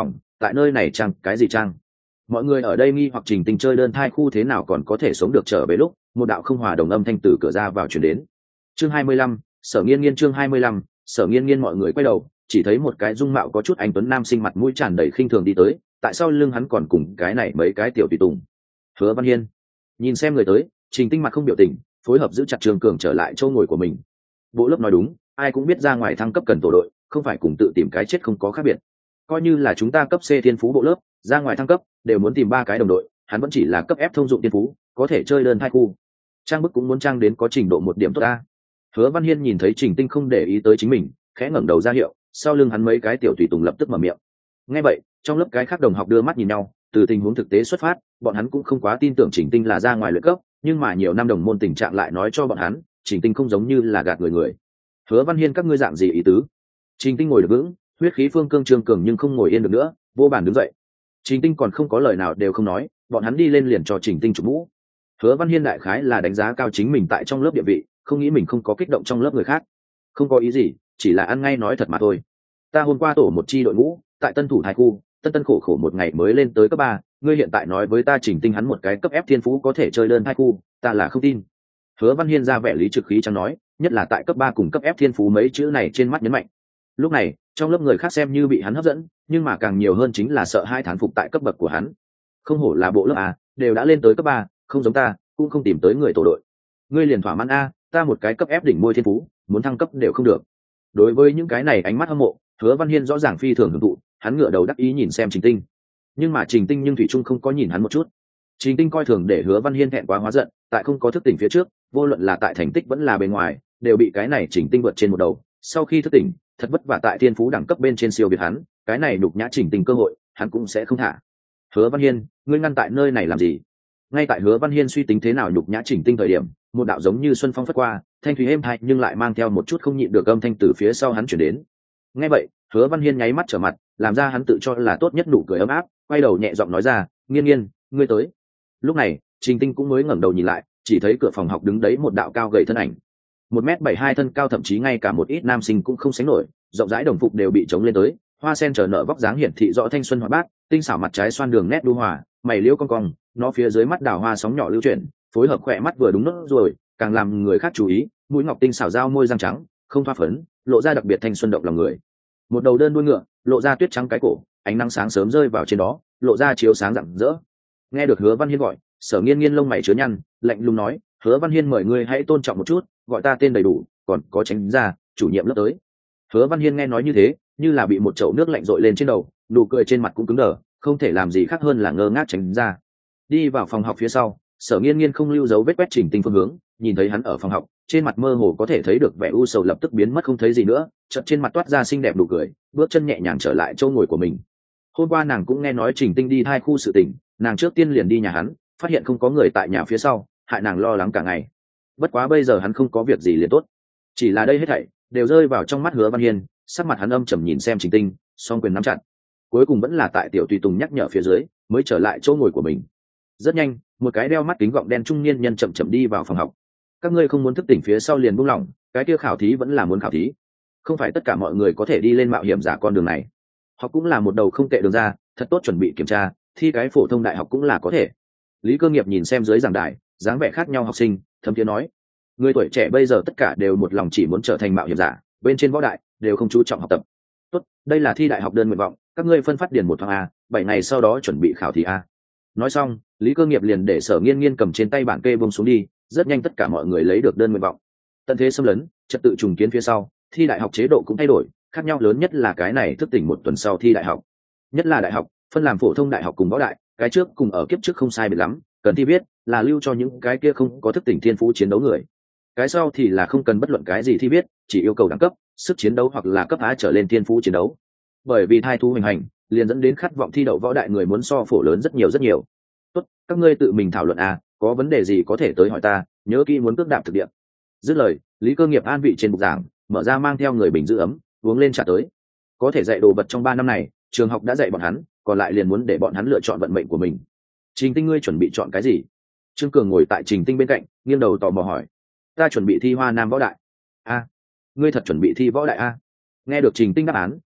tại nơi này trang cái gì trang? Mọi người ở đây nghi hoặc Trình Tinh chơi đơn thai khu thế nào còn có thể sống được trở về lúc một đạo không hòa đồng âm thanh từ cửa ra vào truyền đến. Chương hai mươi lăm, Sở Nghiên Nghiên chương hai mươi lăm, Sở Nghiên Nghiên mọi người quay đầu, chỉ thấy một cái dung mạo có chút anh tuấn nam sinh mặt mũi tràn đầy khinh thường đi tới, tại sao lưng hắn còn cùng cái này mấy cái tiểu tùy tùng. Hứa Văn Hiên nhìn xem người tới, Trình Tinh mặt không biểu tình, phối hợp giữ chặt Trường Cường trở lại chỗ ngồi của mình. Bộ lớp nói đúng, ai cũng biết ra ngoài thăng cấp cần tổ đội, không phải cùng tự tìm cái chết không có khác biệt. Coi như là chúng ta cấp C thiên phú bộ lớp, ra ngoài thăng cấp đều muốn tìm ba cái đồng đội, hắn vẫn chỉ là cấp F thông dụng thiên phú, có thể chơi đơn thai khu. Trang bức cũng muốn trang đến có trình độ một điểm tốt a. Hứa Văn Hiên nhìn thấy Trình Tinh không để ý tới chính mình, khẽ ngẩng đầu ra hiệu, sau lưng hắn mấy cái tiểu tùy tùng lập tức mở miệng. Nghe vậy, trong lớp cái khác đồng học đưa mắt nhìn nhau, từ tình huống thực tế xuất phát, bọn hắn cũng không quá tin tưởng Trình Tinh là ra ngoài luyện cấp, nhưng mà nhiều năm đồng môn tình trạng lại nói cho bọn hắn, Trình Tinh không giống như là gạt người người. Hứa Văn Hiên các ngươi dạng gì ý tứ? Trình Tinh ngồi được vững, huyết khí phương cương trương cường nhưng không ngồi yên được nữa, vô bàn đứng dậy. Trình Tinh còn không có lời nào đều không nói, bọn hắn đi lên liền cho Trình Tinh chụp mũ. Hứa Văn Hiên đại khái là đánh giá cao chính mình tại trong lớp địa vị, không nghĩ mình không có kích động trong lớp người khác. Không có ý gì, chỉ là ăn ngay nói thật mà thôi. Ta hôm qua tổ một chi đội ngũ, tại Tân Thủ Thái khu, tân tân khổ khổ một ngày mới lên tới cấp ba, ngươi hiện tại nói với ta Trình Tinh hắn một cái cấp F thiên phú có thể chơi đơn hai khu, ta là không tin. Hứa Văn Hiên ra vẻ lý trực khí chẳng nói, nhất là tại cấp ba cùng cấp F thiên phú mấy chữ này trên mắt nhấn mạnh. Lúc này, trong lớp người khác xem như bị hắn hấp dẫn, nhưng mà càng nhiều hơn chính là sợ hai thán phục tại cấp bậc của hắn. Không hổ là bộ lớp A, đều đã lên tới cấp ba, không giống ta, cũng không tìm tới người tổ đội. Ngươi liền thỏa mãn A, ta một cái cấp F đỉnh môi thiên phú, muốn thăng cấp đều không được. Đối với những cái này ánh mắt hâm mộ, Hứa Văn Hiên rõ ràng phi thường hưởng thụ, hắn ngửa đầu đắc ý nhìn xem Trình Tinh. Nhưng mà Trình Tinh nhưng thủy chung không có nhìn hắn một chút. Trình Tinh coi thường để Hứa Văn Hiên thẹn quá hóa giận, tại không có thức tỉnh phía trước, vô luận là tại thành tích vẫn là bên ngoài, đều bị cái này Trình Tinh vượt trên một đầu. Sau khi thức tỉnh, thật vất vả tại thiên phú đẳng cấp bên trên siêu việt hắn, cái này đục nhã Trình Tinh cơ hội, hắn cũng sẽ không thả. Hứa Văn Hiên, ngươi ngăn tại nơi này làm gì? Ngay tại Hứa Văn Hiên suy tính thế nào nhục nhã Trình Tinh thời điểm, một đạo giống như xuân phong phất qua, thanh thủy êm tai nhưng lại mang theo một chút không nhịn được âm thanh từ phía sau hắn chuyển đến. Nghe vậy, Hứa Văn Hiên nháy mắt trở mặt, làm ra hắn tự cho là tốt nhất nụ cười ấm áp, quay đầu nhẹ giọng nói ra, "Nghiên Nghiên, ngươi tới." Lúc này, Trình Tinh cũng mới ngẩng đầu nhìn lại, chỉ thấy cửa phòng học đứng đấy một đạo cao gầy thân ảnh. một mét bảy hai thân cao, thậm chí ngay cả một ít nam sinh cũng không sánh nổi, rộng rãi đồng phục đều bị chống lên tới, hoa sen trở nở vóc dáng hiển thị rõ thanh xuân hoạt bát, tinh xảo mặt trái xoan đường nét đu hòa, mày liễu cong cong, nó phía dưới mắt đào hoa sóng nhỏ lưu chuyển, phối hợp khỏe mắt vừa đúng nốt rồi, càng làm người khác chú ý, mũi ngọc tinh xảo dao môi răng trắng, không thoa phấn, lộ ra đặc biệt thanh xuân động lòng người. Một đầu đơn đuôi ngựa, lộ ra tuyết trắng cái cổ, ánh nắng sáng sớm rơi vào trên đó, lộ ra chiếu sáng rạng rỡ. Nghe được Hứa Văn Hiên gọi, Sở Nghiên Nghiên lông mày chứa nhăn, lạnh lùng nói, "Hứa Văn Hiên mời ngươi hãy tôn trọng một chút, gọi ta tên đầy đủ, còn có Tránh ra, chủ nhiệm lớp tới." Hứa Văn Hiên nghe nói như thế, như là bị một chậu nước lạnh dội lên trên đầu, nụ cười trên mặt cũng cứng đờ, không thể làm gì khác hơn là ngơ ngác Tránh ra. Đi vào phòng học phía sau, Sở Nghiên Nghiên không lưu dấu vết quét Trình Tinh phương hướng, nhìn thấy hắn ở phòng học, trên mặt mơ hồ có thể thấy được vẻ u sầu lập tức biến mất không thấy gì nữa, chợt trên mặt toát ra xinh đẹp nụ cười, bước chân nhẹ nhàng trở lại chỗ ngồi của mình. Hôm qua nàng cũng nghe nói Trình Tinh đi hai khu sự tình, nàng trước tiên liền đi nhà hắn, phát hiện không có người tại nhà phía sau, hại nàng lo lắng cả ngày. Bất quá bây giờ hắn không có việc gì liền tốt, chỉ là đây hết thảy đều rơi vào trong mắt Hứa Văn Hiên, sắc mặt hắn âm trầm nhìn xem Trình Tinh, song quyền nắm chặt. Cuối cùng vẫn là tại tiểu tùy tùng nhắc nhở phía dưới, mới trở lại chỗ ngồi của mình. Rất nhanh, một cái đeo mắt kính gọng đen trung niên nhân chậm chậm đi vào phòng học. Các ngươi không muốn thức tỉnh phía sau liền buông lỏng, cái kia khảo thí vẫn là muốn khảo thí, không phải tất cả mọi người có thể đi lên mạo hiểm giả con đường này. Học cũng là một đầu không tệ đường ra, thật tốt chuẩn bị kiểm tra, thi cái phổ thông đại học cũng là có thể. Lý Cơ Nghiệp nhìn xem dưới giảng đài, dáng vẻ khác nhau học sinh, thấm thiế nói, người tuổi trẻ bây giờ tất cả đều một lòng chỉ muốn trở thành mạo hiểm giả, bên trên võ đại đều không chú trọng học tập. Tốt, đây là thi đại học đơn nguyện vọng, các ngươi phân phát điền một thoáng a, bảy ngày sau đó chuẩn bị khảo thí a. Nói xong, Lý Cơ Nghiệp liền để Sở Nghiên Nghiên cầm trên tay bản kê buông xuống đi, rất nhanh tất cả mọi người lấy được đơn nguyện vọng. Tận thế xâm lấn, trật tự trùng kiến phía sau, thi đại học chế độ cũng thay đổi, khác nhau lớn nhất là cái này thức tỉnh một tuần sau thi đại học. Nhất là đại học, phân làm phổ thông đại học cùng võ đại, cái trước cùng ở kiếp trước không sai biệt lắm, cần thi biết là lưu cho những cái kia không có thức tỉnh thiên phú chiến đấu người. Cái sau thì là không cần bất luận cái gì thi biết, chỉ yêu cầu đẳng cấp, sức chiến đấu hoặc là cấp A trở lên thiên phú chiến đấu. Bởi vì thai thú hoành hành, liền dẫn đến khát vọng thi đậu võ đại người muốn so phổ lớn rất nhiều rất nhiều. Tốt, các ngươi tự mình thảo luận à, có vấn đề gì có thể tới hỏi ta, nhớ kỹ muốn cước đạp thực địa. Dứt lời, Lý Cơ Nghiệp an vị trên bục giảng, mở ra mang theo người bình giữ ấm, uống lên trà tới. Có thể dạy đồ vật trong ba năm này, trường học đã dạy bọn hắn, còn lại liền muốn để bọn hắn lựa chọn vận mệnh của mình. Trình Tinh, ngươi chuẩn bị chọn cái gì? Trương Cường ngồi tại Trình Tinh bên cạnh, nghiêng đầu tò mò hỏi. Ta chuẩn bị thi Hoa Nam võ đại. A, ngươi thật chuẩn bị thi võ đại a? Nghe được Trình Tinh đáp án,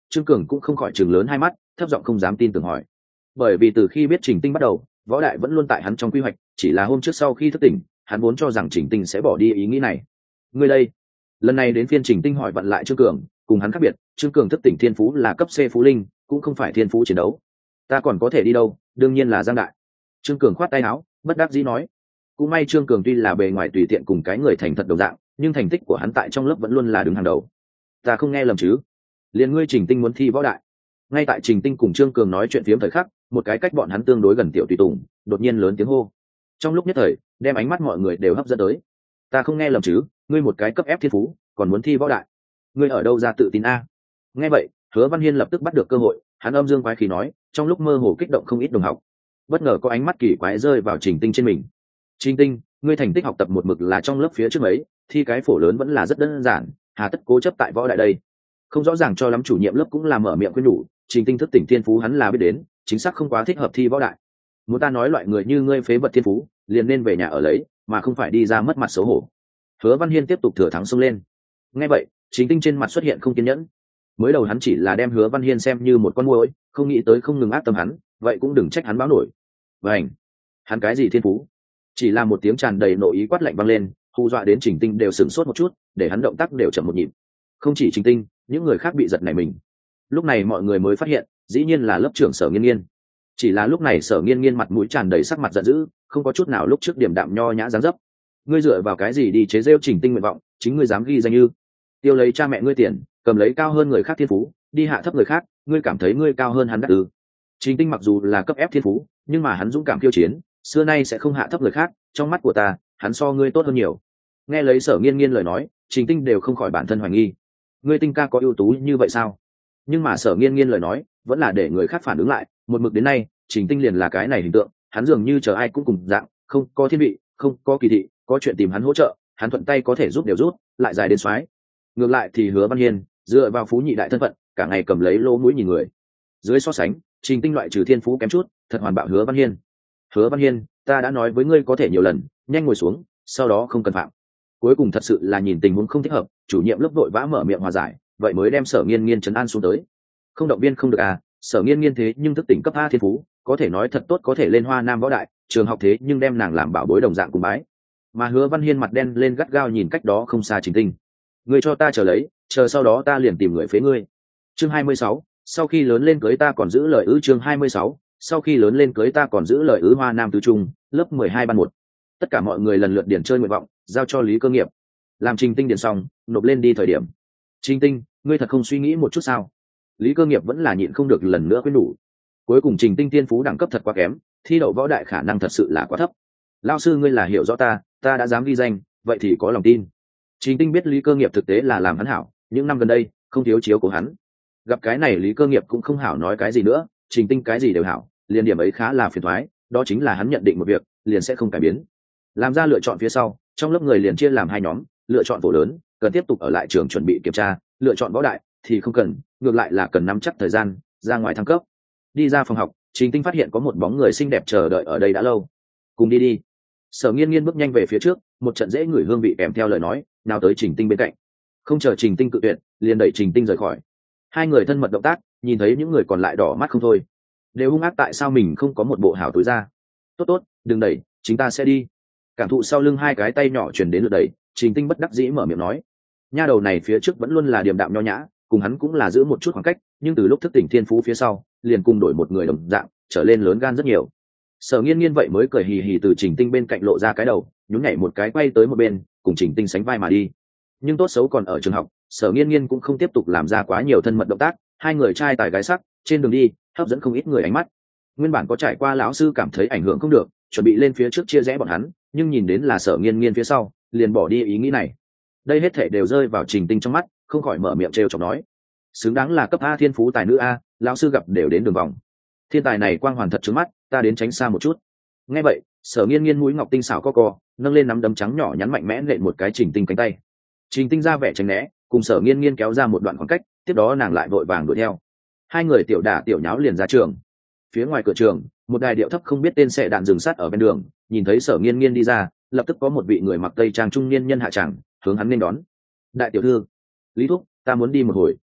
Trương Cường cũng không khỏi chừng lớn hai mắt, thấp giọng không dám tin tưởng hỏi. Bởi vì từ khi biết Trình Tinh bắt đầu, võ đại vẫn luôn tại hắn trong quy hoạch, chỉ là hôm trước sau khi thức tỉnh, hắn vốn cho rằng Trình Tinh sẽ bỏ đi ý nghĩ này. Ngươi đây, lần này đến phiên Trình Tinh hỏi vặn lại Trương Cường, cùng hắn khác biệt, Trương Cường thức tỉnh thiên phú là cấp C phú linh, cũng không phải thiên phú chiến đấu. Ta còn có thể đi đâu, đương nhiên là Giang đại. Trương Cường khoát tay áo, bất đắc dĩ nói. Cũng may Trương Cường tuy là bề ngoài tùy tiện cùng cái người thành thật đồng dạng, nhưng thành tích của hắn tại trong lớp vẫn luôn là đứng hàng đầu. Ta không nghe lầm chứ? Liên ngươi Trình Tinh muốn thi võ đại. Ngay tại Trình Tinh cùng Trương Cường nói chuyện phiếm thời khắc, một cái cách bọn hắn tương đối gần tiểu tùy tùng đột nhiên lớn tiếng hô. Trong lúc nhất thời, đem ánh mắt mọi người đều hấp dẫn tới. Ta không nghe lầm chứ? Ngươi một cái cấp ép thiên phú, còn muốn thi võ đại? Ngươi ở đâu ra tự tin a? Nghe vậy, Hứa Văn Hiên lập tức bắt được cơ hội, hắn âm dương quái khí nói, trong lúc mơ hồ kích động không ít đồng học. Bất ngờ có ánh mắt kỳ quái rơi vào Trình Tinh trên mình. Trình Tinh, ngươi thành tích học tập một mực là trong lớp phía trước mấy, thi cái phổ lớn vẫn là rất đơn giản, hà tất cố chấp tại võ đại đây? Không rõ ràng cho lắm chủ nhiệm lớp cũng là mở miệng khuyên nhủ, Trình Tinh thức tỉnh thiên phú hắn là biết đến, chính xác không quá thích hợp thi võ đại. Muốn ta nói loại người như ngươi phế vật thiên phú, liền nên về nhà ở lấy, mà không phải đi ra mất mặt xấu hổ. Hứa Văn Hiên tiếp tục thừa thắng xông lên. Nghe vậy, Trình Tinh trên mặt xuất hiện không kiên nhẫn. Mới đầu hắn chỉ là đem Hứa Văn Hiên xem như một con muỗi, không nghĩ tới không ngừng ác tâm hắn, vậy cũng đừng trách hắn báo nổi. Vành, hắn cái gì thiên phú? Chỉ là một tiếng tràn đầy nội ý quát lạnh vang lên, hù dọa đến Trình Tinh đều sửng sốt một chút, để hắn động tác đều chậm một nhịp. Không chỉ Trình Tinh, những người khác bị giật nảy mình. Lúc này mọi người mới phát hiện, dĩ nhiên là lớp trưởng Sở Nghiên Nghiên. Chỉ là lúc này Sở Nghiên Nghiên mặt mũi tràn đầy sắc mặt giận dữ, không có chút nào lúc trước điểm đạm nho nhã dáng dấp. Ngươi dựa vào cái gì đi chế giễu Trình Tinh nguyện vọng, chính ngươi dám ghi danh ư? Tiêu lấy cha mẹ ngươi tiền, cầm lấy cao hơn người khác thiên phú, đi hạ thấp người khác, ngươi cảm thấy ngươi cao hơn hắn đắc ư? Trình Tinh mặc dù là cấp ép thiên phú, nhưng mà hắn dũng cảm khiêu chiến, xưa nay sẽ không hạ thấp người khác, trong mắt của ta, hắn so ngươi tốt hơn nhiều. Nghe lấy Sở Nghiên Nghiên lời nói, Trình Tinh đều không khỏi bản thân hoài nghi. Ngươi Tinh ca có ưu tú như vậy sao? Nhưng mà Sở Nghiên Nghiên lời nói, vẫn là để người khác phản ứng lại, một mực đến nay, Trình Tinh liền là cái này hình tượng, hắn dường như chờ ai cũng cùng dạng, không có thiên vị, không có kỳ thị, có chuyện tìm hắn hỗ trợ, hắn thuận tay có thể giúp đều rút, lại dài đến xoái. Ngược lại thì Hứa Văn Hiên, dựa vào phú nhị đại thân phận, cả ngày cầm lấy lỗ mũi nhìn người. Dưới so sánh, Trình Tinh loại trừ thiên phú kém chút, thật hoàn bạo Hứa Văn Hiên. Hứa Văn Hiên, ta đã nói với ngươi có thể nhiều lần, nhanh ngồi xuống, sau đó không cần phạm. Cuối cùng thật sự là nhìn tình huống không thích hợp, chủ nhiệm lớp vội vã mở miệng hòa giải, vậy mới đem Sở Nghiên Nghiên trấn an xuống tới. Không động viên không được à, Sở Nghiên Nghiên thế nhưng thức tỉnh cấp A thiên phú, có thể nói thật tốt có thể lên Hoa Nam võ đại, trường học thế nhưng đem nàng làm bảo bối đồng dạng cùng bái. Mà Hứa Văn Hiên mặt đen lên gắt gao nhìn cách đó không xa Trình Tinh. Ngươi cho ta chờ lấy, chờ sau đó ta liền tìm người phế ngươi. Chương hai mươi sáu, sau khi lớn lên cưới ta còn giữ lời ư? Chương hai mươi sáu, sau khi lớn lên cưới ta còn giữ lời ư? Hoa Nam tứ trung, lớp mười hai ban một. Tất cả mọi người lần lượt điền chơi nguyện vọng, giao cho Lý Cơ Nghiệp. Làm Trình Tinh điền xong, nộp lên đi thời điểm. Trình Tinh, ngươi thật không suy nghĩ một chút sao? Lý Cơ Nghiệp vẫn là nhịn không được lần nữa khuyên đủ. Cuối cùng Trình Tinh thiên phú đẳng cấp thật quá kém, thi đậu võ đại khả năng thật sự là quá thấp. Lão sư ngươi là hiểu rõ ta, ta đã dám ghi danh, vậy thì có lòng tin. Trình Tinh biết Lý Cơ Nghiệp thực tế là làm hắn hảo, những năm gần đây không thiếu chiếu của hắn. Gặp cái này Lý Cơ Nghiệp cũng không hảo nói cái gì nữa, Trình Tinh cái gì đều hảo, liền điểm ấy khá là phiền toái, đó chính là hắn nhận định một việc, liền sẽ không cải biến. Làm ra lựa chọn phía sau, trong lớp người liền chia làm hai nhóm, lựa chọn phổ lớn, cần tiếp tục ở lại trường chuẩn bị kiểm tra, lựa chọn võ đại thì không cần, ngược lại là cần nắm chắc thời gian ra ngoài thăng cấp. Đi ra phòng học, Trình Tinh phát hiện có một bóng người xinh đẹp chờ đợi ở đây đã lâu. Cùng đi đi. Sở Nghiên Nghiên bước nhanh về phía trước, một trận dễ ngửi hương vị kèm theo lời nói, nào tới Trình Tinh bên cạnh. Không chờ Trình Tinh cự tuyệt, liền đẩy Trình Tinh rời khỏi. Hai người thân mật động tác, nhìn thấy những người còn lại đỏ mắt không thôi. Đều hung ác tại sao mình không có một bộ hảo túi ra. Tốt tốt, đừng đẩy, chúng ta sẽ đi. Cảm thụ sau lưng hai cái tay nhỏ truyền đến lượt đẩy, Trình Tinh bất đắc dĩ mở miệng nói. Nha đầu này phía trước vẫn luôn là điềm đạm nho nhã, cùng hắn cũng là giữ một chút khoảng cách, nhưng từ lúc thức tỉnh thiên phú phía sau, liền cùng đổi một người đồng dạng, trở lên lớn gan rất nhiều. Sở Nghiên Nghiên vậy mới cười hì hì từ Trình Tinh bên cạnh lộ ra cái đầu, nhún nhảy một cái quay tới một bên, cùng Trình Tinh sánh vai mà đi. Nhưng tốt xấu còn ở trường học, Sở Nghiên Nghiên cũng không tiếp tục làm ra quá nhiều thân mật động tác, hai người trai tài gái sắc, trên đường đi, hấp dẫn không ít người ánh mắt. Nguyên bản có trải qua lão sư cảm thấy ảnh hưởng không được, chuẩn bị lên phía trước chia rẽ bọn hắn, nhưng nhìn đến là Sở Nghiên Nghiên phía sau, liền bỏ đi ý nghĩ này. Đây hết thảy đều rơi vào Trình Tinh trong mắt, không khỏi mở miệng trêu chọc nói: xứng đáng là cấp A thiên phú tài nữ a, lão sư gặp đều đến đường vòng. Thiên tài này quang hoàn thật trướng mắt, ta đến tránh xa một chút. Nghe vậy, Sở Nghiên Nghiên mũi ngọc tinh xảo co co, nâng lên nắm đấm trắng nhỏ nhắn mạnh mẽ nện một cái Trình Tinh cánh tay. Trình Tinh ra vẻ tránh né, cùng Sở Nghiên Nghiên kéo ra một đoạn khoảng cách, tiếp đó nàng lại vội vàng đuổi theo. Hai người tiểu đả tiểu nháo liền ra trường. Phía ngoài cửa trường, một đài điệu thấp không biết tên xe đạn dừng sát ở bên đường, nhìn thấy Sở Nghiên Nghiên đi ra, lập tức có một vị người mặc tây trang trung niên nhân hạ tràng, hướng hắn nên đón. Đại tiểu thư, Lý thúc, ta muốn đi một hồi.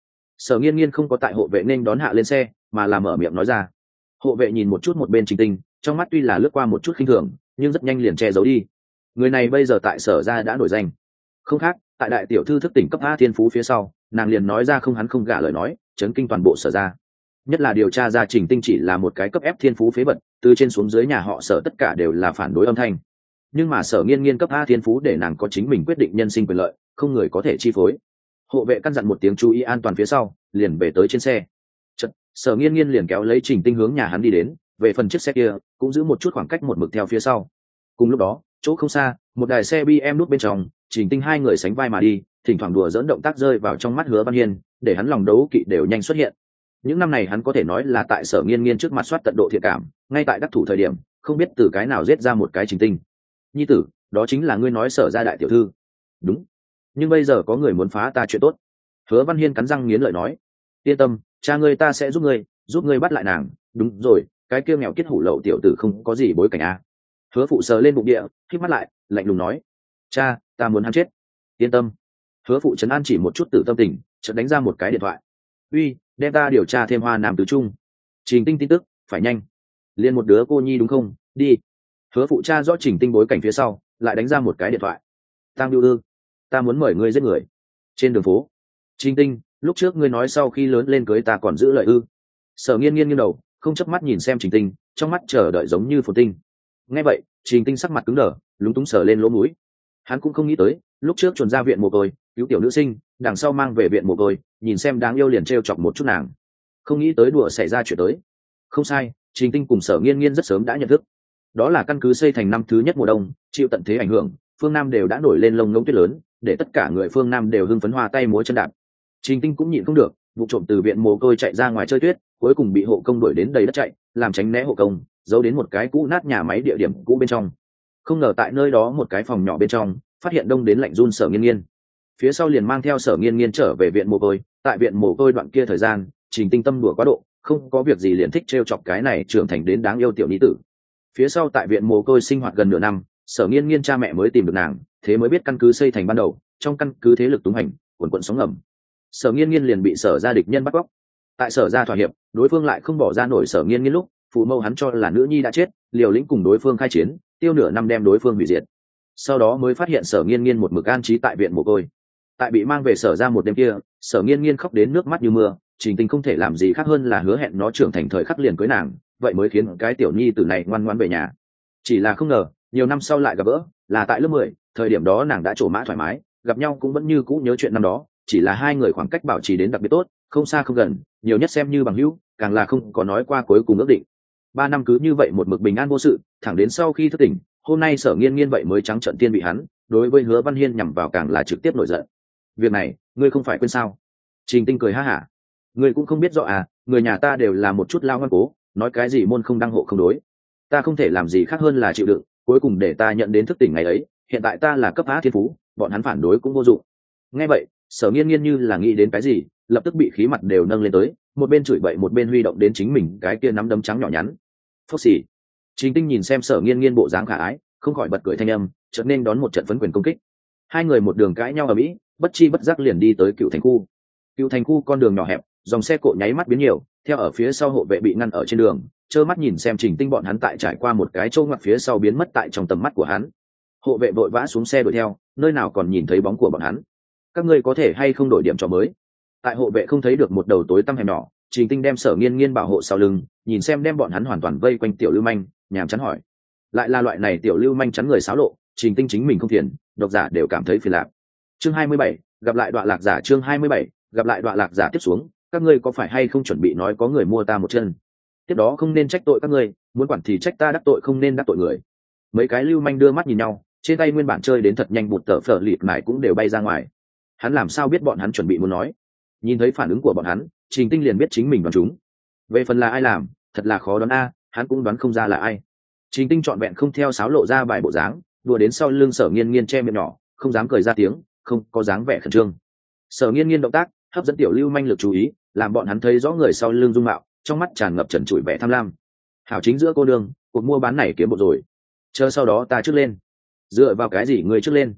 Sở Nghiên Nghiên không có tại hộ vệ nên đón hạ lên xe, mà là mở miệng nói ra. Hộ vệ nhìn một chút một bên Trình Tinh, trong mắt tuy là lướt qua một chút khinh thường, nhưng rất nhanh liền che giấu đi. Người này bây giờ tại Sở gia đã nổi danh, không khác, tại đại tiểu thư thức tỉnh cấp A thiên phú phía sau, nàng liền nói ra không hắn không gả lời nói, chấn kinh toàn bộ Sở gia. Nhất là điều tra ra Trình Tinh chỉ là một cái cấp ép thiên phú phế vật, từ trên xuống dưới nhà họ Sở tất cả đều là phản đối âm thanh. Nhưng mà Sở Nghiên Nghiên cấp A thiên phú để nàng có chính mình quyết định nhân sinh quyền lợi, không người có thể chi phối. Hộ vệ căn dặn một tiếng chú ý an toàn phía sau, liền về tới trên xe. Chật, Sở Nghiên Nghiên liền kéo lấy Trình Tinh hướng nhà hắn đi đến, về phần chiếc xe kia cũng giữ một chút khoảng cách một mực theo phía sau. Cùng lúc đó, chỗ không xa, một đài xe bê em nút bên trong, Trình Tinh hai người sánh vai mà đi, thỉnh thoảng đùa dỡn động tác rơi vào trong mắt Hứa Văn Hiên, để hắn lòng đấu kỵ đều nhanh xuất hiện. Những năm này hắn có thể nói là tại Sở Nghiên Nghiên trước mặt soát tận độ thiện cảm, ngay tại đắc thủ thời điểm, không biết từ cái nào giết ra một cái Trình Tinh. Nhi tử, đó chính là ngươi nói Sở gia đại tiểu thư. Đúng. Nhưng bây giờ có người muốn phá ta chuyện tốt. Hứa Văn Hiên cắn răng nghiến lợi nói. Yên tâm, cha ngươi ta sẽ giúp ngươi, giúp ngươi bắt lại nàng. Đúng rồi, cái kia nghèo kiết hủ lậu tiểu tử không có gì bối cảnh a. Hứa phụ sờ lên bụng địa, khép mắt lại, lạnh lùng nói. Cha, ta muốn hắn chết. Yên tâm. Hứa phụ trấn an chỉ một chút tử tâm tình, chợt đánh ra một cái điện thoại. Uy, đem ta điều tra thêm Hoa Nam tứ trung. Trình Tinh tin tức, phải nhanh. Liên một đứa cô nhi đúng không? Đi. Hứa phụ cha rõ Trình Tinh bối cảnh phía sau, lại đánh ra một cái điện thoại. Tăng Điêu Ư, ta muốn mời ngươi giết người. Trên đường phố. Trình Tinh, lúc trước ngươi nói sau khi lớn lên cưới ta còn giữ lời ư? Sở Nghiên Nghiên nghiêng đầu, không chớp mắt nhìn xem Trình Tinh, trong mắt chờ đợi giống như phồn tinh. Nghe vậy, Trình Tinh sắc mặt cứng đờ, lúng túng sờ lên lỗ mũi. Hắn cũng không nghĩ tới, lúc trước chuồn ra viện mồ côi, cứu tiểu nữ sinh, đằng sau mang về viện mồ côi, nhìn xem đáng yêu liền trêu chọc một chút nàng. Không nghĩ tới đùa xảy ra chuyện tới. Không sai, Trình Tinh cùng Sở Nghiên Nghiên rất sớm đã nhận thức. Đó là căn cứ xây thành năm thứ nhất mùa đông, chịu tận thế ảnh hưởng, phương Nam đều đã nổi lên lông ngỗng tuyết lớn, để tất cả người phương Nam đều hưng phấn hoa tay múa chân đạp. Trình Tinh cũng nhịn không được, vụ trộm từ viện mồ côi chạy ra ngoài chơi tuyết, cuối cùng bị hộ công đuổi đến đầy đất chạy, làm tránh né hộ công, giấu đến một cái cũ nát nhà máy địa điểm cũ bên trong. Không ngờ tại nơi đó một cái phòng nhỏ bên trong, phát hiện đông đến lạnh run Sở Nghiên Nghiên. Phía sau liền mang theo Sở Nghiên Nghiên trở về viện mồ côi, tại viện mồ côi đoạn kia thời gian, Trình Tinh tâm đùa quá độ, không có việc gì liền thích trêu chọc cái này trưởng thành đến đáng yêu tiểu nhi tử. Phía sau tại viện mồ côi sinh hoạt gần nửa năm, Sở Nghiên Nghiên cha mẹ mới tìm được nàng, thế mới biết căn cứ xây thành ban đầu, trong căn cứ thế lực túng hành, quần quần sóng ngầm. Sở Nghiên Nghiên liền bị Sở gia địch nhân bắt cóc. Tại Sở gia thỏa hiệp, đối phương lại không bỏ ra nổi Sở Nghiên Nghiên lúc, phụ mẫu hắn cho là nữ nhi đã chết, liều lĩnh cùng đối phương khai chiến, tiêu nửa năm đem đối phương hủy diệt. Sau đó mới phát hiện Sở Nghiên Nghiên một mực an trí tại viện mồ côi. Tại bị mang về Sở gia một đêm kia, Sở Nghiên Nghiên khóc đến nước mắt như mưa, Trình Tinh không thể làm gì khác hơn là hứa hẹn nó trưởng thành thời khắc liền cưới nàng, vậy mới khiến cái tiểu nhi tử này ngoan ngoãn về nhà. Chỉ là không ngờ, nhiều năm sau lại gặp gỡ, là tại lớp mười, thời điểm đó nàng đã trổ mã thoải mái, gặp nhau cũng vẫn như cũ nhớ chuyện năm đó, chỉ là hai người khoảng cách bảo trì đến đặc biệt tốt, không xa không gần, nhiều nhất xem như bằng hữu, càng là không có nói qua cuối cùng ước định. Ba năm cứ như vậy một mực bình an vô sự, thẳng đến sau khi thức tỉnh, hôm nay Sở Nghiên Nghiên vậy mới trắng trợn tiên bị hắn, đối với Hứa Văn Hiên nhằm vào càng là trực tiếp nổi giận. Việc này, ngươi không phải quên sao? Trình Tinh cười ha hả. Ngươi cũng không biết rõ à, người nhà ta đều là một chút lao ngoan cố, nói cái gì môn không đăng hộ không đối. Ta không thể làm gì khác hơn là chịu đựng, cuối cùng để ta nhận đến thức tỉnh ngày ấy, hiện tại ta là cấp á thiên phú, bọn hắn phản đối cũng vô dụng. Nghe vậy, Sở Nghiên Nghiên như là nghĩ đến cái gì, lập tức bị khí mặt đều nâng lên tới, một bên chửi bậy một bên huy động đến chính mình cái kia nắm đấm trắng nhỏ nhắn. Phốc xì. Trình Tinh nhìn xem Sở Nghiên Nghiên bộ dáng khả ái, không khỏi bật cười thanh âm, chợt nên đón một trận phấn quyền công kích. Hai người một đường cãi nhau ở mỹ, bất chi bất giác liền đi tới Cựu Thành khu. Cựu Thành khu con đường nhỏ hẹp, dòng xe cộ nháy mắt biến nhiều, theo ở phía sau hộ vệ bị ngăn ở trên đường, trơ mắt nhìn xem Trình Tinh bọn hắn tại trải qua một cái chỗ ngoặt phía sau biến mất tại trong tầm mắt của hắn. Hộ vệ vội vã xuống xe đuổi theo, nơi nào còn nhìn thấy bóng của bọn hắn. Các ngươi có thể hay không đổi điểm trò mới? Tại hộ vệ không thấy được một đầu tối tăm hẻm nhỏ, Trình Tinh đem Sở Nghiên Nghiên bảo hộ sau lưng, nhìn xem đem bọn hắn hoàn toàn vây quanh tiểu lưu manh, nhàm chán hỏi. Lại là loại này tiểu lưu manh chắn người xáo lộ, Trình Tinh chính mình không phiền, độc giả đều cảm thấy phiền lạc. Chương hai mươi bảy, gặp lại đoạn lạc giả. Chương hai mươi bảy, gặp lại đoạn lạc giả. Tiếp xuống, các ngươi có phải hay không chuẩn bị nói có người mua ta một chân? Tiếp đó không nên trách tội các ngươi, muốn quản thì trách ta đắc tội không nên đắc tội người. Mấy cái lưu manh đưa mắt nhìn nhau, trên tay nguyên bản chơi đến thật nhanh bụt tở phở lịt mải cũng đều bay ra ngoài. Hắn làm sao biết bọn hắn chuẩn bị muốn nói? Nhìn thấy phản ứng của bọn hắn, Trình Tinh liền biết chính mình đoán chúng. Về phần là ai làm, thật là khó đoán a, hắn cũng đoán không ra là ai. Trình Tinh trọn vẹn không theo sáo lộ ra vài bộ dáng, đùa đến sau lưng Sở Nghiên Nghiên che miệng nhỏ, không dám cười ra tiếng, không có dáng vẻ khẩn trương. Sở Nghiên Nghiên động tác hấp dẫn tiểu lưu manh lực chú ý, làm bọn hắn thấy rõ người sau lưng dung mạo, trong mắt tràn ngập trần trụi vẻ tham lam. Hảo chính giữa cô đường, cuộc mua bán này kiếm bộ rồi. Chờ sau đó ta trước lên. Dựa vào cái gì người trước lên?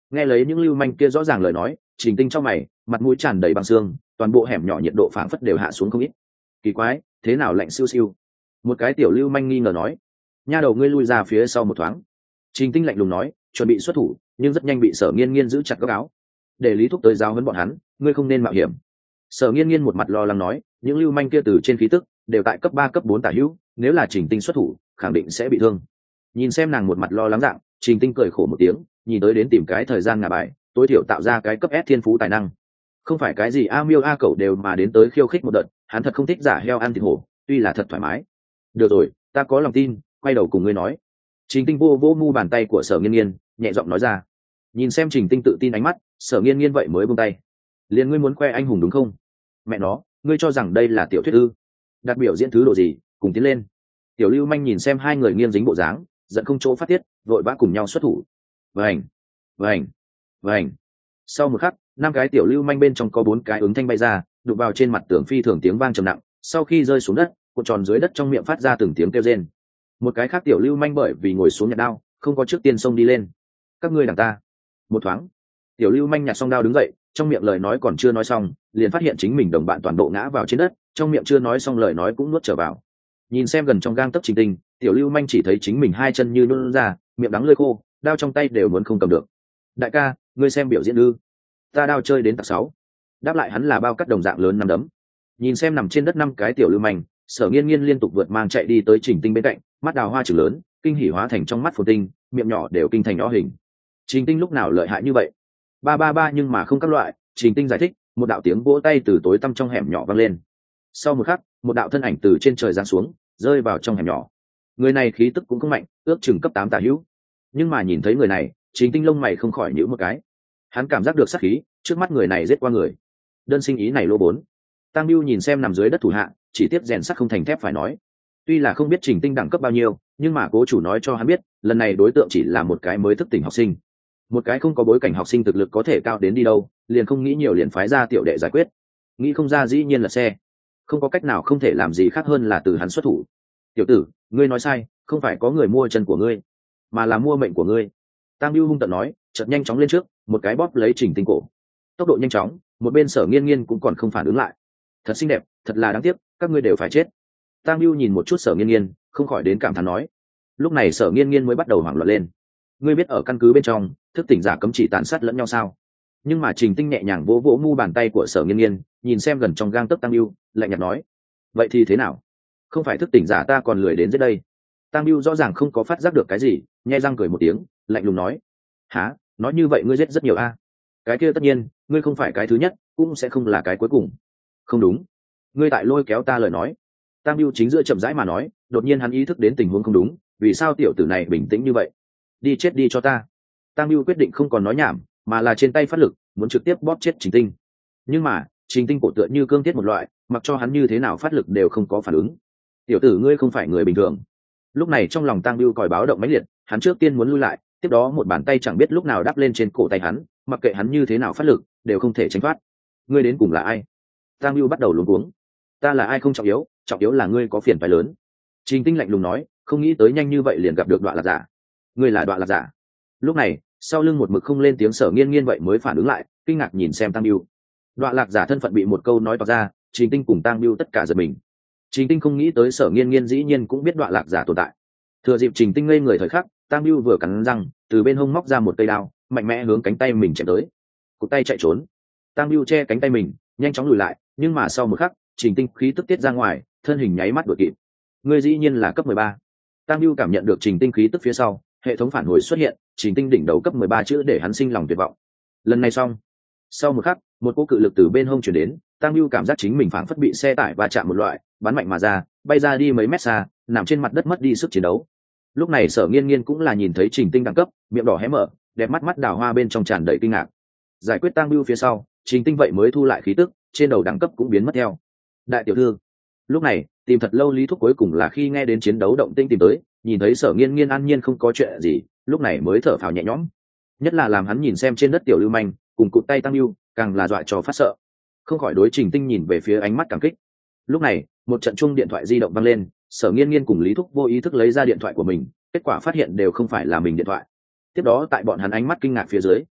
Nghe lấy những lưu manh kia rõ ràng lời nói, Trình Tinh trong mày, mặt mũi tràn đầy băng xương, toàn bộ hẻm nhỏ nhiệt độ phảng phất đều hạ xuống không ít. Kỳ quái, thế nào lạnh siêu siêu? Một cái tiểu lưu manh nghi ngờ nói. Nha đầu ngươi lui ra phía sau một thoáng. Trình Tinh lạnh lùng nói, chuẩn bị xuất thủ, nhưng rất nhanh bị Sở Nghiên Nghiên giữ chặt góc áo. Để Lý Thúc tới giáo huấn bọn hắn, ngươi không nên mạo hiểm. Sở Nghiên Nghiên một mặt lo lắng nói, những lưu manh kia từ trên khí tức đều tại cấp ba cấp bốn tả hữu, nếu là Trình Tinh xuất thủ, khẳng định sẽ bị thương. Nhìn xem nàng một mặt lo lắng dạng, Trình Tinh cười khổ một tiếng, nhìn tới đến tìm cái thời gian ngả bài, tối thiểu tạo ra cái cấp S thiên phú tài năng. Không phải cái gì a miêu a cẩu đều mà đến tới khiêu khích một đợt, hắn thật không thích giả heo ăn thịt hổ, tuy là thật thoải mái. Được rồi, ta có lòng tin, quay đầu cùng ngươi nói. Trình Tinh vô vô mu bàn tay của Sở Nghiên Nghiên, nhẹ giọng nói ra. Nhìn xem Trình Tinh tự tin ánh mắt, Sở Nghiên Nghiên vậy mới buông tay. Liền ngươi muốn khoe anh hùng đúng không? Mẹ nó, ngươi cho rằng đây là tiểu thuyết ư? Đặt biểu diễn thứ độ gì, cùng tiến lên. Tiểu lưu manh nhìn xem hai người nghiêng dính bộ dáng, giận không chỗ phát tiết, vội vã cùng nhau xuất thủ. Vành, vành, vành. Sau một khắc, năm cái tiểu lưu manh bên trong có bốn cái ứng thanh bay ra, đụng vào trên mặt tường phi thường tiếng vang trầm nặng, sau khi rơi xuống đất, cuộn tròn dưới đất trong miệng phát ra từng tiếng kêu rên. Một cái khác tiểu lưu manh bởi vì ngồi xuống nhặt đao, không có trước tiên xông đi lên. Các ngươi đằng ta. Một thoáng, tiểu lưu manh nhặt xong đao đứng dậy, trong miệng lời nói còn chưa nói xong, liền phát hiện chính mình đồng bạn toàn bộ ngã vào trên đất, trong miệng chưa nói xong lời nói cũng nuốt trở vào. Nhìn xem gần trong gang tấc Trình Tinh, tiểu lưu manh chỉ thấy chính mình hai chân như nhũn ra, miệng đắng lưỡi khô, đao trong tay đều muốn không cầm được. Đại ca, ngươi xem biểu diễn ư? Ta đao chơi đến tạc sáu. Đáp lại hắn là bao cắt đồng dạng lớn năm đấm. Nhìn xem nằm trên đất năm cái tiểu lưu manh, Sở Nghiên Nghiên liên tục vượt mang chạy đi tới Trình Tinh bên cạnh, mắt đào hoa trừng lớn, kinh hỉ hóa thành trong mắt phồn tinh, miệng nhỏ đều kinh thành nhỏ hình. Trình Tinh lúc nào lợi hại như vậy? Ba ba ba nhưng mà không các loại, Trình Tinh giải thích, một đạo tiếng vỗ tay từ tối tăm trong hẻm nhỏ vang lên. Sau một khắc, một đạo thân ảnh từ trên trời giáng xuống, rơi vào trong hẻm nhỏ. Người này khí tức cũng không mạnh, ước chừng cấp tám tả hữu. Nhưng mà nhìn thấy người này, Trình Tinh lông mày không khỏi nhíu một cái. Hắn cảm giác được sát khí, trước mắt người này giết qua người. Đơn sinh ý này lô bốn. Tăng Bưu nhìn xem nằm dưới đất thủ hạ, chỉ tiếp rèn sắt không thành thép phải nói. Tuy là không biết Trình Tinh đẳng cấp bao nhiêu, nhưng mà cố chủ nói cho hắn biết, lần này đối tượng chỉ là một cái mới thức tỉnh học sinh. Một cái không có bối cảnh học sinh thực lực có thể cao đến đi đâu, liền không nghĩ nhiều liền phái ra tiểu đệ giải quyết. Nghĩ không ra dĩ nhiên là xe. Không có cách nào không thể làm gì khác hơn là từ hắn xuất thủ. Tiểu tử, ngươi nói sai, không phải có người mua chân của ngươi, mà là mua mệnh của ngươi. Tăng Bưu hung tợn nói, chợt nhanh chóng lên trước, một cái bóp lấy Trình Tinh cổ. Tốc độ nhanh chóng, một bên Sở Nghiên Nghiên cũng còn không phản ứng lại. Thật xinh đẹp, thật là đáng tiếc, các ngươi đều phải chết. Tăng Bưu nhìn một chút Sở Nghiên Nghiên, không khỏi đến cảm thán nói. Lúc này Sở Nghiên Nghiên mới bắt đầu hoảng loạn lên. Ngươi biết ở căn cứ bên trong, thức tỉnh giả cấm chỉ tàn sát lẫn nhau sao? Nhưng mà Trình Tinh nhẹ nhàng vỗ vỗ mu bàn tay của Sở Nghiên Nghiên, nhìn xem gần trong gang tấc Tăng Bưu, lạnh nhạt nói. Vậy thì thế nào? Không phải thức tỉnh giả ta còn lười đến dưới đây. Tăng Bưu rõ ràng không có phát giác được cái gì, nhếch răng cười một tiếng, lạnh lùng nói. Hả? Nói như vậy ngươi giết rất nhiều a? Cái kia tất nhiên, ngươi không phải cái thứ nhất, cũng sẽ không là cái cuối cùng. Không đúng. Ngươi tại lôi kéo ta lời nói. Tăng Bưu chính giữa chậm rãi mà nói, đột nhiên hắn ý thức đến tình huống không đúng, vì sao tiểu tử này bình tĩnh như vậy? Đi chết đi cho ta. Tăng Bưu quyết định không còn nói nhảm, mà là trên tay phát lực, muốn trực tiếp bóp chết Trình Tinh. Nhưng mà, Trình Tinh cổ tựa như cương thiết một loại, mặc cho hắn như thế nào phát lực đều không có phản ứng. Tiểu tử ngươi không phải người bình thường. Lúc này trong lòng Tăng Bưu còi báo động mãnh liệt, hắn trước tiên muốn lui lại, tiếp đó một bàn tay chẳng biết lúc nào đắp lên trên cổ tay hắn, mặc kệ hắn như thế nào phát lực, đều không thể tránh thoát. Ngươi đến cùng là ai? Tăng Bưu bắt đầu luống cuống. Ta là ai không trọng yếu, trọng yếu là ngươi có phiền phải lớn. Trình Tinh lạnh lùng nói, không nghĩ tới nhanh như vậy liền gặp được Đoạ Lạc Giả. Ngươi là Đoạ Lạc Giả? Lúc này, sau lưng một mực không lên tiếng Sở Nghiên Nghiên vậy mới phản ứng lại, kinh ngạc nhìn xem Tăng Bưu. Đoạ Lạc Giả thân phận bị một câu nói toạc ra, Trình Tinh cùng Tăng Bưu tất cả giật mình. Trình Tinh không nghĩ tới Sở Nghiên Nghiên dĩ nhiên cũng biết Đoạ Lạc Giả tồn tại. Thừa dịp Trình Tinh ngây người thời khắc, Tăng Bưu vừa cắn răng, từ bên hông móc ra một cây đao, mạnh mẽ hướng cánh tay mình chém tới. Cụt tay chạy trốn. Tăng Bưu che cánh tay mình, nhanh chóng lùi lại, nhưng mà sau một khắc, Trình Tinh khí tức tiết ra ngoài, thân hình nháy mắt đuổi kịp. Ngươi dĩ nhiên là cấp mười ba. Tăng Bưu cảm nhận được Trình Tinh khí tức phía sau, hệ thống phản hồi xuất hiện, Trình Tinh đỉnh đầu cấp mười ba chữ để hắn sinh lòng tuyệt vọng. Lần này xong. Sau một khắc, một cỗ cự lực từ bên hông truyền đến, Tăng Bưu cảm giác chính mình phảng phất bị xe tải va chạm một loại, bắn mạnh mà ra, bay ra đi mấy mét xa, nằm trên mặt đất mất đi sức chiến đấu. Lúc này Sở Nghiên Nghiên cũng là nhìn thấy Trình Tinh đẳng cấp, miệng đỏ hé mở, đẹp mắt mắt đào hoa bên trong tràn đầy kinh ngạc. Giải quyết Tăng Bưu phía sau, Trình Tinh vậy mới thu lại khí tức, trên đầu đẳng cấp cũng biến mất theo. Đại tiểu thư. Lúc này, tìm thật lâu Lý Thúc cuối cùng là khi nghe đến chiến đấu động tĩnh tìm tới, nhìn thấy Sở Nghiên Nghiên an nhiên không có chuyện gì, lúc này mới thở phào nhẹ nhõm. Nhất là làm hắn nhìn xem trên đất tiểu lưu manh, cùng cụt tay Tăng Bưu, càng là dọa cho phát sợ. Không khỏi đối Trình Tinh nhìn về phía ánh mắt cảm kích. Lúc này, một trận chuông điện thoại di động vang lên, Sở Nghiên Nghiên cùng Lý Thúc vô ý thức lấy ra điện thoại của mình, kết quả phát hiện đều không phải là mình điện thoại. Tiếp đó tại bọn hắn ánh mắt kinh ngạc phía dưới,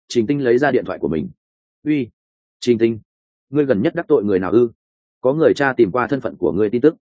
Trình Tinh lấy ra điện thoại của mình. Uy, Trình Tinh, ngươi gần nhất đắc tội người nào ư? Có người cha tìm qua thân phận của ngươi tin tức.